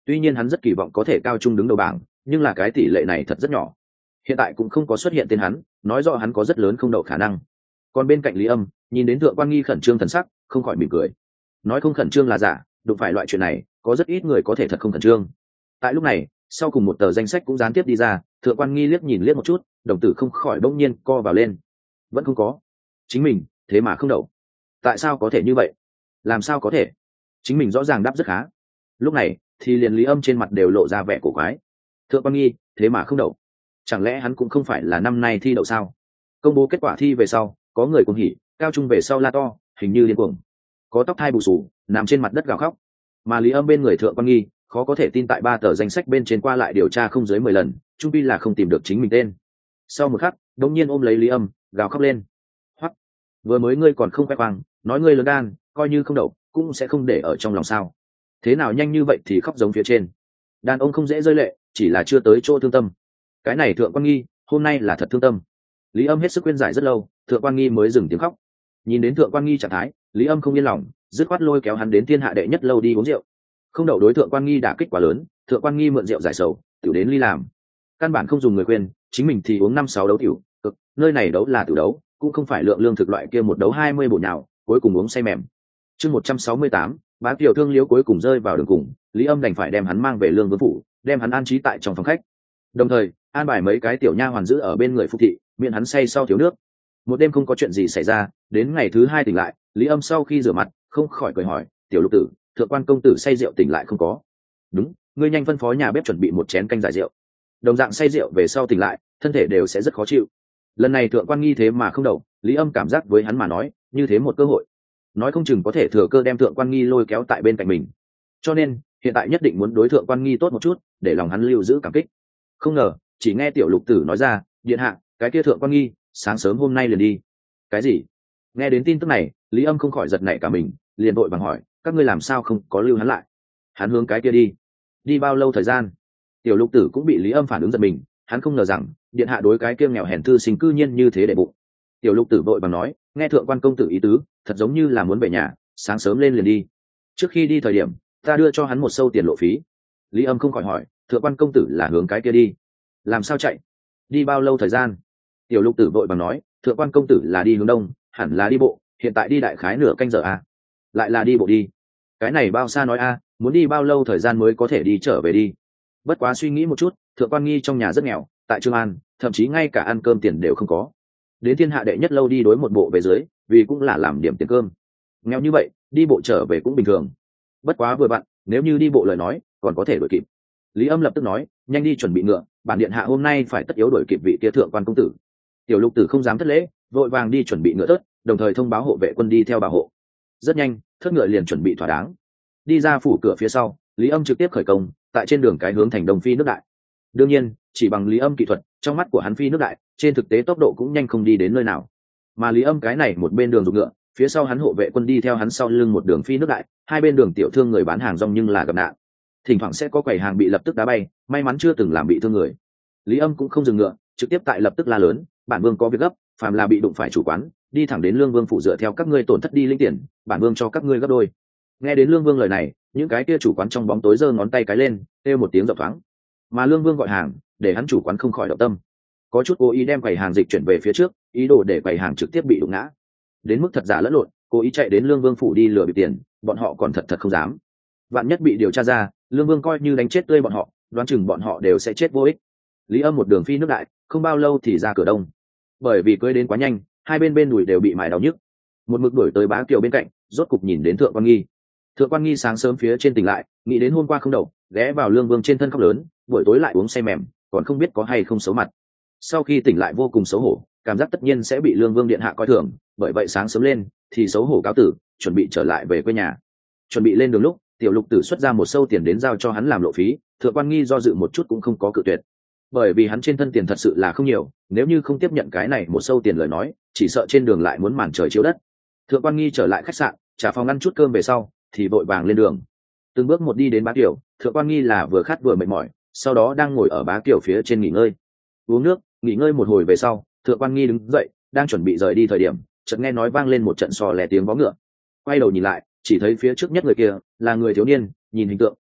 Tuy nhiên hắn rất kỳ vọng có thể cao trung đứng đầu bảng, nhưng là cái tỷ lệ này thật rất nhỏ. Hiện tại cũng không có xuất hiện tên hắn, nói rõ hắn có rất lớn không đậu khả năng. Còn bên cạnh Lý Âm, nhìn đến Thượng Quan Nghi khẩn trương thần sắc, không khỏi mỉm cười. Nói không khẩn trương là giả, đụng phải loại chuyện này, có rất ít người có thể thật không khẩn trương. Tại lúc này, sau cùng một tờ danh sách cũng gián tiếp đi ra, Thượng Quan Nghi liếc nhìn liếc một chút, đồng tử không khỏi bỗng nhiên co vào lên. Vẫn không có. Chính mình, thế mà không đậu. Tại sao có thể như vậy? Làm sao có thể? Chính mình rõ ràng đáp rất khá. Lúc này, thì liền Lý Âm trên mặt đều lộ ra vẻ cổ quái. Thượng Quan Nghi, thế mà không đậu. Chẳng lẽ hắn cũng không phải là năm nay thi đậu sao? Công bố kết quả thi về sau, có người cuồng hỉ, cao trung về sau la to, hình như điên cuồng. Có tóc thai bù xù, nằm trên mặt đất gào khóc. Mà Lý Âm bên người Thượng Quan Nghi, khó có thể tin tại ba tờ danh sách bên trên qua lại điều tra không dưới mười lần, trung pi là không tìm được chính mình tên. Sau một khắc, đống nhiên ôm lấy Lý Âm, gào khóc lên. Hoắc, vừa mới ngươi còn không khoe khoang, nói ngươi lớn gan, coi như không đậu, cũng sẽ không để ở trong lòng sao? Thế nào nhanh như vậy thì khóc giống phía trên? Đàn ông không dễ rơi lệ, chỉ là chưa tới chỗ thương tâm. Cái này Thượng Quan Nghi, hôm nay là thật thương tâm. Lý Âm hết sức khuyên giải rất lâu, Thượng Quan Nghi mới dừng tiếng khóc. Nhìn đến Thượng Quan Nghi trạng thái, Lý Âm không yên lòng, dứt khoát lôi kéo hắn đến thiên hạ đệ nhất lâu đi uống rượu. Không đậu đối Thượng Quan Nghi đả kích quá lớn, Thượng Quan Nghi mượn rượu giải sầu, tiểu đến ly làm. Căn bản không dùng người khuyên, chính mình thì uống năm sáu đấu tiểu, cực, nơi này đấu là tiểu đấu, cũng không phải lượng lương thực loại kia một đấu hai mươi bộ nhào, cuối cùng uống say mềm. Chương một trăm sáu mươi tám, Bá Tiểu Thương Liễu cuối cùng rơi vào đường cùng, Lý Âm đành phải đem hắn mang về Lương Vương phủ, đem hắn an trí tại trong phòng khách. Đồng thời, an bài mấy cái tiểu nha hoàn giữ ở bên người phục thị, miễn hắn say sau thiếu nước. Một đêm không có chuyện gì xảy ra, đến ngày thứ hai tỉnh lại, Lý Âm sau khi rửa mặt, không khỏi cười hỏi, "Tiểu Lục tử, Thượng Quan công tử say rượu tỉnh lại không có?" "Đúng, ngươi nhanh phân phó nhà bếp chuẩn bị một chén canh giải rượu." Đồng dạng say rượu về sau tỉnh lại, thân thể đều sẽ rất khó chịu. Lần này Thượng Quan Nghi thế mà không đậu, Lý Âm cảm giác với hắn mà nói, như thế một cơ hội, nói không chừng có thể thừa cơ đem Thượng Quan Nghi lôi kéo tại bên cạnh mình. Cho nên, hiện tại nhất định muốn đối Thượng Quan Nghi tốt một chút, để lòng hắn lưu giữ cảm kích. Không ngờ, chỉ nghe Tiểu Lục tử nói ra, "Điện hạ, cái kia Thượng Quan Nghi, sáng sớm hôm nay liền đi." "Cái gì?" Nghe đến tin tức này, Lý Âm không khỏi giật nảy cả mình, liền vội vàng hỏi, "Các ngươi làm sao không có lưu hắn lại? Hắn hướng cái kia đi, đi bao lâu thời gian?" Tiểu Lục tử cũng bị Lý Âm phản ứng giật mình, hắn không ngờ rằng điện hạ đối cái kia nghèo hèn thư sinh cư nhiên như thế để bụng. Tiểu Lục tử vội vàng nói, "Nghe Thượng Quan công tử ý tứ, thật giống như là muốn về nhà, sáng sớm lên liền đi. Trước khi đi thời điểm, ta đưa cho hắn một sâu tiền lộ phí." Lý Âm không khỏi hỏi, "Thượng Quan công tử là hướng cái kia đi, làm sao chạy? Đi bao lâu thời gian?" Tiểu Lục tử vội vàng nói, "Thượng Quan công tử là đi hướng đông, hẳn là đi bộ, hiện tại đi đại khái nửa canh giờ à? Lại là đi bộ đi? Cái này bao xa nói a, muốn đi bao lâu thời gian mới có thể đi trở về đi? Bất quá suy nghĩ một chút, Thượng Quan Nghi trong nhà rất nghèo, tại Trường An, thậm chí ngay cả ăn cơm tiền đều không có. Đến thiên hạ đệ nhất lâu đi đối một bộ về dưới, vì cũng là làm điểm tiền cơm. Nghèo như vậy, đi bộ trở về cũng bình thường. Bất quá vừa vặn, nếu như đi bộ lời nói, còn có thể đuổi kịp." Lý Âm lập tức nói, "Nhanh đi chuẩn bị ngựa, bản điện hạ hôm nay phải tất yếu đuổi kịp vị kia Thượng Quan công tử." Tiểu Lục tử không dám thất lễ, vội vàng đi chuẩn bị ngựa thớt, đồng thời thông báo hộ vệ quân đi theo bảo hộ. Rất nhanh, thớt ngựa liền chuẩn bị thỏa đáng. Đi ra phủ cửa phía sau, Lý Âm trực tiếp khởi công, tại trên đường cái hướng thành Đông phi nước đại. Đương nhiên, chỉ bằng Lý Âm kỹ thuật, trong mắt của hắn phi nước đại, trên thực tế tốc độ cũng nhanh không đi đến nơi nào. Mà Lý Âm cái này một bên đường dùng ngựa, phía sau hắn hộ vệ quân đi theo hắn sau lưng một đường phi nước đại, hai bên đường tiểu thương người bán hàng rong nhưng là gặp nạn. Thỉnh thoảng sẽ có quầy hàng bị lập tức đá bay, may mắn chưa từng làm bị thương người. Lý Âm cũng không dừng ngựa, trực tiếp tại lập tức la lớn, "Bản vương có việc gấp, phàm là bị đụng phải chủ quán, đi thẳng đến Lương Vương phủ dựa theo các ngươi tổn thất đi linh tiền, bản vương cho các ngươi gấp đôi." Nghe đến Lương Vương lời này, những cái kia chủ quán trong bóng tối giơ ngón tay cái lên, kêu một tiếng rộng thoáng. Mà Lương Vương gọi hàng, để hắn chủ quán không khỏi động tâm, có chút cố ý đem quầy hàng dịch chuyển về phía trước, ý đồ để quầy hàng trực tiếp bị đụng ngã. Đến mức thật giả lẫn lộn, cố ý chạy đến Lương Vương phủ đi lừa bịp tiền, bọn họ còn thật thật không dám. Vạn nhất bị điều tra ra, Lương Vương coi như đánh chết tươi bọn họ, đoán chừng bọn họ đều sẽ chết vô ích. Lý Âm một đường phi nước đại, không bao lâu thì ra cửa đông. Bởi vì cưỡi đến quá nhanh, hai bên bên đùi đều bị mài đau nhức. Một mực đuổi tới Bá Kiều bên cạnh, rốt cục nhìn đến Thượng Quan Nghi. Thượng Quan Nghi sáng sớm phía trên tỉnh lại, nghĩ đến hôm qua không đậu, ghé vào Lương Vương trên thân khóc lớn, buổi tối lại uống say mềm, còn không biết có hay không xấu mặt. Sau khi tỉnh lại vô cùng xấu hổ, cảm giác tất nhiên sẽ bị Lương Vương điện hạ coi thường, bởi vậy sáng sớm lên thì xấu hổ cáo tử, chuẩn bị trở lại về quê nhà. Chuẩn bị lên đường lúc, Tiểu Lục tử xuất ra một sâu tiền đến giao cho hắn làm lộ phí, Thượng Quan Nghi do dự một chút cũng không có cự tuyệt. Bởi vì hắn trên thân tiền thật sự là không nhiều, nếu như không tiếp nhận cái này một sâu tiền lời nói, chỉ sợ trên đường lại muốn màn trời chiếu đất. Thượng Quan Nghi trở lại khách sạn, trả phòng ăn chút cơm về sau, thì vội vàng lên đường. Từng bước một đi đến Bá Kiều, Thượng Quan Nghi là vừa khát vừa mệt mỏi, sau đó đang ngồi ở Bá Kiều phía trên nghỉ ngơi. Uống nước, nghỉ ngơi một hồi về sau, Thượng Quan Nghi đứng dậy, đang chuẩn bị rời đi thời điểm, chợt nghe nói vang lên một trận sò lẻ tiếng vó ngựa. Quay đầu nhìn lại, chỉ thấy phía trước nhất người kia là người thiếu niên, nhìn hình tượng,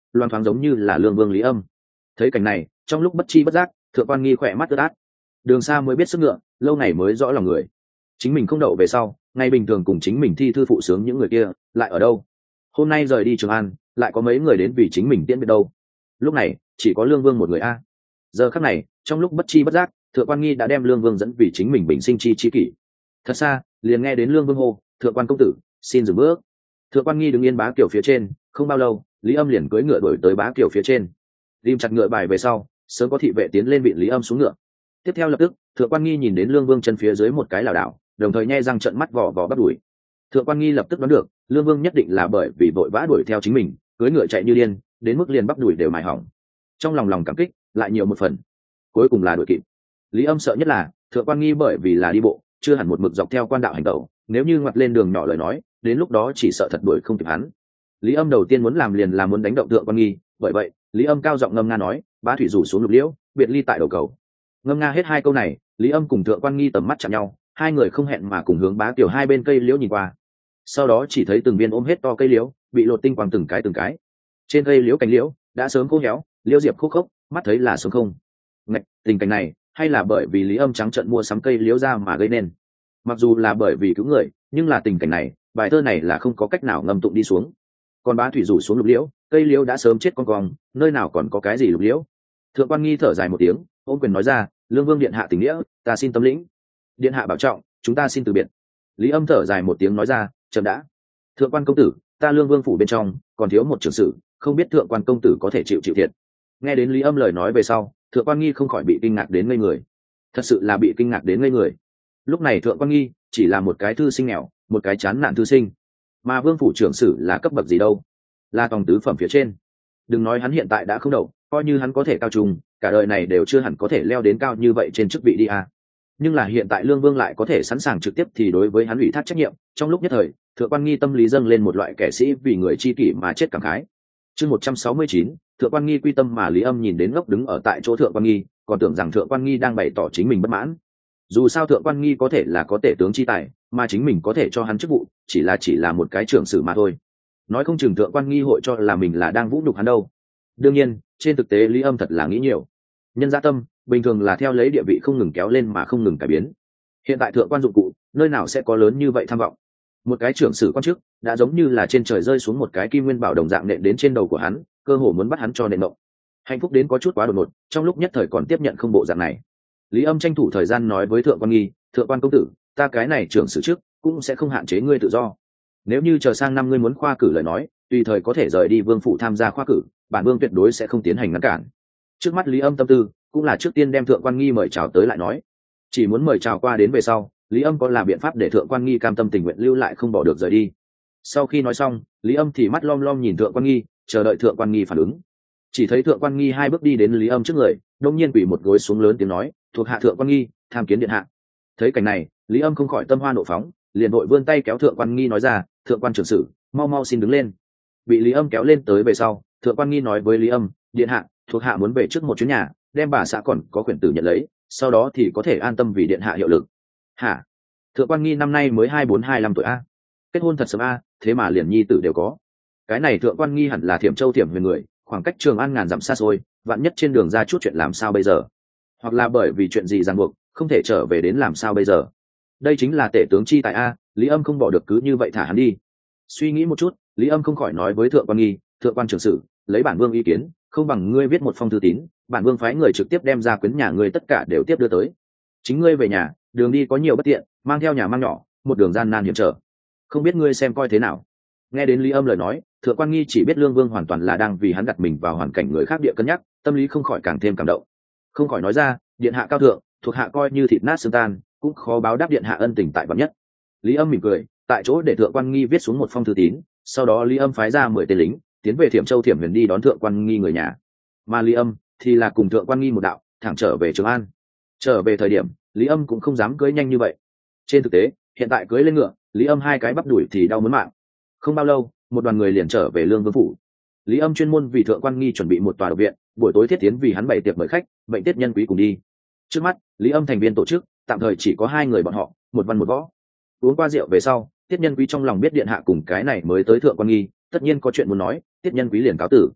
loan thoáng giống như là lương vương Lý Âm. Thấy cảnh này, trong lúc bất chi bất giác, thượng quan nghi khỏe mắt ướt át. Đường xa mới biết sức ngựa, lâu ngày mới rõ lòng người. Chính mình không đậu về sau, ngày bình thường cùng chính mình thi thư phụ sướng những người kia lại ở đâu? Hôm nay rời đi Trường An, lại có mấy người đến vì chính mình tiễn biệt đâu? Lúc này chỉ có lương vương một người a. Giờ khắc này, trong lúc bất chi bất giác, thượng quan nghi đã đem lương vương dẫn vì chính mình bình sinh chi chi kỷ. Thật xa, liền nghe đến lương vương hô, thượng quan công tử, xin dừng bước. Thượng quan nghi đứng yên bá kiều phía trên, không bao lâu, Lý Âm liền cưỡi ngựa đuổi tới bá kiều phía trên. Lim chặt ngựa bài về sau, sớm có thị vệ tiến lên vị Lý Âm xuống ngựa. Tiếp theo lập tức, thượng quan nghi nhìn đến lương vương chân phía dưới một cái lảo đảo, đồng thời nhe răng trợn mắt vò vò bắt đuổi. Thượng quan nghi lập tức đoán được, lương vương nhất định là bởi vì vội vã đuổi theo chính mình, cưỡi ngựa chạy như điên, đến mức liền bắp đuổi đều mài hỏng. Trong lòng lòng cảm kích lại nhiều một phần, cuối cùng là đuổi kịp. Lý Âm sợ nhất là thượng quan nghi bởi vì là đi bộ, chưa hẳn một mực dọc theo quan đạo hành tẩu, nếu như ngoặt lên đường nhỏ lời nói, đến lúc đó chỉ sợ thật đuổi không kịp hắn. Lý Âm đầu tiên muốn làm liền là muốn đánh động thượng quan nghi, bởi vậy Lý Âm cao giọng ngâm nga nói, bá thủy rủ xuống lục liễu, biệt ly tại đầu cầu. Ngâm nga hết hai câu này, Lý Âm cùng thượng quan nghi tầm mắt chạm nhau, hai người không hẹn mà cùng hướng bá tiểu hai bên cây liễu nhìn qua. Sau đó chỉ thấy từng viên ôm hết to cây liễu bị lột tinh quang từng cái từng cái. Trên cây liễu cành liễu đã sớm khô héo, liễu diệp khô khốc, mắt thấy là sống không. Ngạch, tình cảnh này hay là bởi vì Lý Âm trắng trợn mua sắm cây liễu ra mà gây nên. Mặc dù là bởi vì cứu người, nhưng là tình cảnh này, bài thơ này là không có cách nào ngâm tụng đi xuống. Còn bá thủy rủ xuống lục liễu, cây liễu đã sớm chết con cong, nơi nào còn có cái gì lục liễu. Thượng quan nghi thở dài một tiếng, ôm quyền nói ra, lương vương điện hạ tình nghĩa, ta xin tâm lĩnh. Điện hạ bảo trọng, chúng ta xin từ biệt. Lý Âm thở dài một tiếng nói ra, chậm đã. Thượng quan công tử, ta lương vương phủ bên trong còn thiếu một trưởng sử, không biết thượng quan công tử có thể chịu chịu thiệt. Nghe đến Lý Âm lời nói về sau, thượng quan nghi không khỏi bị kinh ngạc đến ngây người. Thật sự là bị kinh ngạc đến ngây người. Lúc này thượng quan nghi chỉ là một cái thư sinh nghèo, một cái chán nản thư sinh, mà vương phủ trưởng sử là cấp bậc gì đâu? Là tòng tứ phẩm phía trên. Đừng nói hắn hiện tại đã không đậu, coi như hắn có thể cao trùng, cả đời này đều chưa hẳn có thể leo đến cao như vậy trên chức vị đi à. Nhưng là hiện tại lương vương lại có thể sẵn sàng trực tiếp thì đối với hắn ủy thác trách nhiệm. Trong lúc nhất thời, thượng quan nghi tâm lý dâng lên một loại kẻ sĩ vì người chi kỷ mà chết cảm khái. Chương một trăm sáu mươi chín, thượng quan nghi quy tâm, mà Lý Âm nhìn đến ngốc đứng ở tại chỗ thượng quan nghi, còn tưởng rằng thượng quan nghi đang bày tỏ chính mình bất mãn. Dù sao thượng quan nghi có thể là có tể tướng chi tài, mà chính mình có thể cho hắn chức vụ chỉ là chỉ là một cái trưởng sử mà thôi. Nói không chừng thượng quan nghi hội cho là mình là đang vũ nhục hắn đâu. Đương nhiên, trên thực tế Lý Âm thật là nghĩ nhiều. Nhân gia tâm bình thường là theo lấy địa vị không ngừng kéo lên mà không ngừng cải biến. Hiện tại thượng quan dụng cụ nơi nào sẽ có lớn như vậy tham vọng. Một cái trưởng sử quan chức đã giống như là trên trời rơi xuống một cái kim nguyên bảo đồng dạng nện đến trên đầu của hắn, cơ hồ muốn bắt hắn cho nện mộng. Hạnh phúc đến có chút quá đột ngột, trong lúc nhất thời còn tiếp nhận không bộ dạng này. Lý Âm tranh thủ thời gian nói với thượng quan nghi, thượng quan công tử, ta cái này trưởng sử trước cũng sẽ không hạn chế ngươi tự do. Nếu như chờ sang năm ngươi muốn khoa cử lời nói, tùy thời có thể rời đi vương phủ tham gia khoa cử, bản vương tuyệt đối sẽ không tiến hành ngăn cản. Trước mắt Lý Âm tâm tư cũng là trước tiên đem thượng quan nghi mời chào tới lại nói, chỉ muốn mời chào qua đến về sau, Lý Âm có làm biện pháp để thượng quan nghi cam tâm tình nguyện lưu lại không bỏ được rời đi. Sau khi nói xong, Lý Âm thì mắt lom lom nhìn thượng quan nghi, chờ đợi thượng quan nghi phản ứng. Chỉ thấy thượng quan nghi hai bước đi đến Lý Âm trước người, đông nhiên quỳ một gối xuống lớn tiếng nói, thuộc hạ thượng quan nghi tham kiến điện hạ. Thấy cảnh này, Lý Âm không khỏi tâm hoa nộ phóng, liền vội vươn tay kéo thượng quan nghi nói ra, thượng quan trưởng sử, mau mau xin đứng lên. Bị Lý Âm kéo lên tới về sau, thượng quan nghi nói với Lý Âm, điện hạ, thuộc hạ muốn về trước một chuyến nhà, đem bà xã còn có quyển tử nhận lấy, sau đó thì có thể an tâm vì điện hạ hiệu lực. Hả? Thượng quan nghi năm nay mới hai bốn hai năm tuổi a, kết hôn thật sớm a, thế mà liền nhi tử đều có. Cái này thượng quan nghi hẳn là Thiểm Châu Thiểm Huyền người, khoảng cách Trường An ngàn dặm xa xôi, vạn nhất trên đường ra chút chuyện làm sao bây giờ? Hoặc là bởi vì chuyện gì ràng buộc, không thể trở về đến làm sao bây giờ? Đây chính là tể tướng chi tại a, Lý Âm không bỏ được cứ như vậy thả hắn đi. Suy nghĩ một chút, Lý Âm không khỏi nói với thượng quan nghi, thượng quan trưởng sử, lấy bản vương ý kiến, không bằng ngươi viết một phong thư tín, bản vương phái người trực tiếp đem ra quyến nhà ngươi tất cả đều tiếp đưa tới. Chính ngươi về nhà, đường đi có nhiều bất tiện, mang theo nhà mang nhỏ, một đường gian nan hiểm trở, không biết ngươi xem coi thế nào. Nghe đến Lý Âm lời nói, thượng quan nghi chỉ biết lương vương hoàn toàn là đang vì hắn đặt mình vào hoàn cảnh người khác địa cân nhắc, tâm lý không khỏi càng thêm cảm động, không khỏi nói ra, điện hạ cao thượng, thuộc hạ coi như thịt nát xương tan cũng khó báo đáp điện hạ ân tình tại vạn nhất. Lý Âm mỉm cười, tại chỗ để thượng quan nghi viết xuống một phong thư tín, sau đó Lý Âm phái ra mười tên lính tiến về Thiểm Châu Thiểm Huyền đi đón thượng quan nghi người nhà, mà Lý Âm thì là cùng thượng quan nghi một đạo thẳng trở về Trường An. Trở về thời điểm, Lý Âm cũng không dám cưỡi nhanh như vậy. Trên thực tế, hiện tại cưỡi lên ngựa, Lý Âm hai cái bắp đuổi thì đau muốn mạng. Không bao lâu, một đoàn người liền trở về Lương Vương phủ. Lý Âm chuyên môn vì thượng quan nghi chuẩn bị một tòa độc viện, buổi tối thiết tiến vì hắn bày tiệc mời khách, mệnh tiết nhân quý cùng đi. Trước mắt, Lý Âm thành viên tổ chức, tạm thời chỉ có hai người bọn họ, một văn một võ. Uống qua rượu về sau, tiết nhân quý trong lòng biết điện hạ cùng cái này mới tới thượng quan nghi, tất nhiên có chuyện muốn nói, tiết nhân quý liền cáo tử.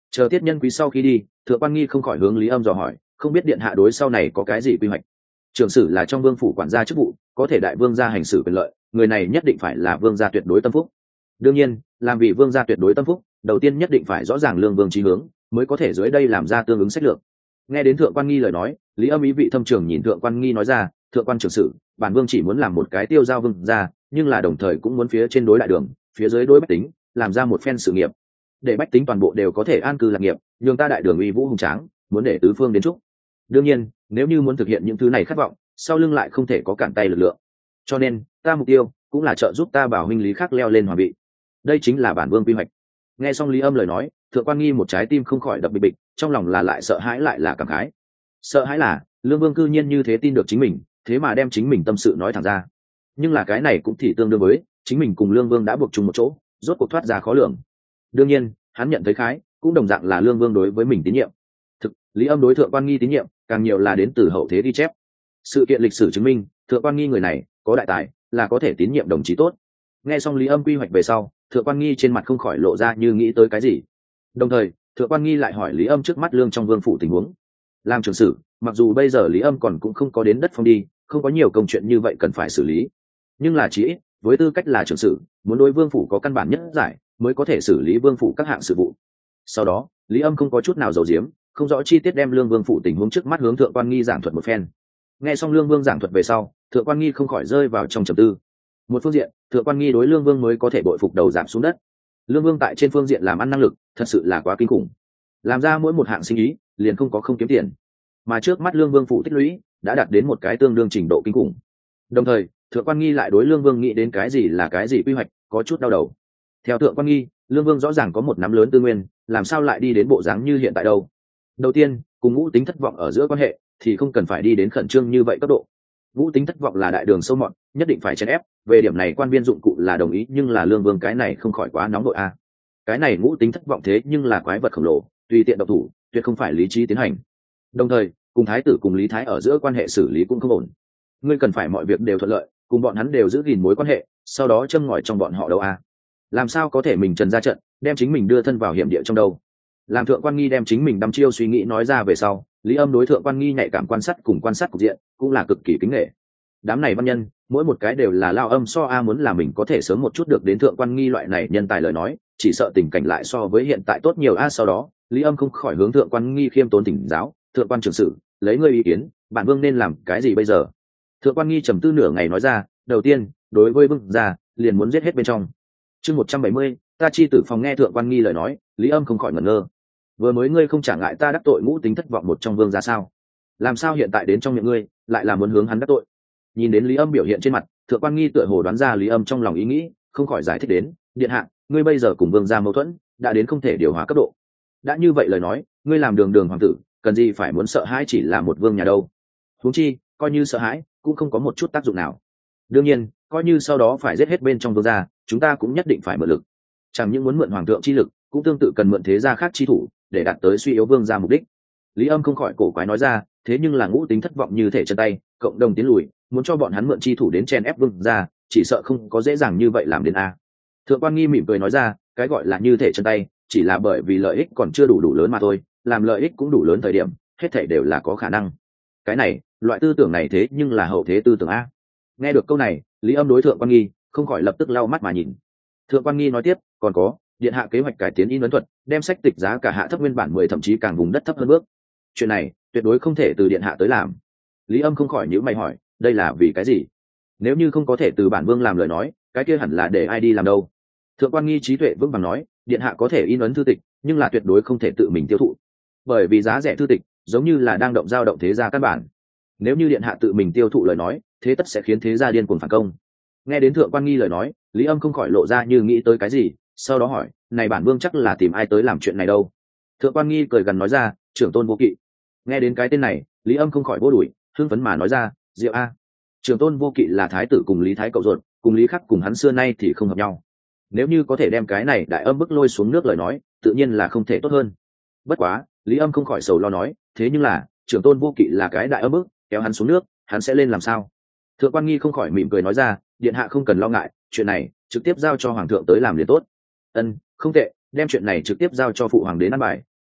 Chờ tiết nhân quý sau khi đi, Thượng Quan Nghi không khỏi hướng Lý Âm dò hỏi, không biết điện hạ đối sau này có cái gì quy hoạch. Trưởng sử là trong vương phủ quản gia chức vụ, có thể đại vương gia hành xử quyền lợi, người này nhất định phải là vương gia tuyệt đối tâm phúc. Đương nhiên, làm vì vương gia tuyệt đối tâm phúc, đầu tiên nhất định phải rõ ràng lương vương chí hướng, mới có thể dưới đây làm ra tương ứng sách lược. Nghe đến Thượng Quan Nghi lời nói, Lý Âm ý vị thâm trường nhìn Thượng Quan Nghi nói ra, Thượng Quan trưởng sử, bản vương chỉ muốn làm một cái tiêu giao vương gia, nhưng là đồng thời cũng muốn phía trên đối đại đường, phía dưới đối bách tính, làm ra một phen sự nghiệp, để bách tính toàn bộ đều có thể an cư lạc nghiệp, nhường ta đại đường uy vũ hùng tráng, muốn để tứ phương đến chúc. Đương nhiên, nếu như muốn thực hiện những thứ này khát vọng, sau lưng lại không thể có cản tay lực lượng. Cho nên, ta mục tiêu cũng là trợ giúp ta bảo huynh Lý Khắc leo lên hoàng vị. Đây chính là bản vương quy hoạch. Nghe xong Lý Âm lời nói, Thượng Quan Nghi một trái tim không khỏi đập bịch bịch, trong lòng là lại sợ hãi lại là cảm khái. Sợ hãi là lương vương cư nhiên như thế tin được chính mình, thế mà đem chính mình tâm sự nói thẳng ra. Nhưng là cái này cũng thì tương đương với chính mình cùng lương vương đã buộc chung một chỗ, rốt cuộc thoát ra khó lường. Đương nhiên, hắn nhận thấy khái cũng đồng dạng là lương vương đối với mình tín nhiệm. Thực, Lý Âm đối Thượng Quan Nghi tín nhiệm càng nhiều là đến từ hậu thế ghi chép. Sự kiện lịch sử chứng minh, Thượng Quan Nghi người này có đại tài, là có thể tín nhiệm đồng chí tốt. Nghe xong Lý Âm quy hoạch về sau, Thượng Quan Nghi trên mặt không khỏi lộ ra như nghĩ tới cái gì. Đồng thời, Thượng Quan Nghi lại hỏi Lý Âm trước mắt lương trong vương phủ tình huống. Làm trưởng sử, mặc dù bây giờ Lý Âm còn cũng không có đến đất phong đi, không có nhiều công chuyện như vậy cần phải xử lý, nhưng là chỉ ít với tư cách là trưởng sử, muốn đối vương phủ có căn bản nhất giải, mới có thể xử lý vương phủ các hạng sự vụ. Sau đó, Lý Âm không có chút nào giấu giếm, không rõ chi tiết đem lương vương phủ tình huống trước mắt hướng Thượng Quan Nghi giảng thuật một phen. Nghe xong lương vương giảng thuật về sau, Thượng Quan Nghi không khỏi rơi vào trong trầm tư. Một phương diện, Thượng Quan Nghi đối lương vương mới có thể bội phục đầu giảm xuống đất. Lương vương tại trên phương diện làm ăn năng lực thật sự là quá kinh khủng, làm ra mỗi một hạng sinh ý liền không có không kiếm tiền, mà trước mắt lương vương phủ tích lũy đã đạt đến một cái tương đương trình độ kinh khủng. Đồng thời, Thượng Quan Nghi lại đối lương vương nghĩ đến cái gì là cái gì quy hoạch có chút đau đầu. Theo Thượng Quan Nghi, lương vương rõ ràng có một nắm lớn tư nguyên, làm sao lại đi đến bộ dáng như hiện tại đâu. Đầu tiên, cùng ngũ tính thất vọng ở giữa quan hệ thì không cần phải đi đến khẩn trương như vậy cấp độ. Ngũ tính thất vọng là đại đường sâu mọt, nhất định phải chèn ép, về điểm này quan viên dụng cụ là đồng ý, nhưng là lương vương cái này không khỏi quá nóng nội a. Cái này ngũ tính thất vọng thế nhưng là quái vật khổng lồ, tùy tiện độc thủ tuyệt không phải lý trí tiến hành. Đồng thời, cùng thái tử cùng lý thái ở giữa quan hệ xử lý cũng không ổn, ngươi cần phải mọi việc đều thuận lợi, cùng bọn hắn đều giữ gìn mối quan hệ, sau đó châm ngòi trong bọn họ đâu a. Làm sao có thể mình trần ra trận, đem chính mình đưa thân vào hiểm địa trong đâu. Làm Thượng Quan Nghi đem chính mình đăm chiêu suy nghĩ nói ra về sau, Lý Âm đối Thượng Quan Nghi nhạy cảm quan sát cùng quan sát cục diện cũng là cực kỳ kính nghệ. Đám này văn nhân mỗi một cái đều là lao âm so a, muốn là mình có thể sớm một chút được đến Thượng Quan Nghi loại này nhân tài lời nói, chỉ sợ tình cảnh lại so với hiện tại tốt nhiều a. Sau đó Lý Âm không khỏi hướng Thượng Quan Nghi khiêm tốn thỉnh giáo, Thượng Quan trưởng sử, lấy ngươi ý kiến, bản vương nên làm cái gì bây giờ. Thượng Quan Nghi trầm tư nửa ngày nói ra, đầu tiên, đối với vương gia liền muốn giết hết bên trong. Chương một trăm bảy mươi, ta chi tử phòng. Nghe Thượng Quan Nghi lời nói, Lý Âm không khỏi ngẩn ngơ. Vừa mới ngươi không trả ngại ta đắc tội ngũ tính thất vọng một trong vương gia sao? Làm sao hiện tại đến trong miệng ngươi lại là muốn hướng hắn đắc tội? Nhìn đến Lý Âm biểu hiện trên mặt, Thượng Quan Nghi tựa hồ đoán ra Lý Âm trong lòng ý nghĩ, không khỏi giải thích đến, điện hạ, ngươi bây giờ cùng vương gia mâu thuẫn đã đến không thể điều hòa cấp độ. Đã như vậy lời nói, ngươi làm đường đường hoàng tử, cần gì phải muốn sợ hãi chỉ là một vương nhà đâu? Huống chi, coi như sợ hãi, cũng không có một chút tác dụng nào. Đương nhiên, coi như sau đó phải giết hết bên trong vương gia, chúng ta cũng nhất định phải mượn lực. Chẳng những muốn mượn hoàng thượng chi lực, cũng tương tự cần mượn thế gia khác chi thủ, để đạt tới suy yếu vương gia mục đích. Lý Âm không khỏi cổ quái nói ra, thế nhưng là ngũ tính thất vọng như thể chân tay, cộng đồng tiến lùi, muốn cho bọn hắn mượn chi thủ đến chen ép vương gia, chỉ sợ không có dễ dàng như vậy làm đến a. Thượng Quan Nghi mỉm cười nói ra, cái gọi là như thể chân tay, chỉ là bởi vì lợi ích còn chưa đủ đủ lớn mà thôi, làm lợi ích cũng đủ lớn thời điểm, hết thảy đều là có khả năng. Cái này, loại tư tưởng này thế nhưng là hậu thế tư tưởng a. Nghe được câu này, Lý Âm đối Thượng Quan Nghi không khỏi lập tức lau mắt mà nhìn. Thượng Quan Nghi nói tiếp, còn có, điện hạ kế hoạch cải tiến in ấn thuật, đem sách tịch giá cả hạ thấp nguyên bản mười thậm chí càng vùng đất thấp hơn bước. Chuyện này tuyệt đối không thể từ điện hạ tới làm. Lý Âm không khỏi nhíu mày hỏi, đây là vì cái gì? Nếu như không có thể từ bản vương làm lời nói, cái kia hẳn là để ai đi làm đâu? Thượng Quan Nghi trí tuệ vững vàng nói, điện hạ có thể in ấn thư tịch, nhưng là tuyệt đối không thể tự mình tiêu thụ, bởi vì giá rẻ thư tịch giống như là đang động dao động thế gia căn bản. Nếu như điện hạ tự mình tiêu thụ lời nói, thế tất sẽ khiến thế gia điên cuồng phản công. Nghe đến Thượng Quan Nghi lời nói, Lý Âm không khỏi lộ ra như nghĩ tới cái gì, sau đó hỏi, này bản vương chắc là tìm ai tới làm chuyện này đâu? Thượng Quan Nghi cười gần nói ra, trưởng tôn vô kỵ. Nghe đến cái tên này, Lý Âm không khỏi vô đuổi, hưng phấn mà nói ra, diệu a. Trưởng tôn vô kỵ là thái tử cùng Lý thái cậu ruột, cùng Lý Khắc cùng hắn xưa nay thì không hợp nhau. Nếu như có thể đem cái này đại âm bức lôi xuống nước lời nói, tự nhiên là không thể tốt hơn. Bất quá, Lý Âm không khỏi sầu lo nói, thế nhưng là, trưởng tôn vô kỵ là cái đại âm bức, kéo hắn xuống nước, hắn sẽ lên làm sao? Thượng Quan Nghi không khỏi mỉm cười nói ra, điện hạ không cần lo ngại, chuyện này trực tiếp giao cho hoàng thượng tới làm liền tốt. Ân, không tệ, đem chuyện này trực tiếp giao cho phụ hoàng đến ăn bài,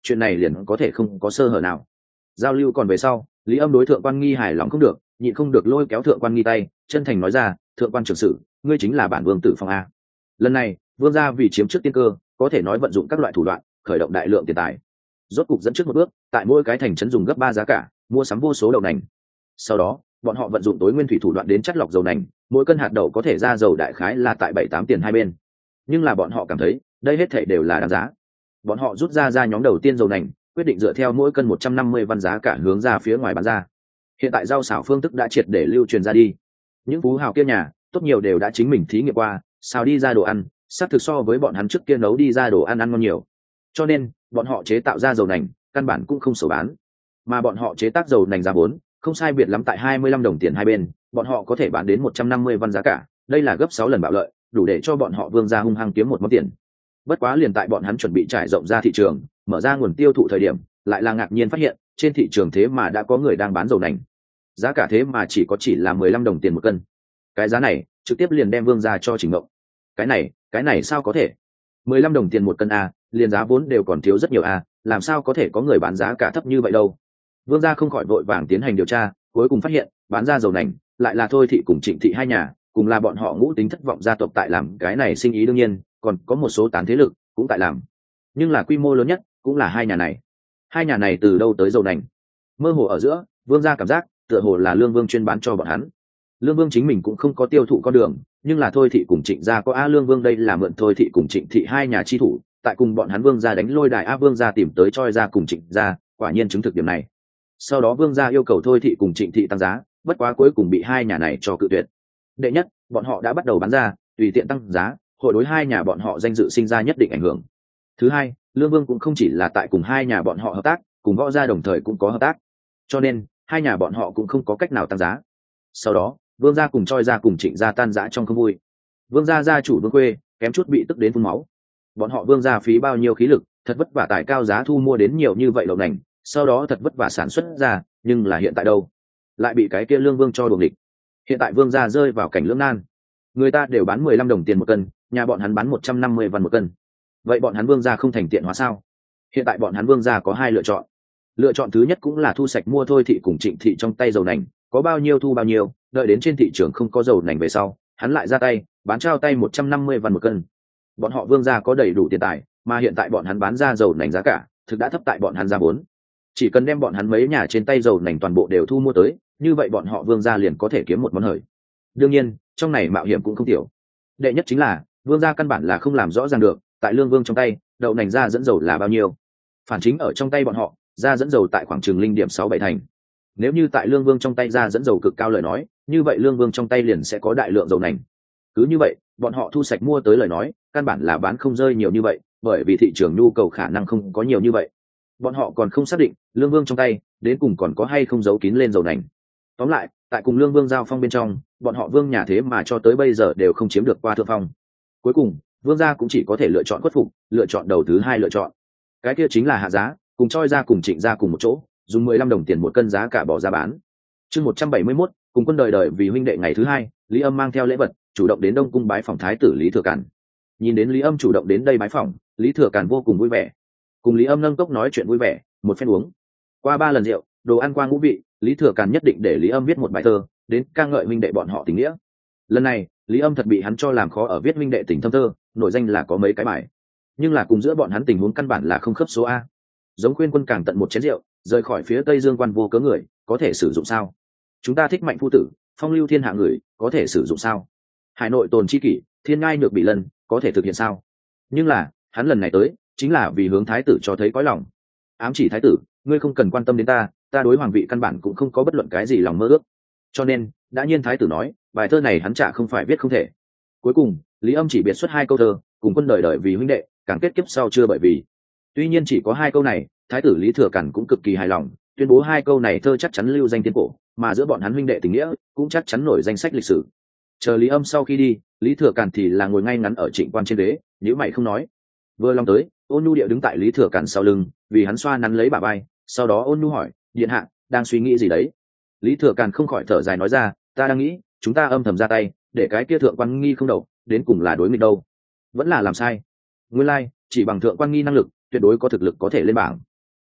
chuyện này liền có thể không có sơ hở nào. Giao lưu còn về sau, Lý Âm đối thượng quan nghi hài lòng không được, nhịn không được lôi kéo thượng quan nghi tay, chân thành nói ra, thượng quan trưởng sự, ngươi chính là bản vương tử phong a. Lần này vương gia vì chiếm trước tiên cơ, có thể nói vận dụng các loại thủ đoạn, khởi động đại lượng tiền tài, rốt cục dẫn trước một bước, tại mỗi cái thành trấn dùng gấp ba giá cả mua sắm vô số đậu nành. Sau đó bọn họ vận dụng tối nguyên thủy thủ đoạn đến chắt lọc dầu nành, mỗi cân hạt đậu có thể ra dầu đại khái là tại bảy tám tiền hai bên. Nhưng là bọn họ cảm thấy đây hết thảy đều là đáng giá. Bọn họ rút ra ra nhóm đầu tiên dầu nành, quyết định dựa theo mỗi cân một trăm năm mươi văn giá cả hướng ra phía ngoài bán ra. Hiện tại rau xảo phương thức đã triệt để lưu truyền ra đi, những phú hào kia nhà tốt nhiều đều đã chính mình thí nghiệm qua, xào đi ra đồ ăn xác thực so với bọn hắn trước kia nấu đi ra đồ ăn ăn ngon nhiều, cho nên bọn họ chế tạo ra dầu nành căn bản cũng không sổ bán, mà bọn họ chế tác dầu nành giá vốn không sai biệt lắm tại hai mươi lăm đồng tiền hai bên, bọn họ có thể bán đến một trăm năm mươi văn giá cả, đây là gấp sáu lần bạo lợi, đủ để cho bọn họ vương gia hung hăng kiếm một món tiền. Bất quá liền tại bọn hắn chuẩn bị trải rộng ra thị trường, mở ra nguồn tiêu thụ thời điểm, lại là ngạc nhiên phát hiện trên thị trường thế mà đã có người đang bán dầu nành, giá cả thế mà chỉ có chỉ là mười lăm đồng tiền một cân. Cái giá này trực tiếp liền đem vương gia cho chỉnh ngộng. Cái này, cái này sao có thể? mười lăm đồng tiền một cân a, liền giá vốn đều còn thiếu rất nhiều a, làm sao có thể có người bán giá cả thấp như vậy đâu? Vương gia không khỏi vội vàng tiến hành điều tra, cuối cùng phát hiện bán ra dầu nành lại là Thôi thị cùng Trịnh thị hai nhà, cùng là bọn họ ngũ tính thất vọng gia tộc tại làm cái này sinh ý, đương nhiên còn có một số tán thế lực cũng tại làm, nhưng là quy mô lớn nhất cũng là hai nhà này. Hai nhà này từ đâu tới dầu nành? Mơ hồ ở giữa, vương gia cảm giác tựa hồ là Lương Vương chuyên bán cho bọn hắn. Lương Vương chính mình cũng không có tiêu thụ con đường, nhưng là Thôi thị cùng Trịnh gia có a. Lương Vương đây là mượn Thôi thị cùng Trịnh thị hai nhà chi thủ, tại cùng bọn hắn vương gia đánh lôi đài a. Vương gia tìm tới Choi gia cùng Trịnh gia, quả nhiên chứng thực điểm này. Sau đó vương gia yêu cầu Thôi thị cùng Trịnh thị tăng giá, bất quá cuối cùng bị hai nhà này cho cự tuyệt. Đệ nhất, bọn họ đã bắt đầu bán ra, tùy tiện tăng giá, hội đối hai nhà bọn họ danh dự sinh ra nhất định ảnh hưởng. Thứ hai, Lương Vương cũng không chỉ là tại cùng hai nhà bọn họ hợp tác, cùng Võ gia đồng thời cũng có hợp tác, cho nên hai nhà bọn họ cũng không có cách nào tăng giá. Sau đó vương gia cùng Choi gia cùng Trịnh gia tan rã trong không vui. Vương gia gia chủ Vương Khuê kém chút bị tức đến phun máu. Bọn họ vương gia phí bao nhiêu khí lực, thật vất vả tài cao giá thu mua đến nhiều như vậy đậu nành, sau đó thật vất vả sản xuất ra, nhưng là hiện tại đâu, lại bị cái kia Lương Vương cho đuổi địch. Hiện tại vương gia rơi vào cảnh lưỡng nan, người ta đều bán mười lăm đồng tiền một cân, nhà bọn hắn bán một trăm năm mươi văn một cân, vậy bọn hắn vương gia không thành tiện hóa sao? Hiện tại bọn hắn vương gia có hai lựa chọn. Lựa chọn thứ nhất cũng là thu sạch mua Thôi thị cùng Trịnh thị trong tay dầu nành, có bao nhiêu thu bao nhiêu, đợi đến trên thị trường không có dầu nành về sau, hắn lại ra tay bán trao tay một trăm năm mươi văn một cân. Bọn họ vương gia có đầy đủ tiền tài, mà hiện tại bọn hắn bán ra dầu nành giá cả thực đã thấp tại bọn hắn ra vốn, chỉ cần đem bọn hắn mấy nhà trên tay dầu nành toàn bộ đều thu mua tới, như vậy bọn họ vương gia liền có thể kiếm một món hời. Đương nhiên trong này mạo hiểm cũng không tiểu. Đệ nhất chính là vương gia căn bản là không làm rõ ràng được tại Lương Vương trong tay đậu nành ra dẫn dầu là bao nhiêu, phản chính ở trong tay bọn họ ra dẫn dầu tại khoảng chừng linh điểm sáu bảy thành. Nếu như tại Lương Vương trong tay ra dẫn dầu cực cao lời nói, như vậy Lương Vương trong tay liền sẽ có đại lượng dầu nành. Cứ như vậy bọn họ thu sạch mua tới lời nói, căn bản là bán không rơi nhiều như vậy, bởi vì thị trường nhu cầu khả năng không có nhiều như vậy. Bọn họ còn không xác định Lương Vương trong tay đến cùng còn có hay không giấu kín lên dầu nành. Tóm lại tại cùng Lương Vương giao phong bên trong, bọn họ vương nhà thế mà cho tới bây giờ đều không chiếm được qua thượng phong. Cuối cùng vương gia cũng chỉ có thể lựa chọn khuất phục, lựa chọn đầu thứ hai lựa chọn, cái kia chính là hạ giá, cùng Choi gia cùng Trịnh gia cùng một chỗ dùng mười lăm đồng tiền một cân giá cả bỏ ra bán. Chương một trăm bảy mươi mốt, cùng quân đời đời vì huynh đệ ngày thứ hai, Lý Âm mang theo lễ vật chủ động đến Đông cung bái phỏng thái tử Lý Thừa Càn. Nhìn đến Lý Âm chủ động đến đây bái phỏng, Lý Thừa Càn vô cùng vui vẻ, cùng Lý Âm nâng cốc nói chuyện vui vẻ, một phen uống qua ba lần rượu, đồ ăn qua ngũ vị, Lý Thừa Càn nhất định để Lý Âm viết một bài thơ đến ca ngợi huynh đệ bọn họ tình nghĩa. Lần này Lý Âm thật bị hắn cho làm khó ở viết huynh đệ tình thâm thơ, nội danh là có mấy cái bài, nhưng là cùng giữa bọn hắn tình huống căn bản là không khớp số a. Giống khuyên quân càng tận một chén rượu, rời khỏi phía Tây Dương quan vô cớ người, có thể sử dụng sao? Chúng ta thích mạnh phu tử, phong lưu thiên hạ người, có thể sử dụng sao? Hải nội tồn chi kỷ, thiên ngai nhược bị lần, có thể thực hiện sao? Nhưng là hắn lần này tới chính là vì hướng thái tử cho thấy cõi lòng, ám chỉ thái tử, ngươi không cần quan tâm đến ta, ta đối hoàng vị căn bản cũng không có bất luận cái gì lòng mơ ước. Cho nên đã nhiên thái tử nói bài thơ này hắn chả không phải viết không thể. Cuối cùng Lý Âm chỉ biệt xuất hai câu thơ, cùng quân đời đời vì huynh đệ, càng kết kiếp sau chưa bởi vì. Tuy nhiên chỉ có hai câu này, thái tử Lý Thừa Càn cũng cực kỳ hài lòng, tuyên bố hai câu này thơ chắc chắn lưu danh tiên cổ, mà giữa bọn hắn huynh đệ tình nghĩa cũng chắc chắn nổi danh sách lịch sử. Chờ Lý Âm sau khi đi, Lý Thừa Càn thì là ngồi ngay ngắn ở Trịnh quan trên ghế, nhíu mày không nói. Vừa lòng tới, Ôn Nhu địa đứng tại Lý Thừa Càn sau lưng, vì hắn xoa nắn lấy bả vai, sau đó Ôn Nhu hỏi, điện hạ đang suy nghĩ gì đấy? Lý Thừa Càn không khỏi thở dài nói ra, ta đang nghĩ, chúng ta âm thầm ra tay, để cái kia thượng quan nghi không đầu, đến cùng là đối nghịch đâu, vẫn là làm sai. Nguyên lai, like, chỉ bằng thượng quan nghi năng lực, tuyệt đối có thực lực có thể lên bảng.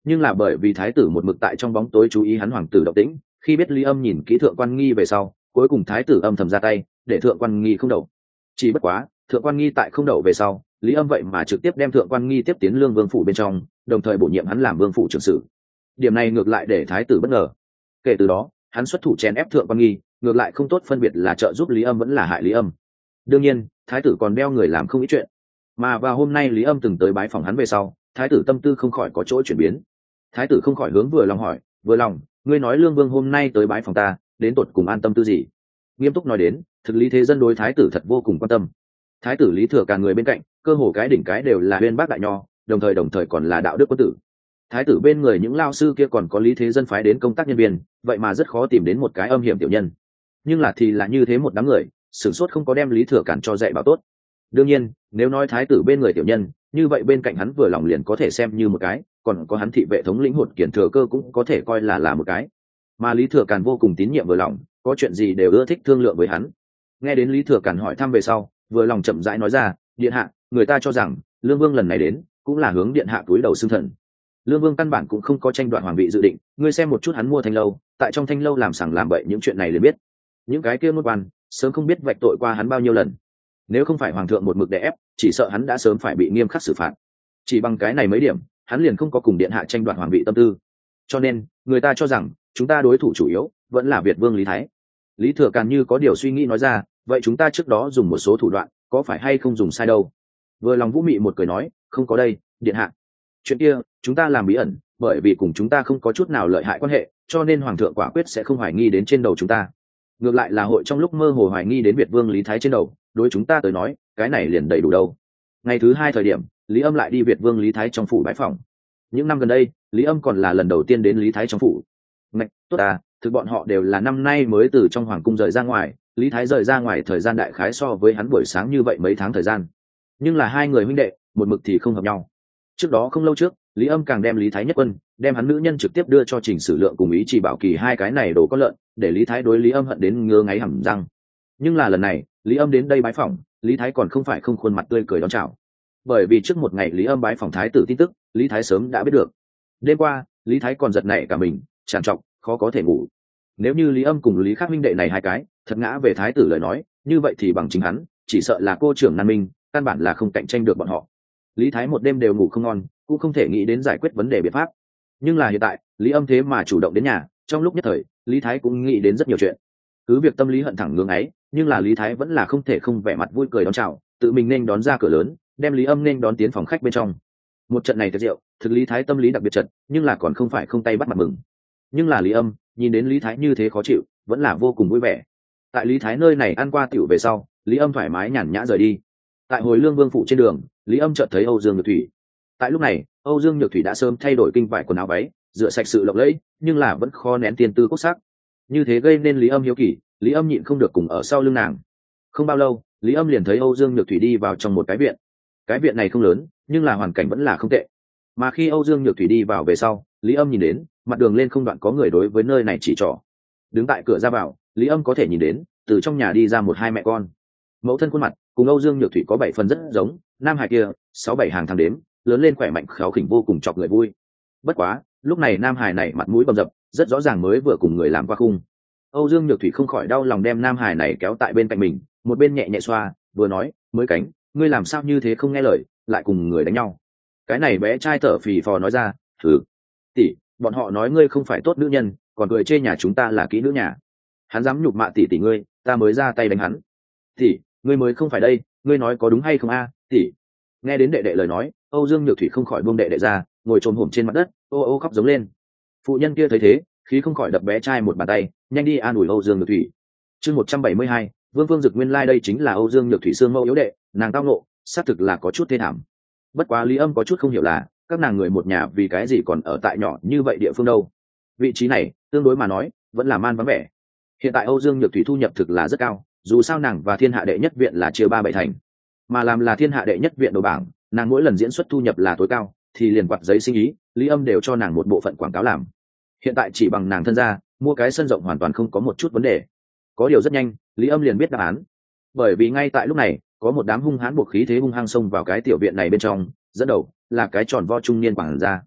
nhưng là bởi vì thái tử một mực tại trong bóng tối chú ý hắn hoàng tử động tĩnh, khi biết lý âm nhìn kỹ thượng quan nghi về sau, cuối cùng thái tử âm thầm ra tay để thượng quan nghi không đậu. Chỉ bất quá thượng quan nghi tại không đậu về sau, lý âm vậy mà trực tiếp đem thượng quan nghi tiếp tiến lương vương phủ bên trong, đồng thời bổ nhiệm hắn làm vương phủ trưởng sử. Điểm này ngược lại để thái tử bất ngờ. Kể từ đó hắn xuất thủ chèn ép thượng quan nghi, ngược lại không tốt phân biệt là trợ giúp lý âm vẫn là hại lý âm. Đương nhiên thái tử còn đeo người làm không ít chuyện, mà vào hôm nay lý âm từng tới bái phòng hắn về sau, thái tử tâm tư không khỏi có chỗ chuyển biến. Thái tử không khỏi hướng vừa lòng hỏi, vừa lòng, ngươi nói lương vương hôm nay tới bái phòng ta, đến tột cùng an tâm tư gì? Nghiêm túc nói đến, thực lý thế dân đối thái tử thật vô cùng quan tâm. Thái tử lý thừa cả người bên cạnh, cơ hồ cái đỉnh cái đều là uyên bác đại nho, đồng thời đồng thời còn là đạo đức quân tử. Thái tử bên người những lao sư kia còn có lý thế dân phái đến công tác nhân viên, vậy mà rất khó tìm đến một cái âm hiểm tiểu nhân. Nhưng là thì là như thế một đám người, sửng sốt không có đem lý thừa cản cho dạy bảo tốt. Đương nhiên nếu nói thái tử bên người tiểu nhân, như vậy bên cạnh hắn vừa lòng liền có thể xem như một cái, còn có hắn thị vệ thống lĩnh Hột Kiển Thừa Cơ cũng có thể coi là là một cái. Mà lý thừa càn vô cùng tín nhiệm vừa lòng, có chuyện gì đều ưa thích thương lượng với hắn. Nghe đến lý thừa càn hỏi thăm về sau, vừa lòng chậm rãi nói ra, điện hạ, người ta cho rằng lương vương lần này đến cũng là hướng điện hạ túi đầu xưng thần. Lương vương căn bản cũng không có tranh đoạt hoàng vị dự định, ngươi xem một chút hắn mua thanh lâu, tại trong thanh lâu làm sằng làm bậy những chuyện này liền biết. Những cái kia môn quan sớm không biết vạch tội qua hắn bao nhiêu lần, nếu không phải hoàng thượng một mực đè ép, chỉ sợ hắn đã sớm phải bị nghiêm khắc xử phạt. Chỉ bằng cái này mấy điểm, hắn liền không có cùng điện hạ tranh đoạt hoàng vị tâm tư. Cho nên người ta cho rằng chúng ta đối thủ chủ yếu vẫn là Việt vương Lý Thái. Lý Thừa Càn như có điều suy nghĩ nói ra, vậy chúng ta trước đó dùng một số thủ đoạn, có phải hay không dùng sai đâu? Vừa lòng vũ mị một cười nói, không có đây, điện hạ. Chuyện kia chúng ta làm bí ẩn, bởi vì cùng chúng ta không có chút nào lợi hại quan hệ, cho nên hoàng thượng quả quyết sẽ không hoài nghi đến trên đầu chúng ta. Ngược lại là hội trong lúc mơ hồ hoài nghi đến Việt vương Lý Thái trên đầu, đối chúng ta tới nói cái này liền đầy đủ đâu. Ngày thứ hai thời điểm, Lý Âm lại đi Việt vương Lý Thái trong phủ bái phòng. Những năm gần đây Lý Âm còn là lần đầu tiên đến Lý Thái trong phủ. Ngạch, tốt à, thực bọn họ đều là năm nay mới từ trong hoàng cung rời ra ngoài, Lý Thái rời ra ngoài thời gian đại khái so với hắn buổi sáng như vậy mấy tháng thời gian, nhưng là hai người huynh đệ một mực thì không hợp nhau. Trước đó không lâu trước, Lý Âm càng đem Lý Thái nhất quân, đem hắn nữ nhân trực tiếp đưa cho Trình Sử Lượng cùng Ý Chỉ Bảo Kỳ hai cái này đồ con lợn, để Lý Thái đối Lý Âm hận đến ngứa ngáy hầm răng. Nhưng là lần này Lý Âm đến đây bái phỏng, Lý Thái còn không phải không khuôn mặt tươi cười đón chào. Bởi vì trước một ngày Lý Âm bái phỏng thái tử tin tức, Lý Thái sớm đã biết được. Đêm qua Lý Thái còn giật nảy cả mình, tràn trọc khó có thể ngủ. Nếu như Lý Âm cùng Lý Khắc huynh đệ này hai cái thật ngã về thái tử lời nói, như vậy thì bằng chính hắn chỉ sợ là cô trưởng Nan Minh, căn bản là không cạnh tranh được bọn họ. Lý Thái một đêm đều ngủ không ngon, cũng không thể nghĩ đến giải quyết vấn đề biện pháp. Nhưng là hiện tại Lý Âm thế mà chủ động đến nhà, trong lúc nhất thời Lý Thái cũng nghĩ đến rất nhiều chuyện. Cứ việc tâm lý hận thẳng ngưỡng ấy, nhưng là Lý Thái vẫn là không thể không vẻ mặt vui cười đón chào, tự mình nên đón ra cửa lớn, đem Lý Âm nên đón tiến phòng khách bên trong. Một trận này thật rượu, thực Lý Thái tâm lý đặc biệt chật, nhưng là còn không phải không tay bắt mặt mừng. Nhưng là Lý Âm nhìn đến Lý Thái như thế khó chịu, vẫn là vô cùng vui vẻ. Tại Lý Thái nơi này ăn qua tiểu về sau, Lý Âm thoải mái nhàn nhã rời đi. Tại hồi Lương Vương phủ trên đường, Lý Âm chợt thấy Âu Dương Nhược Thủy. Tại lúc này Âu Dương Nhược Thủy đã sớm thay đổi kinh vải quần áo váy, rửa sạch sự lộng lẫy, nhưng là vẫn khó nén tiên tư cốt sắc. Như thế gây nên Lý Âm hiếu kỳ, Lý Âm nhịn không được cùng ở sau lưng nàng. Không bao lâu Lý Âm liền thấy Âu Dương Nhược Thủy đi vào trong một cái viện. Cái viện này không lớn, nhưng là hoàn cảnh vẫn là không tệ. Mà khi Âu Dương Nhược Thủy đi vào về sau, Lý Âm nhìn đến mặt đường lên không đoạn có người đối với nơi này chỉ trỏ. Đứng tại cửa ra vào, Lý Âm có thể nhìn đến từ trong nhà đi ra một hai mẹ con. Mẫu thân khuôn mặt cùng Âu Dương Nhược Thủy có bảy phần rất giống, nam hải kia sáu bảy hàng tháng đếm, lớn lên khỏe mạnh khéo khỉnh vô cùng chọc người vui. Bất quá lúc này nam hải này mặt mũi bầm dập, rất rõ ràng mới vừa cùng người làm qua khung. Âu Dương Nhược Thủy không khỏi đau lòng đem nam hải này kéo tại bên cạnh mình, một bên nhẹ nhẹ xoa, vừa nói, mới cánh, ngươi làm sao như thế không nghe lời, lại cùng người đánh nhau. Cái này bé trai thở phì phò nói ra, thử tỷ, bọn họ nói ngươi không phải tốt nữ nhân, còn cười chê nhà chúng ta là kỹ nữ nhà. Hắn dám nhục mạ tỷ tỷ ngươi, ta mới ra tay đánh hắn. Tỷ, ngươi mới không phải đây, ngươi nói có đúng hay không a? Tỷ. Nghe đến đệ đệ lời nói, Âu Dương Nhược Thủy không khỏi buông đệ đệ ra, ngồi chồm hổm trên mặt đất, ô ô khóc giống lên. Phụ nhân kia thấy thế, khí không khỏi đập bé trai một bàn tay, nhanh đi an ủi Âu Dương Nhược Thủy. Chương một trăm bảy mươi hai, Vương Vương Dực nguyên lai like đây chính là Âu Dương Nhược Thủy xương mẫu yếu đệ, nàng tao nộ, xác thực là có chút thê thảm. Bất quá Lý Âm có chút không hiểu là, các nàng người một nhà vì cái gì còn ở tại nhỏ như vậy địa phương đâu. Vị trí này, tương đối mà nói, vẫn là man vắng vẻ. Hiện tại Âu Dương Nhược Thủy thu nhập thực là rất cao, dù sao nàng và Thiên Hạ đệ nhất viện là chia ba bảy thành, mà làm là Thiên Hạ đệ nhất viện đầu bảng, nàng mỗi lần diễn xuất thu nhập là tối cao, thì liền quạt giấy sinh ý, Lý Âm đều cho nàng một bộ phận quảng cáo làm. Hiện tại chỉ bằng nàng thân ra, mua cái sân rộng hoàn toàn không có một chút vấn đề. Có điều rất nhanh, Lý Âm liền biết đáp án, bởi vì ngay tại lúc này, có một đám hung hãn buộc khí thế hung hăng xông vào cái tiểu viện này bên trong, dẫn đầu là cái tròn vo trung niên quảng gia.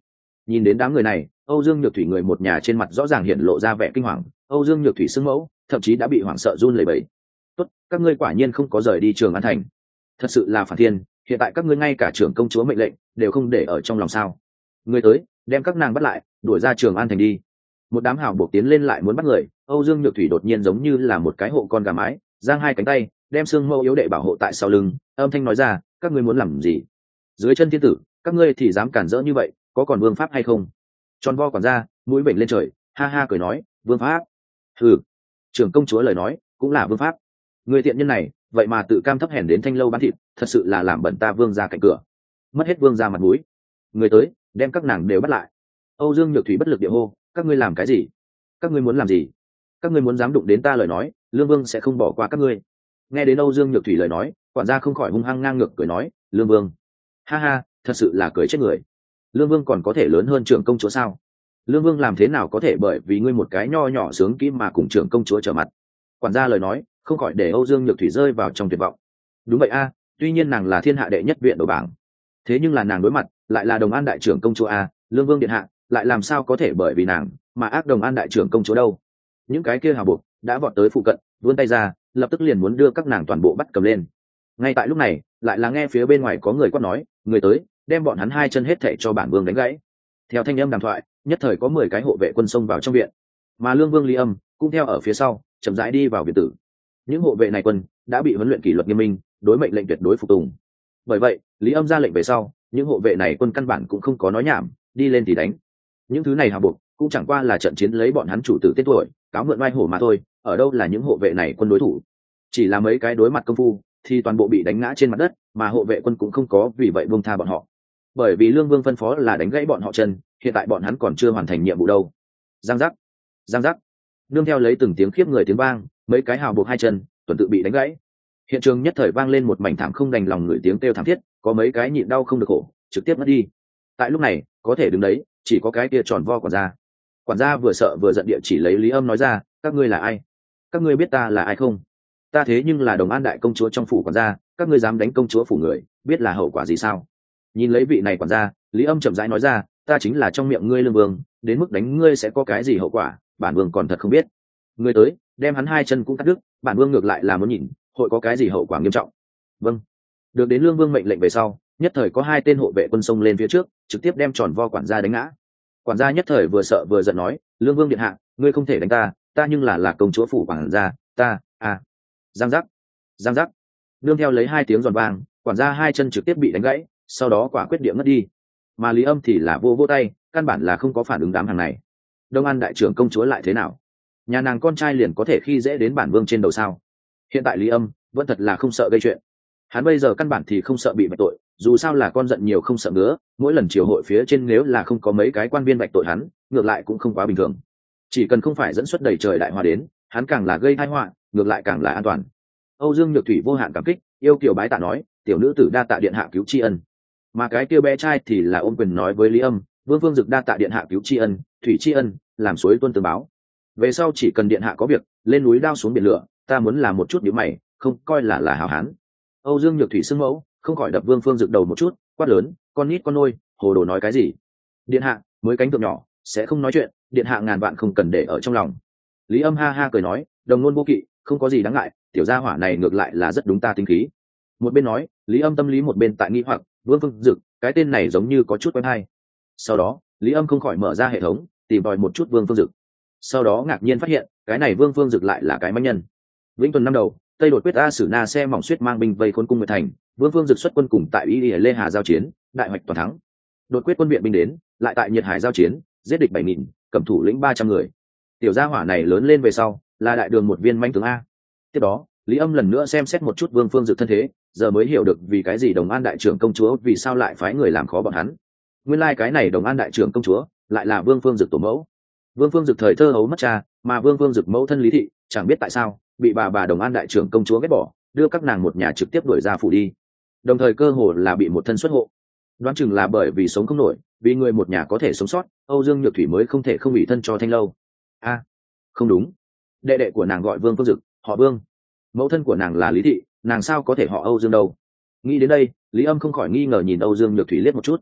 Nhìn đến đám người này, Âu Dương Nhược Thủy người một nhà trên mặt rõ ràng hiện lộ ra vẻ kinh hoàng. Âu Dương Nhược Thủy xưng mẫu thậm chí đã bị hoảng sợ run lẩy bẩy. Tốt, các ngươi quả nhiên không có rời đi Trường An thành, thật sự là phản thiên. Hiện tại các ngươi ngay cả trưởng công chúa mệnh lệnh đều không để ở trong lòng sao? Người tới, đem các nàng bắt lại, đuổi ra Trường An thành đi. Một đám hào buộc tiến lên lại muốn bắt người. Âu Dương Nhược Thủy đột nhiên giống như là một cái hộ con gà mái, giang hai cánh tay, đem xương mẫu yếu đệ bảo hộ tại sau lưng, âm thanh nói ra, các ngươi muốn làm gì? Dưới chân thiên tử, các ngươi thì dám cản rỡ như vậy, có còn vương pháp hay không? Tròn vo quản gia, mũi bệnh lên trời, ha ha cười nói, vương pháp? Ừ, trưởng công chúa lời nói cũng là vương pháp. Người tiện nhân này vậy mà tự cam thấp hèn đến thanh lâu bán thịt, thật sự là làm bẩn ta vương gia cạnh cửa, mất hết vương gia mặt mũi. Người tới, đem các nàng đều bắt lại. Âu Dương Nhược Thủy bất lực địa hô, các ngươi làm cái gì? Các ngươi muốn làm gì? Các ngươi muốn dám đụng đến ta lời nói, lương vương sẽ không bỏ qua các ngươi. Nghe đến Âu Dương Nhược Thủy lời nói, quản gia không khỏi hung hăng ngang ngược cười nói, lương vương? Ha ha, thật sự là cười chết người. Lương vương còn có thể lớn hơn trưởng công chúa sao? Lương vương làm thế nào có thể bởi vì ngươi một cái nho nhỏ sướng kỹ mà cùng trưởng công chúa trở mặt? Quản gia lời nói không khỏi để Âu Dương Nhược Thủy rơi vào trong tuyệt vọng. Đúng vậy a, tuy nhiên nàng là thiên hạ đệ nhất viện đầu bảng, thế nhưng là nàng đối mặt lại là Đồng An đại trưởng công chúa a, lương vương điện hạ lại làm sao có thể bởi vì nàng mà ác Đồng An đại trưởng công chúa đâu? Những cái kia hào buộc đã vọt tới phụ cận, vươn tay ra, lập tức liền muốn đưa các nàng toàn bộ bắt cầm lên. Ngay tại lúc này, lại là nghe phía bên ngoài có người quát nói, người tới, đem bọn hắn hai chân hết thảy cho bản vương đánh gãy. Theo thanh âm đàm thoại, nhất thời có mười cái hộ vệ quân xông vào trong viện, mà lương vương Lý Âm cũng theo ở phía sau, chậm rãi đi vào viện tử. Những hộ vệ này quân đã bị huấn luyện kỷ luật nghiêm minh, đối mệnh lệnh tuyệt đối phục tùng. Bởi vậy, Lý Âm ra lệnh về sau, những hộ vệ này quân căn bản cũng không có nói nhảm, đi lên thì đánh. Những thứ này hào buộc cũng chẳng qua là trận chiến lấy bọn hắn chủ tử tên tuổi, cáo mượn oai hổ mà thôi, ở đâu là những hộ vệ này quân đối thủ. Chỉ là mấy cái đối mặt công phu thì toàn bộ bị đánh ngã trên mặt đất, mà hộ vệ quân cũng không có vì vậy buông tha bọn họ. Bởi vì lương vương phân phó là đánh gãy bọn họ chân, hiện tại bọn hắn còn chưa hoàn thành nhiệm vụ đâu. Giang giác, giang giác, nương theo lấy từng tiếng khiếp người tiếng vang, mấy cái hào buộc hai chân tuần tự bị đánh gãy. Hiện trường nhất thời vang lên một mảnh thảm không đành lòng người tiếng kêu thảm thiết, có mấy cái nhịn đau không được khổ, trực tiếp mất đi. Tại lúc này, có thể đứng đấy, chỉ có cái kia tròn vo quản gia. Quản gia vừa sợ vừa giận địa chỉ lấy Lý Âm nói ra, các ngươi là ai? Các ngươi biết ta là ai không? Ta thế nhưng là Đồng An đại công chúa trong phủ quản gia, các ngươi dám đánh công chúa phủ người, biết là hậu quả gì sao? Nhìn lấy vị này quản gia, Lý Âm chậm rãi nói ra, ta chính là trong miệng ngươi lương vương, đến mức đánh ngươi sẽ có cái gì hậu quả, bản vương còn thật không biết. Ngươi tới, đem hắn hai chân cũng cắt đứt, bản vương ngược lại là muốn nhìn, hội có cái gì hậu quả nghiêm trọng. Vâng. Được đến lương vương mệnh lệnh về sau, nhất thời có hai tên hộ vệ quân xông lên phía trước, trực tiếp đem tròn vo quản gia đánh ngã. Quản gia nhất thời vừa sợ vừa giận nói, lương vương điện hạ, ngươi không thể đánh ta, ta nhưng là là công chúa phủ quản gia, ta, à. Giang giác, giang giác, nương theo lấy hai tiếng giòn vang, quản gia hai chân trực tiếp bị đánh gãy, sau đó quả quyết địa ngất đi. Mà Lý Âm thì là vô vô tay, căn bản là không có phản ứng đám hàng này. Đông An đại trưởng công chúa lại thế nào? Nhà nàng con trai liền có thể khi dễ đến bản vương trên đầu sao? Hiện tại Lý Âm vẫn thật là không sợ gây chuyện. Hắn bây giờ căn bản thì không sợ bị bạch tội, dù sao là con giận nhiều không sợ ngứa, mỗi lần triều hội phía trên nếu là không có mấy cái quan viên bạch tội hắn, ngược lại cũng không quá bình thường. Chỉ cần không phải dẫn xuất đầy trời đại họa đến, hắn càng là gây tai họa, ngược lại càng là an toàn. Âu Dương Nhược Thủy vô hạn cảm kích, yêu kiều bái tạ nói, tiểu nữ tử đa tạ điện hạ cứu tri ân. Mà cái kia bé trai thì là ôm quyền nói với Lý Âm, Vương Phương Dực đa tạ điện hạ cứu tri ân, thủy tri ân, làm suối tuân tương báo. Về sau chỉ cần điện hạ có việc, lên núi đao xuống biển lửa, ta muốn làm một chút nhíu mày, không coi là là hảo hán. Âu Dương Nhược Thủy xưng mẫu, không khỏi đập Vương Phương Dực đầu một chút, quát lớn, con nít con nôi, hồ đồ nói cái gì? Điện hạ, mới cánh tượng nhỏ, sẽ không nói chuyện, điện hạ ngàn vạn không cần để ở trong lòng. Lý Âm ha ha cười nói, đồng ngôn vô kỵ, không có gì đáng ngại, tiểu gia hỏa này ngược lại là rất đúng ta tính khí. Một bên nói, Lý Âm tâm lý một bên tại nghi hoặc, Vương Phương Dực, cái tên này giống như có chút quen hay. Sau đó, Lý Âm không khỏi mở ra hệ thống, tìm tòi một chút Vương Phương Dực. Sau đó ngạc nhiên phát hiện, cái này Vương Phương Dực lại là cái mãnh nhân. Vĩnh Tuần năm đầu, Tây đột quyết A Sử Na xe mỏng suýt mang binh vây khốn cung Nguyệt Thành, Vương Phương Dực xuất quân cùng tại Y Lê Hà giao chiến, đại hoạch toàn thắng. Đột quyết quân viện binh đến, lại tại Nhiệt Hải giao chiến, giết địch bảy nghìn, cầm thủ lĩnh ba trăm người. Tiểu gia hỏa này lớn lên về sau, là đại đường một viên manh tướng a. Tiếp đó, Lý Âm lần nữa xem xét một chút Vương Phương Dực thân thế, giờ mới hiểu được vì cái gì Đồng An đại trưởng công chúa vì sao lại phái người làm khó bọn hắn. Nguyên lai like cái này Đồng An đại trưởng công chúa lại là Vương Phương Dực tổ mẫu. Vương Phương Dực thời thơ hấu mất cha, mà Vương Phương Dực mẫu thân Lý thị, chẳng biết tại sao bị bà bà Đồng An đại trưởng công chúa ghét bỏ, đưa các nàng một nhà trực tiếp đuổi ra phủ đi. Đồng thời cơ hồ là bị một thân xuất hộ. Đoán chừng là bởi vì sống không nổi, vì người một nhà có thể sống sót, Âu Dương Nhược Thủy mới không thể không bị thân cho Thanh Lâu. A, à, không đúng, đệ đệ của nàng gọi Vương Phương Dực, họ Vương. Mẫu thân của nàng là Lý thị, nàng sao có thể họ Âu Dương đâu? Nghĩ đến đây, Lý Âm không khỏi nghi ngờ nhìn Âu Dương Nhược Thủy liếc một chút.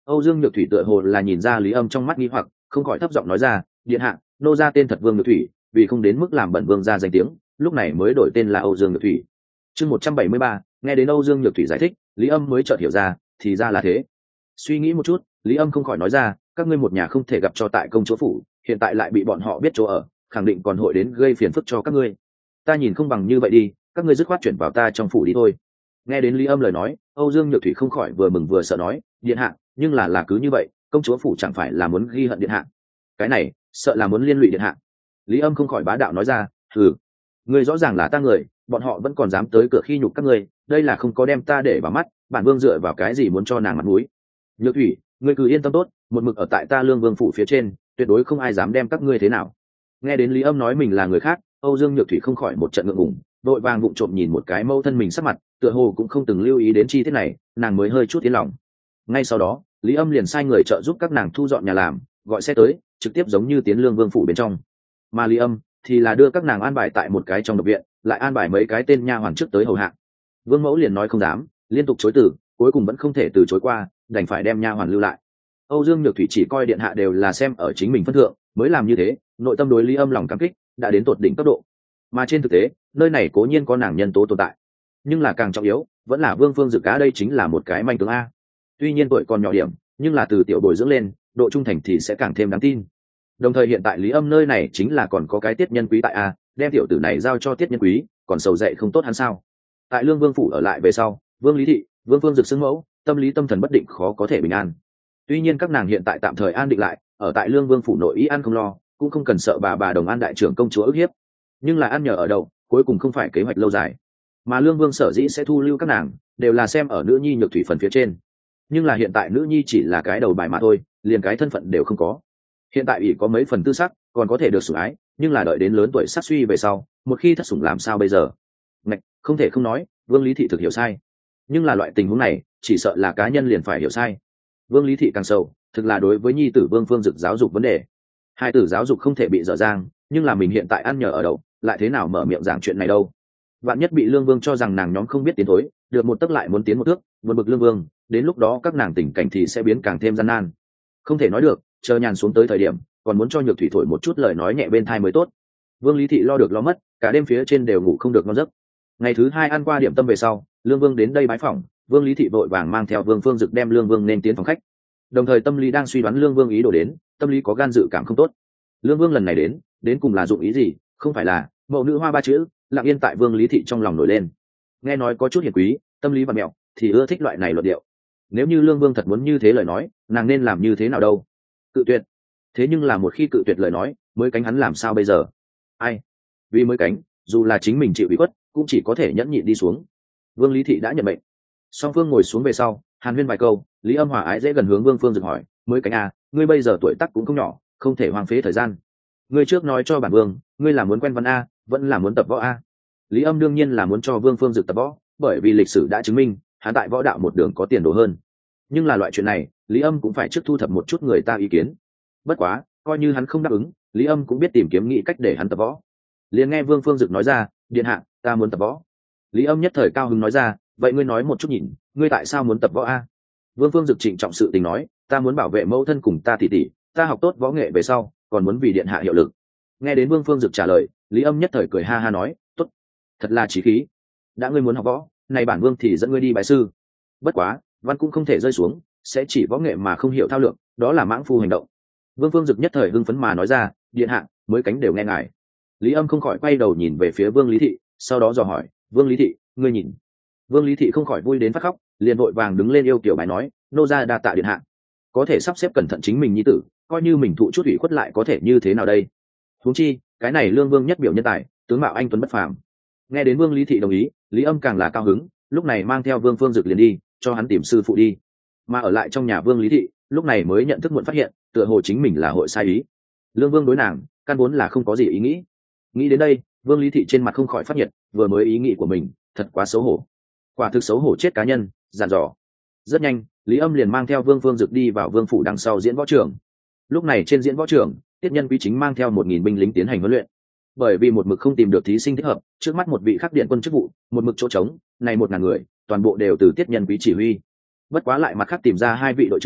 Âu Dương Nhược Thủy tựa hồ là nhìn ra Lý Âm trong mắt nghi hoặc, không khỏi thấp giọng nói ra, điện hạ, nô gia tên thật Vương Nhược Thủy, vì không đến mức làm bẩn vương gia danh tiếng, lúc này mới đổi tên là Âu Dương Nhược Thủy. Chương một trăm bảy mươi ba, nghe đến Âu Dương Nhược Thủy giải thích, Lý Âm mới chợt hiểu ra, thì ra là thế. Suy nghĩ một chút, Lý Âm không khỏi nói ra, các ngươi một nhà không thể gặp cho tại công chúa phủ, hiện tại lại bị bọn họ biết chỗ ở, khẳng định còn hội đến gây phiền phức cho các ngươi. Ta nhìn không bằng như vậy đi, các ngươi dứt khoát chuyển vào ta trong phủ đi thôi. Nghe đến Lý Âm lời nói, Âu Dương Nhược Thủy không khỏi vừa mừng vừa sợ nói, điện hạ, nhưng là là cứ như vậy, công chúa phủ chẳng phải là muốn ghi hận điện hạ? Cái này, sợ là muốn liên lụy điện hạ. Lý Âm không khỏi bá đạo nói ra, hừ, ngươi rõ ràng là ta người, bọn họ vẫn còn dám tới cửa khi nhục các ngươi, đây là không có đem ta để vào mắt, bản vương dựa vào cái gì muốn cho nàng mặt mũi? Nhược Thủy, ngươi cứ yên tâm tốt, một mực ở tại ta Lương Vương phủ phía trên, tuyệt đối không ai dám đem các ngươi thế nào. Nghe đến Lý Âm nói mình là người khác, Âu Dương Nhược Thủy không khỏi một trận ngượng ngùng, đội vàng vụng trộm nhìn một cái mâu thân mình sắc mặt, tựa hồ cũng không từng lưu ý đến chi tiết này, nàng mới hơi chút tiến lòng. Ngay sau đó, Lý Âm liền sai người trợ giúp các nàng thu dọn nhà làm, gọi xe tới, trực tiếp giống như tiến Lương Vương phủ bên trong. Mà Lý Âm thì là đưa các nàng an bài tại một cái trong độc viện, lại an bài mấy cái tên nha hoàn trước tới hầu hạ. Vương mẫu liền nói không dám, liên tục chối từ, cuối cùng vẫn không thể từ chối qua, đành phải đem nha hoàn lưu lại. Âu Dương Nhược Thủy chỉ coi điện hạ đều là xem ở chính mình phân thượng, mới làm như thế, nội tâm đối Lý Âm lòng cảm kích đã đến tột đỉnh cấp độ. Mà trên thực tế, nơi này cố nhiên có nàng nhân tố tồn tại, nhưng là càng trọng yếu, vẫn là Vương Phương Dực Cá đây chính là một cái manh tướng a. Tuy nhiên tuổi còn nhỏ điểm, nhưng là từ tiểu bồi dưỡng lên, độ trung thành thì sẽ càng thêm đáng tin. Đồng thời hiện tại Lý Âm nơi này chính là còn có cái Tiết Nhân Quý tại a, đem tiểu tử này giao cho Tiết Nhân Quý, còn sầu dậy không tốt hắn sao? Tại Lương Vương phủ ở lại về sau, Vương Lý Thị, Vương Phương Dực xưng mẫu, tâm lý tâm thần bất định khó có thể bình an. Tuy nhiên các nàng hiện tại tạm thời an định lại, ở tại Lương Vương phủ nội ý ăn không lo, cũng không cần sợ bà bà Đồng An đại trưởng công chúa ức hiếp. Nhưng là ăn nhờ ở đậu, cuối cùng không phải kế hoạch lâu dài. Mà Lương Vương sở dĩ sẽ thu lưu các nàng, đều là xem ở nữ nhi Nhược Thủy phần phía trên. Nhưng là hiện tại nữ nhi chỉ là cái đầu bài mà thôi, liền cái thân phận đều không có. Hiện tại ủy có mấy phần tư sắc, còn có thể được sủng ái, nhưng là đợi đến lớn tuổi sắc suy về sau, một khi thất sủng làm sao bây giờ? Ngạch, không thể không nói, Vương Lý Thị thực hiểu sai. Nhưng là loại tình huống này, chỉ sợ là cá nhân liền phải hiểu sai. Vương Lý Thị càng sâu, thực là đối với nhi tử Vương Phương Dực giáo dục vấn đề. Hai tử giáo dục không thể bị dở dang, nhưng là mình hiện tại ăn nhờ ở đậu, lại thế nào mở miệng giảng chuyện này đâu? Vạn nhất bị Lương Vương cho rằng nàng nhóm không biết tiến thối, được một tấc lại muốn tiến một thước, buồn bực Lương Vương, đến lúc đó các nàng tình cảnh thì sẽ biến càng thêm gian nan. Không thể nói được, chờ nhàn xuống tới thời điểm, còn muốn cho Nhược Thủy thổi một chút lời nói nhẹ bên tai mới tốt. Vương Lý Thị lo được lo mất, cả đêm phía trên đều ngủ không được ngon giấc. Ngày thứ hai ăn qua điểm tâm về sau, Lương Vương đến đây bái phỏng, Vương Lý Thị vội vàng mang theo Vương Phương Dực đem Lương Vương nên tiến phòng khách. Đồng thời tâm lý đang suy đoán Lương Vương ý đồ đến, tâm lý có gan dự cảm không tốt. Lương Vương lần này đến, đến cùng là dụng ý gì? Không phải là mẫu nữ hoa ba chữ, lặng yên tại Vương Lý Thị trong lòng nổi lên. Nghe nói có chút hiền quý, tâm lý và mẹo, thì ưa thích loại này luận điệu. Nếu như Lương Vương thật muốn như thế lời nói, nàng nên làm như thế nào đâu? Cự tuyệt. Thế nhưng là một khi cự tuyệt lời nói, mới cánh hắn làm sao bây giờ? Ai? Vì mới cánh, dù là chính mình chịu ủy khuất, cũng chỉ có thể nhẫn nhịn đi xuống. Vương Lý Thị đã nhận mệnh. Song Phương ngồi xuống về sau, hàn huyên vài câu, Lý Âm hòa ái dễ gần hướng Vương Phương Dực hỏi, mới cánh à, ngươi bây giờ tuổi tác cũng không nhỏ, không thể hoang phí thời gian. Ngươi trước nói cho bản vương, ngươi là muốn quen văn a, vẫn là muốn tập võ a? Lý Âm đương nhiên là muốn cho Vương Phương Dực tập võ, bởi vì lịch sử đã chứng minh, hắn tại võ đạo một đường có tiền đồ hơn. Nhưng là loại chuyện này, Lý Âm cũng phải trước thu thập một chút người ta ý kiến. Bất quá, coi như hắn không đáp ứng, Lý Âm cũng biết tìm kiếm nghĩ cách để hắn tập võ. Liền nghe Vương Phương Dực nói ra, điện hạ, ta muốn tập võ. Lý Âm nhất thời cao hứng nói ra, vậy ngươi nói một chút nhìn, ngươi tại sao muốn tập võ a? Vương Phương Dực trịnh trọng sự tình nói, ta muốn bảo vệ mẫu thân cùng ta tỷ tỷ, ta học tốt võ nghệ về sau, còn muốn vì điện hạ hiệu lực. Nghe đến Vương Phương Dực trả lời, Lý Âm nhất thời cười ha ha nói, tốt, thật là chí khí. Đã ngươi muốn học võ, này bản vương thì dẫn ngươi đi bái sư. Bất quá, văn cũng không thể rơi xuống, sẽ chỉ võ nghệ mà không hiểu thao lược, đó là mãng phu hành động. Vương Phương Dực nhất thời hưng phấn mà nói ra, điện hạ, mới cánh đều nghe ngài. Lý Âm không khỏi quay đầu nhìn về phía Vương Lý Thị, sau đó dò hỏi, Vương Lý Thị, ngươi nhìn? Vương Lý Thị không khỏi vui đến phát khóc, liền vội vàng đứng lên yêu kiểu bài nói, nô gia đa tạ điện hạ. Có thể sắp xếp cẩn thận chính mình nhi tử, coi như mình thụ chút ủy khuất lại có thể như thế nào đây? Huống chi, cái này Lương Vương nhất biểu nhân tài, tướng mạo anh tuấn bất phàm. Nghe đến Vương Lý Thị đồng ý, Lý Âm càng là cao hứng, lúc này mang theo Vương Phương Dực liền đi, cho hắn tìm sư phụ đi. Mà ở lại trong nhà Vương Lý Thị, lúc này mới nhận thức muộn phát hiện, tựa hồ chính mình là hội sai ý. Lương Vương đối nàng, căn vốn là không có gì ý nghĩ. Nghĩ đến đây, Vương Lý Thị trên mặt không khỏi phát nhiệt, vừa mới ý nghĩ của mình, thật quá xấu hổ. Quả thực xấu hổ chết cá nhân, giàn dò. Rất nhanh, Lý Âm liền mang theo Vương Phương Dực đi vào Vương phủ đằng sau diễn võ trường. Lúc này trên diễn võ trường, Tiết Nhân Quý chính mang theo một nghìn binh lính tiến hành huấn luyện. Bởi vì một mực không tìm được thí sinh thích hợp, trước mắt một vị khắc điện quân chức vụ, một mực chỗ trống, này một ngàn người, toàn bộ đều từ Tiết Nhân Quý chỉ huy. Bất quá lại mặt khác tìm ra hai vị đội trưởng,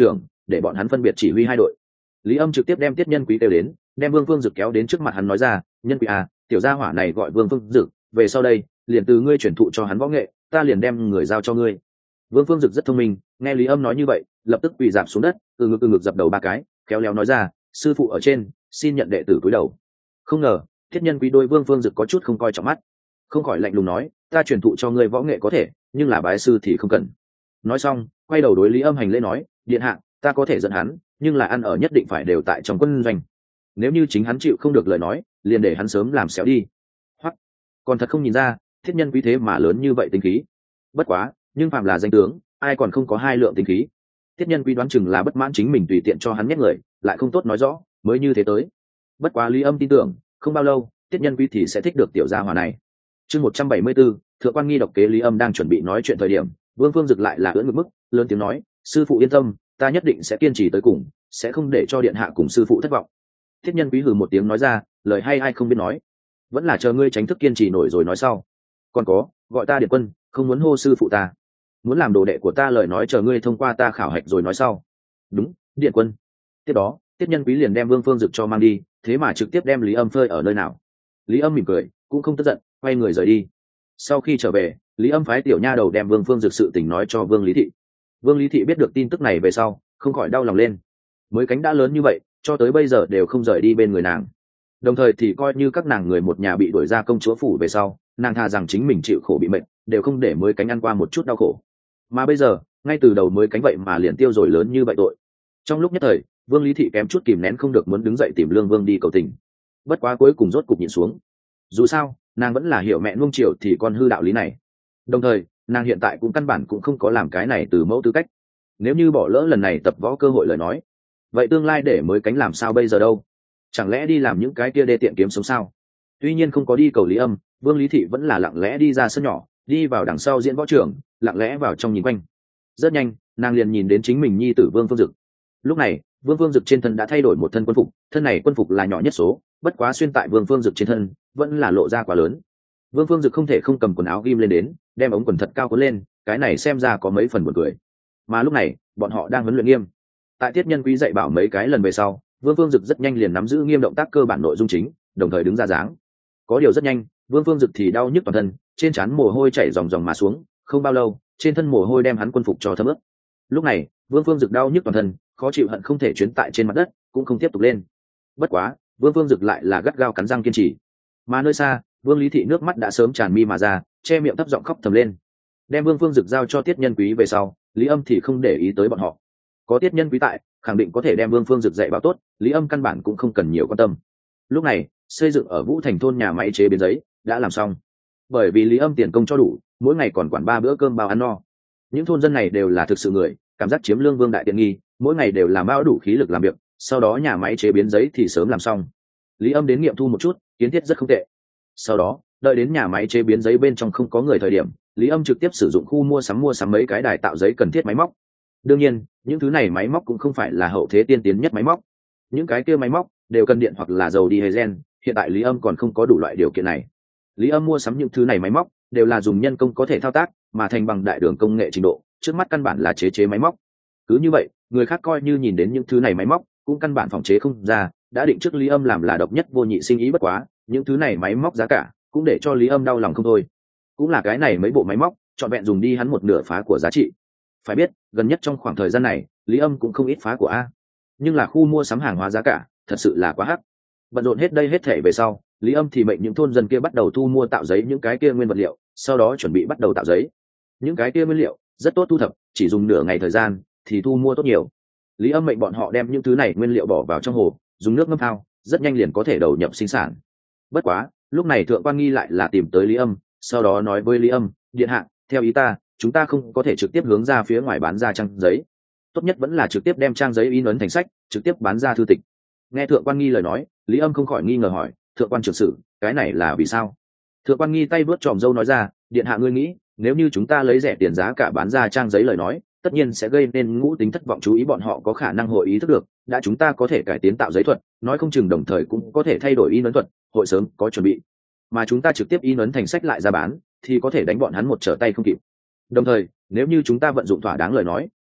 để bọn hắn phân biệt chỉ huy hai đội. Lý Âm trực tiếp đem Tiết Nhân Quý kêu đến, đem Vương Phương Dực kéo đến trước mặt hắn nói ra, "Nhân Quý à, tiểu gia hỏa này gọi Vương Phương Dực, về sau đây, liền từ ngươi chuyển thụ cho hắn võ nghệ, ta liền đem người giao cho ngươi." Vương Phương Dực rất thông minh, nghe Lý Âm nói như vậy, lập tức quỳ rạp xuống đất, từ ngực từ ngực dập đầu ba cái, khéo léo nói ra, "Sư phụ ở trên, xin nhận đệ tử cúi đầu." Không ngờ, Tiết Nhân Quý đôi Vương Phương Dực có chút không coi trọng mắt, không khỏi lạnh lùng nói, "Ta truyền thụ cho ngươi võ nghệ có thể, nhưng là bái sư thì không cần." Nói xong, quay đầu đối Lý Âm hành lễ nói, "Điện hạ, ta có thể dẫn hắn, nhưng là ăn ở nhất định phải đều tại trong quân doanh. Nếu như chính hắn chịu không được lời nói, liền để hắn sớm làm xéo đi." Hoặc, còn thật không nhìn ra, Thiết Nhân Quý thế mà lớn như vậy tính khí. Bất quá, nhưng phạm là danh tướng, ai còn không có hai lượng tính khí. Thiết Nhân Quý đoán chừng là bất mãn chính mình tùy tiện cho hắn nhét người, lại không tốt nói rõ, mới như thế tới. Bất quá Lý Âm tin tưởng, không bao lâu, Thiết Nhân Quý thì sẽ thích được tiểu gia hỏa này. Chương một trăm bảy mươi 174, Thượng quan nghi độc kế. Lý Âm đang chuẩn bị nói chuyện thời điểm, Vương Phương Dực lại là ưỡn ngực mức, lớn tiếng nói, "Sư phụ yên tâm, ta nhất định sẽ kiên trì tới cùng, sẽ không để cho điện hạ cùng sư phụ thất vọng." Thiết Nhân Quý hừ một tiếng nói ra, "Lời hay ai không biết nói, vẫn là chờ ngươi tránh thức kiên trì nổi rồi nói sau. Còn có, gọi ta Điện Quân, không muốn hô sư phụ ta. Muốn làm đồ đệ của ta lời nói chờ ngươi thông qua ta khảo hạch rồi nói sau." "Đúng, Điện Quân." Tiếp đó, Thiết Nhân Quý liền đem Vương Phương Dực cho mang đi, thế mà trực tiếp đem Lý Âm phơi ở nơi nào. Lý Âm mỉm cười, cũng không tức giận, quay người rời đi. Sau khi trở về, Lý Âm phái tiểu nha đầu đem Vương Phương Dực sự tình nói cho Vương Lý Thị. Vương Lý Thị biết được tin tức này về sau, không khỏi đau lòng lên. Mới cánh đã lớn như vậy, cho tới bây giờ đều không rời đi bên người nàng. Đồng thời thì coi như các nàng người một nhà bị đuổi ra công chúa phủ về sau, nàng tha rằng chính mình chịu khổ bị mệt, đều không để mới cánh ăn qua một chút đau khổ. Mà bây giờ, ngay từ đầu mới cánh vậy mà liền tiêu rồi lớn như vậy tội. Trong lúc nhất thời, Vương Lý Thị kém chút kìm nén không được muốn đứng dậy tìm Lương Vương đi cầu tình. Bất quá cuối cùng rốt cục nhịn xuống. Dù sao, nàng vẫn là hiểu mẹ nuông chiều thì con hư đạo lý này. Đồng thời, nàng hiện tại cũng căn bản cũng không có làm cái này từ mẫu tư cách. Nếu như bỏ lỡ lần này tập võ cơ hội lời nói, vậy tương lai để mới cánh làm sao bây giờ đâu? Chẳng lẽ đi làm những cái kia đê tiện kiếm sống sao? Tuy nhiên không có đi cầu Lý Âm, Vương Lý Thị vẫn là lặng lẽ đi ra sân nhỏ, đi vào đằng sau diễn võ trường, lặng lẽ vào trong nhìn quanh. Rất nhanh, nàng liền nhìn đến chính mình nhi tử Vương Phương Dực. Lúc này, Vương Phương Dực trên thân đã thay đổi một thân quân phục, thân này quân phục là nhỏ nhất số, bất quá xuyên tại Vương Phương Dực trên thân vẫn là lộ ra quá lớn. Vương Phương Dực không thể không cầm quần áo ghim lên đến, đem ống quần thật cao cuốn lên, cái này xem ra có mấy phần buồn cười. Mà lúc này, bọn họ đang huấn luyện nghiêm. Tại Tiết Nhân Quý dạy bảo mấy cái lần về sau, Vương Phương Dực rất nhanh liền nắm giữ nghiêm động tác cơ bản nội dung chính, đồng thời đứng ra dáng. Có điều rất nhanh, Vương Phương Dực thì đau nhức toàn thân, trên trán mồ hôi chảy ròng ròng mà xuống, không bao lâu, trên thân mồ hôi đem hắn quân phục cho thấm ướt. Lúc này, Vương Phương Dực đau nhức toàn thân, khó chịu hận không thể chuyến tại trên mặt đất, cũng không tiếp tục lên. Bất quá, Vương Phương Dực lại là gắt gao cắn răng kiên trì. Mà nơi xa, Vương Lý Thị nước mắt đã sớm tràn mi mà ra, che miệng thấp giọng khóc thầm lên. Đem Vương Phương Dực giao cho Tiết Nhân Quý về sau, Lý Âm thì không để ý tới bọn họ. Có Tiết Nhân Quý tại, khẳng định có thể đem Vương Phương Dực dạy bảo tốt, Lý Âm căn bản cũng không cần nhiều quan tâm. Lúc này, xây dựng ở Vũ Thành thôn nhà máy chế biến giấy đã làm xong. Bởi vì Lý Âm tiền công cho đủ, mỗi ngày còn quản ba bữa cơm bao ăn no. Những thôn dân này đều là thực sự người, cảm giác chiếm lương vương đại tiện nghi, mỗi ngày đều làm bao đủ khí lực làm việc, sau đó nhà máy chế biến giấy thì sớm làm xong. Lý Âm đến nghiệm thu một chút, kiến thiết rất không tệ. Sau đó, đợi đến nhà máy chế biến giấy bên trong không có người thời điểm, Lý Âm trực tiếp sử dụng khu mua sắm mua sắm mấy cái đài tạo giấy cần thiết máy móc. Đương nhiên, những thứ này máy móc cũng không phải là hậu thế tiên tiến nhất máy móc. Những cái kia máy móc đều cần điện hoặc là dầu diesel, hiện tại Lý Âm còn không có đủ loại điều kiện này. Lý Âm mua sắm những thứ này máy móc đều là dùng nhân công có thể thao tác, mà thành bằng đại đường công nghệ trình độ, trước mắt căn bản là chế chế máy móc. Cứ như vậy, người khác coi như nhìn đến những thứ này máy móc, cũng căn bản phòng chế không ra, đã định trước Lý Âm làm là độc nhất vô nhị sinh ý bất quá, những thứ này máy móc giá cả cũng để cho Lý Âm đau lòng không thôi. Cũng là cái này mấy bộ máy móc, chọn vẹn dùng đi hắn một nửa phá của giá trị. Phải biết, gần nhất trong khoảng thời gian này, Lý Âm cũng không ít phá của a. Nhưng là khu mua sắm hàng hóa giá cả, thật sự là quá hắc. Bận rộn hết đây hết thể về sau, Lý Âm thì mệnh những thôn dân kia bắt đầu thu mua tạo giấy những cái kia nguyên vật liệu, sau đó chuẩn bị bắt đầu tạo giấy. Những cái kia nguyên liệu rất tốt thu thập, chỉ dùng nửa ngày thời gian thì thu mua tốt nhiều. Lý Âm mệnh bọn họ đem những thứ này nguyên liệu bỏ vào trong hồ, dùng nước ngâm thao, rất nhanh liền có thể đầu nhập sinh sản. Bất quá, lúc này Thượng quan Nghi lại là tìm tới Lý Âm, sau đó nói với Lý Âm, điện hạ, theo ý ta, chúng ta không có thể trực tiếp hướng ra phía ngoài bán ra trang giấy, tốt nhất vẫn là trực tiếp đem trang giấy in ấn thành sách, trực tiếp bán ra thư tịch. Nghe Thượng quan Nghi lời nói, Lý Âm không khỏi nghi ngờ hỏi, Thượng quan trưởng sử, cái này là vì sao? Thượng quan Nghi tay vớt tròm râu nói ra, điện hạ ngươi nghĩ, nếu như chúng ta lấy rẻ tiền giá cả bán ra trang giấy lời nói, tất nhiên sẽ gây nên ngũ tính thất vọng, chú ý bọn họ có khả năng hội ý thức được, đã chúng ta có thể cải tiến tạo giấy thuật, nói không chừng đồng thời cũng có thể thay đổi in ấn thuật, hội sớm có chuẩn bị. Mà chúng ta trực tiếp in ấn thành sách lại ra bán, thì có thể đánh bọn hắn một trở tay không kịp. Đồng thời, nếu như chúng ta vận dụng thỏa đáng lời nói,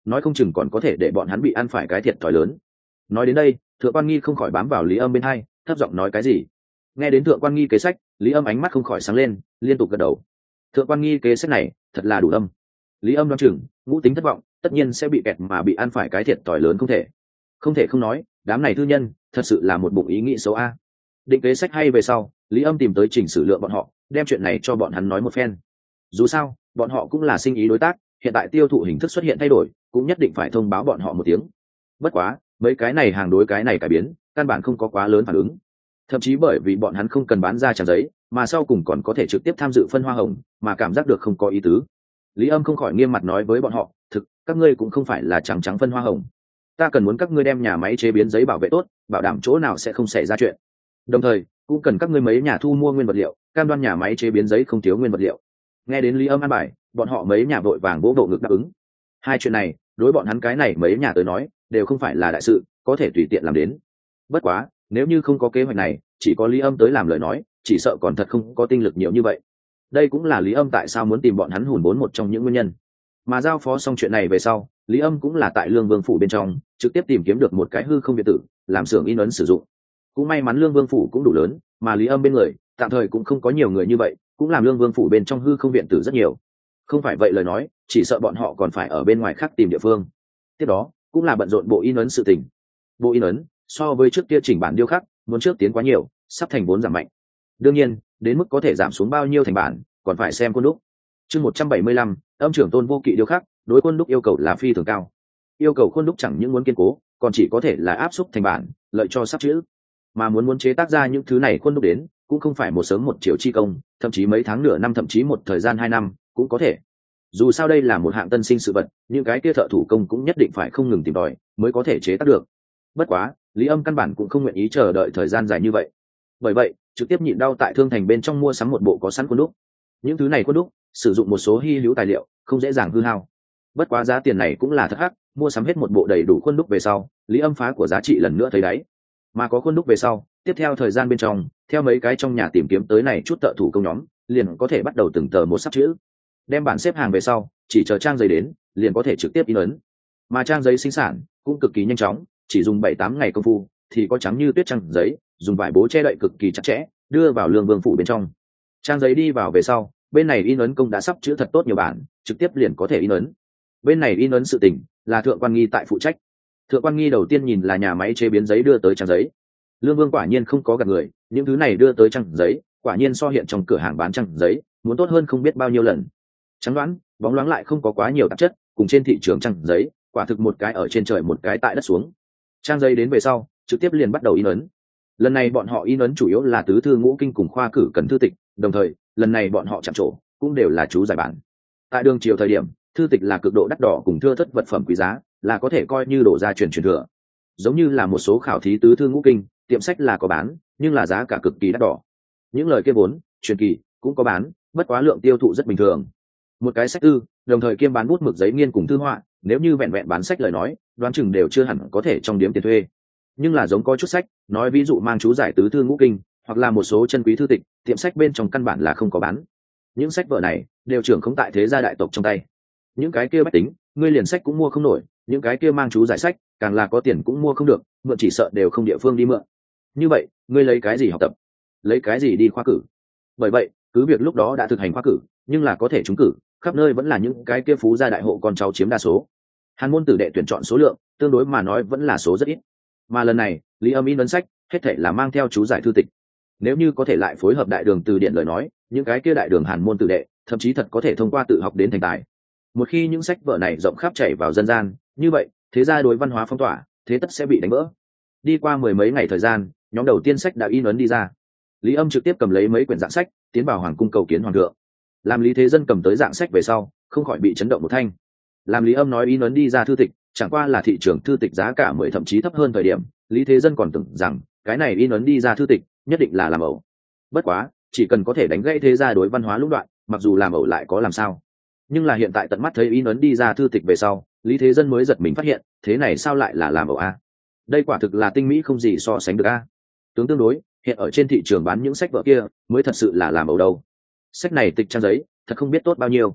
nói không chừng còn có thể để bọn hắn bị ăn phải cái thiệt thòi lớn. Nói đến đây, Thượng Quan Nghi không khỏi bám vào Lý Âm bên hai, thấp giọng nói cái gì. Nghe đến Thượng Quan Nghi kế sách, Lý Âm ánh mắt không khỏi sáng lên, liên tục gật đầu. Thượng Quan Nghi kế sách này thật là đủ âm. Lý Âm đoán chừng ngũ tính thất vọng, tất nhiên sẽ bị kẹt mà bị ăn phải cái thiệt thòi lớn không thể. Không thể không nói, đám này thư nhân thật sự là một bụng ý nghĩ xấu a. Định kế sách hay về sau, Lý Âm tìm tới Trình Sử Lượng bọn họ, đem chuyện này cho bọn hắn nói một phen. Dù sao, bọn họ cũng là sinh ý đối tác, hiện tại tiêu thụ hình thức xuất hiện thay đổi, cũng nhất định phải thông báo bọn họ một tiếng. Bất quá, mấy cái này hàng đối cái này cải biến, căn bản không có quá lớn phản ứng. Thậm chí bởi vì bọn hắn không cần bán ra trang giấy, mà sau cùng còn có thể trực tiếp tham dự phân hoa hồng, mà cảm giác được không có ý tứ. Lý Âm không khỏi nghiêm mặt nói với bọn họ, thực, các ngươi cũng không phải là trắng trắng phân hoa hồng. Ta cần muốn các ngươi đem nhà máy chế biến giấy bảo vệ tốt, bảo đảm chỗ nào sẽ không xảy ra chuyện. Đồng thời, cũng cần các ngươi mấy nhà thu mua nguyên vật liệu, cam đoan nhà máy chế biến giấy không thiếu nguyên vật liệu. Nghe đến Lý Âm an bài, bọn họ mấy nhà vội vàng vỗ bộ ngực đáp ứng. Hai chuyện này, đối bọn hắn cái này mấy nhà tới nói, đều không phải là đại sự, có thể tùy tiện làm đến. Bất quá, nếu như không có kế hoạch này, chỉ có Lý Âm tới làm lời nói, chỉ sợ còn thật không có tinh lực nhiều như vậy. Đây cũng là Lý Âm tại sao muốn tìm bọn hắn hùn vốn một trong những nguyên nhân. Mà giao phó xong chuyện này về sau, Lý Âm cũng là tại Lương Vương phủ bên trong, trực tiếp tìm kiếm được một cái hư không biệt tử, làm xưởng in ấn sử dụng. Cũng may mắn Lương Vương phủ cũng đủ lớn, mà Lý Âm bên người, tạm thời cũng không có nhiều người như vậy, cũng làm Lương Vương phủ bên trong hư không viện tử rất nhiều. Không phải vậy lời nói, chỉ sợ bọn họ còn phải ở bên ngoài khác tìm địa phương. Tiếp đó, cũng là bận rộn bộ in ấn sự tình. Bộ in ấn, so với trước kia chỉnh bản điêu khắc, muốn trước tiến quá nhiều, sắp thành vốn giảm mạnh. Đương nhiên, đến mức có thể giảm xuống bao nhiêu thành bản, còn phải xem khuôn đúc. Chương một trăm bảy mươi lăm, Âm trưởng Tôn Vô Kỵ điêu khắc, đối khuôn đúc yêu cầu là phi thường cao. Yêu cầu khuôn đúc chẳng những muốn kiên cố, còn chỉ có thể là áp xúc thành bản, lợi cho sắp chữ. Mà muốn muốn chế tác ra những thứ này khuôn đúc đến, cũng không phải một sớm một chiều chi công, thậm chí mấy tháng nửa năm thậm chí một thời gian hai năm, cũng có thể. Dù sao đây là một hạng tân sinh sự vật, những cái kia thợ thủ công cũng nhất định phải không ngừng tìm tòi mới có thể chế tác được. Bất quá, Lý Âm căn bản cũng không nguyện ý chờ đợi thời gian dài như vậy. Bởi vậy, trực tiếp nhịn đau tại thương thành bên trong mua sắm một bộ có sẵn khuôn đúc. Những thứ này khuôn đúc, sử dụng một số hi hữu tài liệu, không dễ dàng hư hao. Bất quá giá tiền này cũng là thất hắc, mua sắm hết một bộ đầy đủ khuôn đúc về sau, Lý Âm phá của giá trị lần nữa thấy đáy. Mà có khuôn đúc về sau, tiếp theo thời gian bên trong, theo mấy cái trong nhà tìm kiếm tới này chút thợ thủ công nhóm, liền có thể bắt đầu từng tờ một sắp chữ. Đem bản xếp hàng về sau, chỉ chờ trang giấy đến, liền có thể trực tiếp in ấn. Mà trang giấy sinh sản cũng cực kỳ nhanh chóng, chỉ dùng bảy tám ngày công phu thì có trắng như tuyết trang giấy, dùng vải bố che đậy cực kỳ chặt chẽ, đưa vào Lương Vương phủ bên trong. Trang giấy đi vào về sau, bên này in ấn công đã sắp chữ thật tốt nhiều bản, trực tiếp liền có thể in ấn. Bên này in ấn sự tình là Thượng Quan Nghi tại phụ trách. Thượng Quan Nghi đầu tiên nhìn là nhà máy chế biến giấy đưa tới trang giấy. Lương Vương quả nhiên không có gạt người, những thứ này đưa tới trang giấy, quả nhiên so hiện trong cửa hàng bán trang giấy muốn tốt hơn không biết bao nhiêu lần. Trắng đoán, bóng loáng lại không có quá nhiều tạp chất, cùng trên thị trường trang giấy, quả thực một cái ở trên trời một cái tại đất xuống. Trang giấy đến về sau, trực tiếp liền bắt đầu in ấn. Lần này bọn họ in ấn chủ yếu là tứ thư ngũ kinh cùng khoa cử cần thư tịch, đồng thời, lần này bọn họ chạm trổ cũng đều là chú giải bản. Tại đường triều thời điểm, thư tịch là cực độ đắt đỏ cùng thưa thất vật phẩm quý giá, là có thể coi như đổ ra truyền truyền thừa. Giống như là một số khảo thí tứ thư ngũ kinh, tiệm sách là có bán, nhưng là giá cả cực kỳ đắt đỏ. Những lời kia vốn, truyền kỳ cũng có bán, bất quá lượng tiêu thụ rất bình thường. Một cái sách tư, đồng thời kiêm bán bút mực giấy nghiên cùng thư họa, nếu như vẹn vẹn bán sách lời nói, đoán chừng đều chưa hẳn có thể trong điếm tiền thuê. Nhưng là giống có chút sách, nói ví dụ mang chú giải tứ thư ngũ kinh, hoặc là một số chân quý thư tịch, tiệm sách bên trong căn bản là không có bán. Những sách vở này đều trưởng không tại thế gia đại tộc trong tay. Những cái kia bách tính, ngươi liền sách cũng mua không nổi, những cái kia mang chú giải sách, càng là có tiền cũng mua không được, mượn chỉ sợ đều không địa phương đi mượn. Như vậy, ngươi lấy cái gì học tập? Lấy cái gì đi khoa cử? Bởi vậy, cứ việc lúc đó đã thực hành khoa cử, nhưng là có thể trúng cử, khắp nơi vẫn là những cái kia phú gia đại hộ con cháu chiếm đa số. Hàn môn tử đệ tuyển chọn số lượng, tương đối mà nói vẫn là số rất ít. Mà lần này, Lý Âm in ấn sách, hết thảy là mang theo chú giải thư tịch. Nếu như có thể lại phối hợp đại đường từ điển lời nói, những cái kia đại đường Hàn môn tử đệ, thậm chí thật có thể thông qua tự học đến thành tài. Một khi những sách vở này rộng khắp chảy vào dân gian, như vậy, thế gia đối văn hóa phong tỏa, thế tất sẽ bị đánh vỡ. Đi qua mười mấy ngày thời gian, nhóm đầu tiên sách đã in ấn đi ra. Lý Âm trực tiếp cầm lấy mấy quyển dạng sách, tiến vào hoàng cung cầu kiến hoàng thượng. Làm Lý Thế Dân cầm tới dạng sách về sau, không khỏi bị chấn động một thanh. Làm Lý Âm nói in ấn đi ra thư tịch, chẳng qua là thị trường thư tịch giá cả mười thậm chí thấp hơn thời điểm, Lý Thế Dân còn tưởng rằng cái này in ấn đi ra thư tịch nhất định là làm ẩu. Bất quá, chỉ cần có thể đánh gãy thế gia đối văn hóa lũng đoạn, mặc dù làm ẩu lại có làm sao. Nhưng là hiện tại tận mắt thấy in ấn đi ra thư tịch về sau, Lý Thế Dân mới giật mình phát hiện, thế này sao lại là làm ẩu a? Đây quả thực là tinh mỹ không gì so sánh được a. Tướng tương đối, hiện ở trên thị trường bán những sách vở kia mới thật sự là làm ẩu đâu. Sách này tịch trang giấy, thật không biết tốt bao nhiêu.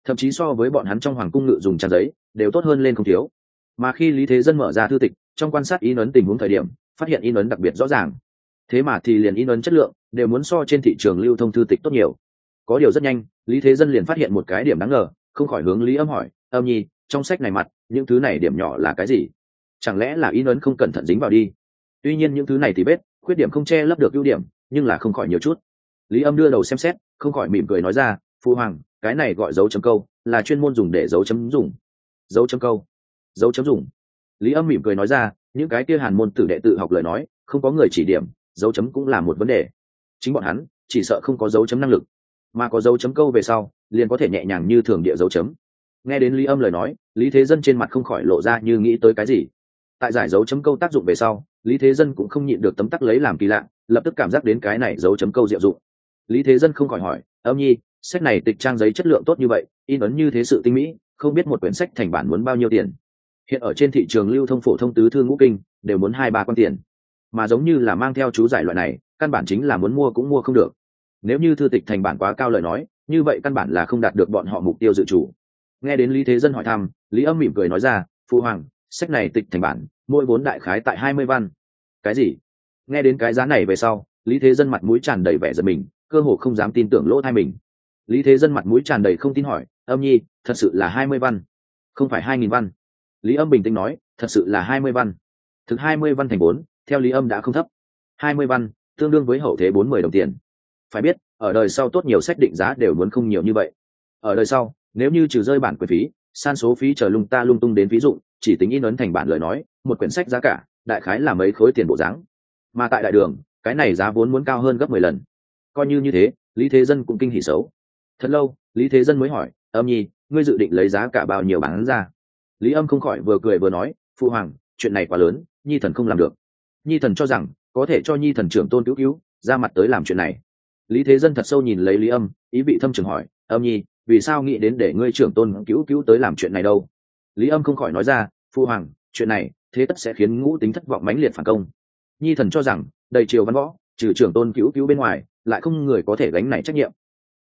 thậm chí so với bọn hắn trong hoàng cung ngự dùng trang giấy đều tốt hơn lên không thiếu. Mà khi Lý Thế Dân mở ra thư tịch, trong quan sát in ấn tình huống thời điểm, phát hiện in ấn đặc biệt rõ ràng. Thế mà thì liền in ấn chất lượng đều muốn so trên thị trường lưu thông thư tịch tốt nhiều. Có điều rất nhanh, Lý Thế Dân liền phát hiện một cái điểm đáng ngờ, không khỏi hướng Lý Âm hỏi, "Âm Nhi, trong sách này mặt, những thứ này điểm nhỏ là cái gì? Chẳng lẽ là in ấn không cẩn thận dính vào đi?" Tuy nhiên những thứ này thì biết, khuyết điểm không che lấp được ưu điểm, nhưng là không khỏi nhiều chút. Lý Âm đưa đầu xem xét, không khỏi mỉm cười nói ra, "Phu hoàng, cái này gọi dấu chấm câu, là chuyên môn dùng để dấu chấm dùng." Dấu chấm câu, dấu chấm dùng. Lý Âm mỉm cười nói ra, những cái kia Hàn môn tử đệ tự học lời nói, không có người chỉ điểm, dấu chấm cũng là một vấn đề. Chính bọn hắn chỉ sợ không có dấu chấm năng lực, mà có dấu chấm câu về sau, liền có thể nhẹ nhàng như thường địa dấu chấm. Nghe đến Lý Âm lời nói, Lý Thế Dân trên mặt không khỏi lộ ra như nghĩ tới cái gì. Tại giải dấu chấm câu tác dụng về sau, Lý Thế Dân cũng không nhịn được tấm tắc lấy làm kỳ lạ, lập tức cảm giác đến cái này dấu chấm câu diệu dụng. Lý Thế Dân không khỏi hỏi, "Âm Nhi, sách này tịch trang giấy chất lượng tốt như vậy, in ấn như thế sự tinh mỹ, không biết một quyển sách thành bản muốn bao nhiêu tiền?" Hiện ở trên thị trường lưu thông phổ thông tứ thư ngũ kinh đều muốn hai ba quan tiền, mà giống như là mang theo chú giải loại này, căn bản chính là muốn mua cũng mua không được. Nếu như thư tịch thành bản quá cao lời nói, như vậy căn bản là không đạt được bọn họ mục tiêu dự chủ. Nghe đến Lý Thế Dân hỏi thăm, Lý Âm mỉm cười nói ra, "Phụ hoàng, sách này tịch thành bản, mỗi vốn đại khái tại hai mươi văn." Cái gì? Nghe đến cái giá này về sau, Lý Thế Dân mặt mũi tràn đầy vẻ giận mình, cơ hồ không dám tin tưởng lỗ tai mình. Lý Thế Dân mặt mũi tràn đầy không tin hỏi, "Âm Nhi, thật sự là hai mươi văn, không phải hai nghìn văn?" Lý Âm bình tĩnh nói, "Thật sự là hai mươi văn." Thực hai mươi văn thành vốn, theo Lý Âm đã không thấp. hai mươi văn tương đương với hậu thế bốn mươi đồng tiền. Phải biết, ở đời sau tốt nhiều sách định giá đều muốn không nhiều như vậy. Ở đời sau, nếu như trừ rơi bản quyền phí, san số phí chờ lung ta lung tung đến ví dụ, chỉ tính in ấn thành bản lời nói, một quyển sách giá cả, đại khái là mấy khối tiền bộ dáng. Mà tại đại đường, cái này giá vốn muốn cao hơn gấp mười lần. Coi như như thế, Lý Thế Dân cũng kinh hỉ xấu. Thật lâu, Lý Thế Dân mới hỏi, "Âm Nhi, ngươi dự định lấy giá cả bao nhiêu bán ra?" Lý Âm không khỏi vừa cười vừa nói, "Phụ hoàng, chuyện này quá lớn, Nhi thần không làm được. Nhi thần cho rằng có thể cho Nhi thần trưởng tôn cứu cứu ra mặt tới làm chuyện này." Lý Thế Dân thật sâu nhìn lấy Lý Âm, ý vị thâm trường hỏi, "Âm Nhi, vì sao nghĩ đến để ngươi trưởng tôn cứu cứu tới làm chuyện này đâu?" Lý Âm không khỏi nói ra, "Phu hoàng, chuyện này thế tất sẽ khiến ngũ tính thất vọng mãnh liệt phản công. Nhi thần cho rằng đầy triều văn võ, trừ trưởng tôn cứu cứu bên ngoài, lại không người có thể gánh này trách nhiệm.